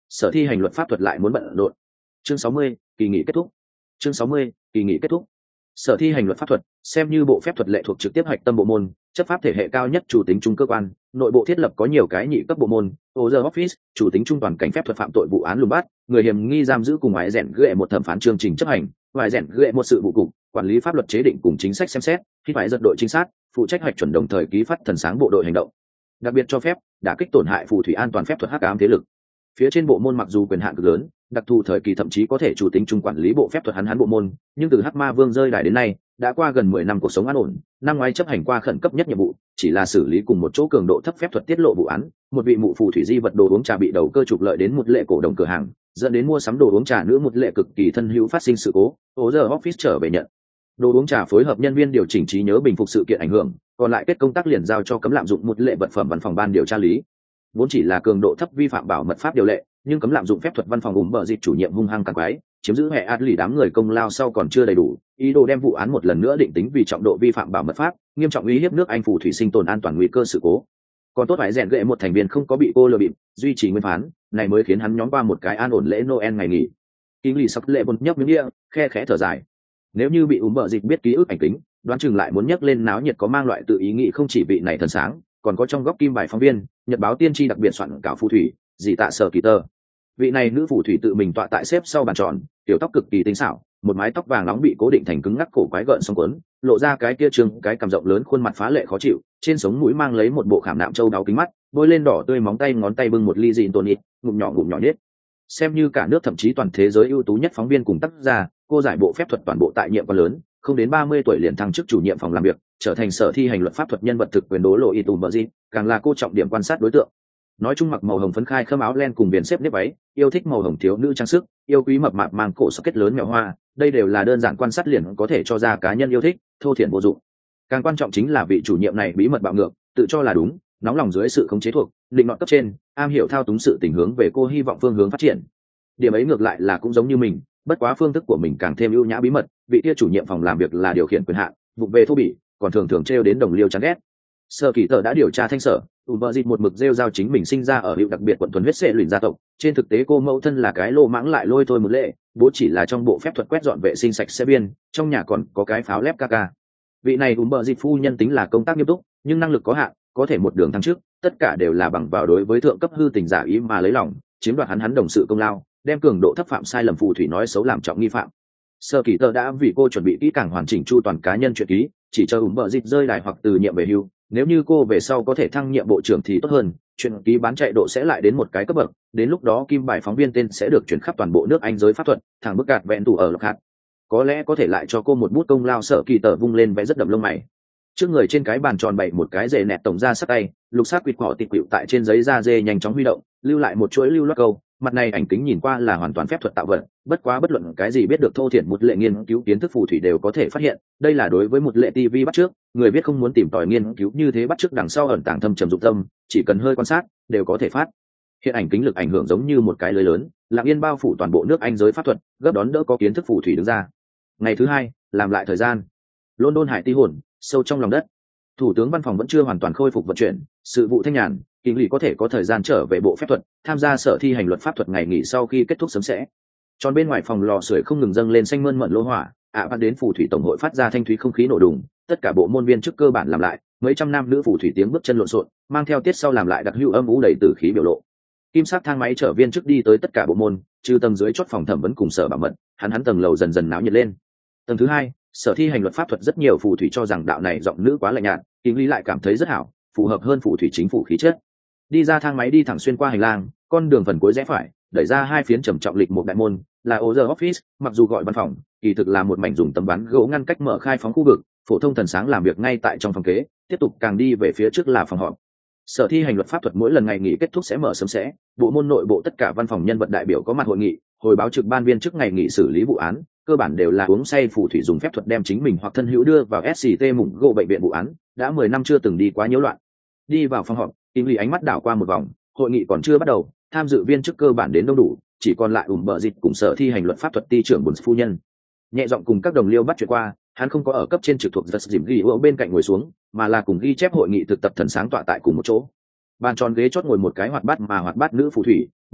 sở thi hành luật pháp thuật lại muốn bận rộn. Chương sáu mươi, kỳ nghỉ kết thúc. Chương sáu mươi, kỳ nghỉ kết thúc. Sở thi hành luật pháp thuật xem như bộ phép thuật lệ thuộc trực tiếp hạch tâm bộ môn, chấp pháp thể hệ cao nhất chủ tính trung cơ quan, nội bộ thiết lập có nhiều cái nhị cấp bộ môn, Other Office, chủ tính trung toàn cảnh phép thuật phạm tội vụ án lùng bắt, người hiểm nghi giam giữ cùng ngoại rèn ghệ một thẩm phán chương trình chấp hành, ngoại rèn ghệ một sự vụ cục, quản lý pháp luật chế định cùng chính sách xem xét, khi phải giật đội trinh sát, phụ trách hoạch chuẩn đồng thời ký phát thần sáng bộ đội hành động. Đặc biệt cho phép đã kích tổn hại phù thủy an toàn phép thuật hắc ám thế lực. Phía trên bộ môn mặc dù quyền hạn cực lớn, đặc thù thời kỳ thậm chí có thể chủ tính trung quản lý bộ phép thuật hắn hắn bộ môn, nhưng từ hắc ma vương rơi đài đến nay đã qua gần mười năm cuộc sống an ổn. Năm ngoái chấp hành qua khẩn cấp nhất nhiệm vụ chỉ là xử lý cùng một chỗ cường độ thấp phép thuật tiết lộ vụ án, một vị mụ phù thủy di vật đồ uống trà bị đầu cơ trục lợi đến một lệ cổ đồng cửa hàng, dẫn đến mua sắm đồ uống trà nữ một lệ cực kỳ thân hữu phát sinh sự cố. Other Office trở về nhận đồ uống trà, phối hợp nhân viên điều chỉnh trí nhớ bình phục sự kiện ảnh hưởng, còn lại kết công tác liền giao cho cấm lạm dụng một lệ vật phẩm văn phòng ban điều tra lý. Vốn chỉ là cường độ thấp vi phạm bảo mật pháp điều lệ, nhưng cấm lạm dụng phép thuật văn phòng ủng bờ dịch chủ nhiệm hung hăng càng quái, chiếm giữ hệ át lì đám người công lao sau còn chưa đầy đủ, ý đồ đem vụ án một lần nữa định tính vì trọng độ vi phạm bảo mật pháp, nghiêm trọng uy hiếp nước Anh phù thủy sinh tồn an toàn nguy cơ sự cố. Còn tốt phải rèn gệ một thành viên không có bị cô lừa bịp, duy trì nguyên phán, này mới khiến hắn nhóm qua một cái an ổn lễ Noel ngày nghỉ. Kinh lì sắp lệ bột nhấp miếng địa, khe khẽ thở dài. Nếu như bị ủng bờ dịch biết ký ức ảnh tính, đoán chừng lại muốn nhắc lên náo nhiệt có mang loại tự ý nghĩ không chỉ vị này thần sáng, còn có trong góc kim bài phóng viên, nhật báo tiên tri đặc biệt soạn cáo phù thủy, dị tạ sở kỳ tơ. Vị này nữ phù thủy tự mình tọa tại xếp sau bàn tròn, tiểu tóc cực kỳ tinh xảo, một mái tóc vàng nóng bị cố định thành cứng ngắc cổ quái gợn sóng cuốn, lộ ra cái kia trương cái cằm rộng lớn, khuôn mặt phá lệ khó chịu, trên sống mũi mang lấy một bộ khảm nạm châu đáo kính mắt, bôi lên đỏ tươi, móng tay ngón tay bưng một ly gin tonic, ngụm nhỏ ngụm nhỏ nhất. Xem như cả nước thậm chí toàn thế giới ưu tú nhất phóng viên cùng tác giả, cô giải bộ phép thuật toàn bộ tại nhiệm quan lớn, không đến ba mươi tuổi liền thăng chức chủ nhiệm phòng làm việc, trở thành sở thi hành luật pháp thuật nhân vật thực quyền đố lộ y tùm bờ gì, càng là cô trọng điểm quan sát đối tượng. Nói chung mặc màu hồng phấn khai khâm áo len cùng viền xếp nếp váy, yêu thích màu hồng thiếu nữ trang sức, yêu quý mập mạp mang cổ socket lớn mèo hoa, đây đều là đơn giản quan sát liền có thể cho ra cá nhân yêu thích, thô thiển vô dụng. Càng quan trọng chính là vị chủ nhiệm này bí mật bạo ngược, tự cho là đúng, nóng lòng dưới sự khống chế thuộc, định nọt cấp trên, am hiểu thao túng sự tình hướng về cô hy vọng phương hướng phát triển. Điểm ấy ngược lại là cũng giống như mình, bất quá phương thức của mình càng thêm ưu nhã bí mật, vị kia chủ nhiệm phòng làm việc là điều khiển quyền hạn, vụ về thô bỉ, còn thường thường trêu đến đồng liêu chán ghét. Sở Kỳ Tở đã điều tra thanh sở, Uberzit một mực rêu giao chính mình sinh ra ở hiệu đặc biệt quận thuần huyết sệ luyện gia tộc, trên thực tế cô mẫu thân là cái lô mãng lại lôi thôi một lệ, bố chỉ là trong bộ phép thuật quét dọn vệ sinh sạch sẽ biên, trong nhà còn có cái pháo lép ca ca. Vị này Uberzit phu nhân tính là công tác nghiêm túc, nhưng năng lực có hạn, có thể một đường thăng trước, tất cả đều là bằng vào đối với thượng cấp hư tình giả ý mà lấy lòng, chiếm đoạt hắn hắn đồng sự công lao, đem cường độ thấp phạm sai lầm phù thủy nói xấu làm trọng nghi phạm. Sở Kỳ Tở đã vì cô chuẩn bị kỹ càng hoàn chỉnh chu toàn cá nhân chuyện ký, chỉ chờ Uberzit rơi đài hoặc từ nhiệm về hưu. Nếu như cô về sau có thể thăng nhiệm bộ trưởng thì tốt hơn, chuyện ký bán chạy độ sẽ lại đến một cái cấp bậc, đến lúc đó kim bài phóng viên tên sẽ được chuyển khắp toàn bộ nước Anh giới pháp thuật, thẳng bức gạt vẹn tủ ở lộc hạt. Có lẽ có thể lại cho cô một bút công lao. Sở Kỳ Tở vung lên vẽ rất đậm lông mày. Trước người trên cái bàn tròn bày một cái rễ nẹt tổng ra sắc tay, lục sắc quỵt cỏ tịt quỵu tại trên giấy da dê nhanh chóng huy động, lưu lại một chuỗi lưu loát câu. Mặt này ảnh kính nhìn qua là hoàn toàn phép thuật tạo vật, bất quá bất luận cái gì biết được thô thiển một lệ nghiên cứu kiến thức phù thủy đều có thể phát hiện, đây là đối với một lệ ti vi bắt trước, người viết không muốn tìm tòi nghiên cứu như thế bắt trước đằng sau ẩn tàng thâm trầm dụng tâm, chỉ cần hơi quan sát đều có thể phát hiện ảnh kính lực ảnh hưởng giống như một cái lưới lớn, lặng yên bao phủ toàn bộ nước Anh giới pháp thuật, gấp đón đỡ có kiến thức phù thủy đứng ra. Ngày thứ hai, làm lại thời gian. London hải ti hồn, sâu trong lòng đất. Thủ tướng văn phòng vẫn chưa hoàn toàn khôi phục vận chuyển, sự vụ thanh nhàn, kinh lý có thể có thời gian trở về bộ phép thuật, tham gia sở thi hành luật pháp thuật ngày nghỉ sau khi kết thúc sớm sẽ. Tròn bên ngoài phòng lò sưởi không ngừng dâng lên xanh mơn mận lô hỏa, ạ bắt đến phù thủy tổng hội phát ra thanh thúy không khí nổ đùng, tất cả bộ môn viên chức cơ bản làm lại, mấy trăm nam nữ phù thủy tiếng bước chân lộn xộn, mang theo tiết sau làm lại đặc hữu âm u đầy tử khí biểu lộ. Kim sắc thang máy chở viên chức đi tới tất cả bộ môn, trừ tầng dưới chốt phòng thẩm vấn cùng sở bảo mật, hắn hắn tầng lầu dần dần náo nhiệt lên. Tầng thứ hai, sở thi hành luật pháp thuật rất nhiều phù thủy cho rằng đạo này giọng nữ quá lạnh nhạt, kinh lý lại cảm thấy rất hảo, phù hợp hơn phù thủy chính phủ khí chất. Đi ra thang máy đi thẳng xuyên qua hành lang, con đường phần cuối rẽ phải, đẩy ra hai phiến trầm trọng lịch một đại môn, là Other Office, mặc dù gọi văn phòng, kỳ thực là một mảnh dùng tấm ván gỗ ngăn cách mở khai phóng khu vực, phổ thông thần sáng làm việc ngay tại trong phòng kế, tiếp tục càng đi về phía trước là phòng họp. Sở thi hành luật pháp thuật mỗi lần ngày nghỉ kết thúc sẽ mở sớm sẽ, bộ môn nội bộ tất cả văn phòng nhân vật đại biểu có mặt hội nghị, hồi báo trực ban viên trước ngày nghỉ xử lý vụ án, cơ bản đều là uống say phù thủy dùng phép thuật đem chính mình hoặc thân hữu đưa vào ét xê tê mủng gỗ bệnh viện vụ án, đã mười năm chưa từng đi quá nhiễu loạn. Đi vào phòng họp, Kim Lý ánh mắt đảo qua một vòng, hội nghị còn chưa bắt đầu, tham dự viên chức cơ bản đến đông đủ, chỉ còn lại ủng bợ dịch cùng sở thi hành luật pháp thuật ty trưởng Bùn phu nhân. Nhẹ giọng cùng các đồng liêu bắt chuyện qua, hắn không có ở cấp trên trực thuộc giật dìm ghi ở bên cạnh ngồi xuống, mà là cùng ghi chép hội nghị thực tập thần sáng tọa tại cùng một chỗ. Bàn tròn ghế chót ngồi một cái hoạt bát mà hoạt bát nữ phù thủy,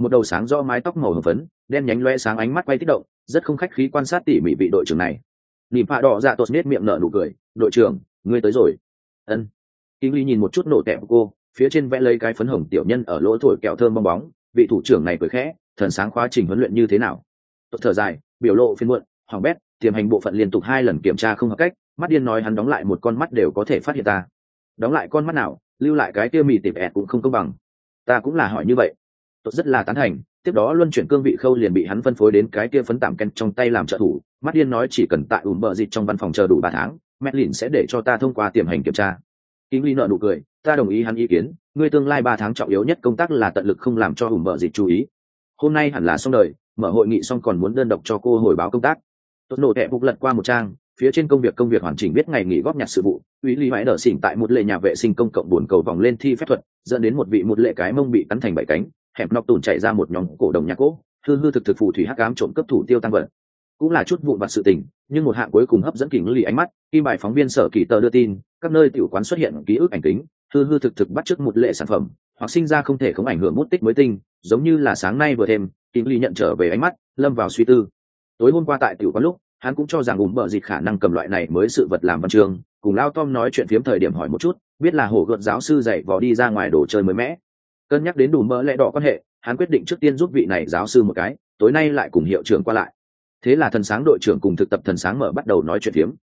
một đầu sáng do mái tóc màu hồng phấn, đen nhánh loe sáng, ánh mắt quay kích động, rất không khách khí quan sát tỉ mỉ vị đội trưởng này. Nịp Phạ Đỏ Dạ Tốt nét miệng nở nụ cười, đội trưởng, ngươi tới rồi. Ân. Kinh Ly nhìn một chút nổ tẹp của cô, phía trên vẽ lấy cái phấn hồng tiểu nhân ở lỗ thổi kẹo thơm bong bóng, vị thủ trưởng này cười khẽ, thần sáng khóa trình huấn luyện như thế nào? Tốt thở dài, biểu lộ phiền muộn, hoàng bét, tiềm hành bộ phận liên tục hai lần kiểm tra không hợp cách, mắt điên nói hắn đóng lại một con mắt đều có thể phát hiện ta. Đóng lại con mắt nào, lưu lại cái kia mì tịp ẹt cũng không công bằng. Ta cũng là hỏi như vậy. Tốt rất là tán thành, tiếp đó luân chuyển cương vị khâu liền bị hắn phân phối đến cái kia phấn tạm ken trong tay làm trợ thủ. Mắt điên nói chỉ cần tại ủm bờ dịch trong văn phòng chờ đủ ba tháng, Medlin sẽ để cho ta thông qua tiềm hành kiểm tra. Kinh Ly nở nụ cười, ta đồng ý hắn ý kiến, ngươi tương lai ba tháng trọng yếu nhất công tác là tận lực không làm cho ủm bờ dịch chú ý. Hôm nay hẳn là xong đời, mở hội nghị xong còn muốn đơn độc cho cô hồi báo công tác. Tốt nổ tệ phục lật qua một trang, phía trên công việc công việc hoàn chỉnh biết ngày nghỉ góp nhặt sự vụ. Uy Lý mãi đỡ xỉn tại một lệ nhà vệ sinh công cộng buồn cầu vòng lên thi phép thuật, dẫn đến một vị một lệ cái mông bị cắn thành bảy cánh, hẻm nọc tủn chạy ra một nhóm cổ đồng nhạc cỗ, hư hư thực thực phù thủy hắc ám trộm cấp thủ tiêu tăng vật. Cũng là chút vụn vặt sự tình, nhưng một hạng cuối cùng hấp dẫn Kình Lý ánh mắt, khi bài phóng viên sở kỳ tờ đưa tin, các nơi tiểu quán xuất hiện ký ức ảnh kính, hư hư thực thực bắt chước một lệ sản phẩm, hoặc sinh ra không thể không ảnh hưởng bút tích mới tinh, giống như là sáng nay vừa thêm, Kình Lý nhận trở về ánh mắt, lâm vào suy tư. Tối hôm qua tại tiểu quán lúc, hắn cũng cho rằng ủm bờ dịch khả năng cầm loại này mới sự vật làm văn chương, cùng Lao Tom nói chuyện phiếm thời điểm hỏi một chút, biết là hổ gợt giáo sư dạy vò đi ra ngoài đồ chơi mới mẽ. Cân nhắc đến đủ mỡ lẽ đỏ quan hệ, hắn quyết định trước tiên giúp vị này giáo sư một cái, tối nay lại cùng hiệu trưởng qua lại. Thế là thần sáng đội trưởng cùng thực tập thần sáng mở bắt đầu nói chuyện phiếm.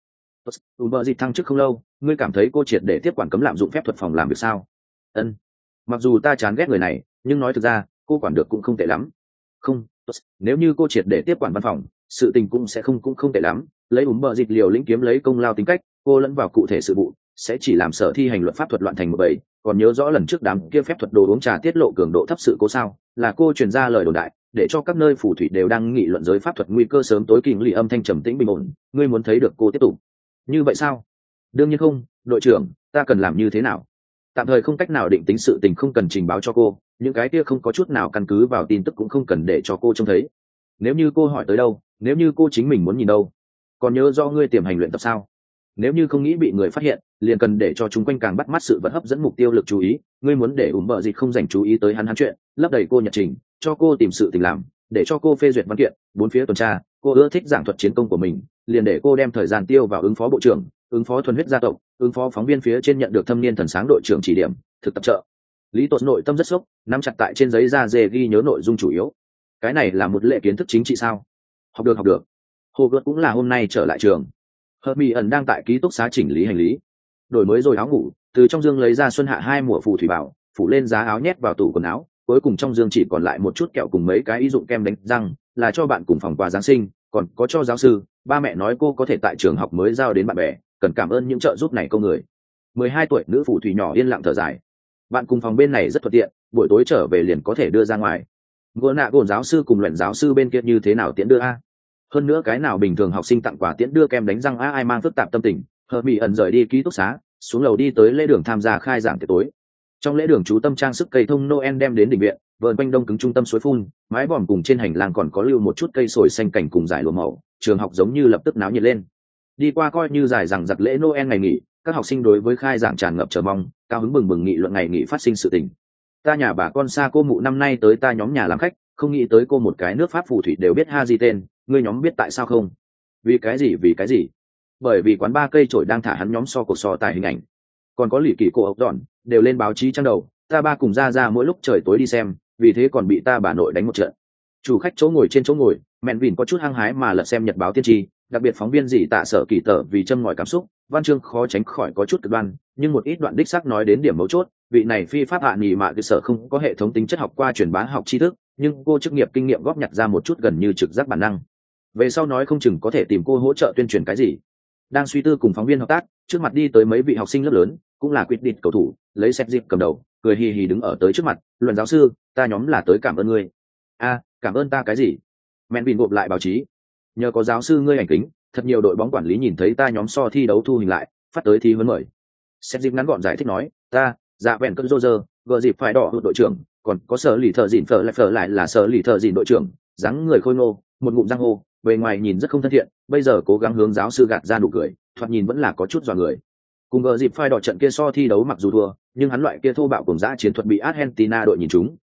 ủm bờ dịch thăng chức không lâu, ngươi cảm thấy cô triệt để tiếp quản cấm lạm dụng phép thuật phòng làm việc sao? Ân. Mặc dù ta chán ghét người này, nhưng nói thực ra, cô quản được cũng không tệ lắm. Không, nếu như cô triệt để tiếp quản văn phòng, sự tình cũng sẽ không cũng không tệ lắm. Lấy ủm bờ dịch liều lĩnh kiếm lấy công lao tính cách, cô lẫn vào cụ thể sự vụ, sẽ chỉ làm sở thi hành luật pháp thuật loạn thành một bầy. Còn nhớ rõ lần trước đám kia phép thuật đồ uống trà tiết lộ cường độ thấp sự cố sao? Là cô truyền ra lời đồn đại, để cho các nơi phù thủy đều đang nghị luận giới pháp thuật nguy cơ sớm tối. Kình Lý âm thanh trầm tĩnh bình ổn, ngươi muốn thấy được cô tiếp tục như vậy sao? Đương nhiên không, đội trưởng, ta cần làm như thế nào? Tạm thời không cách nào định tính sự tình, không cần trình báo cho cô, những cái kia không có chút nào căn cứ vào tin tức cũng không cần để cho cô trông thấy. Nếu như cô hỏi tới đâu, nếu như cô chính mình muốn nhìn đâu, còn nhớ do ngươi tiềm hành luyện tập sao? Nếu như không nghĩ bị người phát hiện, liền cần để cho chúng quanh càng bắt mắt sự vật hấp dẫn mục tiêu lực chú ý. Ngươi muốn để ủm bờ dịch không dành chú ý tới hắn hắn chuyện, lấp đầy cô nhật trình, cho cô tìm sự tình làm, để cho cô phê duyệt văn kiện, bốn phía tuần tra. Cô ưa thích giảng thuật chiến công của mình, liền để cô đem thời gian tiêu vào ứng phó bộ trưởng, ứng phó thuần huyết gia tộc, ứng phó phóng viên phía trên nhận được thâm niên thần sáng đội trưởng chỉ điểm, thực tập trợ. Lý Tột nội tâm rất sốc, nắm chặt tại trên giấy da dê ghi nhớ nội dung chủ yếu. Cái này là một lệ kiến thức chính trị sao? Học được học được. Hồ Gợt cũng là hôm nay trở lại trường. Hợp Mỹ ẩn đang tại ký túc xá chỉnh lý hành lý, đổi mới rồi áo ngủ, từ trong dương lấy ra xuân hạ hai mùa phù thủy bảo, phủ lên giá áo nhét vào tủ quần áo. Cuối cùng trong dương chỉ còn lại một chút kẹo cùng mấy cái ý dụng kem đánh răng, là cho bạn cùng phòng quà Giáng sinh, còn có cho giáo sư. Ba mẹ nói cô có thể tại trường học mới giao đến bạn bè, cần cảm ơn những trợ giúp này câu người. Mười hai tuổi nữ phù thủy nhỏ yên lặng thở dài. Bạn cùng phòng bên này rất thuận tiện, buổi tối trở về liền có thể đưa ra ngoài. Gỗ nạ gồn giáo sư cùng luyện giáo sư bên kia như thế nào tiễn đưa a? Hơn nữa cái nào bình thường học sinh tặng quà tiễn đưa kem đánh răng a? Ai mang phức tạp tâm tình. Hợp Mỹ ẩn rời đi ký túc xá, xuống lầu đi tới lễ đường tham gia khai giảng tiệc tối. Trong lễ đường chú tâm trang sức cây thông Noel đem đến đình viện, vờn quanh đông cứng trung tâm suối phun, mái vòm cùng trên hành lang còn có lưu một chút cây sồi xanh cảnh cùng dải lụa màu, trường học giống như lập tức náo nhiệt lên. Đi qua coi như dài rằng giặc lễ Noel ngày nghỉ, các học sinh đối với khai giảng tràn ngập chờ mong, cao hứng bừng bừng nghị luận ngày nghỉ phát sinh sự tình. Ta nhà bà con xa cô mụ năm nay tới ta nhóm nhà làm khách, không nghĩ tới cô một cái nước Pháp phù thủy đều biết ha gì tên, ngươi nhóm biết tại sao không? Vì cái gì? Vì cái gì? Bởi vì quán ba cây trổi đang thả hắn nhóm so cuộc so tài hình ảnh, còn có lì kỳ cô ốc đòn đều lên báo chí trang đầu. Ta ba cùng ra ra mỗi lúc trời tối đi xem, vì thế còn bị ta bà nội đánh một trận. Chủ khách chỗ ngồi trên chỗ ngồi, mẹn vìn có chút hăng hái mà lật xem nhật báo tiên tri, đặc biệt phóng viên gì tạ sở kỳ tờ vì châm ngòi cảm xúc, văn chương khó tránh khỏi có chút cực đoan, nhưng một ít đoạn đích xác nói đến điểm mấu chốt. Vị này phi pháp hạ nghỉ mà cơ sở không có hệ thống tính chất học qua truyền bá học tri thức, nhưng cô chức nghiệp kinh nghiệm góp nhặt ra một chút gần như trực giác bản năng. Về sau nói không chừng có thể tìm cô hỗ trợ tuyên truyền cái gì. Đang suy tư cùng phóng viên hợp tác, trước mặt đi tới mấy vị học sinh lớp lớn, cũng là quyết định cầu thủ, lấy xét dịp cầm đầu, cười hì hì đứng ở tới trước mặt. Luận giáo sư, ta nhóm là tới cảm ơn ngươi. A, cảm ơn ta cái gì? Mẹn vìn gộp lại báo chí. Nhờ có giáo sư ngươi ảnh kính, thật nhiều đội bóng quản lý nhìn thấy ta nhóm so thi đấu thu hình lại, phát tới thi huấn mời. Xét dịp ngắn gọn giải thích nói, ta, dạ vẹn cơn rô rơ, gờ dịp phải đỏ đội trưởng, còn có sở lì thợ dịn phở lại phở lại là sở lì thợ dịn đội trưởng, dáng người khôi ngô, một ngụm răng hô, bề ngoài nhìn rất không thân thiện, bây giờ cố gắng hướng giáo sư gạt ra nụ cười, thoạt nhìn vẫn là có chút dọa người. Cùng gờ dịp phai đỏ trận kia so thi đấu mặc dù thua, nhưng hắn loại kia thô bạo cùng dã chiến thuật bị Argentina đội nhìn trúng,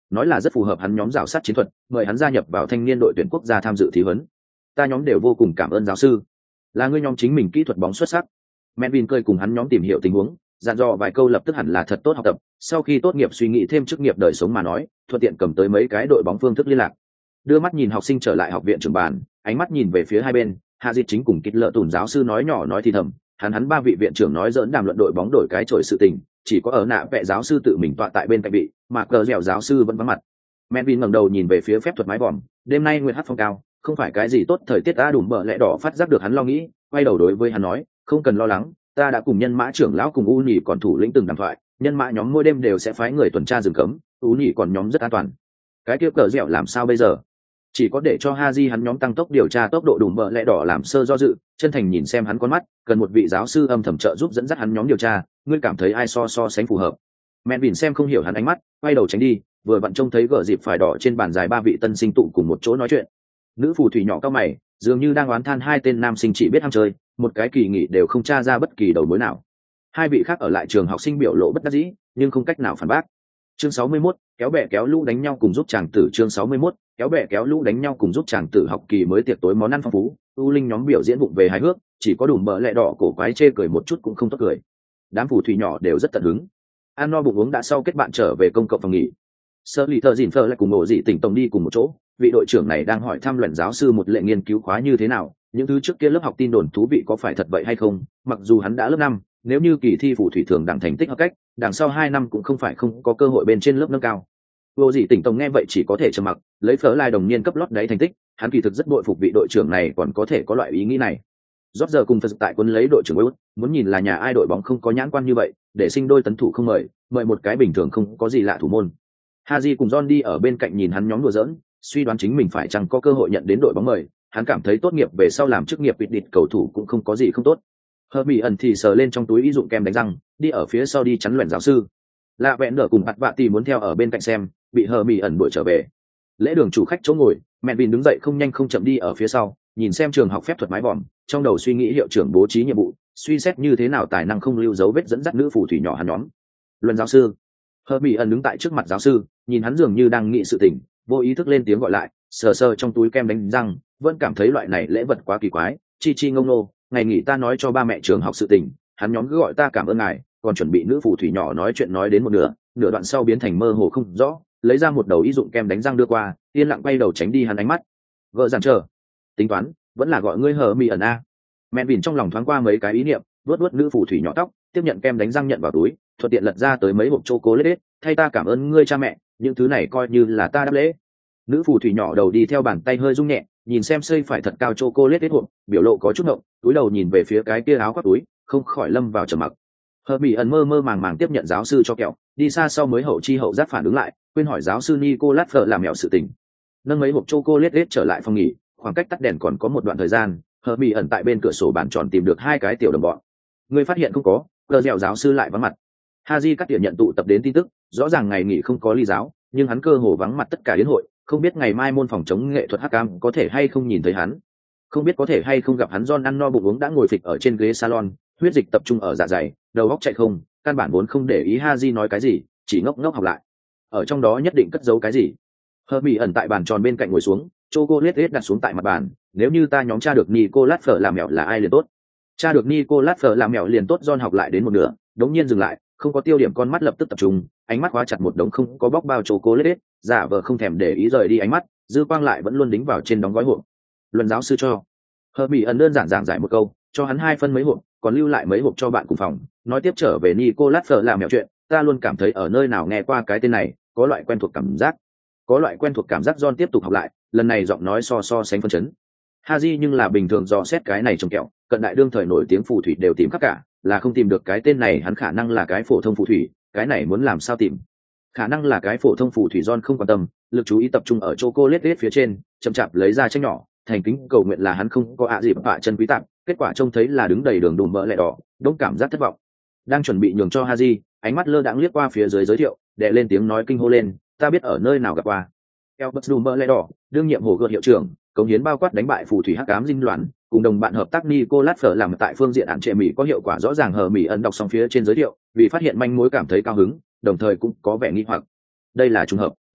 nói là rất phù hợp hắn nhóm rào sát chiến thuật, mời hắn gia nhập vào thanh niên đội tuyển quốc gia tham dự thí huấn. Ta nhóm đều vô cùng cảm ơn giáo sư, là ngươi nhóm chính mình kỹ thuật bóng xuất sắc. Melvin cười cùng hắn nhóm tìm hiểu tình huống, dặn dò vài câu lập tức hẳn là thật tốt học tập, sau khi tốt nghiệp suy nghĩ thêm chức nghiệp đời sống mà nói, thuận tiện cầm tới mấy cái đội bóng phương thức liên lạc. Đưa mắt nhìn học sinh trở lại học viện trưởng bàn, ánh mắt nhìn về phía hai bên, Hạ Dịch chính cùng Kịch Lợ Tùn giáo sư nói nhỏ nói thì thầm, hắn hắn ba vị viện trưởng nói giỡn đàm luận đội bóng đổi cái chổi sự tình, chỉ có ở nạ vẽ giáo sư tự mình tọa tại bên cạnh vị, mà cờ dẻo giáo sư vẫn vắng mặt. Melvin ngẩng đầu nhìn về phía phép thuật mái vòm, đêm nay nguyệt hát phong cao, không phải cái gì tốt thời tiết đã đủ bờ lẽ đỏ phát giác được hắn lo nghĩ, quay đầu đối với hắn nói, không cần lo lắng, ta đã cùng nhân mã trưởng lão cùng u nhỉ còn thủ lĩnh từng đàm thoại, nhân mã nhóm mỗi đêm đều sẽ phái người tuần tra rừng cấm, u nhỉ còn nhóm rất an toàn. Cái kia cờ dẻo làm sao bây giờ? Chỉ có để cho Haji hắn nhóm tăng tốc điều tra tốc độ đủ bờ lẽ đỏ làm sơ do dự, chân thành nhìn xem hắn con mắt, cần một vị giáo sư âm thầm trợ giúp dẫn dắt hắn nhóm điều tra, ngươi cảm thấy ai so so sánh phù hợp? Melvin xem không hiểu hắn ánh mắt, quay đầu tránh đi, vừa vặn trông thấy gở dịp phải đỏ trên bàn dài ba vị tân sinh tụ cùng một chỗ nói chuyện. Nữ phù thủy nhỏ cao mày, dường như đang oán than hai tên nam sinh chỉ biết ham chơi, một cái kỳ nghỉ đều không tra ra bất kỳ đầu mối nào. Hai vị khác ở lại trường học sinh biểu lộ bất đắc dĩ, nhưng không cách nào phản bác. Chương sáu mươi mốt, kéo bè kéo lũ đánh nhau cùng giúp chàng tử. Chương sáu mươi mốt, kéo bè kéo lũ đánh nhau cùng giúp chàng tử. Học kỳ mới tiệc tối món ăn phong phú, u linh nhóm biểu diễn vụng về hài hước, chỉ có đủ bờ lẹ đỏ cổ quái chê cười một chút cũng không tốt cười. Đám phù thủy nhỏ đều rất tận hứng. Ăn no bụng uống đã sau kết bạn trở về công cộng phòng nghỉ. Sơ lì thợ dìn phơ lại cùng ổ dị tỉnh tổng đi cùng một chỗ, vị đội trưởng này đang hỏi thăm luận giáo sư một lệ nghiên cứu khóa như thế nào, những thứ trước kia lớp học tin đồn thú vị có phải thật vậy hay không, mặc dù hắn đã lớp năm, nếu như kỳ thi phù thủy thường đẳng thành tích hợp cách, đằng sau hai năm cũng không phải không có cơ hội bên trên lớp nâng cao. Ổ dị tỉnh tổng nghe vậy chỉ có thể trầm mặc, lấy phớ lai đồng niên cấp lót đáy thành tích, hắn kỳ thực rất bội phục vị đội trưởng này còn có thể có loại ý nghĩ này. Rót giờ cùng Phật tại quân lấy đội trưởng Út, muốn nhìn là nhà ai đội bóng không có nhãn quan như vậy, để sinh đôi tấn thủ không mời, mời một cái bình thường không có gì lạ thủ môn. Haji cùng John đi ở bên cạnh nhìn hắn nhóm đùa giỡn, suy đoán chính mình phải chăng có cơ hội nhận đến đội bóng mời, hắn cảm thấy tốt nghiệp về sau làm chức nghiệp vịt địt cầu thủ cũng không có gì không tốt. Hermione ẩn thì sờ lên trong túi ý dụng kem đánh răng, đi ở phía sau đi chắn luyện giáo sư. Lạ vẹn đỡ cùng Bạt Vạ Tì muốn theo ở bên cạnh xem, bị Hermione ẩn đuổi trở về. Lễ đường chủ khách chỗ ngồi, Melvin đứng dậy không nhanh không chậm đi ở phía sau, nhìn xem trường học phép thuật mái vòm, trong đầu suy nghĩ hiệu trưởng bố trí nhiệm vụ, suy xét như thế nào tài năng không lưu dấu vết dẫn dắt nữ phù thủy nhỏ hắn nhóm. Luận giáo sư. Hermione đứng tại trước mặt giáo sư, nhìn hắn dường như đang nghĩ sự tình, vô ý thức lên tiếng gọi lại, sờ sờ trong túi kem đánh răng, vẫn cảm thấy loại này lễ vật quá kỳ quái, chi chi ngông nô, ngày nghỉ ta nói cho ba mẹ trường học sự tình, hắn nhóm cứ gọi ta cảm ơn ngài, còn chuẩn bị nữ phù thủy nhỏ nói chuyện nói đến một nửa, nửa đoạn sau biến thành mơ hồ không rõ, lấy ra một đầu ý dụng kem đánh răng đưa qua, yên lặng quay đầu tránh đi hắn ánh mắt. Vợ giản chờ, tính toán, vẫn là gọi ngươi Hermione a. Melvin trong lòng thoáng qua mấy cái ý niệm, vuốt vuốt nữ phù thủy nhỏ tóc, tiếp nhận kem đánh răng nhận vào túi, thuận tiện lật ra tới mấy hộp chocolate, thay ta cảm ơn ngươi cha mẹ, những thứ này coi như là ta đáp lễ. Nữ phù thủy nhỏ đầu đi theo bàn tay hơi rung nhẹ, nhìn xem xây phải thật cao chocolate hộp, biểu lộ có chút ngộng, túi đầu nhìn về phía cái kia áo khoác túi, không khỏi lâm vào trầm mặc. Hermione mơ mơ màng màng tiếp nhận giáo sư cho kẹo, đi xa sau mới hậu chi hậu giác phản ứng lại, quên hỏi giáo sư Nicolas Fleur làm mẹo sự tình. Nâng mấy hộp chocolate trở lại phòng nghỉ, khoảng cách tắt đèn còn có một đoạn thời gian, Hermione ẩn tại bên cửa sổ bàn tròn tìm được hai cái tiểu đồng bọn. Người phát hiện không có, cờ dẻo giáo sư lại vắng mặt. Haji cắt tỉa nhận tụ tập đến tin tức, rõ ràng ngày nghỉ không có ly giáo, nhưng hắn cơ hồ vắng mặt tất cả đến hội, không biết ngày mai môn phòng chống nghệ thuật hắc cam có thể hay không nhìn thấy hắn, không biết có thể hay không gặp hắn. John ăn no bụng uống đã ngồi phịch ở trên ghế salon, huyết dịch tập trung ở dạ dày, đầu óc chạy không, căn bản vốn không để ý Haji nói cái gì, chỉ ngốc ngốc học lại. Ở trong đó nhất định cất giấu cái gì. Hermione ẩn tại bàn tròn bên cạnh ngồi xuống, chocolate đặt xuống tại mặt bàn. Nếu như ta nhóm tra được Nicolas Fleur làm mẹo là ai liền tốt. Tra được Nicolas Fleur làm mẹo liền tốt. John học lại đến một nửa, đống nhiên dừng lại, không có tiêu điểm, con mắt lập tức tập trung, ánh mắt khóa chặt một đống không có bóc bao chocolate, giả vờ không thèm để ý rời đi ánh mắt, dư quang lại vẫn luôn đính vào trên đóng gói hộp. Luận giáo sư cho. Hermione đơn giản giảng giải một câu, cho hắn hai phân mấy hộp, còn lưu lại mấy hộp cho bạn cùng phòng, nói tiếp trở về Nicolas Fleur làm mẹo chuyện, ta luôn cảm thấy ở nơi nào nghe qua cái tên này, có loại quen thuộc cảm giác. Có loại quen thuộc cảm giác. John tiếp tục học lại, lần này giọng nói so so sánh phân chấn. Haji nhưng là bình thường dò xét cái này trồng kẹo, cận đại đương thời nổi tiếng phù thủy đều tìm khắp cả, là không tìm được cái tên này. Hắn khả năng là cái phổ thông phù thủy, cái này muốn làm sao tìm? Khả năng là cái phổ thông phù thủy. John không quan tâm, lực chú ý tập trung ở chocolate phía trên, chậm chạp lấy ra tranh nhỏ, thành kính cầu nguyện là hắn không có ạ gì bạ chân quý tặng. Kết quả trông thấy là đứng đầy đường đùm bỡ lẹ đỏ, đống cảm giác thất vọng. Đang chuẩn bị nhường cho Haji, ánh mắt lơ đãng liếc qua phía dưới giới thiệu, đệ lên tiếng nói kinh hô lên, ta biết ở nơi nào gặp qua. Albert đùm bỡ lẹ đỏ, đương nhiệm hồ gợt hiệu trưởng, cống hiến bao quát đánh bại phù thủy hắc ám dinh loạn, cùng đồng bạn hợp tác Nicolas Fleur làm tại phương diện án trệ mỹ có hiệu quả rõ ràng. Hermione đọc xong phía trên giới thiệu, vì phát hiện manh mối cảm thấy cao hứng, đồng thời cũng có vẻ nghi hoặc. Đây là trùng hợp,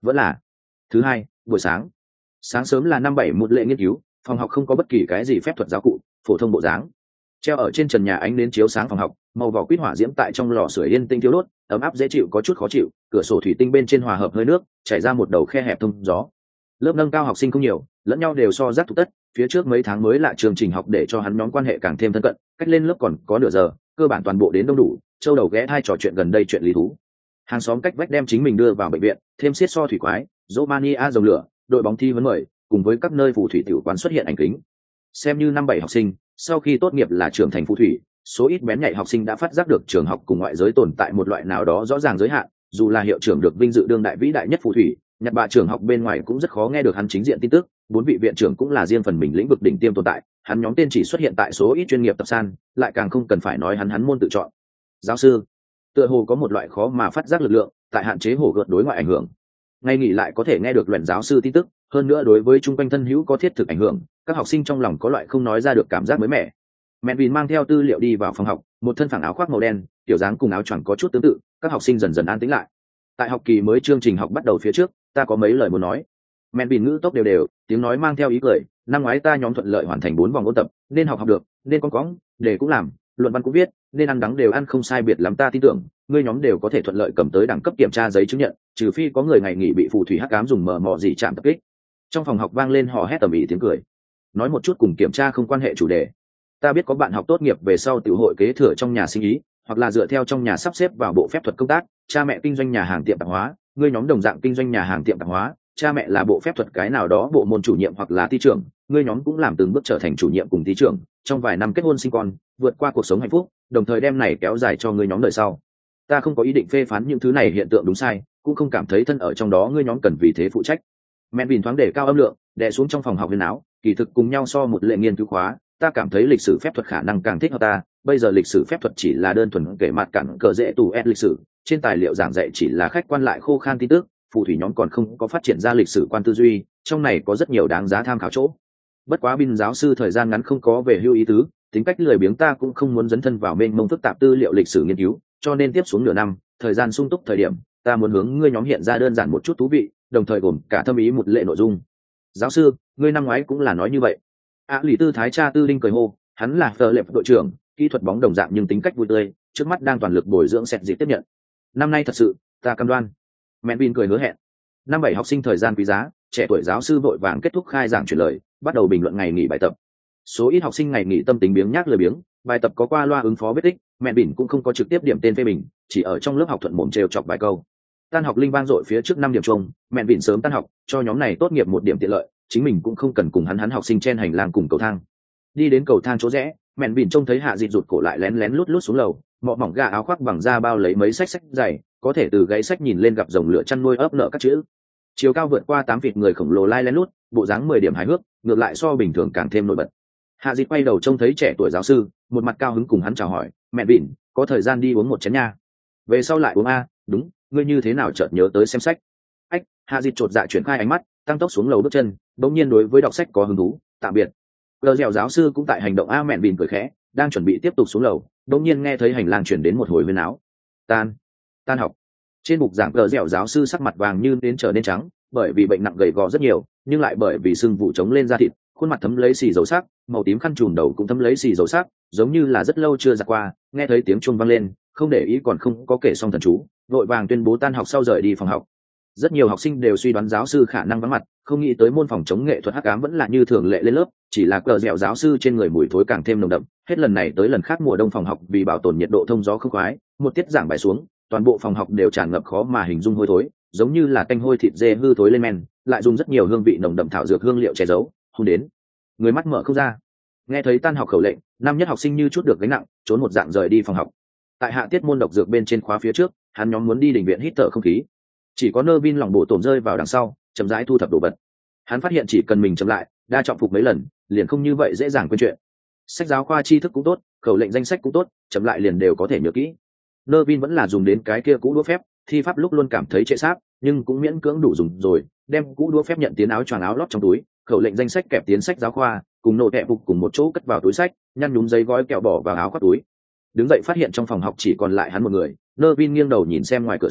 vẫn là thứ hai buổi sáng. Sáng sớm là năm bảy một lệ nghiên cứu, phòng học không có bất kỳ cái gì phép thuật giáo cụ, phổ thông bộ dáng. Treo ở trên trần nhà ánh đến chiếu sáng phòng học, màu vỏ quýt hỏa diễm tại trong lò sưởi yên tinh thiêu đốt, ấm áp dễ chịu có chút khó chịu, cửa sổ thủy tinh bên trên hòa hợp hơi nước, chảy ra một đầu khe hẹp thông gió. Lớp nâng cao học sinh không nhiều, lẫn nhau đều so giác thuộc tất, phía trước mấy tháng mới lạ chương trình học để cho hắn nhóm quan hệ càng thêm thân cận, cách lên lớp còn có nửa giờ, cơ bản toàn bộ đến đông đủ, châu đầu ghé thai trò chuyện gần đây chuyện lý thú. Hàng xóm cách vách đem chính mình đưa vào bệnh viện, thêm xiết so thủy quái, Romania dòng lửa, đội bóng thi vấn mời, cùng với các nơi phù thủy tiểu quán xuất hiện ảnh kính. Xem như năm bảy học sinh, sau khi tốt nghiệp là trưởng thành phù thủy, số ít bén nhạy học sinh đã phát giác được trường học cùng ngoại giới tồn tại một loại nào đó rõ ràng giới hạn, dù là hiệu trưởng được vinh dự đương đại vĩ đại nhất phù thủy, nhặt bạ trường học bên ngoài cũng rất khó nghe được hắn chính diện tin tức, bốn vị viện trưởng cũng là riêng phần mình lĩnh vực đỉnh tiêm tồn tại, hắn nhóm tên chỉ xuất hiện tại số ít chuyên nghiệp tập san, lại càng không cần phải nói hắn hắn môn tự chọn. Giáo sư, tựa hồ có một loại khó mà phát giác lực lượng, tại hạn chế hổ gợt đối ngoại ảnh hưởng. Ngay nghỉ lại có thể nghe được luyện giáo sư tin tức, hơn nữa đối với chung quanh thân hữu có thiết thực ảnh hưởng, các học sinh trong lòng có loại không nói ra được cảm giác mới mẻ. Melvin mang theo tư liệu đi vào phòng học, một thân phẳng áo khoác màu đen, kiểu dáng cùng áo choàng có chút tương tự, các học sinh dần dần an tĩnh lại. Tại học kỳ mới chương trình học bắt đầu phía trước, ta có mấy lời muốn nói. Melvin ngữ tốc đều đều, tiếng nói mang theo ý cười, năm ngoái ta nhóm thuận lợi hoàn thành bốn vòng ôn tập, nên học học được, nên con cóng, đề cũng làm, luận văn cũng viết, nên ăn đắng đều ăn không sai biệt lắm ta tin tưởng, ngươi nhóm đều có thể thuận lợi cầm tới đẳng cấp kiểm tra giấy chứng nhận, trừ phi có người ngày nghỉ bị phù thủy hắc ám dùng mờ mò gì chạm tập kích. Trong phòng học vang lên hò hét tầm ĩ tiếng cười. Nói một chút cùng kiểm tra không quan hệ chủ đề. Ta biết có bạn học tốt nghiệp về sau tiểu hội kế thừa trong nhà sinh ý, hoặc là dựa theo trong nhà sắp xếp vào bộ phép thuật công tác, cha mẹ kinh doanh nhà hàng tiệm tạp hóa, ngươi nhóm đồng dạng kinh doanh nhà hàng tiệm tạp hóa, cha mẹ là bộ phép thuật cái nào đó bộ môn chủ nhiệm hoặc là ty trưởng, ngươi nhóm cũng làm từng bước trở thành chủ nhiệm cùng ty trưởng, trong vài năm kết hôn sinh con, vượt qua cuộc sống hạnh phúc, đồng thời đem này kéo dài cho ngươi nhóm đời sau. Ta không có ý định phê phán những thứ này hiện tượng đúng sai, cũng không cảm thấy thân ở trong đó ngươi nhóm cần vì thế phụ trách. Melvin thoáng để cao âm lượng, đè xuống trong phòng học viên áo, kỳ thực cùng nhau so một lệ nghiên cứu khóa, ta cảm thấy lịch sử phép thuật khả năng càng thích hợp ta, bây giờ lịch sử phép thuật chỉ là đơn thuần kể mặt cản cờ dễ tù ép lịch sử, trên tài liệu giảng dạy chỉ là khách quan lại khô khan tin tức, phù thủy nhóm còn không có phát triển ra lịch sử quan tư duy, trong này có rất nhiều đáng giá tham khảo chỗ. Bất quá Bin giáo sư thời gian ngắn không có về hưu ý tứ, tính cách lười biếng ta cũng không muốn dấn thân vào mênh mông phức tạp tư liệu lịch sử nghiên cứu, cho nên tiếp xuống nửa năm, thời gian sung túc thời điểm, ta muốn hướng ngươi nhóm hiện ra đơn giản một chút thú vị, đồng thời gồm cả thâm ý một lệ nội dung. Giáo sư, ngươi năm ngoái cũng là nói như vậy. À, Lý Tư Thái cha Tư Đinh cười hô, hắn là phờ lệp đội trưởng, kỹ thuật bóng đồng dạng nhưng tính cách vui tươi, trước mắt đang toàn lực bồi dưỡng sẹt dịp tiếp nhận. Năm nay thật sự, ta cam đoan. Melvin cười hứa hẹn. Năm bảy học sinh thời gian quý giá, trẻ tuổi giáo sư vội vàng kết thúc khai giảng chuyển lời, bắt đầu bình luận ngày nghỉ bài tập. Số ít học sinh ngày nghỉ tâm tính biếng nhác lười biếng, bài tập có qua loa ứng phó vết tích, Melvin cũng không có trực tiếp điểm tên phê bình, chỉ ở trong lớp học thuận mồm trêu chọc vài câu. Tan học linh vang dội phía trước năm điểm chung, Melvin sớm tan học, cho nhóm này tốt nghiệp một điểm tiện lợi, chính mình cũng không cần cùng hắn hắn học sinh trên hành lang cùng cầu thang. Đi đến cầu thang chỗ rẽ, Melvin trông thấy Hạ Dịch rụt cổ lại lén lén lút lút xuống lầu, mọ mỏng gà áo khoác bằng da bao lấy mấy sách sách dày, có thể từ gáy sách nhìn lên gặp rồng lửa chăn nuôi ấp nợ các chữ. Chiều cao vượt qua tám feet người khổng lồ lai lén lút, bộ dáng mười điểm hài hước, ngược lại so bình thường càng thêm nổi bật. Hạ Dịch quay đầu trông thấy trẻ tuổi giáo sư, một mặt cao hứng cùng hắn chào hỏi, Melvin, có thời gian đi uống một chén nha. Về sau lại uống a, đúng, ngươi như thế nào chợt nhớ tới xem sách. Ách, Hạ Dịch chột dạ chuyển khai ánh mắt, tăng tốc xuống lầu bước chân, bỗng nhiên đối với đọc sách có hứng thú, tạm biệt. Gờ dẻo giáo sư cũng tại hành động a mẹn bìn cười khẽ, đang chuẩn bị tiếp tục xuống lầu, bỗng nhiên nghe thấy hành lang chuyển đến một hồi huyên áo. Tan, tan học. Trên bục giảng gờ dẻo giáo sư sắc mặt vàng như đến trở nên trắng, bởi vì bệnh nặng gầy gò rất nhiều, nhưng lại bởi vì sưng vụ chống lên da thịt, khuôn mặt thấm lấy xì dầu sắc, màu tím khăn trùm đầu cũng thấm lấy xì dầu sắc, giống như là rất lâu chưa giặt qua. Nghe thấy tiếng chuông vang lên, không để ý còn không có kể xong thần chú, vội vàng tuyên bố tan học sau rời đi phòng học. Rất nhiều học sinh đều suy đoán giáo sư khả năng vắng mặt, không nghĩ tới môn phòng chống nghệ thuật hắc ám vẫn là như thường lệ lên lớp, chỉ là cờ dẻo giáo sư trên người mùi thối càng thêm nồng đậm. Hết lần này tới lần khác mùa đông phòng học vì bảo tồn nhiệt độ thông gió không khoái, một tiết giảng bài xuống, toàn bộ phòng học đều tràn ngập khó mà hình dung hôi thối, giống như là canh hôi thịt dê hư thối lên men, lại dùng rất nhiều hương vị nồng đậm thảo dược hương liệu che giấu, hôn đến người mắt mở không ra. Nghe thấy tan học khẩu lệnh, năm nhất học sinh như chút được gánh nặng, trốn một dạng rời đi phòng học. Tại hạ tiết môn độc dược bên trên khóa phía trước, hắn nhóm muốn đi đình viện hít thở không khí, chỉ có nơ vin lòng bộ tổm rơi vào đằng sau, chậm rãi thu thập đồ vật. Hắn phát hiện chỉ cần mình chậm lại, đa trọng phục mấy lần, liền không như vậy dễ dàng quên chuyện. Sách giáo khoa tri thức cũng tốt, khẩu lệnh danh sách cũng tốt, chậm lại liền đều có thể nhớ kỹ. Nơ vin vẫn là dùng đến cái kia cũ đũa phép, thi pháp lúc luôn cảm thấy trệ sáp, nhưng cũng miễn cưỡng đủ dùng rồi, đem cũ đũa phép nhận tiến áo choàng áo lót trong túi, khẩu lệnh danh sách kẹp tiến sách giáo khoa, cùng nổ kẹp phục cùng một chỗ cất vào túi sách, nhăn nhúm giấy gói kẹo bỏ vào áo khoác túi. Đứng dậy phát hiện trong phòng học chỉ còn lại hắn một người, Nơ vin nghiêng đầu nhìn xem ngoài cửa sổ,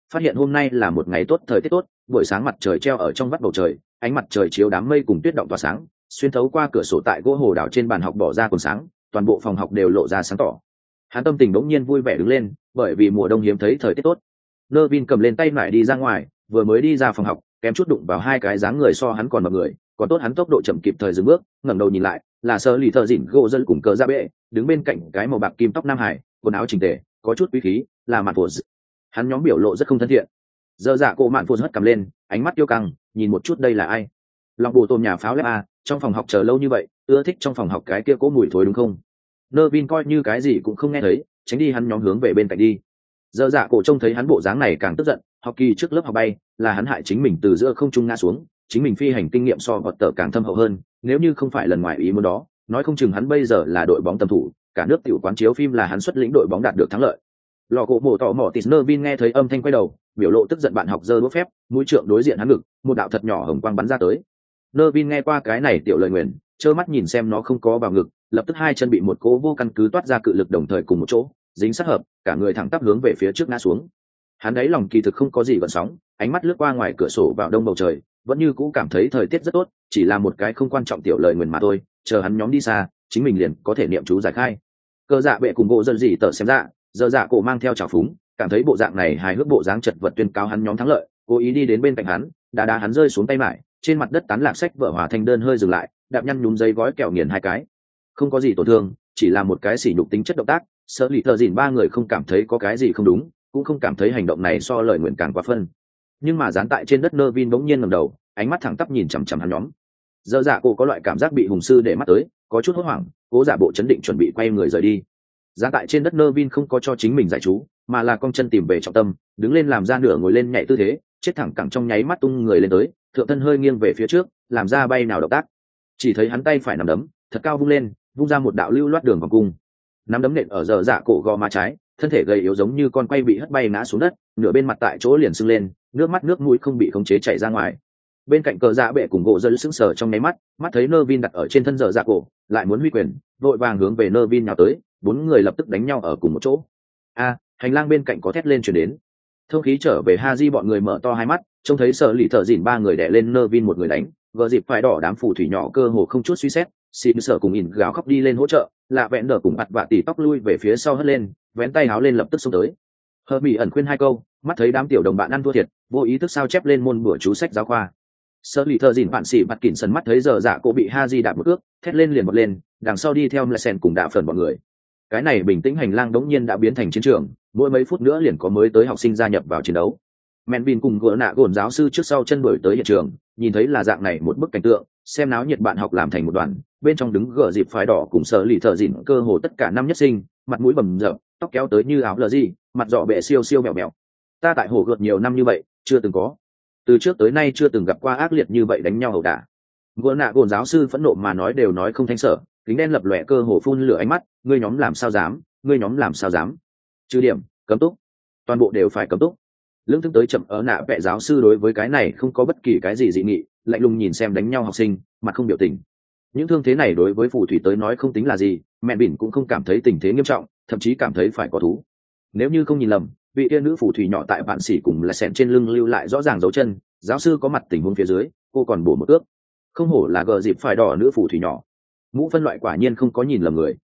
phát hiện hôm nay là một ngày tốt, thời tiết tốt, buổi sáng mặt trời treo ở trong vắt bầu trời, ánh mặt trời chiếu đám mây cùng tuyết động tỏa sáng, xuyên thấu qua cửa sổ tại gỗ hồ đảo trên bàn học bỏ ra còn sáng, toàn bộ phòng học đều lộ ra sáng tỏ. Hắn tâm tình bỗng nhiên vui vẻ đứng lên, bởi vì mùa đông hiếm thấy thời tiết tốt. Nervin cầm lên tay lại đi ra ngoài, vừa mới đi ra phòng học, kém chút đụng vào hai cái dáng người so hắn còn mập người, còn tốt hắn tốc độ chậm kịp thời dừng bước, ngẩng đầu nhìn lại, là Sơ Lì Thợ Dịn gỗ dân cùng cờ ra bệ, đứng bên cạnh cái màu bạc kim tóc nam hải, quần áo chỉnh tề, có chút quý khí, là Mạn Phồn. Hắn nhóm biểu lộ rất không thân thiện. Giờ dạ cô Mạn Phồn hất cầm lên, ánh mắt yêu căng, nhìn một chút đây là ai? Lòng bù tôm nhà pháo lép a, trong phòng học chờ lâu như vậy, ưa thích trong phòng học cái kia cố mùi thối đúng không? Nervin coi như cái gì cũng không nghe thấy, tránh đi hắn nhóm hướng về bên cạnh đi. Giờ dạ cổ trông thấy hắn bộ dáng này càng tức giận, học kỳ trước lớp học bay, là hắn hại chính mình từ giữa không trung ngã xuống, chính mình phi hành kinh nghiệm so vọt tờ càng thâm hậu hơn, nếu như không phải lần ngoài ý muốn đó, nói không chừng hắn bây giờ là đội bóng tầm thủ, cả nước tiểu quán chiếu phim là hắn xuất lĩnh đội bóng đạt được thắng lợi. Lò cổ mổ tỏ mỏ tịt Nervin nghe thấy âm thanh quay đầu, biểu lộ tức giận bạn học giơ đũa phép, mũi trượng đối diện hắn ngực, một đạo thật nhỏ hồng quang bắn ra tới. Nervin nghe qua cái này tiểu lời nguyền, trơ mắt nhìn xem nó không có vào ngực, lập tức hai chân bị một cố vô căn cứ toát ra cự lực đồng thời cùng một chỗ, dính sát hợp, cả người thẳng tắp hướng về phía trước ngã xuống. Hắn ấy lòng kỳ thực không có gì gợn sóng, ánh mắt lướt qua ngoài cửa sổ vào đông bầu trời, vẫn như cũ cảm thấy thời tiết rất tốt, chỉ là một cái không quan trọng tiểu lời nguyền mà thôi, chờ hắn nhóm đi xa, chính mình liền có thể niệm chú giải khai. Cơ dạ bệ cùng bộ dân gì tờ xem ra, giờ dạ cổ mang theo trào phúng, cảm thấy bộ dạng này hài hước bộ dáng chật vật tuyên cáo hắn nhóm thắng lợi, cố ý đi đến bên cạnh hắn, đá đá hắn rơi xuống tay mải, trên mặt đất tán lạc sách vở hòa thanh đơn hơi dừng lại, đạp nhăn nhúm giấy gói kẹo nghiền hai cái, không có gì tổn thương, chỉ là một cái sỉ nhục tính chất động tác. Sở lì thợ dìn ba người không cảm thấy có cái gì không đúng, cũng không cảm thấy hành động này so lời nguyện càng quá phân. Nhưng mà dán tại trên đất Nervin bỗng nhiên ngẩng đầu, ánh mắt thẳng tắp nhìn chằm chằm hắn nhóm. Giờ dạ cổ có loại cảm giác bị hùng sư để mắt tới, có chút hốt hoảng, cố giả bộ chấn định chuẩn bị quay người rời đi. Dán tại trên đất Nervin không có cho chính mình giải chú, mà là cong chân tìm về trọng tâm, đứng lên làm ra nửa ngồi lên nhảy tư thế, chết thẳng cẳng trong nháy mắt tung người lên tới, thượng thân hơi nghiêng về phía trước, làm ra bay nào động tác. Chỉ thấy hắn tay phải nắm đấm, thật cao vung lên, vung ra một đạo lưu loát đường vòng cung. Nắm đấm nện ở giờ dạ cổ gò má trái, thân thể gầy yếu giống như con quay bị hất bay ngã xuống đất, nửa bên mặt tại chỗ liền sưng lên, nước mắt nước mũi không bị khống chế chảy ra ngoài. Bên cạnh cờ dạ bệ cùng gỗ dân sững sờ trong nháy mắt, mắt thấy Nervin đặt ở trên thân giờ dạ cổ, lại muốn huy quyền, vội vàng hướng về Nervin nhào tới, bốn người lập tức đánh nhau ở cùng một chỗ. A, hành lang bên cạnh có thét lên truyền đến. Thông khí trở về Haji bọn người mở to hai mắt, trông thấy Sở Lì Thợ Dìn ba người đè lên Nervin một người đánh, vợ dịp phải đỏ đám phù thủy nhỏ cơ hồ không chút suy xét, xịn sở cùng ỉn gào khóc đi lên hỗ trợ, lạ vẹn đờ cùng mặt vạ tỉ tóc lui về phía sau hất lên, vén tay háo lên lập tức xông tới. Hờ bị ẩn khuyên hai câu, mắt thấy đám tiểu đồng bạn ăn thua thiệt, vô ý thức sao chép lên môn bữa chú sách giáo khoa. Sở Lì Thợ Dìn bạn xỉ mặt kỉn sần mắt thấy giờ dạ cô bị Haji đạp một cước, thét lên liền một lên, đằng sau đi theo Mlesen cùng đạ phần bọn người. Cái này bình tĩnh hành lang đống nhiên đã biến thành chiến trường, mỗi mấy phút nữa liền có mới tới học sinh gia nhập vào chiến đấu. Menvin cùng gỡ nạ gồn giáo sư trước sau chân đuổi tới hiện trường, nhìn thấy là dạng này một bức cảnh tượng, xem náo nhiệt bạn học làm thành một đoàn, bên trong đứng gỡ dịp phái đỏ cùng Sở Lì Thợ Dìn cơ hồ tất cả năm nhất sinh, mặt mũi bầm dập, tóc kéo tới như áo lờ gì, mặt dọ bẹ siêu siêu mèo mèo. Ta tại hồ gợt nhiều năm như vậy, chưa từng có, từ trước tới nay chưa từng gặp qua ác liệt như vậy đánh nhau ẩu đả. Gỡ nạ gồn giáo sư phẫn nộ mà nói đều nói không thanh sở, kính đen lập lòe cơ hồ phun lửa ánh mắt, ngươi nhóm làm sao dám, ngươi nhóm làm sao dám? Trừ điểm, cấm túc, toàn bộ đều phải cấm túc. Lương thức tới chậm ở nạ vẽ giáo sư đối với cái này không có bất kỳ cái gì dị nghị, lạnh lùng nhìn xem đánh nhau học sinh, mặt không biểu tình. Những thương thế này đối với phù thủy tới nói không tính là gì, mẹ bỉn cũng không cảm thấy tình thế nghiêm trọng, thậm chí cảm thấy phải có thú. Nếu như không nhìn lầm, vị tiên nữ phù thủy nhỏ tại bạn xỉ cùng là sẹn trên lưng lưu lại rõ ràng dấu chân, giáo sư có mặt tình huống phía dưới, cô còn bổ một ước. Không hổ là gờ dịp phải đỏ nữ phù thủy nhỏ. Mũ phân loại quả nhiên không có nhìn lầm người.